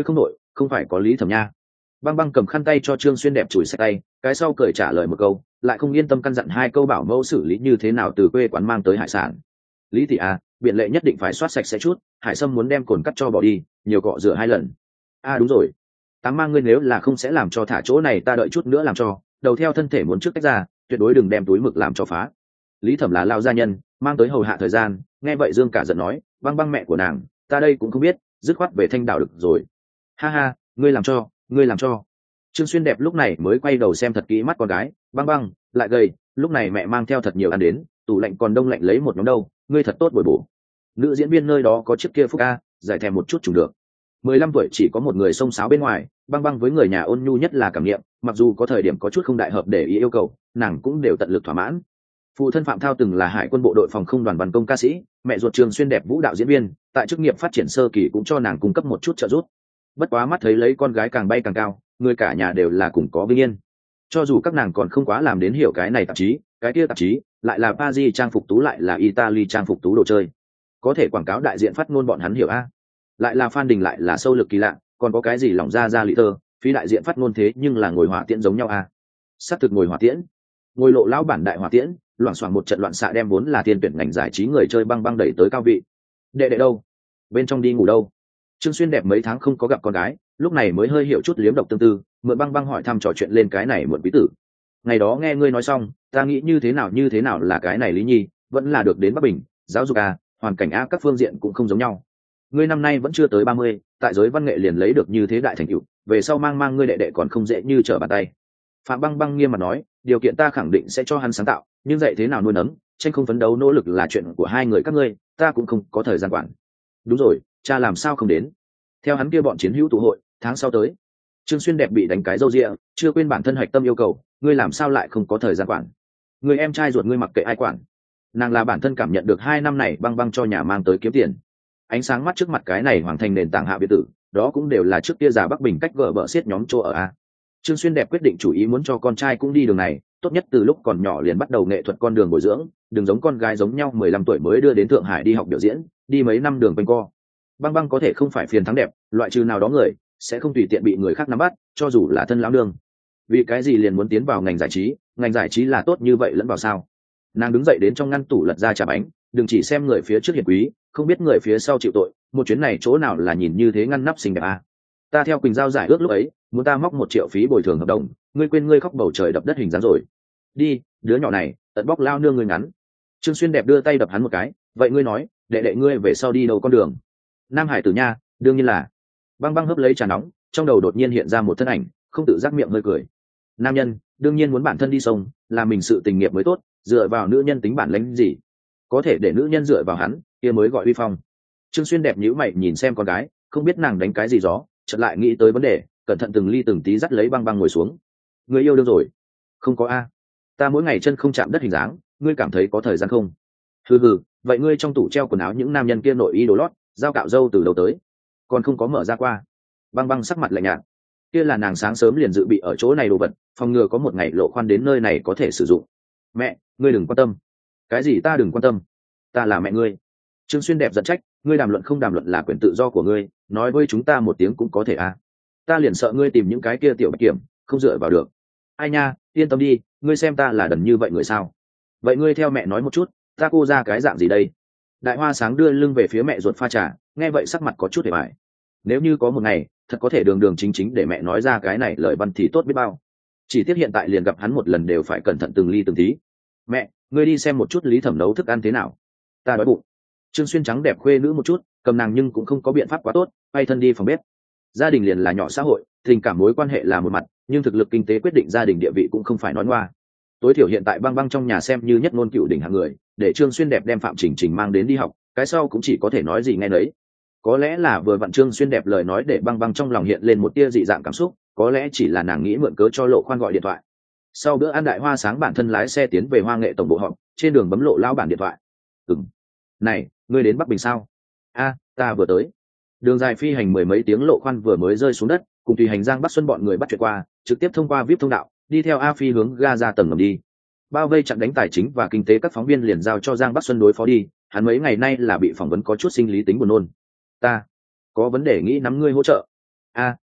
không phải có Lý Thẩm nha. Băng Băng cầm khăn tay cho Trương Xuyên đẹp chùi sạch tay, cái sau cười trả lời một câu, lại không yên tâm căn dặn hai câu bảo mẫu xử lý như thế nào từ quê quán mang tới hải sản. Lý thị à, biện lệ nhất định phải soát sạch sẽ chút, hải sâm muốn đem cồn cắt cho bỏ đi, nhiều cọ rửa hai lần. À đúng rồi, tám mang ngươi nếu là không sẽ làm cho thả chỗ này ta đợi chút nữa làm cho, đầu theo thân thể muốn trước tách ra, tuyệt đối đừng đem túi mực làm cho phá. Lý Thẩm là lao gia nhân, mang tới hầu hạ thời gian, nghe vậy Dương cả giận nói, Băng Băng mẹ của nàng, ta đây cũng không biết, dứt khoát về thanh đảo được rồi. Ha ha, ngươi làm cho, ngươi làm cho. Trương Xuyên đẹp lúc này mới quay đầu xem thật kỹ mắt con gái, Băng Băng lại gầy, lúc này mẹ mang theo thật nhiều ăn đến, tủ lạnh còn đông lạnh lấy một nhóm đâu, ngươi thật tốt bồi bổ. Nữ diễn viên nơi đó có chiếc kia phúc a, giải thèm một chút trùng được. mười lăm tuổi chỉ có một người xông xáo bên ngoài, Băng Băng với người nhà ôn nhu nhất là cảm nghiệm, mặc dù có thời điểm có chút không đại hợp để ý yêu cầu, nàng cũng đều tận lực thỏa mãn. Phụ thân Phạm Thao từng là hải quân bộ đội phòng không đoàn văn công ca sĩ, mẹ ruột Trương Xuyên đẹp vũ đạo diễn viên, tại chức nghiệp phát triển sơ kỳ cũng cho nàng cung cấp một chút trợ giúp. Bất quá mắt thấy lấy con gái càng bay càng cao, người cả nhà đều là cùng có vinh yên. Cho dù các nàng còn không quá làm đến hiểu cái này tạp chí, cái kia tạp chí, lại là Paris trang phục tú lại là Italy trang phục tú đồ chơi. Có thể quảng cáo đại diện phát ngôn bọn hắn hiểu a. Lại là Phan Đình lại là sâu lực kỳ lạ, còn có cái gì lỏng ra ra lị tơ, phí đại diện phát ngôn thế nhưng là ngồi hỏa tiễn giống nhau a. Sắp thực ngồi hỏa tiễn. Ngồi lộ lão bản đại hỏa tiễn, loảng xoảng một trận loạn xạ đem vốn là tiên tuyển ngành giải trí người chơi Băng Băng đẩy tới cao vị. Đệ đệ đâu? Bên trong đi ngủ đâu? Trương Xuyên đẹp mấy tháng không có gặp con gái, lúc này mới hơi hiểu chút liếm độc tương tư, mượn Băng Băng hỏi thăm trò chuyện lên cái này muộn quý tử. Ngày đó nghe ngươi nói xong, ta nghĩ như thế nào như thế nào là cái này Lý Nhi, vẫn là được đến Bắc Bình, giáo dục a, hoàn cảnh a các phương diện cũng không giống nhau. Ngươi năm nay vẫn chưa tới ba mươi, tại giới văn nghệ liền lấy được như thế đại thành tựu, về sau mang mang ngươi đệ đệ còn không dễ như trở bàn tay. Phạm Băng Băng nghiêm mặt nói, điều kiện ta khẳng định sẽ cho hắn sáng tạo, nhưng dạy thế nào nuôi nấng, tranh không phấn đấu nỗ lực là chuyện của hai người các ngươi, ta cũng không có thời gian quản. Đúng rồi, cha làm sao không đến? Theo hắn kia bọn chiến hữu tụ hội, tháng sau tới. Trương Xuyên đẹp bị đánh cái râu ria, chưa quên bản thân hạch tâm yêu cầu, ngươi làm sao lại không có thời gian quản? Người em trai ruột ngươi mặc kệ ai quản? Nàng là bản thân cảm nhận được hai năm này Băng Băng cho nhà mang tới kiếm tiền. Ánh sáng mắt trước mặt cái này hoàng thành nền tảng hạ biệt tử, đó cũng đều là trước kia già Bắc Bình cách vợ vợ xiết nhóm chỗ ở a. Trương Xuyên đẹp quyết định chủ ý muốn cho con trai cũng đi đường này, tốt nhất từ lúc còn nhỏ liền bắt đầu nghệ thuật con đường bồi dưỡng, đừng giống con gái giống nhau mười lăm tuổi mới đưa đến Thượng Hải đi học biểu diễn, đi mấy năm đường quanh co. Băng Băng có thể không phải phiền thắng đẹp, loại trừ nào đó người sẽ không tùy tiện bị người khác nắm bắt, cho dù là thân lão nương. Vì cái gì liền muốn tiến vào ngành giải trí, ngành giải trí là tốt như vậy lẫn vào sao? Nàng đứng dậy đến trong ngăn tủ lật ra trà bánh, đừng chỉ xem người phía trước hiền quý, không biết người phía sau chịu tội, một chuyến này chỗ nào là nhìn như thế ngăn nắp xinh đẹp à. Ta theo Quỳnh Giao giải ước lúc ấy, muốn ta móc một triệu phí bồi thường hợp đồng, ngươi quên ngươi khóc bầu trời đập đất hình dáng rồi. Đi, đứa nhỏ này, tận bóc lao nương ngươi ngắn. Trương Xuyên đẹp đưa tay đập hắn một cái, vậy ngươi nói, đệ đệ ngươi về sau đi đâu con đường? Nam Hải tử nha, đương nhiên là. Băng Băng hớp lấy trà nóng, trong đầu đột nhiên hiện ra một thân ảnh, không tự giác miệng hơi cười. Nam nhân, đương nhiên muốn bản thân đi sông, làm mình sự tình nghiệp mới tốt, dựa vào nữ nhân tính bản lĩnh gì? Có thể để nữ nhân dựa vào hắn, kia mới gọi uy phong. Trương Xuyên đẹp nhíu mày nhìn xem con gái, không biết nàng đánh cái gì gió, chợt lại nghĩ tới vấn đề, cẩn thận từng ly từng tí dắt lấy Băng Băng ngồi xuống. Người yêu đương rồi? Không có a. Ta mỗi ngày chân không chạm đất hình dáng, ngươi cảm thấy có thời gian không? Hừ hừ, vậy ngươi trong tủ treo quần áo những nam nhân kia nội y đồ lót, dao cạo râu từ đầu tới, còn không có mở ra qua. Băng Băng sắc mặt lạnh nhạt. Kia là nàng sáng sớm liền dự bị ở chỗ này đồ vật, phòng ngừa có một ngày lộ khoan đến nơi này có thể sử dụng. Mẹ, ngươi đừng quan tâm. Cái gì ta đừng quan tâm? Ta là mẹ ngươi. Trương Xuyên đẹp giận trách, ngươi đàm luận không đàm luận là quyền tự do của ngươi, nói với chúng ta một tiếng cũng có thể à? Ta liền sợ ngươi tìm những cái kia tiểu bạch kiểm, không dựa vào được. Ai nha, yên tâm đi, ngươi xem ta là đần như vậy người sao? Vậy ngươi theo mẹ nói một chút, ta cô ra cái dạng gì đây? Đại Hoa sáng đưa lưng về phía mẹ ruột pha trà, nghe vậy sắc mặt có chút hề bại. Nếu như có một ngày, thật có thể đường đường chính chính để mẹ nói ra cái này lời văn thì tốt biết bao. Chỉ tiếc hiện tại liền gặp hắn một lần đều phải cẩn thận từng ly từng tí. Mẹ, ngươi đi xem một chút Lý Thẩm nấu thức ăn thế nào. Ta đói bụng. Trương Xuyên trắng đẹp khuê nữ một chút, cầm nàng nhưng cũng không có biện pháp quá tốt, bay thân đi phòng bếp. Gia đình liền là nhỏ xã hội, tình cảm mối quan hệ là một mặt, nhưng thực lực kinh tế quyết định gia đình địa vị cũng không phải nói ngoa. Tối thiểu hiện tại Băng Băng trong nhà xem như nhất ngôn cựu đỉnh hạng người, để Trương Xuyên đẹp đem Phạm Trình Trình mang đến đi học, cái sau cũng chỉ có thể nói gì nghe nấy. Có lẽ là vừa vặn Trương Xuyên đẹp lời nói để Băng Băng trong lòng hiện lên một tia dị dạng cảm xúc, có lẽ chỉ là nàng nghĩ mượn cớ cho Lộ Khoan gọi điện thoại. Sau bữa ăn Đại Hoa sáng bản thân lái xe tiến về Hoa Nghệ tổng bộ họp, trên đường bấm Lộ lão bản điện thoại. "Ừm. Này, ngươi đến Bắc Bình sao?" "A, ta vừa tới." Đường dài phi hành mười mấy tiếng Lộ Khoan vừa mới rơi xuống đất, cùng tùy hành Giang Bắc Xuân bọn người bắt chuyện qua, trực tiếp thông qua vê i pê thông đạo, đi theo A Phi hướng ga ra tầng ngầm đi. Bao vây chặn đánh tài chính và kinh tế các phóng viên liền giao cho Giang Bắc Xuân đối phó đi, hắn mấy ngày nay là bị phỏng vấn có chút sinh lý tính buồn nôn. "Ta có vấn đề nghĩ nắm ngươi hỗ trợ." "A,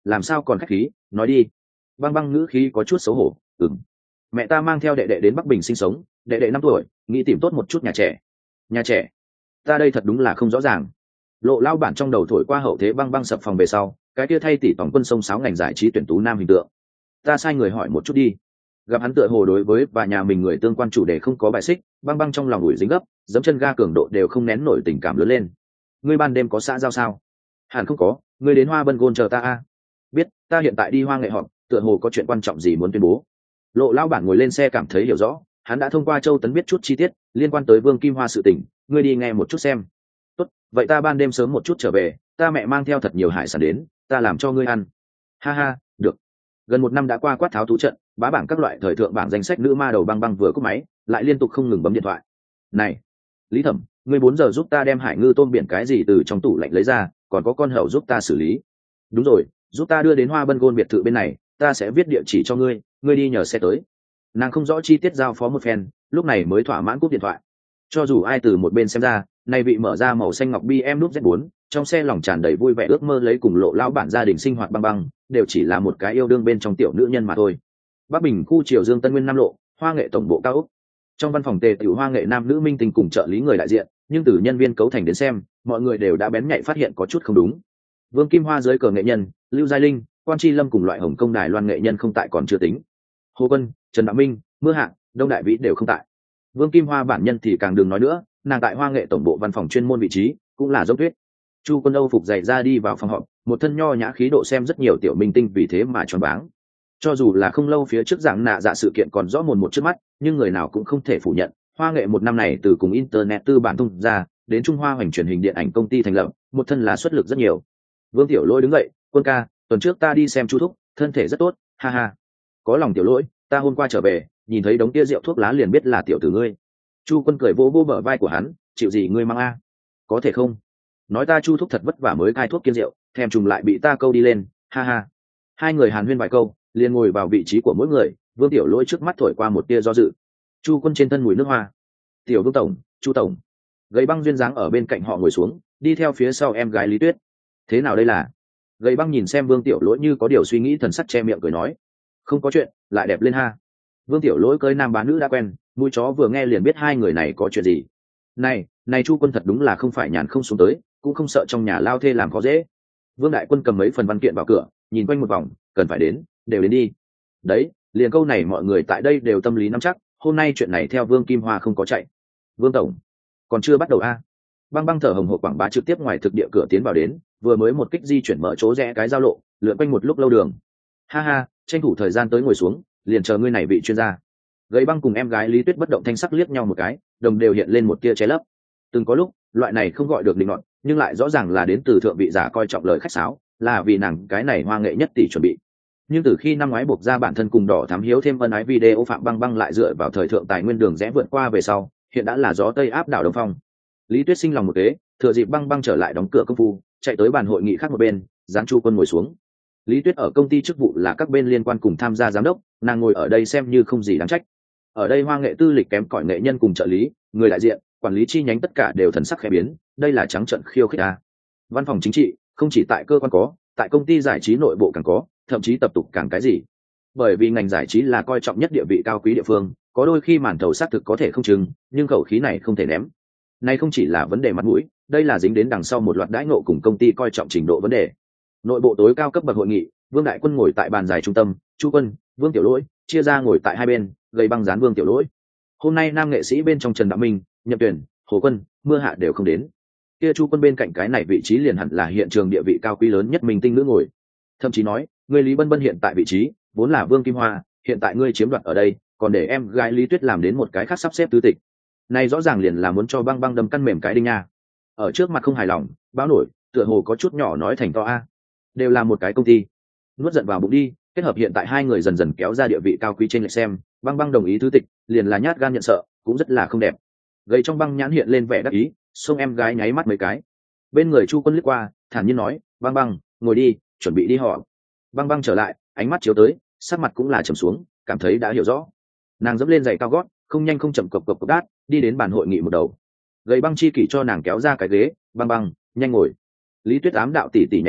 làm sao còn khách khí, nói đi. Băng băng ngữ khí có chút xấu hổ. Ừm, mẹ ta mang theo đệ đệ đến Bắc Bình sinh sống, đệ đệ năm tuổi, nghĩ tìm tốt một chút nhà trẻ. Nhà trẻ? Ta đây thật đúng là không rõ ràng. Lộ lao bản trong đầu thổi qua hậu thế băng băng sập phòng về sau, cái kia thay tỷ tổng quân sông sáo ngành giải trí tuyển tú nam hình tượng. Ta sai người hỏi một chút đi. Gặp hắn tựa hồ đối với và nhà mình người tương quan chủ đề không có bài xích, băng băng trong lòng ủi dính gấp, dẫm chân ga cường độ đều không nén nổi tình cảm lớn lên. Ngươi ban đêm có xã giao sao? Hẳn không có, ngươi đến Hoa Bân Gôn chờ ta a. Biết, ta hiện tại đi Hoa Nghệ họp, tựa hồ có chuyện quan trọng gì muốn tuyên bố. Lộ lao bản ngồi lên xe cảm thấy hiểu rõ, hắn đã thông qua Châu Tấn biết chút chi tiết liên quan tới Vương Kim Hoa sự tình, ngươi đi nghe một chút xem. Tốt, vậy ta ban đêm sớm một chút trở về, ta mẹ mang theo thật nhiều hải sản đến, ta làm cho ngươi ăn. Ha ha, được. Gần một năm đã qua, quát tháo thú trận, bá bảng các loại thời thượng bảng danh sách nữ ma đầu băng băng vừa cúp máy, lại liên tục không ngừng bấm điện thoại. Này, Lý Thẩm, ngươi bốn giờ giúp ta đem hải ngư tôm biển cái gì từ trong tủ lạnh lấy ra, còn có con hậu giúp ta xử lý. Đúng rồi, giúp ta đưa đến Hoa Bân Gôn biệt thự bên này, ta sẽ viết địa chỉ cho ngươi, ngươi đi nhờ xe tới. Nàng không rõ chi tiết giao phó một phen, lúc này mới thỏa mãn cúp điện thoại. Cho dù ai từ một bên xem ra, nay vị mở ra màu xanh ngọc bê em đúc Z bốn, trong xe lòng tràn đầy vui vẻ ước mơ lấy cùng Lộ lao bản gia đình sinh hoạt băng băng, đều chỉ là một cái yêu đương bên trong tiểu nữ nhân mà thôi. Bắc Bình khu Triều Dương Tân Nguyên Nam Lộ, Hoa Nghệ tổng bộ cao ốc. Trong văn phòng tề tiểu Hoa Nghệ nam nữ minh tinh cùng trợ lý người đại diện, nhưng từ nhân viên cấu thành đến xem, mọi người đều đã bén nhạy phát hiện có chút không đúng. Vương Kim Hoa dưới cờ nghệ nhân, Lưu Giai Linh, Quan Chi Lâm cùng loại Hồng Công Đài Loan nghệ nhân không tại còn chưa tính. Hồ Quân, Trần Đạo Minh, Mưa Hạ, Đông Đại Vĩ đều không tại. Vương Kim Hoa bản nhân thì càng đừng nói nữa, nàng tại Hoa Nghệ tổng bộ văn phòng chuyên môn vị trí, cũng là dốc tuyết. Chu Quân Âu phục dày ra đi vào phòng họp, một thân nho nhã khí độ xem rất nhiều tiểu minh tinh vì thế mà choáng váng. Cho dù là không lâu phía trước dạng nạ dạ sự kiện còn rõ mồn một trước mắt, nhưng người nào cũng không thể phủ nhận, Hoa Nghệ một năm này từ cùng internet tư bản tung ra, đến Trung Hoa hoành truyền hình điện ảnh công ty thành lập, một thân là xuất lực rất nhiều. Vương Tiểu Lỗi đứng dậy, Quân ca, tuần trước ta đi xem Chu thúc, thân thể rất tốt, ha ha. Có lòng Tiểu Lỗi, ta hôm qua trở về, nhìn thấy đống tia rượu thuốc lá liền biết là tiểu tử ngươi. Chu Quân cười vỗ vỗ bờ vai của hắn, chịu gì ngươi mang a? Có thể không? Nói ta Chu thúc thật vất vả mới cai thuốc kiêng rượu, thèm trùng lại bị ta câu đi lên, ha ha. Hai người hàn huyên vài câu, liền ngồi vào vị trí của mỗi người. Vương Tiểu Lỗi trước mắt thổi qua một tia do dự. Chu Quân trên thân mùi nước hoa. Tiểu Vương tổng, Chu tổng. Gầy băng duyên dáng ở bên cạnh họ ngồi xuống, đi theo phía sau em gái Lý Tuyết. Thế nào đây là? Gầy băng nhìn xem Vương Tiểu Lỗi như có điều suy nghĩ, thần sắc che miệng cười nói, không có chuyện, lại đẹp lên ha. Vương Tiểu Lỗi cưới nam bán nữ đã quen, mũi chó vừa nghe liền biết hai người này có chuyện gì. Này, này Chu Quân thật đúng là không phải nhàn không xuống tới, cũng không sợ trong nhà lao thê làm khó dễ. Vương Đại Quân cầm mấy phần văn kiện vào cửa, nhìn quanh một vòng, cần phải đến, đều đến đi. Đấy, liền câu này mọi người tại đây đều tâm lý nắm chắc, hôm nay chuyện này theo Vương Kim Hoa không có chạy. Vương tổng, còn chưa bắt đầu a? Băng băng thở hồng hộc quảng bá trực tiếp ngoài thực địa cửa tiến vào đến, vừa mới một kích di chuyển mở chỗ rẽ cái giao lộ, lượn quanh một lúc lâu đường. Ha ha, tranh thủ thời gian tới ngồi xuống, liền chờ ngươi này vị chuyên gia. Gầy băng cùng em gái Lý Tuyết bất động thanh sắc liếc nhau một cái, đồng đều hiện lên một tia che lấp. Từng có lúc, loại này không gọi được định luận, nhưng lại rõ ràng là đến từ thượng vị giả coi trọng lời khách sáo, là vì nàng cái này Hoa Nghệ nhất tỷ chuẩn bị. Nhưng từ khi năm ngoái buộc ra bản thân cùng đỏ thám hiếu thêm ân ái video phạm băng băng lại dựa vào thời thượng tài nguyên đường rẽ vượt qua về sau, hiện đã là gió tây áp đảo đông phong. Lý Tuyết sinh lòng một kế, thừa dịp băng băng trở lại đóng cửa công phu, chạy tới bàn hội nghị khác một bên, giáng Chu Quân ngồi xuống. Lý Tuyết ở công ty chức vụ là các bên liên quan cùng tham gia giám đốc, nàng ngồi ở đây xem như không gì đáng trách. Ở đây Hoa Nghệ tư lịch kém cỏi nghệ nhân cùng trợ lý, người đại diện, quản lý chi nhánh tất cả đều thần sắc khẽ biến, đây là trắng trợn khiêu khích à. Văn phòng chính trị, không chỉ tại cơ quan có, tại công ty giải trí nội bộ càng có, thậm chí tập tục càng cái gì. Bởi vì ngành giải trí là coi trọng nhất địa vị cao quý địa phương, có đôi khi màn thầu xác thực có thể không chừng, nhưng khẩu khí này không thể ném. Này không chỉ là vấn đề mặt mũi, đây là dính đến đằng sau một loạt đãi ngộ cùng công ty coi trọng trình độ vấn đề. Nội bộ tối cao cấp bậc hội nghị, Vương Đại Quân ngồi tại bàn dài trung tâm, Chu Quân, Vương Tiểu Lỗi chia ra ngồi tại hai bên, gây băng dán Vương Tiểu Lỗi. Hôm nay nam nghệ sĩ bên trong Trần Đạo Minh, Nhậm Tuyển, Hồ Quân, Mưa Hạ đều không đến. Kia Chu Quân bên cạnh cái này vị trí liền hẳn là hiện trường địa vị cao quý lớn nhất minh tinh nữ ngồi. Thậm chí nói, người Lý Bân Bân hiện tại vị trí vốn là Vương Kim Hoa, hiện tại ngươi chiếm đoạt ở đây, còn để em gái Lý Tuyết làm đến một cái khác sắp xếp tứ tịch. Này rõ ràng liền là muốn cho băng băng đâm căn mềm cái đinh nha. Ở trước mặt không hài lòng, báo nổi, tựa hồ có chút nhỏ nói thành to a. Đều là một cái công ty. Nuốt giận vào bụng đi, kết hợp hiện tại hai người dần dần kéo ra địa vị cao quý trên lệch xem, băng băng đồng ý thứ tịch, liền là nhát gan nhận sợ, cũng rất là không đẹp. Gầy trong băng nhãn hiện lên vẻ đắc ý, xông em gái nháy mắt mấy cái. Bên người Chu Quân liếc qua, thản nhiên nói, băng băng, ngồi đi, chuẩn bị đi họ. Băng băng trở lại, ánh mắt chiếu tới, sắc mặt cũng là trầm xuống, cảm thấy đã hiểu rõ. Nàng dẫm lên giày cao gót, không nhanh không chậm cộc cộc cộc đát, đi đến bàn hội nghị một đầu. Gầy băng chi kỷ cho nàng kéo ra cái ghế, băng băng, nhanh ngồi. Lý Tuyết ám đạo tỉ tỉ nhạy bén,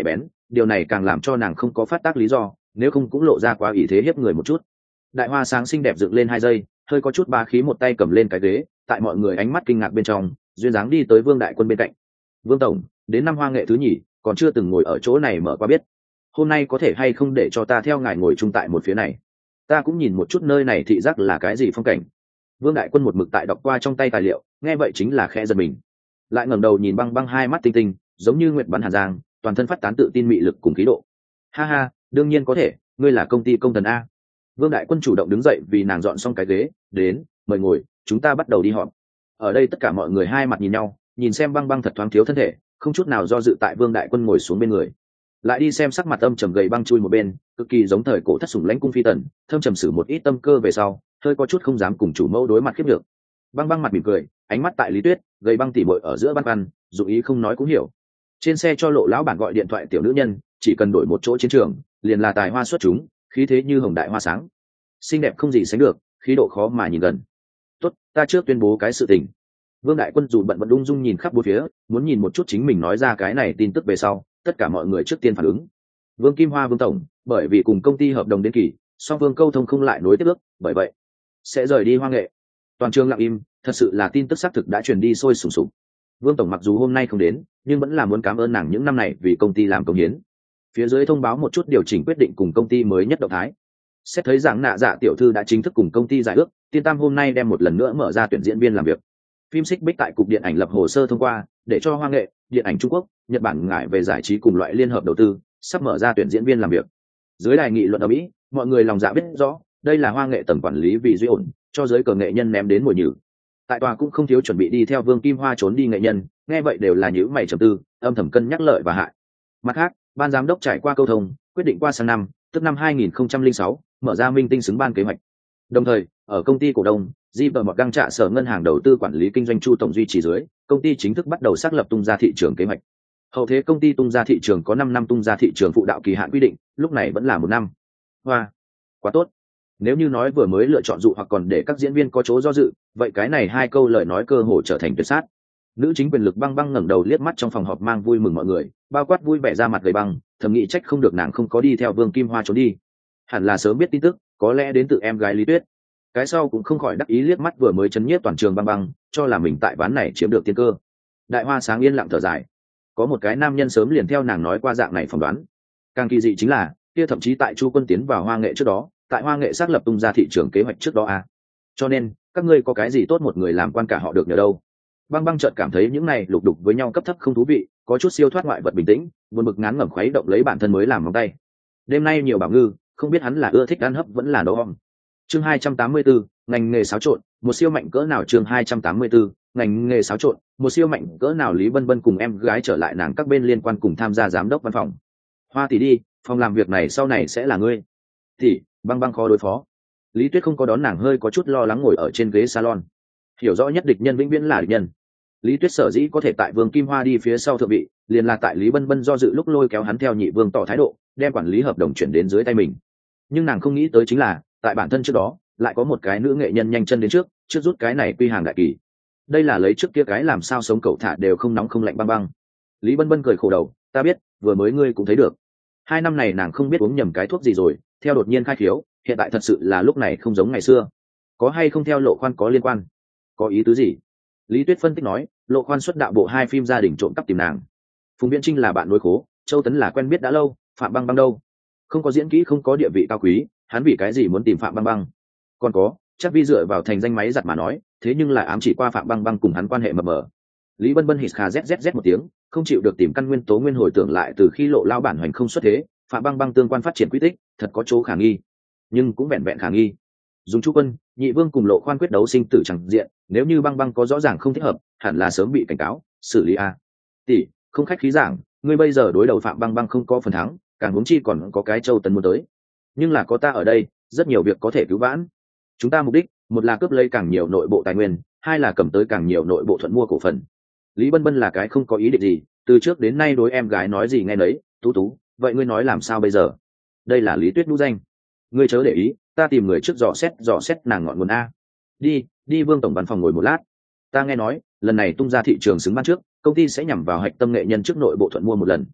điều này càng làm cho nàng không có phát tác lý do, nếu không cũng lộ ra quá ý thế hiếp người một chút. Đại hoa sáng xinh đẹp dựng lên hai giây, hơi có chút ba khí, một tay cầm lên cái ghế, tại mọi người ánh mắt kinh ngạc bên trong duyên dáng đi tới Vương Đại Quân bên cạnh. Vương tổng, đến năm hoa nghệ thứ nhì còn chưa từng ngồi ở chỗ này mở qua biết, hôm nay có thể hay không để cho ta theo ngài ngồi chung tại một phía này, ta cũng nhìn một chút nơi này thị giác là cái gì phong cảnh. Vương Đại Quân một mực tại đọc qua trong tay tài liệu, nghe vậy chính là khẽ giật mình, lại ngẩng đầu nhìn Băng Băng, hai mắt tinh tinh giống như nguyệt bắn hàn giang, toàn thân phát tán tự tin mị lực cùng khí độ. Ha ha, đương nhiên có thể, ngươi là công ty công thần a. Vương Đại Quân chủ động đứng dậy vì nàng dọn xong cái ghế, đến, mời ngồi, chúng ta bắt đầu đi họp. Ở đây tất cả mọi người hai mặt nhìn nhau, nhìn xem Băng Băng thật thoáng thiếu thân thể, không chút nào do dự tại Vương Đại Quân ngồi xuống bên người. Lại đi xem sắc mặt âm trầm gầy Băng chui một bên, cực kỳ giống thời cổ thất sủng lãnh cung phi tần, thâm trầm sử một ít tâm cơ về sau, hơi có chút không dám cùng chủ mẫu đối mặt khiếp được. Băng Băng mặt mỉm cười, ánh mắt tại Lý Tuyết, gầy Băng tỉ muội ở giữa băn khoăn, dù ý không nói cũng hiểu. Trên xe cho Lộ lão bản gọi điện thoại tiểu nữ nhân, chỉ cần đổi một chỗ chiến trường, liền là tài hoa xuất chúng, khí thế như hồng đại hoa sáng, xinh đẹp không gì sánh được, khí độ khó mà nhìn gần. Tốt, ta trước tuyên bố cái sự tình. Vương Đại Quân dù bận bận ung dung nhìn khắp bốn phía, muốn nhìn một chút chính mình nói ra cái này tin tức về sau, tất cả mọi người trước tiên phản ứng. Vương Kim Hoa Vương tổng, bởi vì cùng công ty hợp đồng đến kỳ, song Vương câu thông không lại nối tiếp ước, bởi vậy sẽ rời đi Hoa Nghệ. Toàn trường lặng im, thật sự là tin tức xác thực đã truyền đi sôi sùng sục. Vương tổng mặc dù hôm nay không đến, nhưng vẫn là muốn cảm ơn nàng những năm này vì công ty làm công hiến. Phía dưới thông báo một chút điều chỉnh quyết định cùng công ty mới nhất động thái. Xét thấy rằng Nạ Dạ tiểu thư đã chính thức cùng công ty giải ước, Tiên Tam hôm nay đem một lần nữa mở ra tuyển diễn viên làm việc. Phim Xích Bích tại cục điện ảnh lập hồ sơ thông qua, để cho Hoa Nghệ, điện ảnh Trung Quốc, Nhật Bản ngại về giải trí cùng loại liên hợp đầu tư, sắp mở ra tuyển diễn viên làm việc. Dưới đài nghị luận ở Mỹ, mọi người lòng dạ biết rõ, đây là Hoa Nghệ tầng quản lý vì duy ổn, cho giới cờ nghệ nhân ném đến mùi nhử. Tại tòa cũng không thiếu chuẩn bị đi theo Vương Kim Hoa trốn đi nghệ nhân, nghe vậy đều là nhíu mày trầm tư, âm thầm cân nhắc lợi và hại. Mặt khác, ban giám đốc trải qua câu thông, quyết định qua sang năm, tức năm hai nghìn không trăm lẻ sáu, mở ra minh tinh xứng ban kế hoạch. Đồng thời, ở công ty cổ đông, Di vợ một đăng trạ sở ngân hàng đầu tư quản lý kinh doanh Chu tổng duy trì dưới, công ty chính thức bắt đầu xác lập tung ra thị trường kế hoạch. Hậu thế công ty tung ra thị trường có năm năm tung ra thị trường phụ đạo kỳ hạn quy định, lúc này vẫn là một năm. Hoa, quá tốt. Nếu như nói vừa mới lựa chọn dụ hoặc còn để các diễn viên có chỗ do dự, vậy cái này hai câu lời nói cơ hồ trở thành tuyệt sát. Nữ chính quyền lực Băng Băng ngẩng đầu liếc mắt trong phòng họp mang vui mừng mọi người, bao quát vui vẻ ra mặt gầy Băng, thầm nghĩ trách không được nàng không có đi theo Vương Kim Hoa trốn đi. Hẳn là sớm biết tin tức, có lẽ đến từ em gái Lý Tuyết. Cái sau cũng không khỏi đắc ý liếc mắt vừa mới chấn nhiếp toàn trường Băng Băng, cho là mình tại ván này chiếm được tiên cơ. Đại Hoa sáng yên lặng thở dài, có một cái nam nhân sớm liền theo nàng nói qua dạng này phỏng đoán. Càng kỳ dị chính là, kia thậm chí tại Chu Quân tiến vào Hoa Nghệ trước đó, tại Hoa Nghệ xác lập tung ra thị trường kế hoạch trước đó à. Cho nên, các ngươi có cái gì tốt một người làm quan cả họ được nhờ đâu. Băng Băng chợt cảm thấy những này lục đục với nhau cấp thấp không thú vị, có chút siêu thoát ngoại vật bình tĩnh, buồn bực ngán ngẩm khuấy động lấy bản thân mới làm móng tay. Đêm nay nhiều bảo ngư, không biết hắn là ưa thích ăn hấp vẫn là đấu hong. Chương hai trăm tám mươi tư, ngành nghề xáo trộn, một siêu mạnh cỡ nào. Chương hai trăm tám mươi tư, ngành nghề xáo trộn, một siêu mạnh cỡ nào. Lý Bân Bân cùng em gái trở lại nàng các bên liên quan cùng tham gia giám đốc văn phòng. Hoa tỷ đi, phòng làm việc này sau này sẽ là ngươi. Tỷ, Băng Băng khó đối phó. Lý Tuyết không có đón nàng, hơi có chút lo lắng ngồi ở trên ghế salon. Hiểu rõ nhất địch nhân vĩnh viễn là địch nhân. Lý Tuyết sở dĩ có thể tại Vương Kim Hoa đi phía sau thượng vị, liền là tại Lý Bân Bân do dự lúc lôi kéo hắn theo nhị vương tỏ thái độ, đem quản lý hợp đồng chuyển đến dưới tay mình. Nhưng nàng không nghĩ tới chính là, tại bản thân trước đó, lại có một cái nữ nghệ nhân nhanh chân đến trước, trước rút cái này quy hàng đại kỳ. Đây là lấy trước kia cái làm sao sống cậu thả đều không nóng không lạnh Băng Băng. Lý Bân Bân cười khổ đầu, ta biết, vừa mới ngươi cũng thấy được. Hai năm này nàng không biết uống nhầm cái thuốc gì rồi, theo đột nhiên khai khiếu, hiện tại thật sự là lúc này không giống ngày xưa. Có hay không theo Lộ Khoan có liên quan? Có ý tứ gì? Lý Tuyết phân tích nói, Lộ Khoan xuất đạo bộ hai phim gia đình trộm cắp tìm nàng. Phùng Viễn Trinh là bạn đối khố, Châu Tấn là quen biết đã lâu, Phạm Băng Băng đâu? Không có diễn kỹ, không có địa vị cao quý, hắn vì cái gì muốn tìm Phạm Băng Băng? Còn có, chắc Vi dựa vào thành danh máy giặt mà nói, thế nhưng lại ám chỉ qua Phạm Băng Băng cùng hắn quan hệ mập mờ. Lý Bân Bân hít kha zzz một tiếng, không chịu được tìm căn nguyên tố nguyên hồi tưởng lại từ khi Lộ lao bản hoành không xuất thế, Phạm Băng Băng tương quan phát triển quy tích, thật có chỗ khả nghi, nhưng cũng vẹn vẹn khả nghi. Dùng Chu Quân, nhị vương cùng Lộ Khoan quyết đấu sinh tử chẳng diện, nếu như Băng Băng có rõ ràng không thích hợp, hẳn là sớm bị cảnh cáo, xử lý a. Tỷ, không khách khí giảng, ngươi bây giờ đối đầu Phạm Băng Băng không có phần thắng, càng huống chi còn có cái Châu Tấn muốn tới. Nhưng là có ta ở đây, rất nhiều việc có thể cứu vãn. Chúng ta mục đích, một là cướp lấy càng nhiều nội bộ tài nguyên, hai là cầm tới càng nhiều nội bộ thuận mua cổ phần. Lý Bân Bân là cái không có ý định gì, từ trước đến nay đối em gái nói gì nghe nấy. Tú Tú, vậy ngươi nói làm sao bây giờ? Đây là Lý Tuyết đũ danh, ngươi chớ để ý, ta tìm người trước dò xét dò xét nàng ngọn nguồn a. Đi, đi Vương tổng văn phòng ngồi một lát. Ta nghe nói, lần này tung ra thị trường xứng ban trước, công ty sẽ nhằm vào hạch tâm nghệ nhân trước nội bộ thuận mua một lần.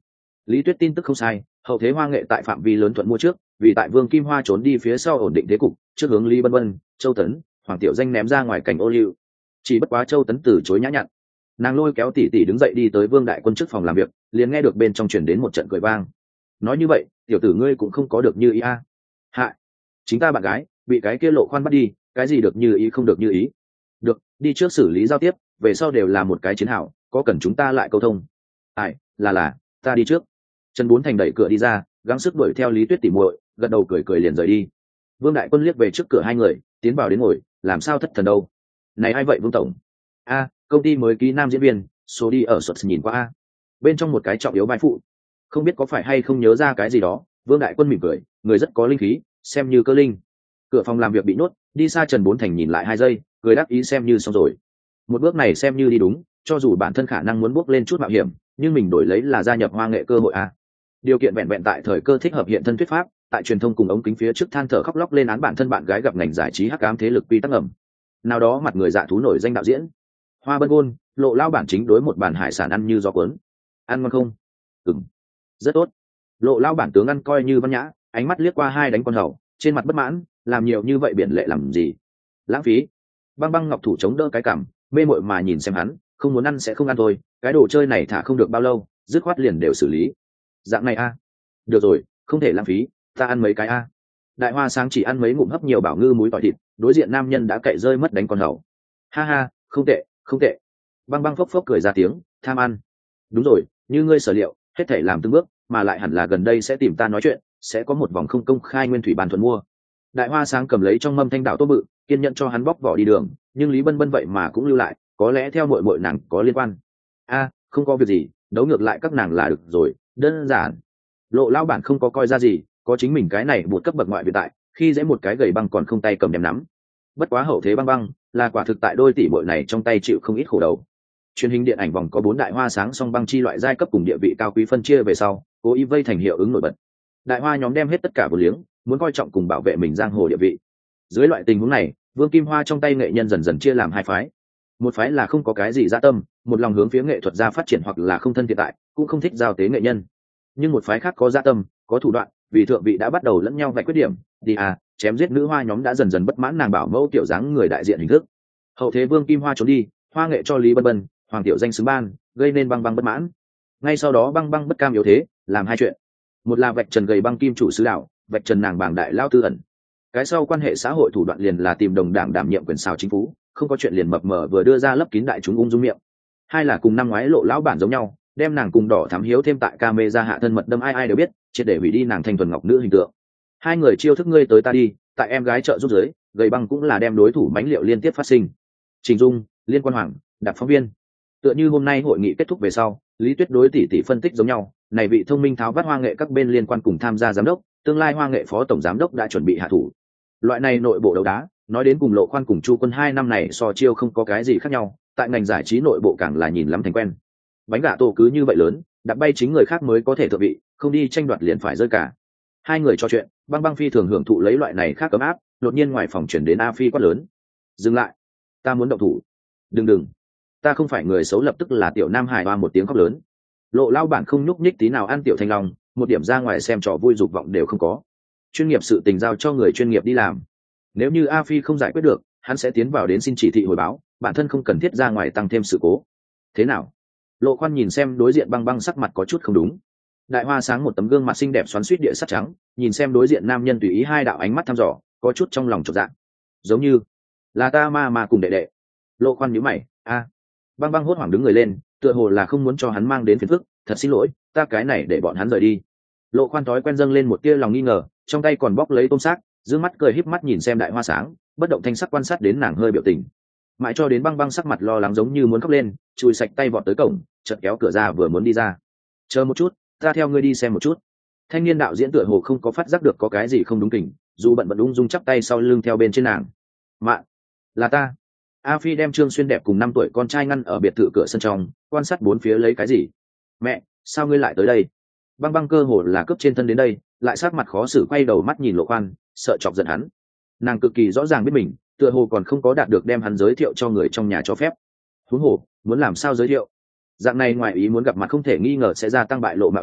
Lý Tuyết tin tức không sai, hậu thế Hoa Nghệ tại phạm vi lớn thuận mua trước, vì tại Vương Kim Hoa trốn đi phía sau ổn định thế cục, trước hướng Lý Bân Bân, Châu Tấn, Hoàng Tiểu Danh ném ra ngoài cảnh ô liu. Chỉ bất quá Châu Tấn từ chối nhã nhặn. Nàng lôi kéo tỷ tỷ đứng dậy đi tới Vương Đại Quân trước phòng làm việc, liền nghe được bên trong truyền đến một trận cười vang. Nói như vậy, tiểu tử ngươi cũng không có được như ý a. À. Hạ, chính ta bạn gái, bị cái kia Lộ Khoan bắt đi, cái gì được như ý không được như ý. Được, đi trước xử lý giao tiếp, về sau đều là một cái chiến hảo, có cần chúng ta lại câu thông. Ai, là là, ta đi trước. Trần Bốn Thành đẩy cửa đi ra, gắng sức đuổi theo Lý Tuyết tỉ muội, gật đầu cười cười liền rời đi. Vương Đại Quân liếc về trước cửa hai người, tiến vào đến ngồi, làm sao thất thần đâu. Này ai vậy Vương tổng? A, công ty mới ký nam diễn viên, số đi ở xuất nhìn qua a. Bên trong một cái trọng yếu vai phụ, không biết có phải hay không nhớ ra cái gì đó. Vương Đại Quân mỉm cười, người rất có linh khí, xem như cơ linh. Cửa phòng làm việc bị nhốt, đi xa Trần Bốn Thành nhìn lại hai giây, cười đáp ý xem như xong rồi. Một bước này xem như đi đúng, cho dù bản thân khả năng muốn bước lên chút mạo hiểm, nhưng mình đổi lấy là gia nhập Hoa Nghệ cơ hội a. Điều kiện vẹn vẹn tại thời cơ thích hợp hiện thân thuyết pháp, tại truyền thông cùng ống kính phía trước than thở khóc lóc lên án bản thân bạn gái gặp ngành giải trí hắc ám thế lực quy tắc ẩm. Nào đó mặt người dạ thú nổi danh đạo diễn Hoa Bân Gôn, Lộ lao bản chính đối một bàn hải sản ăn như gió cuốn. Ăn ngon không? Ừm, rất tốt. Lộ lao bản tướng ăn coi như văn nhã, ánh mắt liếc qua hai đánh con hầu, trên mặt bất mãn, làm nhiều như vậy biển lệ làm gì? Lãng phí. Băng Băng Ngọc thủ chống đỡ cái cằm, mê mội mà nhìn xem hắn, không muốn ăn sẽ không ăn thôi, cái đồ chơi này thả không được bao lâu, dứt khoát liền đều xử lý. Dạng này a. Được rồi, không thể lãng phí, ta ăn mấy cái a. Đại Hoa Sáng chỉ ăn mấy ngụm hấp nhiều bảo ngư muối tỏi thịt, đối diện nam nhân đã cậy rơi mất đánh con hầu. Ha ha, không tệ, không tệ. Băng Băng phốc phốc cười ra tiếng, tham ăn. Đúng rồi, như ngươi sở liệu, hết thể làm từng bước, mà lại hẳn là gần đây sẽ tìm ta nói chuyện, sẽ có một vòng không công khai nguyên thủy bàn thuận mua. Đại Hoa Sáng cầm lấy trong mâm thanh đảo tô bự, kiên nhẫn cho hắn bóc vỏ đi đường, nhưng Lý Bân Bân vậy mà cũng lưu lại, có lẽ theo muội muội nàng có liên quan. A, không có việc gì, đấu ngược lại các nàng là được rồi, đơn giản. Lộ lao bản không có coi ra gì, có chính mình cái này một cấp bậc ngoại viện tại, khi dễ một cái gầy băng còn không tay cầm đem nắm. Bất quá hậu thế Băng Băng là quả thực tại đôi tỷ muội này trong tay chịu không ít khổ đầu. Truyền hình điện ảnh vòng có bốn đại hoa sáng song băng chi loại giai cấp cùng địa vị cao quý phân chia về sau, cố ý vây thành hiệu ứng nổi bật. Đại hoa nhóm đem hết tất cả vô liếng, muốn coi trọng cùng bảo vệ mình giang hồ địa vị. Dưới loại tình huống này, Vương Kim Hoa trong tay nghệ nhân dần dần chia làm hai phái. Một phái là không có cái gì dạ tâm, một lòng hướng phía nghệ thuật gia phát triển hoặc là không thân thiện tại, cũng không thích giao tế nghệ nhân. Nhưng một phái khác có dạ tâm, có thủ đoạn, vì thượng vị đã bắt đầu lẫn nhau vạch khuyết điểm, đi à, chém giết nữ hoa nhóm đã dần dần bất mãn nàng bảo mẫu tiểu dáng người đại diện hình thức. Hậu thế Vương Kim Hoa trốn đi, Hoa Nghệ cho Lý Bân Bân, Hoàng Tiểu Danh xứng ban, gây nên Băng Băng bất mãn. Ngay sau đó Băng Băng bất cam yếu thế, làm hai chuyện. Một là vạch trần gầy băng kim chủ sứ đạo, vạch trần nàng bảng đại lao tư ẩn. Cái sau quan hệ xã hội thủ đoạn liền là tìm đồng đảng đảm nhiệm quyền xào chính phủ, không có chuyện liền mập mờ vừa đưa ra lấp kín đại chúng ung dung miệng. Hai là cùng năm ngoái Lộ lão bản giống nhau, đem nàng cùng đỏ thắm hiếu thêm tại camera hạ thân mật đâm ai ai đều biết, triệt để hủy đi nàng thanh thuần ngọc nữ hình tượng. Hai người chiêu thức ngươi tới ta đi, tại em gái trợ giúp giới, gầy băng cũng là đem đối thủ mãnh liệu liên tiếp phát sinh. Trình Dung, Liên Quan Hoàng, Đạp phóng viên. Tựa như hôm nay hội nghị kết thúc về sau, Lý Tuyết đối tỷ tỷ phân tích giống nhau, này vị thông minh tháo vát Hoa Nghệ các bên liên quan cùng tham gia giám đốc, tương lai Hoa Nghệ phó tổng giám đốc đã chuẩn bị hạ thủ. Loại này nội bộ đấu đá, nói đến cùng Lộ Khoan cùng Chu Quân hai năm này so chiêu không có cái gì khác nhau, tại ngành giải trí nội bộ càng là nhìn lắm thành quen. Bánh gà tổ cứ như vậy lớn, đặt bay chính người khác mới có thể thượng vị, không đi tranh đoạt liền phải rơi cả. Hai người trò chuyện, Băng Băng phi thường hưởng thụ lấy loại này khác cấm áp, đột nhiên ngoài phòng chuyển đến A Phi quát lớn: "Dừng lại, ta muốn động thủ." "Đừng đừng, ta không phải người xấu." Lập tức là tiểu Nam Hải oa một tiếng khóc lớn. Lộ lao bản không nhúc nhích tí nào ăn tiểu thanh long, một điểm ra ngoài xem trò vui dục vọng đều không có. Chuyên nghiệp sự tình giao cho người chuyên nghiệp đi làm. Nếu như A Phi không giải quyết được, hắn sẽ tiến vào đến xin chỉ thị hồi báo, bản thân không cần thiết ra ngoài tăng thêm sự cố. Thế nào? Lộ Khoan nhìn xem đối diện Băng Băng sắc mặt có chút không đúng. Đại Hoa Sáng một tấm gương mặt xinh đẹp xoắn xuýt địa sắt trắng, nhìn xem đối diện nam nhân tùy ý hai đạo ánh mắt thăm dò, có chút trong lòng chột dạ. Giống như là ta ma ma cùng đệ đệ. Lộ Khoan nhíu mày, a. Băng Băng hốt hoảng đứng người lên, tựa hồ là không muốn cho hắn mang đến phiền phức, thật xin lỗi, ta cái này để bọn hắn rời đi. Lộ Khoan thói quen dâng lên một tia lòng nghi ngờ, trong tay còn bóc lấy tôm xác, dương mắt cười híp mắt nhìn xem Đại Hoa Sáng, bất động thanh sắc quan sát đến nàng hơi biểu tình. Mãi cho đến Băng Băng sắc mặt lo lắng giống như muốn khóc lên, chùi sạch tay vọt tới cổng, chợt kéo cửa ra vừa muốn đi ra. Chờ một chút, ta theo ngươi đi xem một chút. Thanh niên đạo diễn tựa hồ không có phát giác được có cái gì không đúng kỉnh, dù bận bận ung dung chắp tay sau lưng theo bên trên nàng. Mạn, là ta. A Phi đem Trương Xuyên đẹp cùng năm tuổi con trai ngăn ở biệt thự cửa sân trong, quan sát bốn phía lấy cái gì. Mẹ, sao ngươi lại tới đây? Băng Băng cơ hồ là cướp trên thân đến đây, lại sát mặt khó xử quay đầu mắt nhìn Lộ Khoan, sợ chọc giận hắn. Nàng cực kỳ rõ ràng biết mình, tựa hồ còn không có đạt được đem hắn giới thiệu cho người trong nhà cho phép. Huống hồ, muốn làm sao giới thiệu? Dạng này ngoài ý muốn gặp mặt không thể nghi ngờ sẽ gia tăng bại lộ mạo hiểm,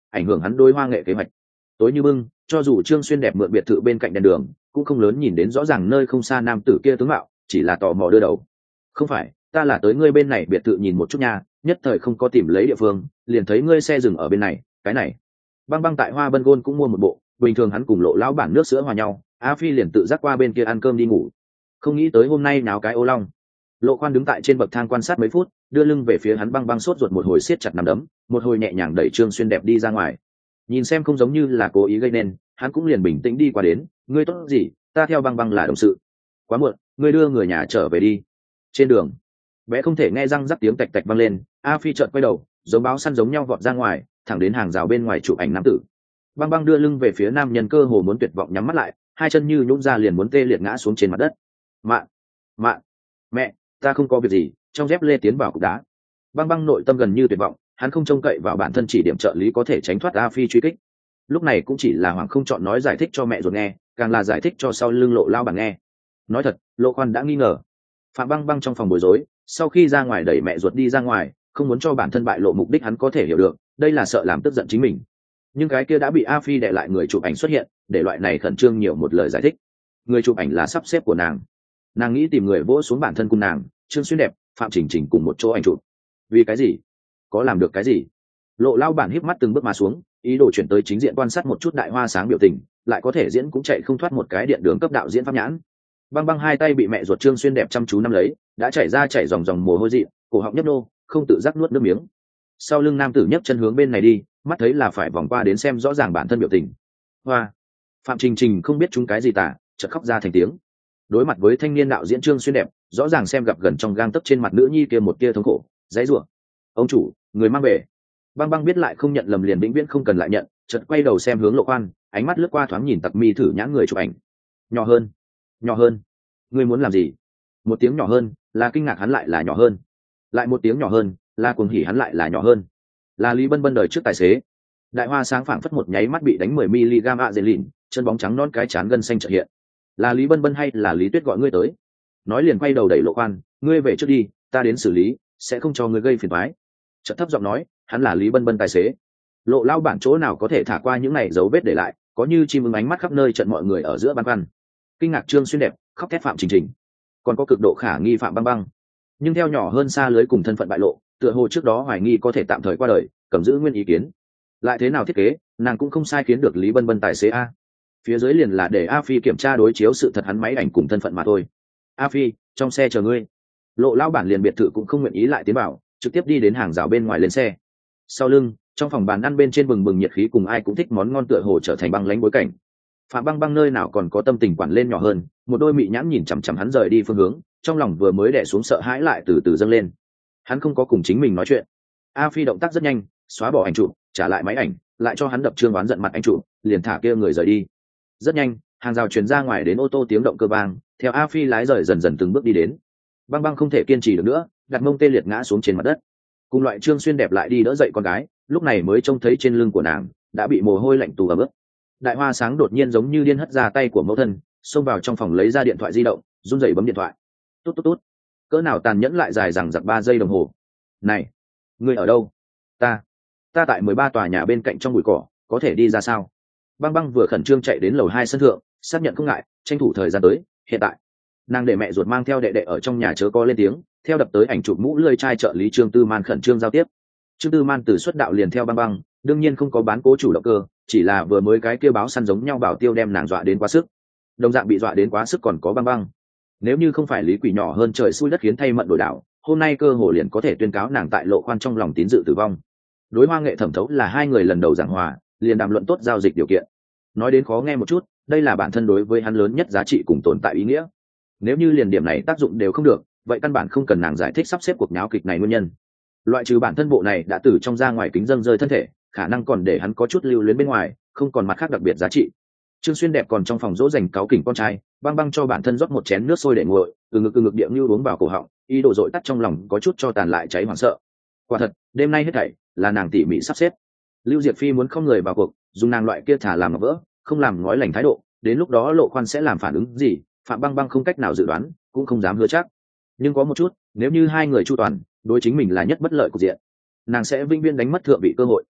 ảnh hưởng hắn đôi hoa nghệ kế hoạch. Tối như bưng, cho dù Trương Xuyên đẹp mượn biệt thự bên cạnh đèn đường cũng không lớn nhìn đến rõ ràng nơi không xa nam tử kia tướng mạo, chỉ là tò mò đưa đầu. Không phải, ta là tới ngươi bên này biệt thự nhìn một chút nha, nhất thời không có tìm lấy địa phương, liền thấy ngươi xe dừng ở bên này. Cái này Băng Băng tại Hoa Bân Gôn cũng mua một bộ, bình thường hắn cùng Lộ lão bản nước sữa hòa nhau, A Phi liền tự giác qua bên kia ăn cơm đi ngủ. Không nghĩ tới hôm nay náo cái ô long. Lộ Khoan đứng tại trên bậc thang quan sát mấy phút, đưa lưng về phía hắn. Băng Băng sốt ruột một hồi siết chặt nắm đấm, một hồi nhẹ nhàng đẩy Trương Xuyên đẹp đi ra ngoài. Nhìn xem không giống như là cố ý gây nên, hắn cũng liền bình tĩnh đi qua đến. Ngươi tốt gì, ta theo Băng Băng là đồng sự. Quá muộn, ngươi đưa người nhà trở về đi. Trên đường, bé không thể nghe răng rắc tiếng tạch tạch vang lên, A Phi chợt quay đầu, giống báo săn giống nhau vọt ra ngoài, thẳng đến hàng rào bên ngoài chụp ảnh nam tử. Băng Băng đưa lưng về phía nam nhân, cơ hồ muốn tuyệt vọng nhắm mắt lại, hai chân như nhũn ra liền muốn tê liệt ngã xuống trên mặt đất. Mạn, mạn, mẹ, ta không có việc gì. Trong dép lê tiến vào cục đá. Băng Băng nội tâm gần như tuyệt vọng, hắn không trông cậy vào bản thân chỉ điểm trợ lý có thể tránh thoát A Phi truy kích. Lúc này cũng chỉ là Hoàng không chọn nói giải thích cho mẹ ruột nghe, càng là giải thích cho sau lưng Lộ lao bản nghe. Nói thật, Lộ Khoan đã nghi ngờ. Phạm Băng Băng trong phòng bối rối, sau khi ra ngoài đẩy mẹ ruột đi ra ngoài, không muốn cho bản thân bại lộ mục đích, hắn có thể hiểu được, đây là sợ làm tức giận chính mình. Nhưng cái kia đã bị A Phi đè lại người chụp ảnh xuất hiện, để loại này khẩn trương nhiều một lời giải thích. Người chụp ảnh là sắp xếp của nàng, nàng nghĩ tìm người vỗ xuống bản thân cùng nàng, Trương Xuyên đẹp, Phạm Trình Trình cùng một chỗ ảnh chụp. Vì cái gì? Có làm được cái gì? Lộ lao bản híp mắt từng bước mà xuống, ý đồ chuyển tới chính diện quan sát một chút Đại Hoa Sáng biểu tình, lại có thể diễn cũng chạy không thoát một cái điện đường cấp đạo diễn pháp nhãn. Băng Băng hai tay bị mẹ ruột Trương Xuyên đẹp chăm chú nắm lấy, đã chảy ra chảy dòng dòng mồ hôi dị, cổ họng nhấp nô, không tự giác nuốt nước miếng. Sau lưng nam tử nhấc chân hướng bên này đi, mắt thấy là phải vòng qua đến xem rõ ràng bản thân biểu tình. Hoa, Phạm Trình Trình không biết chúng cái gì tả, chợt khóc ra thành tiếng. Đối mặt với thanh niên đạo diễn Trương Xuyên đẹp, rõ ràng xem gặp gần trong gang tấc trên mặt nữ nhi kia một tia thống khổ, dãy rủa. Ông chủ, người mang về. Băng Băng biết lại không nhận lầm liền vĩnh viễn không cần lại nhận, chợt quay đầu xem hướng Lộ Khoan, ánh mắt lướt qua thoáng nhìn Tặc Mi thử nhãn người chụp ảnh. Nhỏ hơn, nhỏ hơn. Ngươi muốn làm gì? Một tiếng nhỏ hơn, là kinh ngạc hắn lại là nhỏ hơn. Lại một tiếng nhỏ hơn, là cuồng hỉ hắn lại là nhỏ hơn. Là Lý Bân Bân đời trước tài xế. Đại Hoa Sáng phảng phất một nháy mắt bị đánh mười mi-li-gam ạ dệt lìn, chân bóng trắng non cái chán gân xanh chợt hiện. Là Lý Bân Bân hay là Lý Tuyết gọi ngươi tới? Nói liền quay đầu đẩy Lộ Khoan, ngươi về trước đi, ta đến xử lý, sẽ không cho ngươi gây phiền toái. Chợt thấp giọng nói, hắn là Lý Bân Bân tài xế. Lộ lao bản chỗ nào có thể thả qua những này dấu vết để lại, có như chim ưng ánh mắt khắp nơi trận mọi người ở giữa băn khoăn. Kinh ngạc Trương Xuyên đẹp, khóc thét Phạm Trình Trình, còn có cực độ khả nghi Phạm Băng Băng. Nhưng theo nhỏ hơn xa lưới cùng thân phận bại lộ, tựa hồ trước đó hoài nghi có thể tạm thời qua đời, cầm giữ nguyên ý kiến. Lại thế nào thiết kế, nàng cũng không sai khiến được Lý Bân Bân tài xế a. Phía dưới liền là để A Phi kiểm tra đối chiếu sự thật hắn máy ảnh cùng thân phận mà thôi. A Phi, trong xe chờ ngươi. Lộ lao bản liền biệt thự cũng không nguyện ý lại tiến vào, trực tiếp đi đến hàng rào bên ngoài lên xe. Sau lưng, trong phòng bàn ăn bên trên bừng bừng nhiệt khí cùng ai cũng thích món ngon tựa hồ trở thành băng lánh bối cảnh. Phạm Băng Băng nơi nào còn có tâm tình quản lên nhỏ hơn, một đôi mị nhãn nhìn chằm chằm hắn rời đi phương hướng, trong lòng vừa mới đè xuống sợ hãi lại từ từ dâng lên. Hắn không có cùng chính mình nói chuyện. A Phi động tác rất nhanh, xóa bỏ ảnh chụp, trả lại máy ảnh, lại cho hắn đập trương oán giận mặt anh chụp, liền thả kia người rời đi. Rất nhanh, hàng rào truyền ra ngoài đến ô tô tiếng động cơ vang, theo A Phi lái rời dần dần từng bước đi đến. Băng Băng không thể kiên trì được nữa, đặt mông tê liệt ngã xuống trên mặt đất. Cùng loại Trương Xuyên đẹp lại đi đỡ dậy con gái, lúc này mới trông thấy trên lưng của nàng đã bị mồ hôi lạnh tù ẩm ướt. Đại Hoa Sáng đột nhiên giống như điên hất ra tay của mẫu thân, xông vào trong phòng lấy ra điện thoại di động, run rẩy bấm điện thoại. Tút tút tút. Cỡ nào tàn nhẫn lại dài dằng dặc ba giây đồng hồ. Này, ngươi ở đâu? Ta, ta tại mười ba tòa nhà bên cạnh trong bụi cỏ, có thể đi ra sao? Băng Băng vừa khẩn trương chạy đến lầu hai sân thượng, xác nhận không ngại, tranh thủ thời gian tới. Hiện tại, nàng để mẹ ruột mang theo đệ đệ ở trong nhà chớ có lên tiếng, theo đập tới ảnh chụp mũ lưỡi trai trợ lý Trương Tư Man khẩn trương giao tiếp. Trương Tư Man từ xuất đạo liền theo Băng Băng, đương nhiên không có bán cố chủ động cơ, chỉ là vừa mới cái kia báo săn giống nhau bảo tiêu đem nàng dọa đến quá sức. Đồng dạng bị dọa đến quá sức còn có Băng Băng. Nếu như không phải lý quỷ nhỏ hơn trời xui đất khiến thay mận đổi đảo, hôm nay cơ hồ liền có thể tuyên cáo nàng tại Lộ Khoan trong lòng tín dự tử vong. Đối Hoa Nghệ Thẩm Thấu là hai người lần đầu giảng hòa, liền đàm luận tốt giao dịch điều kiện. Nói đến khó nghe một chút, đây là bản thân đối với hắn lớn nhất giá trị cùng tồn tại ý nghĩa. Nếu như liền điểm này tác dụng đều không được, vậy căn bản không cần nàng giải thích sắp xếp cuộc nháo kịch này nguyên nhân. Loại trừ bản thân bộ này đã từ trong ra ngoài kính dâng rơi thân thể, khả năng còn để hắn có chút lưu luyến bên ngoài, không còn mặt khác đặc biệt giá trị. Trương Xuyên đẹp còn trong phòng dỗ dành cáu kỉnh con trai, Băng Băng cho bản thân rót một chén nước sôi để nguội, từ ngực từ ngực điệu như uống vào cổ họng, ý đồ dội tắt trong lòng có chút cho tàn lại cháy hoảng sợ. Quả thật, đêm nay hết thảy là nàng tỉ mỉ sắp xếp. Lưu Diệp Phi muốn không người vào cuộc, dùng nàng loại kia thả làm ngọc vỡ, không làm ngói lành thái độ, đến lúc đó Lộ Khoan sẽ làm phản ứng gì, Phạm Băng Băng không cách nào dự đoán, cũng không dám hứa chắc. Nhưng có một chút, nếu như hai người chu toàn, đối chính mình là nhất bất lợi cục diện, nàng sẽ vinh viên đánh mất thượng vị cơ hội.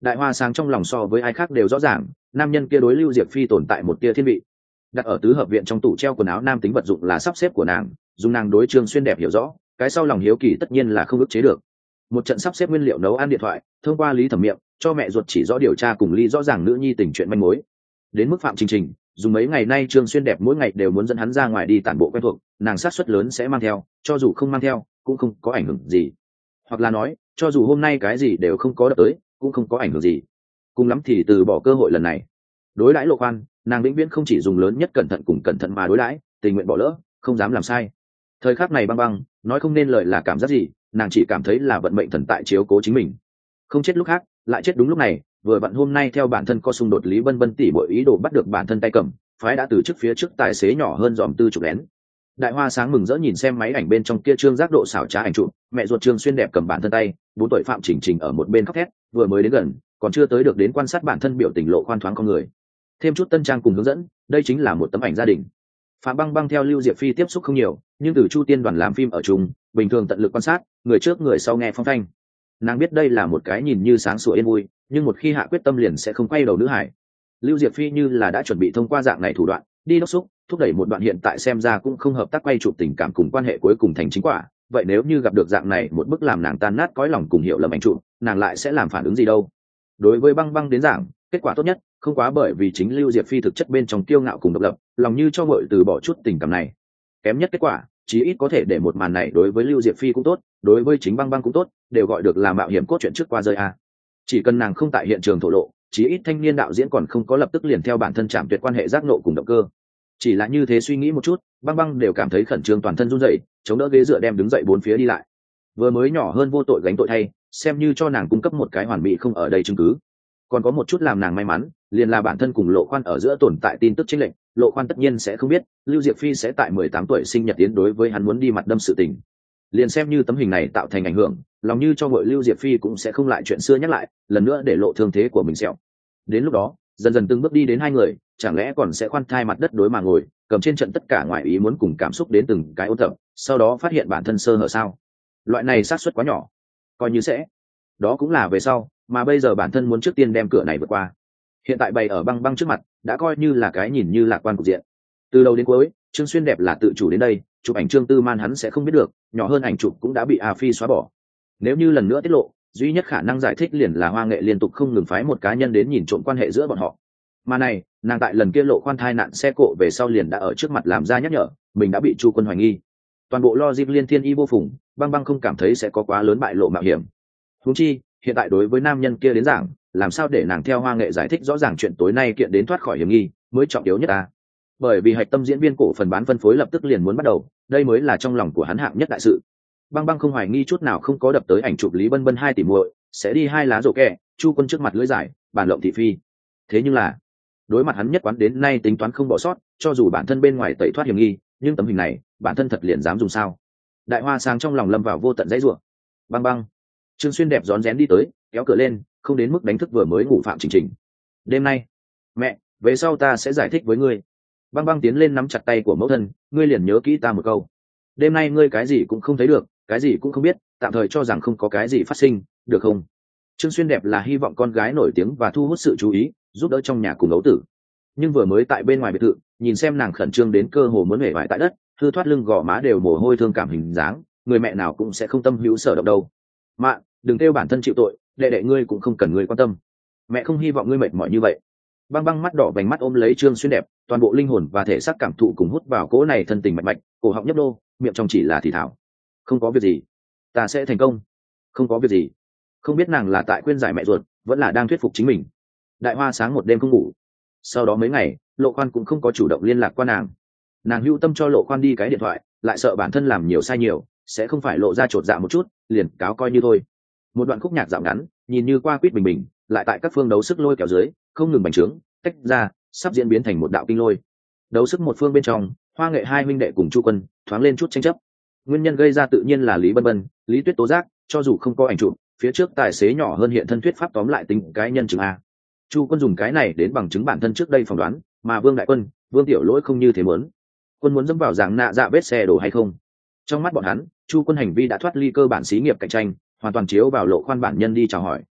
Đại Hoa Sáng trong lòng so với ai khác đều rõ ràng, nam nhân kia đối Lưu Diệp Phi tồn tại một tia thiên vị. Đặt ở tứ hợp viện trong tủ treo quần áo nam tính vật dụng là sắp xếp của nàng, dùng nàng đối Trương Xuyên đẹp hiểu rõ, cái sau lòng hiếu kỳ tất nhiên là không ức chế được. Một trận sắp xếp nguyên liệu nấu ăn điện thoại, thông qua Lý Thẩm Miệng, cho mẹ ruột chỉ rõ điều tra cùng Lý rõ ràng nữ nhi tình chuyện manh mối. Đến mức Phạm Trình Trình, dùng mấy ngày nay Trương Xuyên đẹp mỗi ngày đều muốn dẫn hắn ra ngoài đi tản bộ quen thuộc, nàng sát suất lớn sẽ mang theo, cho dù không mang theo, cũng không có ảnh hưởng gì. Hoặc là nói, cho dù hôm nay cái gì đều không có đập tới, cũng không có ảnh hưởng gì. Cùng lắm thì từ bỏ cơ hội lần này. Đối đãi Lộ Khoan, nàng vĩnh viễn không chỉ dùng lớn nhất cẩn thận cùng cẩn thận mà đối đãi, tình nguyện bỏ lỡ, không dám làm sai. Thời khắc này Băng Băng, nói không nên lời là cảm giác gì, nàng chỉ cảm thấy là vận mệnh thần tại chiếu cố chính mình. Không chết lúc khác, lại chết đúng lúc này, vừa vặn hôm nay theo bản thân có xung đột Lý Bân Bân tỉ mọi ý đồ bắt được bản thân tay cầm, phái đã từ trước phía trước tài xế nhỏ hơn dòm tư chục lén. Đại Hoa Sáng mừng rỡ nhìn xem máy ảnh bên trong kia trương giác độ xảo trá ảnh chụp, mẹ ruột Trương Xuyên đẹp cầm bản thân tay, bốn tuổi Phạm Trình Trình ở một bên khóc thét, vừa mới đến gần, còn chưa tới được đến quan sát bản thân biểu tình Lộ Khoan thoáng con người. Thêm chút tân trang cùng hướng dẫn, đây chính là một tấm ảnh gia đình. Phạm Băng Băng theo Lưu Diệp Phi tiếp xúc không nhiều, nhưng từ Chu Tiên đoàn làm phim ở chung, bình thường tận lực quan sát, người trước người sau nghe phong thanh. Nàng biết đây là một cái nhìn như sáng sủa yên vui, nhưng một khi hạ quyết tâm liền sẽ không quay đầu nữ hải. Lưu Diệp Phi như là đã chuẩn bị thông qua dạng này thủ đoạn, đi đốc xúc, thúc đẩy một đoạn hiện tại xem ra cũng không hợp tác quay chụp tình cảm cùng quan hệ cuối cùng thành chính quả. Vậy nếu như gặp được dạng này một bức làm nàng tan nát cõi lòng cùng hiểu lầm ảnh chụp, nàng lại sẽ làm phản ứng gì đâu? Đối với Băng Băng đến giảng, kết quả tốt nhất không quá bởi vì chính Lưu Diệp Phi thực chất bên trong kiêu ngạo cùng độc lập, lòng như cho vội từ bỏ chút tình cảm này. Kém nhất kết quả, chí ít có thể để một màn này đối với Lưu Diệp Phi cũng tốt, đối với chính Băng Băng cũng tốt, đều gọi được là mạo hiểm cốt truyện trước qua rơi a. Chỉ cần nàng không tại hiện trường thổ lộ, chí ít thanh niên đạo diễn còn không có lập tức liền theo bản thân chạm tuyệt quan hệ giác nộ cùng động cơ. Chỉ là như thế suy nghĩ một chút, Băng Băng đều cảm thấy khẩn trương toàn thân run rẩy, chống đỡ ghế dựa đem đứng dậy bốn phía đi lại. Vừa mới nhỏ hơn vô tội gánh tội thay, xem như cho nàng cung cấp một cái hoàn mỹ không ở đây chứng cứ. Còn có một chút làm nàng may mắn, liền là bản thân cùng Lộ Khoan ở giữa tồn tại tin tức chênh lệch, Lộ Khoan tất nhiên sẽ không biết, Lưu Diệp Phi sẽ tại mười tám tuổi sinh nhật tiến đối với hắn muốn đi mặt đâm sự tình. Liền xem như tấm hình này tạo thành ảnh hưởng, lòng như cho vội Lưu Diệp Phi cũng sẽ không lại chuyện xưa nhắc lại, lần nữa để lộ thương thế của mình sẹo. Đến lúc đó, dần dần từng bước đi đến hai người, chẳng lẽ còn sẽ khoan thai mặt đất đối mà ngồi, cầm trên trận tất cả ngoại ý muốn cùng cảm xúc đến từng cái ôn tập, sau đó phát hiện bản thân sơ hở sao? Loại này xác suất quá nhỏ, coi như sẽ. Đó cũng là về sau, mà bây giờ bản thân muốn trước tiên đem cửa này vượt qua. Hiện tại bày ở Băng Băng trước mặt, đã coi như là cái nhìn như lạc quan cục diện. Từ đầu đến cuối, Trương Xuyên đẹp là tự chủ đến đây, chụp ảnh Trương Tư Man hắn sẽ không biết được, nhỏ hơn ảnh chụp cũng đã bị A Phi xóa bỏ. Nếu như lần nữa tiết lộ, duy nhất khả năng giải thích liền là Hoa Nghệ liên tục không ngừng phái một cá nhân đến nhìn trộm quan hệ giữa bọn họ. Mà này, nàng tại lần kia Lộ Khoan thai nạn xe cộ về sau liền đã ở trước mặt làm ra nhắc nhở, mình đã bị Chu Quân hoài nghi. Toàn bộ logic liên thiên y vô phùng, Băng Băng không cảm thấy sẽ có quá lớn bại lộ mạo hiểm. Huống chi, hiện tại đối với nam nhân kia đến giảng, làm sao để nàng theo Hoa Nghệ giải thích rõ ràng chuyện tối nay kiện đến thoát khỏi hiểm nghi, mới trọng yếu nhất ta. Bởi vì hạch tâm diễn viên cổ phần bán phân phối lập tức liền muốn bắt đầu, đây mới là trong lòng của hắn hạng nhất đại sự. Băng Băng không hoài nghi chút nào không có đập tới ảnh chụp Lý Bân Bân hai tỷ muội, sẽ đi hai lá rổ kẹ, Chu Quân trước mặt lưỡi giải, bàn lộng thị phi. Thế nhưng là, đối mặt hắn nhất quán đến nay tính toán không bỏ sót, cho dù bản thân bên ngoài tẩy thoát hiểm nghi, nhưng tấm hình này, bản thân thật liền dám dùng sao? Đại Hoa Sáng trong lòng lâm vào vô tận dãy rủa. Băng Băng, Trương Xuyên đẹp rón rén đi tới, kéo cửa lên, không đến mức đánh thức vừa mới ngủ Phạm Trình Trình. Đêm nay, mẹ, về sau ta sẽ giải thích với ngươi. Băng Băng tiến lên nắm chặt tay của mẫu thân, ngươi liền nhớ kỹ ta một câu. Đêm nay ngươi cái gì cũng không thấy được, cái gì cũng không biết, tạm thời cho rằng không có cái gì phát sinh, được không? Trương Xuyên đẹp là hy vọng con gái nổi tiếng và thu hút sự chú ý, giúp đỡ trong nhà cùng ấu tử. Nhưng vừa mới tại bên ngoài biệt thự, nhìn xem nàng khẩn trương đến cơ hồ muốn hể vải tại đất, hư thoát lưng gò má đều mồ hôi thương cảm hình dáng, người mẹ nào cũng sẽ không tâm hữu sở động đâu. Mạ, đừng kêu bản thân chịu tội, đệ đệ ngươi cũng không cần ngươi quan tâm. Mẹ không hy vọng ngươi mệt mỏi như vậy. Băng Băng mắt đỏ vành mắt ôm lấy Trương Xuyên đẹp, toàn bộ linh hồn và thể xác cảm thụ cùng hút vào cỗ này thân tình mạch mạch, cổ họng nhấp đô, miệng trong chỉ là thì thảo. Không có việc gì, ta sẽ thành công. Không có việc gì. Không biết nàng là tại khuyên giải mẹ ruột, vẫn là đang thuyết phục chính mình. Đại Hoa Sáng một đêm không ngủ. Sau đó mấy ngày, Lộ Khoan cũng không có chủ động liên lạc qua nàng. Nàng hưu tâm cho Lộ Khoan đi cái điện thoại, lại sợ bản thân làm nhiều sai nhiều, sẽ không phải lộ ra chột dạ một chút, liền cáo coi như thôi. Một đoạn khúc nhạc dạo ngắn, nhìn như qua quýt bình bình, lại tại các phương đấu sức lôi kéo dưới, không ngừng bành trướng, tách ra, sắp diễn biến thành một đạo kinh lôi. Đấu sức một phương bên trong, Hoa Nghệ hai huynh đệ cùng Chu Quân thoáng lên chút tranh chấp. Nguyên nhân gây ra tự nhiên là Lý Bân Bân, Lý Tuyết tố giác, cho dù không có ảnh chụp, phía trước tài xế nhỏ hơn hiện thân thuyết pháp tóm lại tính cái nhân chứng a. Chu Quân dùng cái này đến bằng chứng bản thân trước đây phỏng đoán, mà Vương Đại Quân, Vương Tiểu Lỗi không như thế muốn. Quân muốn dẫm vào dạng nạ dạ vết xe đổ hay không? Trong mắt bọn hắn, Chu Quân hành vi đã thoát ly cơ bản xí nghiệp cạnh tranh, hoàn toàn chiếu vào Lộ Khoan bản nhân đi chào hỏi,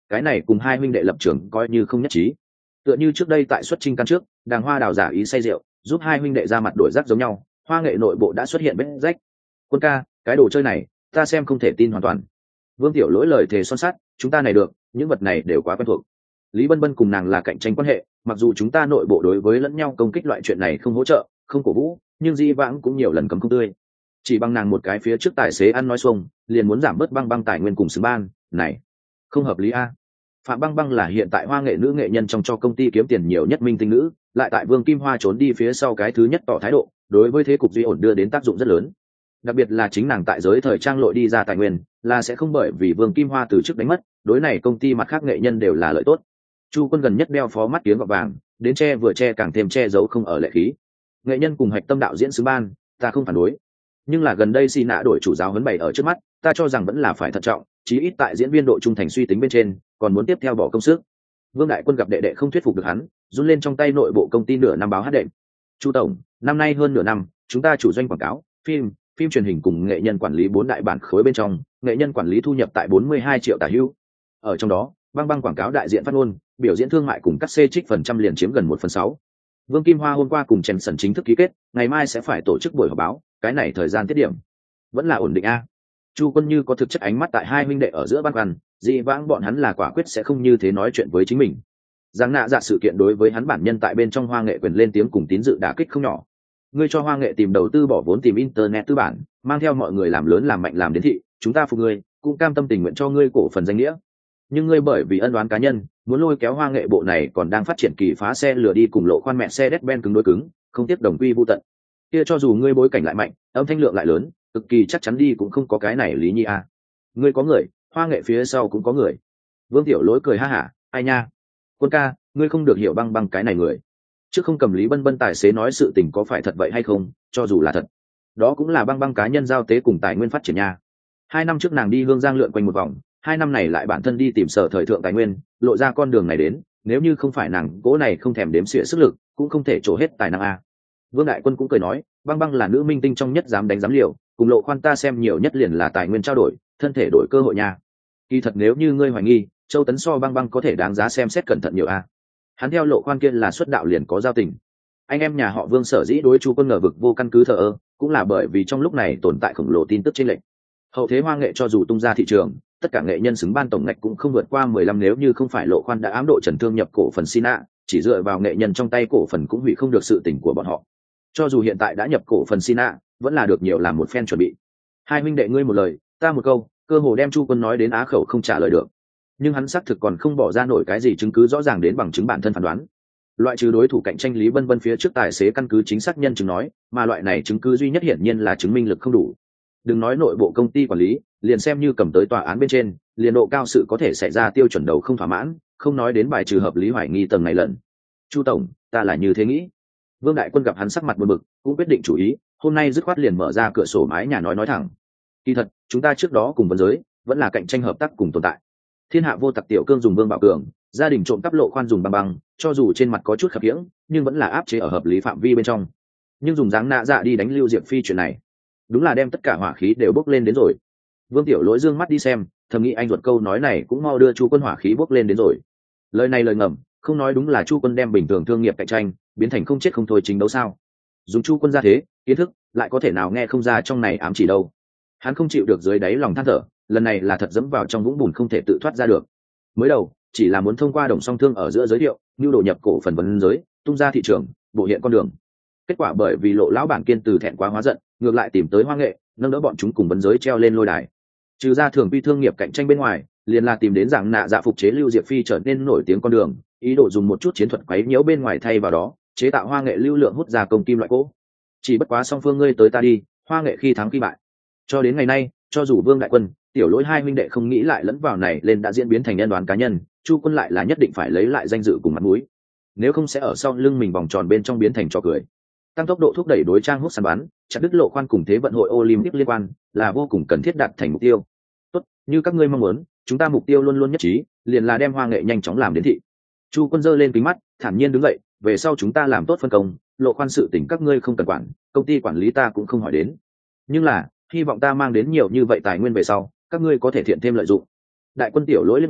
cái này cùng hai huynh đệ lập trường coi như không nhất trí. Tựa như trước đây tại xuất chinh căn trước, Đàng Hoa đào giả ý say rượu giúp hai huynh đệ ra mặt đổi rác giống nhau, Hoa Nghệ nội bộ đã xuất hiện vết rách. Quân ca, cái đồ chơi này ta xem không thể tin hoàn toàn. Vương Tiểu Lỗi lời thề son sắt, chúng ta này được, những vật này đều quá quen thuộc. Lý Bân Bân cùng nàng là cạnh tranh quan hệ, mặc dù chúng ta nội bộ đối với lẫn nhau công kích loại chuyện này không hỗ trợ, không cổ vũ, nhưng Di Vãng cũng nhiều lần cấm không tươi. Chỉ bằng nàng một cái phía trước tài xế ăn nói xuông, liền muốn giảm bớt Băng Băng tài nguyên cùng xứng ban, này không hợp lý a. Phạm Băng Băng là hiện tại Hoa Nghệ nữ nghệ nhân trong cho công ty kiếm tiền nhiều nhất minh tinh nữ, lại tại Vương Kim Hoa trốn đi phía sau cái thứ nhất tỏ thái độ, đối với thế cục duy ổn đưa đến tác dụng rất lớn. Đặc biệt là chính nàng tại giới thời trang lội đi ra tài nguyên, là sẽ không bởi vì Vương Kim Hoa từ chức đánh mất, đối này công ty mặt khác nghệ nhân đều là lợi tốt. Chu Quân gần nhất đeo phó mắt kiếng gọt vàng, đến che vừa che càng thêm che giấu không ở lệ khí. Nghệ nhân cùng hạch tâm đạo diễn xứ ban, ta không phản đối. Nhưng là gần đây xi nạ đổi chủ giáo huấn bày ở trước mắt, ta cho rằng vẫn là phải thận trọng, chí ít tại diễn viên độ trung thành suy tính bên trên, còn muốn tiếp theo bỏ công sức. Vương Đại Quân gặp đệ đệ không thuyết phục được hắn, run lên trong tay nội bộ công ty nửa năm báo hát đệm. Chu tổng, năm nay hơn nửa năm, chúng ta chủ doanh quảng cáo, phim, phim truyền hình cùng nghệ nhân quản lý bốn đại bản khối bên trong, nghệ nhân quản lý thu nhập tại bốn mươi hai triệu tả hữu. Ở trong đó, Băng Băng quảng cáo đại diện phát ngôn, biểu diễn thương mại cùng cắt xê trích phần trăm liền chiếm gần một phần sáu. Vương Kim Hoa hôm qua cùng Trần Sẩn chính thức ký kết, ngày mai sẽ phải tổ chức buổi họp báo, cái này thời gian tiết điểm vẫn là ổn định a. Chu Quân như có thực chất ánh mắt tại hai huynh đệ ở giữa băn khoăn, Dị Vãng bọn hắn là quả quyết sẽ không như thế nói chuyện với chính mình. Giang nạ dạ sự kiện đối với hắn bản nhân tại bên trong Hoa Nghệ quyền lên tiếng cùng tín dự đả kích không nhỏ. Ngươi cho Hoa Nghệ tìm đầu tư bỏ vốn tìm internet tư bản, mang theo mọi người làm lớn làm mạnh làm đến thị, chúng ta phục ngươi, cũng cam tâm tình nguyện cho ngươi cổ phần danh nghĩa. Nhưng ngươi bởi vì ân oán cá nhân, muốn lôi kéo Hoa Nghệ bộ này còn đang phát triển kỳ phá xe lừa đi cùng lộ khoan mẹ xe Mercedes-Benz cứng đối cứng, không tiếp đồng quy vu tận. Kia cho dù ngươi bối cảnh lại mạnh, âm thanh lượng lại lớn, cực kỳ chắc chắn đi cũng không có cái này lý nhi a. Ngươi có người, Hoa Nghệ phía sau cũng có người. Vương Tiểu Lỗi cười ha hả, ai nha. Quân ca, ngươi không được hiểu Băng Băng cái này người. Chứ không cầm Lý Bân Bân tài xế nói sự tình có phải thật vậy hay không, cho dù là thật, đó cũng là Băng Băng cá nhân giao tế cùng tài nguyên phát triển nha. Hai năm trước nàng đi Hương Giang lượn quanh một vòng, hai năm này lại bản thân đi tìm sở thời thượng tài nguyên, lộ ra con đường này đến, nếu như không phải nàng cố này không thèm đếm xỉa sức lực, cũng không thể trổ hết tài năng a. Vương Đại Quân cũng cười nói, Băng Băng là nữ minh tinh trong nhất dám đánh dám liều, cùng Lộ Khoan ta xem nhiều nhất liền là tài nguyên trao đổi, thân thể đổi cơ hội nha. Kỳ thật nếu như ngươi hoài nghi, Châu Tấn so Băng Băng có thể đáng giá xem xét cẩn thận nhiều a. Hắn theo Lộ Khoan kia là xuất đạo liền có giao tình. Anh em nhà họ Vương sở dĩ đối Chu Quân ngờ vực vô căn cứ thờ ơ, cũng là bởi vì trong lúc này tồn tại khổng lồ tin tức chênh lệch. Hậu thế Hoa Nghệ cho dù tung ra thị trường, tất cả nghệ nhân xứng ban tổng ngạch cũng không vượt qua mười lăm, nếu như không phải Lộ Khoan đã ám độ Trần Thương nhập cổ phần Sina, chỉ dựa vào nghệ nhân trong tay cổ phần cũng hủy không được sự tình của bọn họ. Cho dù hiện tại đã nhập cổ phần Sina, vẫn là được nhiều làm một phen chuẩn bị. Hai huynh đệ ngươi một lời, ta một câu, cơ hồ đem Chu Quân nói đến á khẩu không trả lời được. Nhưng hắn xác thực còn không bỏ ra nổi cái gì chứng cứ rõ ràng đến bằng chứng bản thân phán đoán. Loại trừ đối thủ cạnh tranh Lý Bân Bân phía trước tài xế căn cứ chính xác nhân chứng nói, mà loại này chứng cứ duy nhất hiển nhiên là chứng minh lực không đủ. Đừng nói nội bộ công ty quản lý, liền xem như cầm tới tòa án bên trên, liền độ cao sự có thể xảy ra tiêu chuẩn đầu không thỏa mãn, không nói đến bài trừ hợp lý hoài nghi tầng này lần. Chu tổng, ta là như thế nghĩ. Vương Đại Quân gặp hắn sắc mặt buồn bực, cũng quyết định chủ ý, hôm nay dứt khoát liền mở ra cửa sổ mái nhà nói nói thẳng. Kỳ thật, chúng ta trước đó cùng vấn giới, vẫn là cạnh tranh hợp tác cùng tồn tại. Thiên hạ vô tặc tiểu cương dùng Vương Bảo Cường, gia đình trộm cắp Lộ Khoan dùng Băng Băng, cho dù trên mặt có chút khập khiễng, nhưng vẫn là áp chế ở hợp lý phạm vi bên trong. Nhưng dùng dáng nạ dạ đi đánh Lưu Diệp Phi chuyện này, đúng là đem tất cả hỏa khí đều bốc lên đến rồi. Vương Tiểu Lỗi dương mắt đi xem, thầm nghĩ anh ruột câu nói này cũng mau đưa Chu Quân hỏa khí bốc lên đến rồi. Lời này lời ngầm, không nói đúng là Chu Quân đem bình thường thương nghiệp cạnh tranh biến thành không chết không thôi chính đấu sao? Dùng Chu Quân ra thế, kiến thức lại có thể nào nghe không ra trong này ám chỉ đâu. Hắn không chịu được dưới đáy lòng than thở, lần này là thật dẫm vào trong vũng bùn không thể tự thoát ra được. Mới đầu chỉ là muốn thông qua đồng song thương ở giữa giới thiệu, nhu đồ nhập cổ phần vấn giới, tung ra thị trường, bổ hiện con đường. Kết quả bởi vì Lộ lão bản kiên từ thẹn quá hóa giận, ngược lại tìm tới Hoa Nghệ, nâng đỡ bọn chúng cùng vấn giới treo lên lôi đài. Trừ ra thường quy thương nghiệp cạnh tranh bên ngoài, liền là tìm đến dạng nạ dạ phục chế Lưu Diệp Phi trở nên nổi tiếng con đường, ý đồ dùng một chút chiến thuật quấy nhiễu bên ngoài thay vào đó, chế tạo Hoa Nghệ lưu lượng hút ra công kim loại cỗ. Chỉ bất quá song phương ngươi tới ta đi, Hoa Nghệ khi thắng khi bại. Cho đến ngày nay, cho dù Vương Đại Quân, Tiểu Lỗi hai huynh đệ không nghĩ lại lẫn vào này lên đã diễn biến thành nhân đoán cá nhân, Chu Quân lại là nhất định phải lấy lại danh dự cùng mặt mũi. Nếu không sẽ ở sau lưng mình vòng tròn bên trong biến thành trò cười. Tăng tốc độ thúc đẩy đối trang hút săn bắn, chặt đứt Lộ Khoan cùng thế vận hội Olympic liên quan, là vô cùng cần thiết đạt thành mục tiêu. Tốt, như các ngươi mong muốn, chúng ta mục tiêu luôn luôn nhất trí, liền là đem Hoa Nghệ nhanh chóng làm đến thị. Chu Quân giơ lên kính mắt, thản nhiên đứng dậy, về sau chúng ta làm tốt phân công, Lộ Khoan sự tình các ngươi không cần quản, công ty quản lý ta cũng không hỏi đến. Nhưng là, hy vọng ta mang đến nhiều như vậy tài nguyên về sau, các ngươi có thể thiện thêm lợi dụng. Đại Quân Tiểu Lỗi lẫn nhau,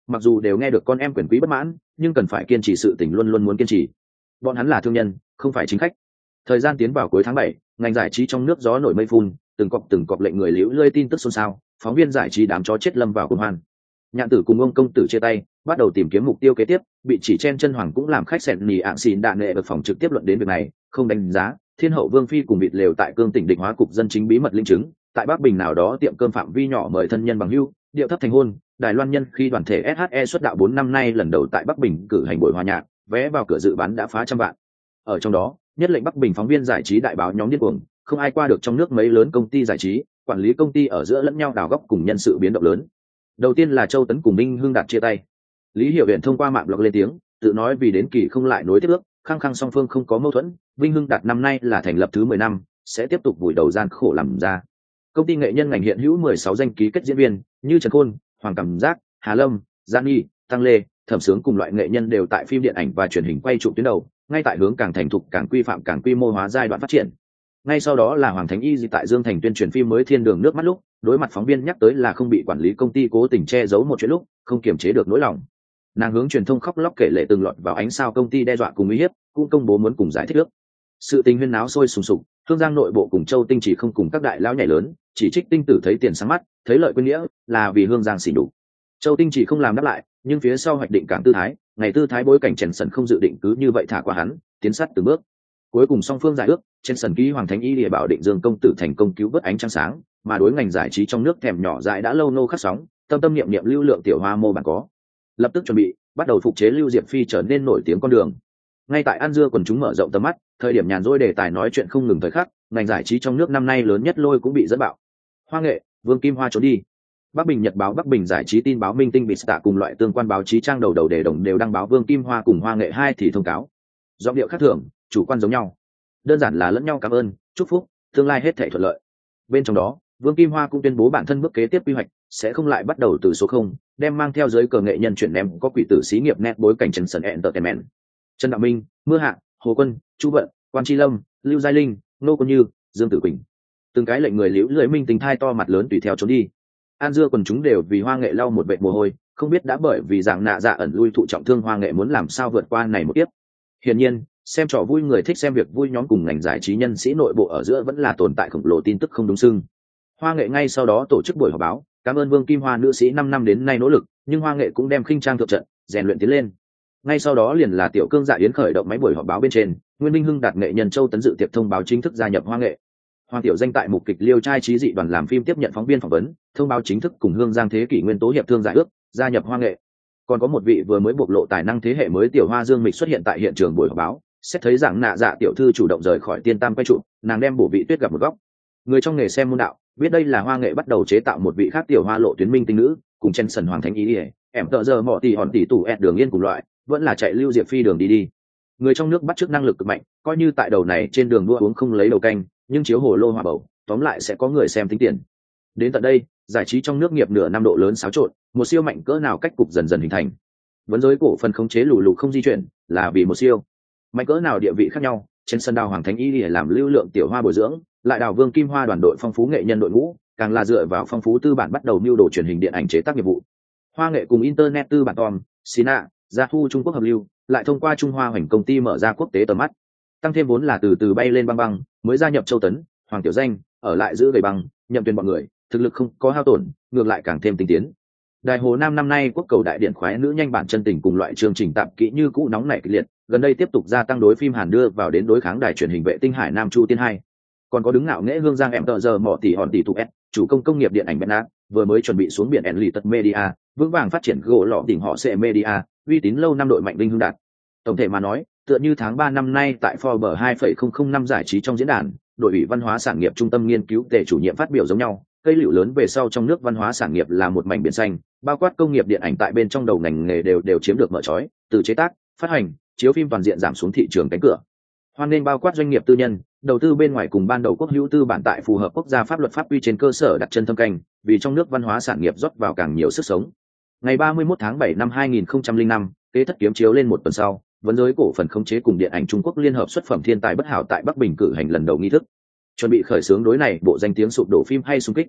mặc dù đều nghe được con em quyền quý bất mãn nhưng cần phải kiên trì sự tình luôn luôn muốn kiên trì. Bọn hắn là thương nhân không phải chính khách. Thời gian tiến vào cuối tháng bảy, ngành giải trí trong nước gió nổi mây phun, từng cọp từng cọp lệnh người liễu lơi tin tức xôn xao, phóng viên giải trí đám chó chết lâm vào cuồng hoan. Nhạn Tử cùng ông công tử chia tay, bắt đầu tìm kiếm mục tiêu kế tiếp, bị chỉ chen chân hoàng cũng làm khách sẹn nỉ ạng xỉn đạn nệ được phòng trực tiếp luận đến việc này, không đánh giá. Thiên hậu Vương phi cùng vịt lều tại cương tỉnh địch hóa cục dân chính bí mật linh chứng, tại Bắc Bình nào đó tiệm cơm phạm vi nhỏ mời thân nhân bằng hữu, điệu thấp thành hôn. Đài Loan nhân khi đoàn thể ét hát e xuất đạo bốn năm nay lần đầu tại Bắc Bình cử hành buổi hòa nhạc, vé vào cửa dự bán đã phá trăm vạn. Ở trong đó, nhất lệnh Bắc Bình phóng viên giải trí đại báo nhóm điên cuồng, không ai qua được trong nước mấy lớn công ty giải trí, quản lý công ty ở giữa lẫn nhau đào góc cùng nhân sự biến động lớn. Đầu tiên là Châu Tấn cùng Minh Hưng Đạt chia tay. Lý Hiểu Uyển thông qua mạng blog lên tiếng, tự nói vì đến kỳ không lại nối tiếp ước, khăng khăng song phương không có mâu thuẫn. Vinh Hưng Đạt năm nay là thành lập thứ mười năm, sẽ tiếp tục vùi đầu gian khổ làm ra. Công ty nghệ nhân ngành hiện hữu mười sáu danh ký kết diễn viên, như Trần Khôn, Hoàng Cảm Giác, Hà Lâm, Giang Nhi, Tăng Lê, Thẩm Sướng cùng loại nghệ nhân đều tại phim điện ảnh và truyền hình quay trụ tuyến đầu, ngay tại hướng càng thành thục, càng quy phạm, càng quy mô hóa giai đoạn phát triển. Ngay sau đó là Hoàng Thánh Y tại Dương Thành tuyên truyền phim mới Thiên Đường Nước Mắt lúc, đối mặt phóng viên nhắc tới là không bị quản lý công ty cố tình che giấu một chuyện lúc, không kiềm chế được nỗi lòng. Nàng hướng truyền thông khóc lóc kể lệ từng lọt vào ánh sao công ty đe dọa cùng uy hiếp, cũng công bố muốn cùng giải thích nước. Sự tình huyên náo sôi sùng sục, Hương Giang nội bộ cùng Châu Tinh chỉ không cùng các đại lão nhảy lớn, chỉ trích Tinh Tử thấy tiền sáng mắt, thấy lợi quên nghĩa, là vì Hương Giang xỉ nhục. Châu Tinh chỉ không làm đáp lại, nhưng phía sau hoạch định cảng tư thái, ngày tư thái bối cảnh Trần Sẩn không dự định cứ như vậy thả qua hắn, tiến sát từng bước. Cuối cùng song phương giải ước, Trần Sẩn ký Hoàng Thánh Y địa bảo định Dương công tử thành công cứu vớt ánh trăng sáng, mà đối ngành giải trí trong nước thèm nhỏ dại đã lâu nô khắc sóng, tâm tâm niệm niệm lưu lượng tiểu hoa mô bản có. Lập tức chuẩn bị, bắt đầu phục chế Lưu Diệp Phi trở nên nổi tiếng con đường. Ngay tại An Dưa quần chúng mở rộng tầm mắt, thời điểm nhàn rỗi đề tài nói chuyện không ngừng thời khắc, ngành giải trí trong nước năm nay lớn nhất lôi cũng bị dẫn bạo. Hoa nghệ, Vương Kim Hoa trốn đi. Bắc Bình Nhật báo, Bắc Bình giải trí tin báo Minh Tinh bị tạ cùng loại tương quan báo chí trang đầu đầu đề đồng đều đăng báo Vương Kim Hoa cùng Hoa nghệ hai thì thông cáo. Giọng điệu khác thường, chủ quan giống nhau. Đơn giản là lẫn nhau cảm ơn, chúc phúc, tương lai hết thảy thuận lợi. Bên trong đó, Vương Kim Hoa cũng tuyên bố bản thân bước kế tiếp quy hoạch sẽ không lại bắt đầu từ số không, đem mang theo giới cờ nghệ nhân chuyển ném có quỷ tử xí nghiệp net bối cảnh Trần Sẩn Entertainment. Trần Đạo Minh, Mưa Hạ, Hồ Quân, Chu Vận, Quan Chi Lâm, Lưu Giai Linh, Nô Quân Như, Dương Tử Quỳnh, từng cái lệnh người liễu lưỡi minh tình thai to mặt lớn tùy theo trốn đi. An Dưa quần chúng đều vì Hoa nghệ lau một vệt mồ hôi, không biết đã bởi vì dạng nạ dạ ẩn lui thụ trọng thương Hoa nghệ muốn làm sao vượt qua này một tiếp. Hiển nhiên, xem trò vui người thích xem việc vui nhóm cùng ngành giải trí nhân sĩ nội bộ ở giữa vẫn là tồn tại khổng lồ tin tức không đúng xưng. Hoa nghệ ngay sau đó tổ chức buổi họp báo, cảm ơn Vương Kim Hoa nữ sĩ năm năm đến nay nỗ lực, nhưng Hoa nghệ cũng đem khinh trang thượng trận, rèn luyện tiến lên. Ngay sau đó liền là Tiểu Cương Dạ Yến khởi động máy buổi họp báo bên trên, Nguyên Minh Hưng đạt nghệ nhân Châu Tấn dự tiệc thông báo chính thức gia nhập Hoa nghệ. Hoàng Tiểu Danh tại mục kịch Liêu trai trí dị đoàn làm phim tiếp nhận phóng viên phỏng vấn, thông báo chính thức cùng Hương Giang Thế Kỷ Nguyên Tố hiệp thương giải ước, gia nhập Hoa nghệ. Còn có một vị vừa mới bộc lộ tài năng thế hệ mới Tiểu Hoa Dương Mịch xuất hiện tại hiện trường buổi họp báo, xét thấy rằng nạ dạ tiểu thư chủ động rời khỏi Tiên Tam quay trụ, nàng đem bổ vị tuyết gặp một góc. Người trong nghề xem môn đạo biết đây là Hoa nghệ bắt đầu chế tạo một vị khác tiểu hoa lộ tuyến minh tinh nữ, cùng Chen Sẩn Hoàng Thánh ý ỉa em tợ giờ mọ tỷ hòn tỷ tủ ẹt đường yên cùng loại, vẫn là chạy Lưu Diệp Phi đường đi đi. Người trong nước bắt chước năng lực cực mạnh, coi như tại đầu này trên đường đua uống không lấy đầu canh, nhưng chiếu hồ lô hòa bầu, tóm lại sẽ có người xem tính tiền. Đến tận đây, giải trí trong nước nghiệp nửa năm độ lớn xáo trộn, một siêu mạnh cỡ nào cách cục dần dần hình thành. Vấn giới cổ phần khống chế lù lù không di chuyển, là vì một siêu mạnh cỡ nào địa vị khác nhau. Trên sân đào Hoàng Thánh y để làm lưu lượng tiểu hoa bồi dưỡng, lại đào Vương Kim Hoa đoàn đội phong phú nghệ nhân đội ngũ, càng là dựa vào phong phú tư bản bắt đầu mưu đồ truyền hình điện ảnh chế tác nghiệp vụ. Hoa nghệ cùng internet tư bản Tom, Sina, Yahoo Trung Quốc hợp lưu, lại thông qua Trung Hoa Hoành công ty mở ra quốc tế tầm mắt, tăng thêm vốn là từ từ bay lên băng băng, mới gia nhập Châu Tấn, Hoàng Tiểu Danh, ở lại giữ gầy băng, nhậm tuyển bọn người, thực lực không có hao tổn, ngược lại càng thêm tinh tiến. Đài Hồ Nam năm nay quốc cầu đại điện khoái nữ nhanh bản chân tình cùng loại chương trình tạm kỹ như cũ nóng nảy kịch liệt, gần đây tiếp tục gia tăng đối phim Hàn đưa vào đến đối kháng đài truyền hình vệ tinh Hải Nam Chu Tiên hai. Còn có đứng ngạo nghễ Hương Giang em tợ giờ mỏ tỷ hòn tỷ tụ s, chủ công công nghiệp điện ảnh Bernard, vừa mới chuẩn bị xuống biển Enlitet Media, vững vàng phát triển gỗ lọ đỉnh họ sẽ Media, uy tín lâu năm đội mạnh Linh Hương Đạt. Tổng thể mà nói, tựa như tháng ba năm nay tại Forbes hai phẩy không không năm giải trí trong diễn đàn, đội ủy văn hóa sản nghiệp trung tâm nghiên cứu tề chủ nhiệm phát biểu giống nhau, cây liệu lớn về sau trong nước văn hóa sản nghiệp là một mảnh biển xanh, bao quát công nghiệp điện ảnh tại bên trong đầu ngành nghề đều đều chiếm được mở trói, từ chế tác, phát hành, chiếu phim toàn diện giảm xuống thị trường cánh cửa. Hoan nên bao quát doanh nghiệp tư nhân, đầu tư bên ngoài cùng ban đầu quốc hữu tư bản tại phù hợp quốc gia pháp luật pháp quy trên cơ sở đặt chân thâm canh, vì trong nước văn hóa sản nghiệp rót vào càng nhiều sức sống. Ngày ba mươi mốt tháng bảy năm hai nghìn không trăm lẻ năm, kế thất kiếm chiếu lên một tuần sau, vấn giới cổ phần khống chế cùng điện ảnh Trung Quốc liên hợp xuất phẩm Thiên tài bất hảo tại Bắc Bình cử hành lần đầu nghi thức, chuẩn bị khởi xướng đối này bộ danh tiếng sụp đổ phim hay xung kích.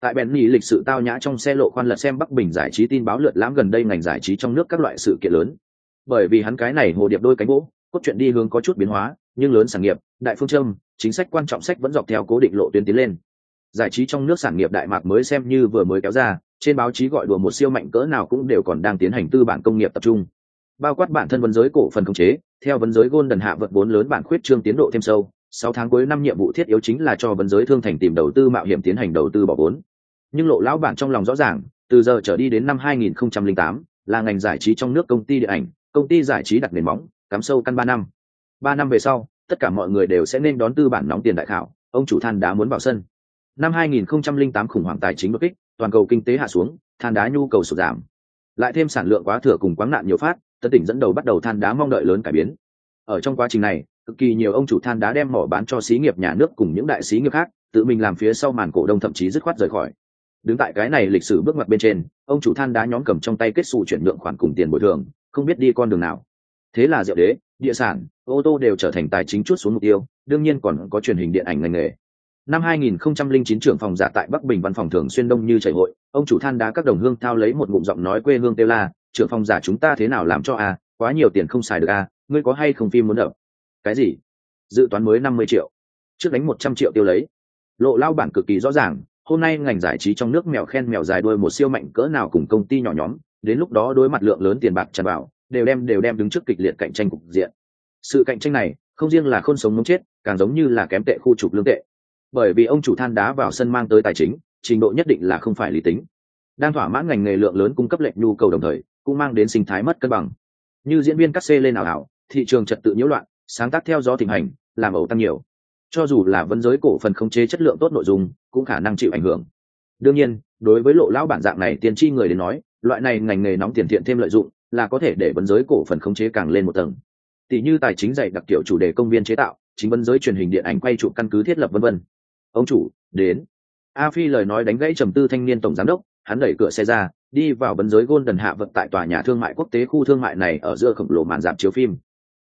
Tại Benny lịch sự tao nhã trong xe lộ khoan lật xem Bắc Bình giải trí tin báo lượt lãm gần đây ngành giải trí trong nước các loại sự kiện lớn. Bởi vì hắn cái này hồ điệp đôi cánh gỗ, cốt truyện đi hướng có chút biến hóa, nhưng lớn sản nghiệp, đại phương châm, chính sách quan trọng sách vẫn dọc theo cố định lộ tuyến tiến lên. Giải trí trong nước sản nghiệp đại mạc mới xem như vừa mới kéo ra, trên báo chí gọi đùa một siêu mạnh cỡ nào cũng đều còn đang tiến hành tư bản công nghiệp tập trung. Bao quát bản thân vấn giới cổ phần khống chế, theo vấn giới Golden hạ vật vốn lớn bản khuyết trương tiến độ thêm sâu, sáu tháng cuối năm nhiệm vụ thiết yếu chính là cho vấn giới thương thành tìm đầu tư mạo hiểm tiến hành đầu tư bỏ vốn. Nhưng Lộ lão bản trong lòng rõ ràng, từ giờ trở đi đến năm hai nghìn không trăm lẻ tám, là ngành giải trí trong nước công ty điện ảnh, công ty giải trí đặt nền móng, cắm sâu căn ba năm. Ba năm về sau, tất cả mọi người đều sẽ nên đón tư bản nóng tiền đại khảo, ông chủ than đá muốn vào sân. Năm hai nghìn không trăm lẻ tám khủng hoảng tài chính đột kích, toàn cầu kinh tế hạ xuống, than đá nhu cầu sụt giảm. Lại thêm sản lượng quá thừa cùng quáng nạn nhiều phát, Tân tỉnh dẫn đầu bắt đầu than đá mong đợi lớn cải biến. Ở trong quá trình này, cực kỳ nhiều ông chủ than đá đem mỏ bán cho xí nghiệp nhà nước cùng những đại xí nghiệp khác, tự mình làm phía sau màn cổ đông thậm chí dứt khoát rời khỏi. Đứng tại cái này lịch sử bước ngoặt bên trên, ông chủ than đá nhóm cầm trong tay kết xu chuyển nhượng khoản cùng tiền bồi thường, không biết đi con đường nào. Thế là rượu đế, địa sản, ô tô đều trở thành tài chính chuốt xuống mục tiêu, đương nhiên còn có truyền hình điện ảnh ngành nghề. Năm hai nghìn không trăm lẻ chín trưởng phòng giả tại Bắc Bình văn phòng thường xuyên đông như chảy hội, ông chủ than đá các đồng hương thao lấy một ngụm giọng nói quê hương kêu la, trưởng phòng giả chúng ta thế nào làm cho a, quá nhiều tiền không xài được a, ngươi có hay không phim muốn đập? Cái gì? Dự toán mới năm mươi triệu, trước đánh một trăm triệu tiêu lấy. Lộ lao bản cực kỳ rõ ràng, hôm nay ngành giải trí trong nước mèo khen mèo dài đuôi một siêu mạnh cỡ nào cùng công ty nhỏ nhóm, đến lúc đó đối mặt lượng lớn tiền bạc tràn vào, đều đem đều đem đứng trước kịch liệt cạnh tranh cục diện. Sự cạnh tranh này, không riêng là khôn sống ngống chết, càng giống như là kém tệ khu trục lương tệ. Bởi vì ông chủ than đá vào sân mang tới tài chính, trình độ nhất định là không phải lý tính. Đang thỏa mãn ngành nghề lượng lớn cung cấp lệnh nhu cầu đồng thời, cũng mang đến sinh thái mất cân bằng. Như diễn viên cắt xê lên ảo ảo, thị trường trật tự nhiễu loạn, sáng tác theo gió thịnh hành, làm ẩu tăng nhiều. Cho dù là vấn giới cổ phần khống chế chất lượng tốt nội dung, cũng khả năng chịu ảnh hưởng. Đương nhiên, đối với Lộ lão bản dạng này tiên tri người đến nói, loại này ngành nghề nóng tiền thiện thêm lợi dụng, là có thể để vấn giới cổ phần khống chế càng lên một tầng. Tỷ như tài chính dạy đặc kiểu chủ đề công viên chế tạo, chính vấn giới truyền hình điện ảnh quay chụp căn cứ thiết lập vân vân. Ông chủ, đến. A Phi lời nói đánh gãy trầm tư thanh niên tổng giám đốc, hắn đẩy cửa xe ra, đi vào vấn giới Golden hạ vật tại tòa nhà thương mại quốc tế khu thương mại này ở giữa khổng lồ màn rạp chiếu phim,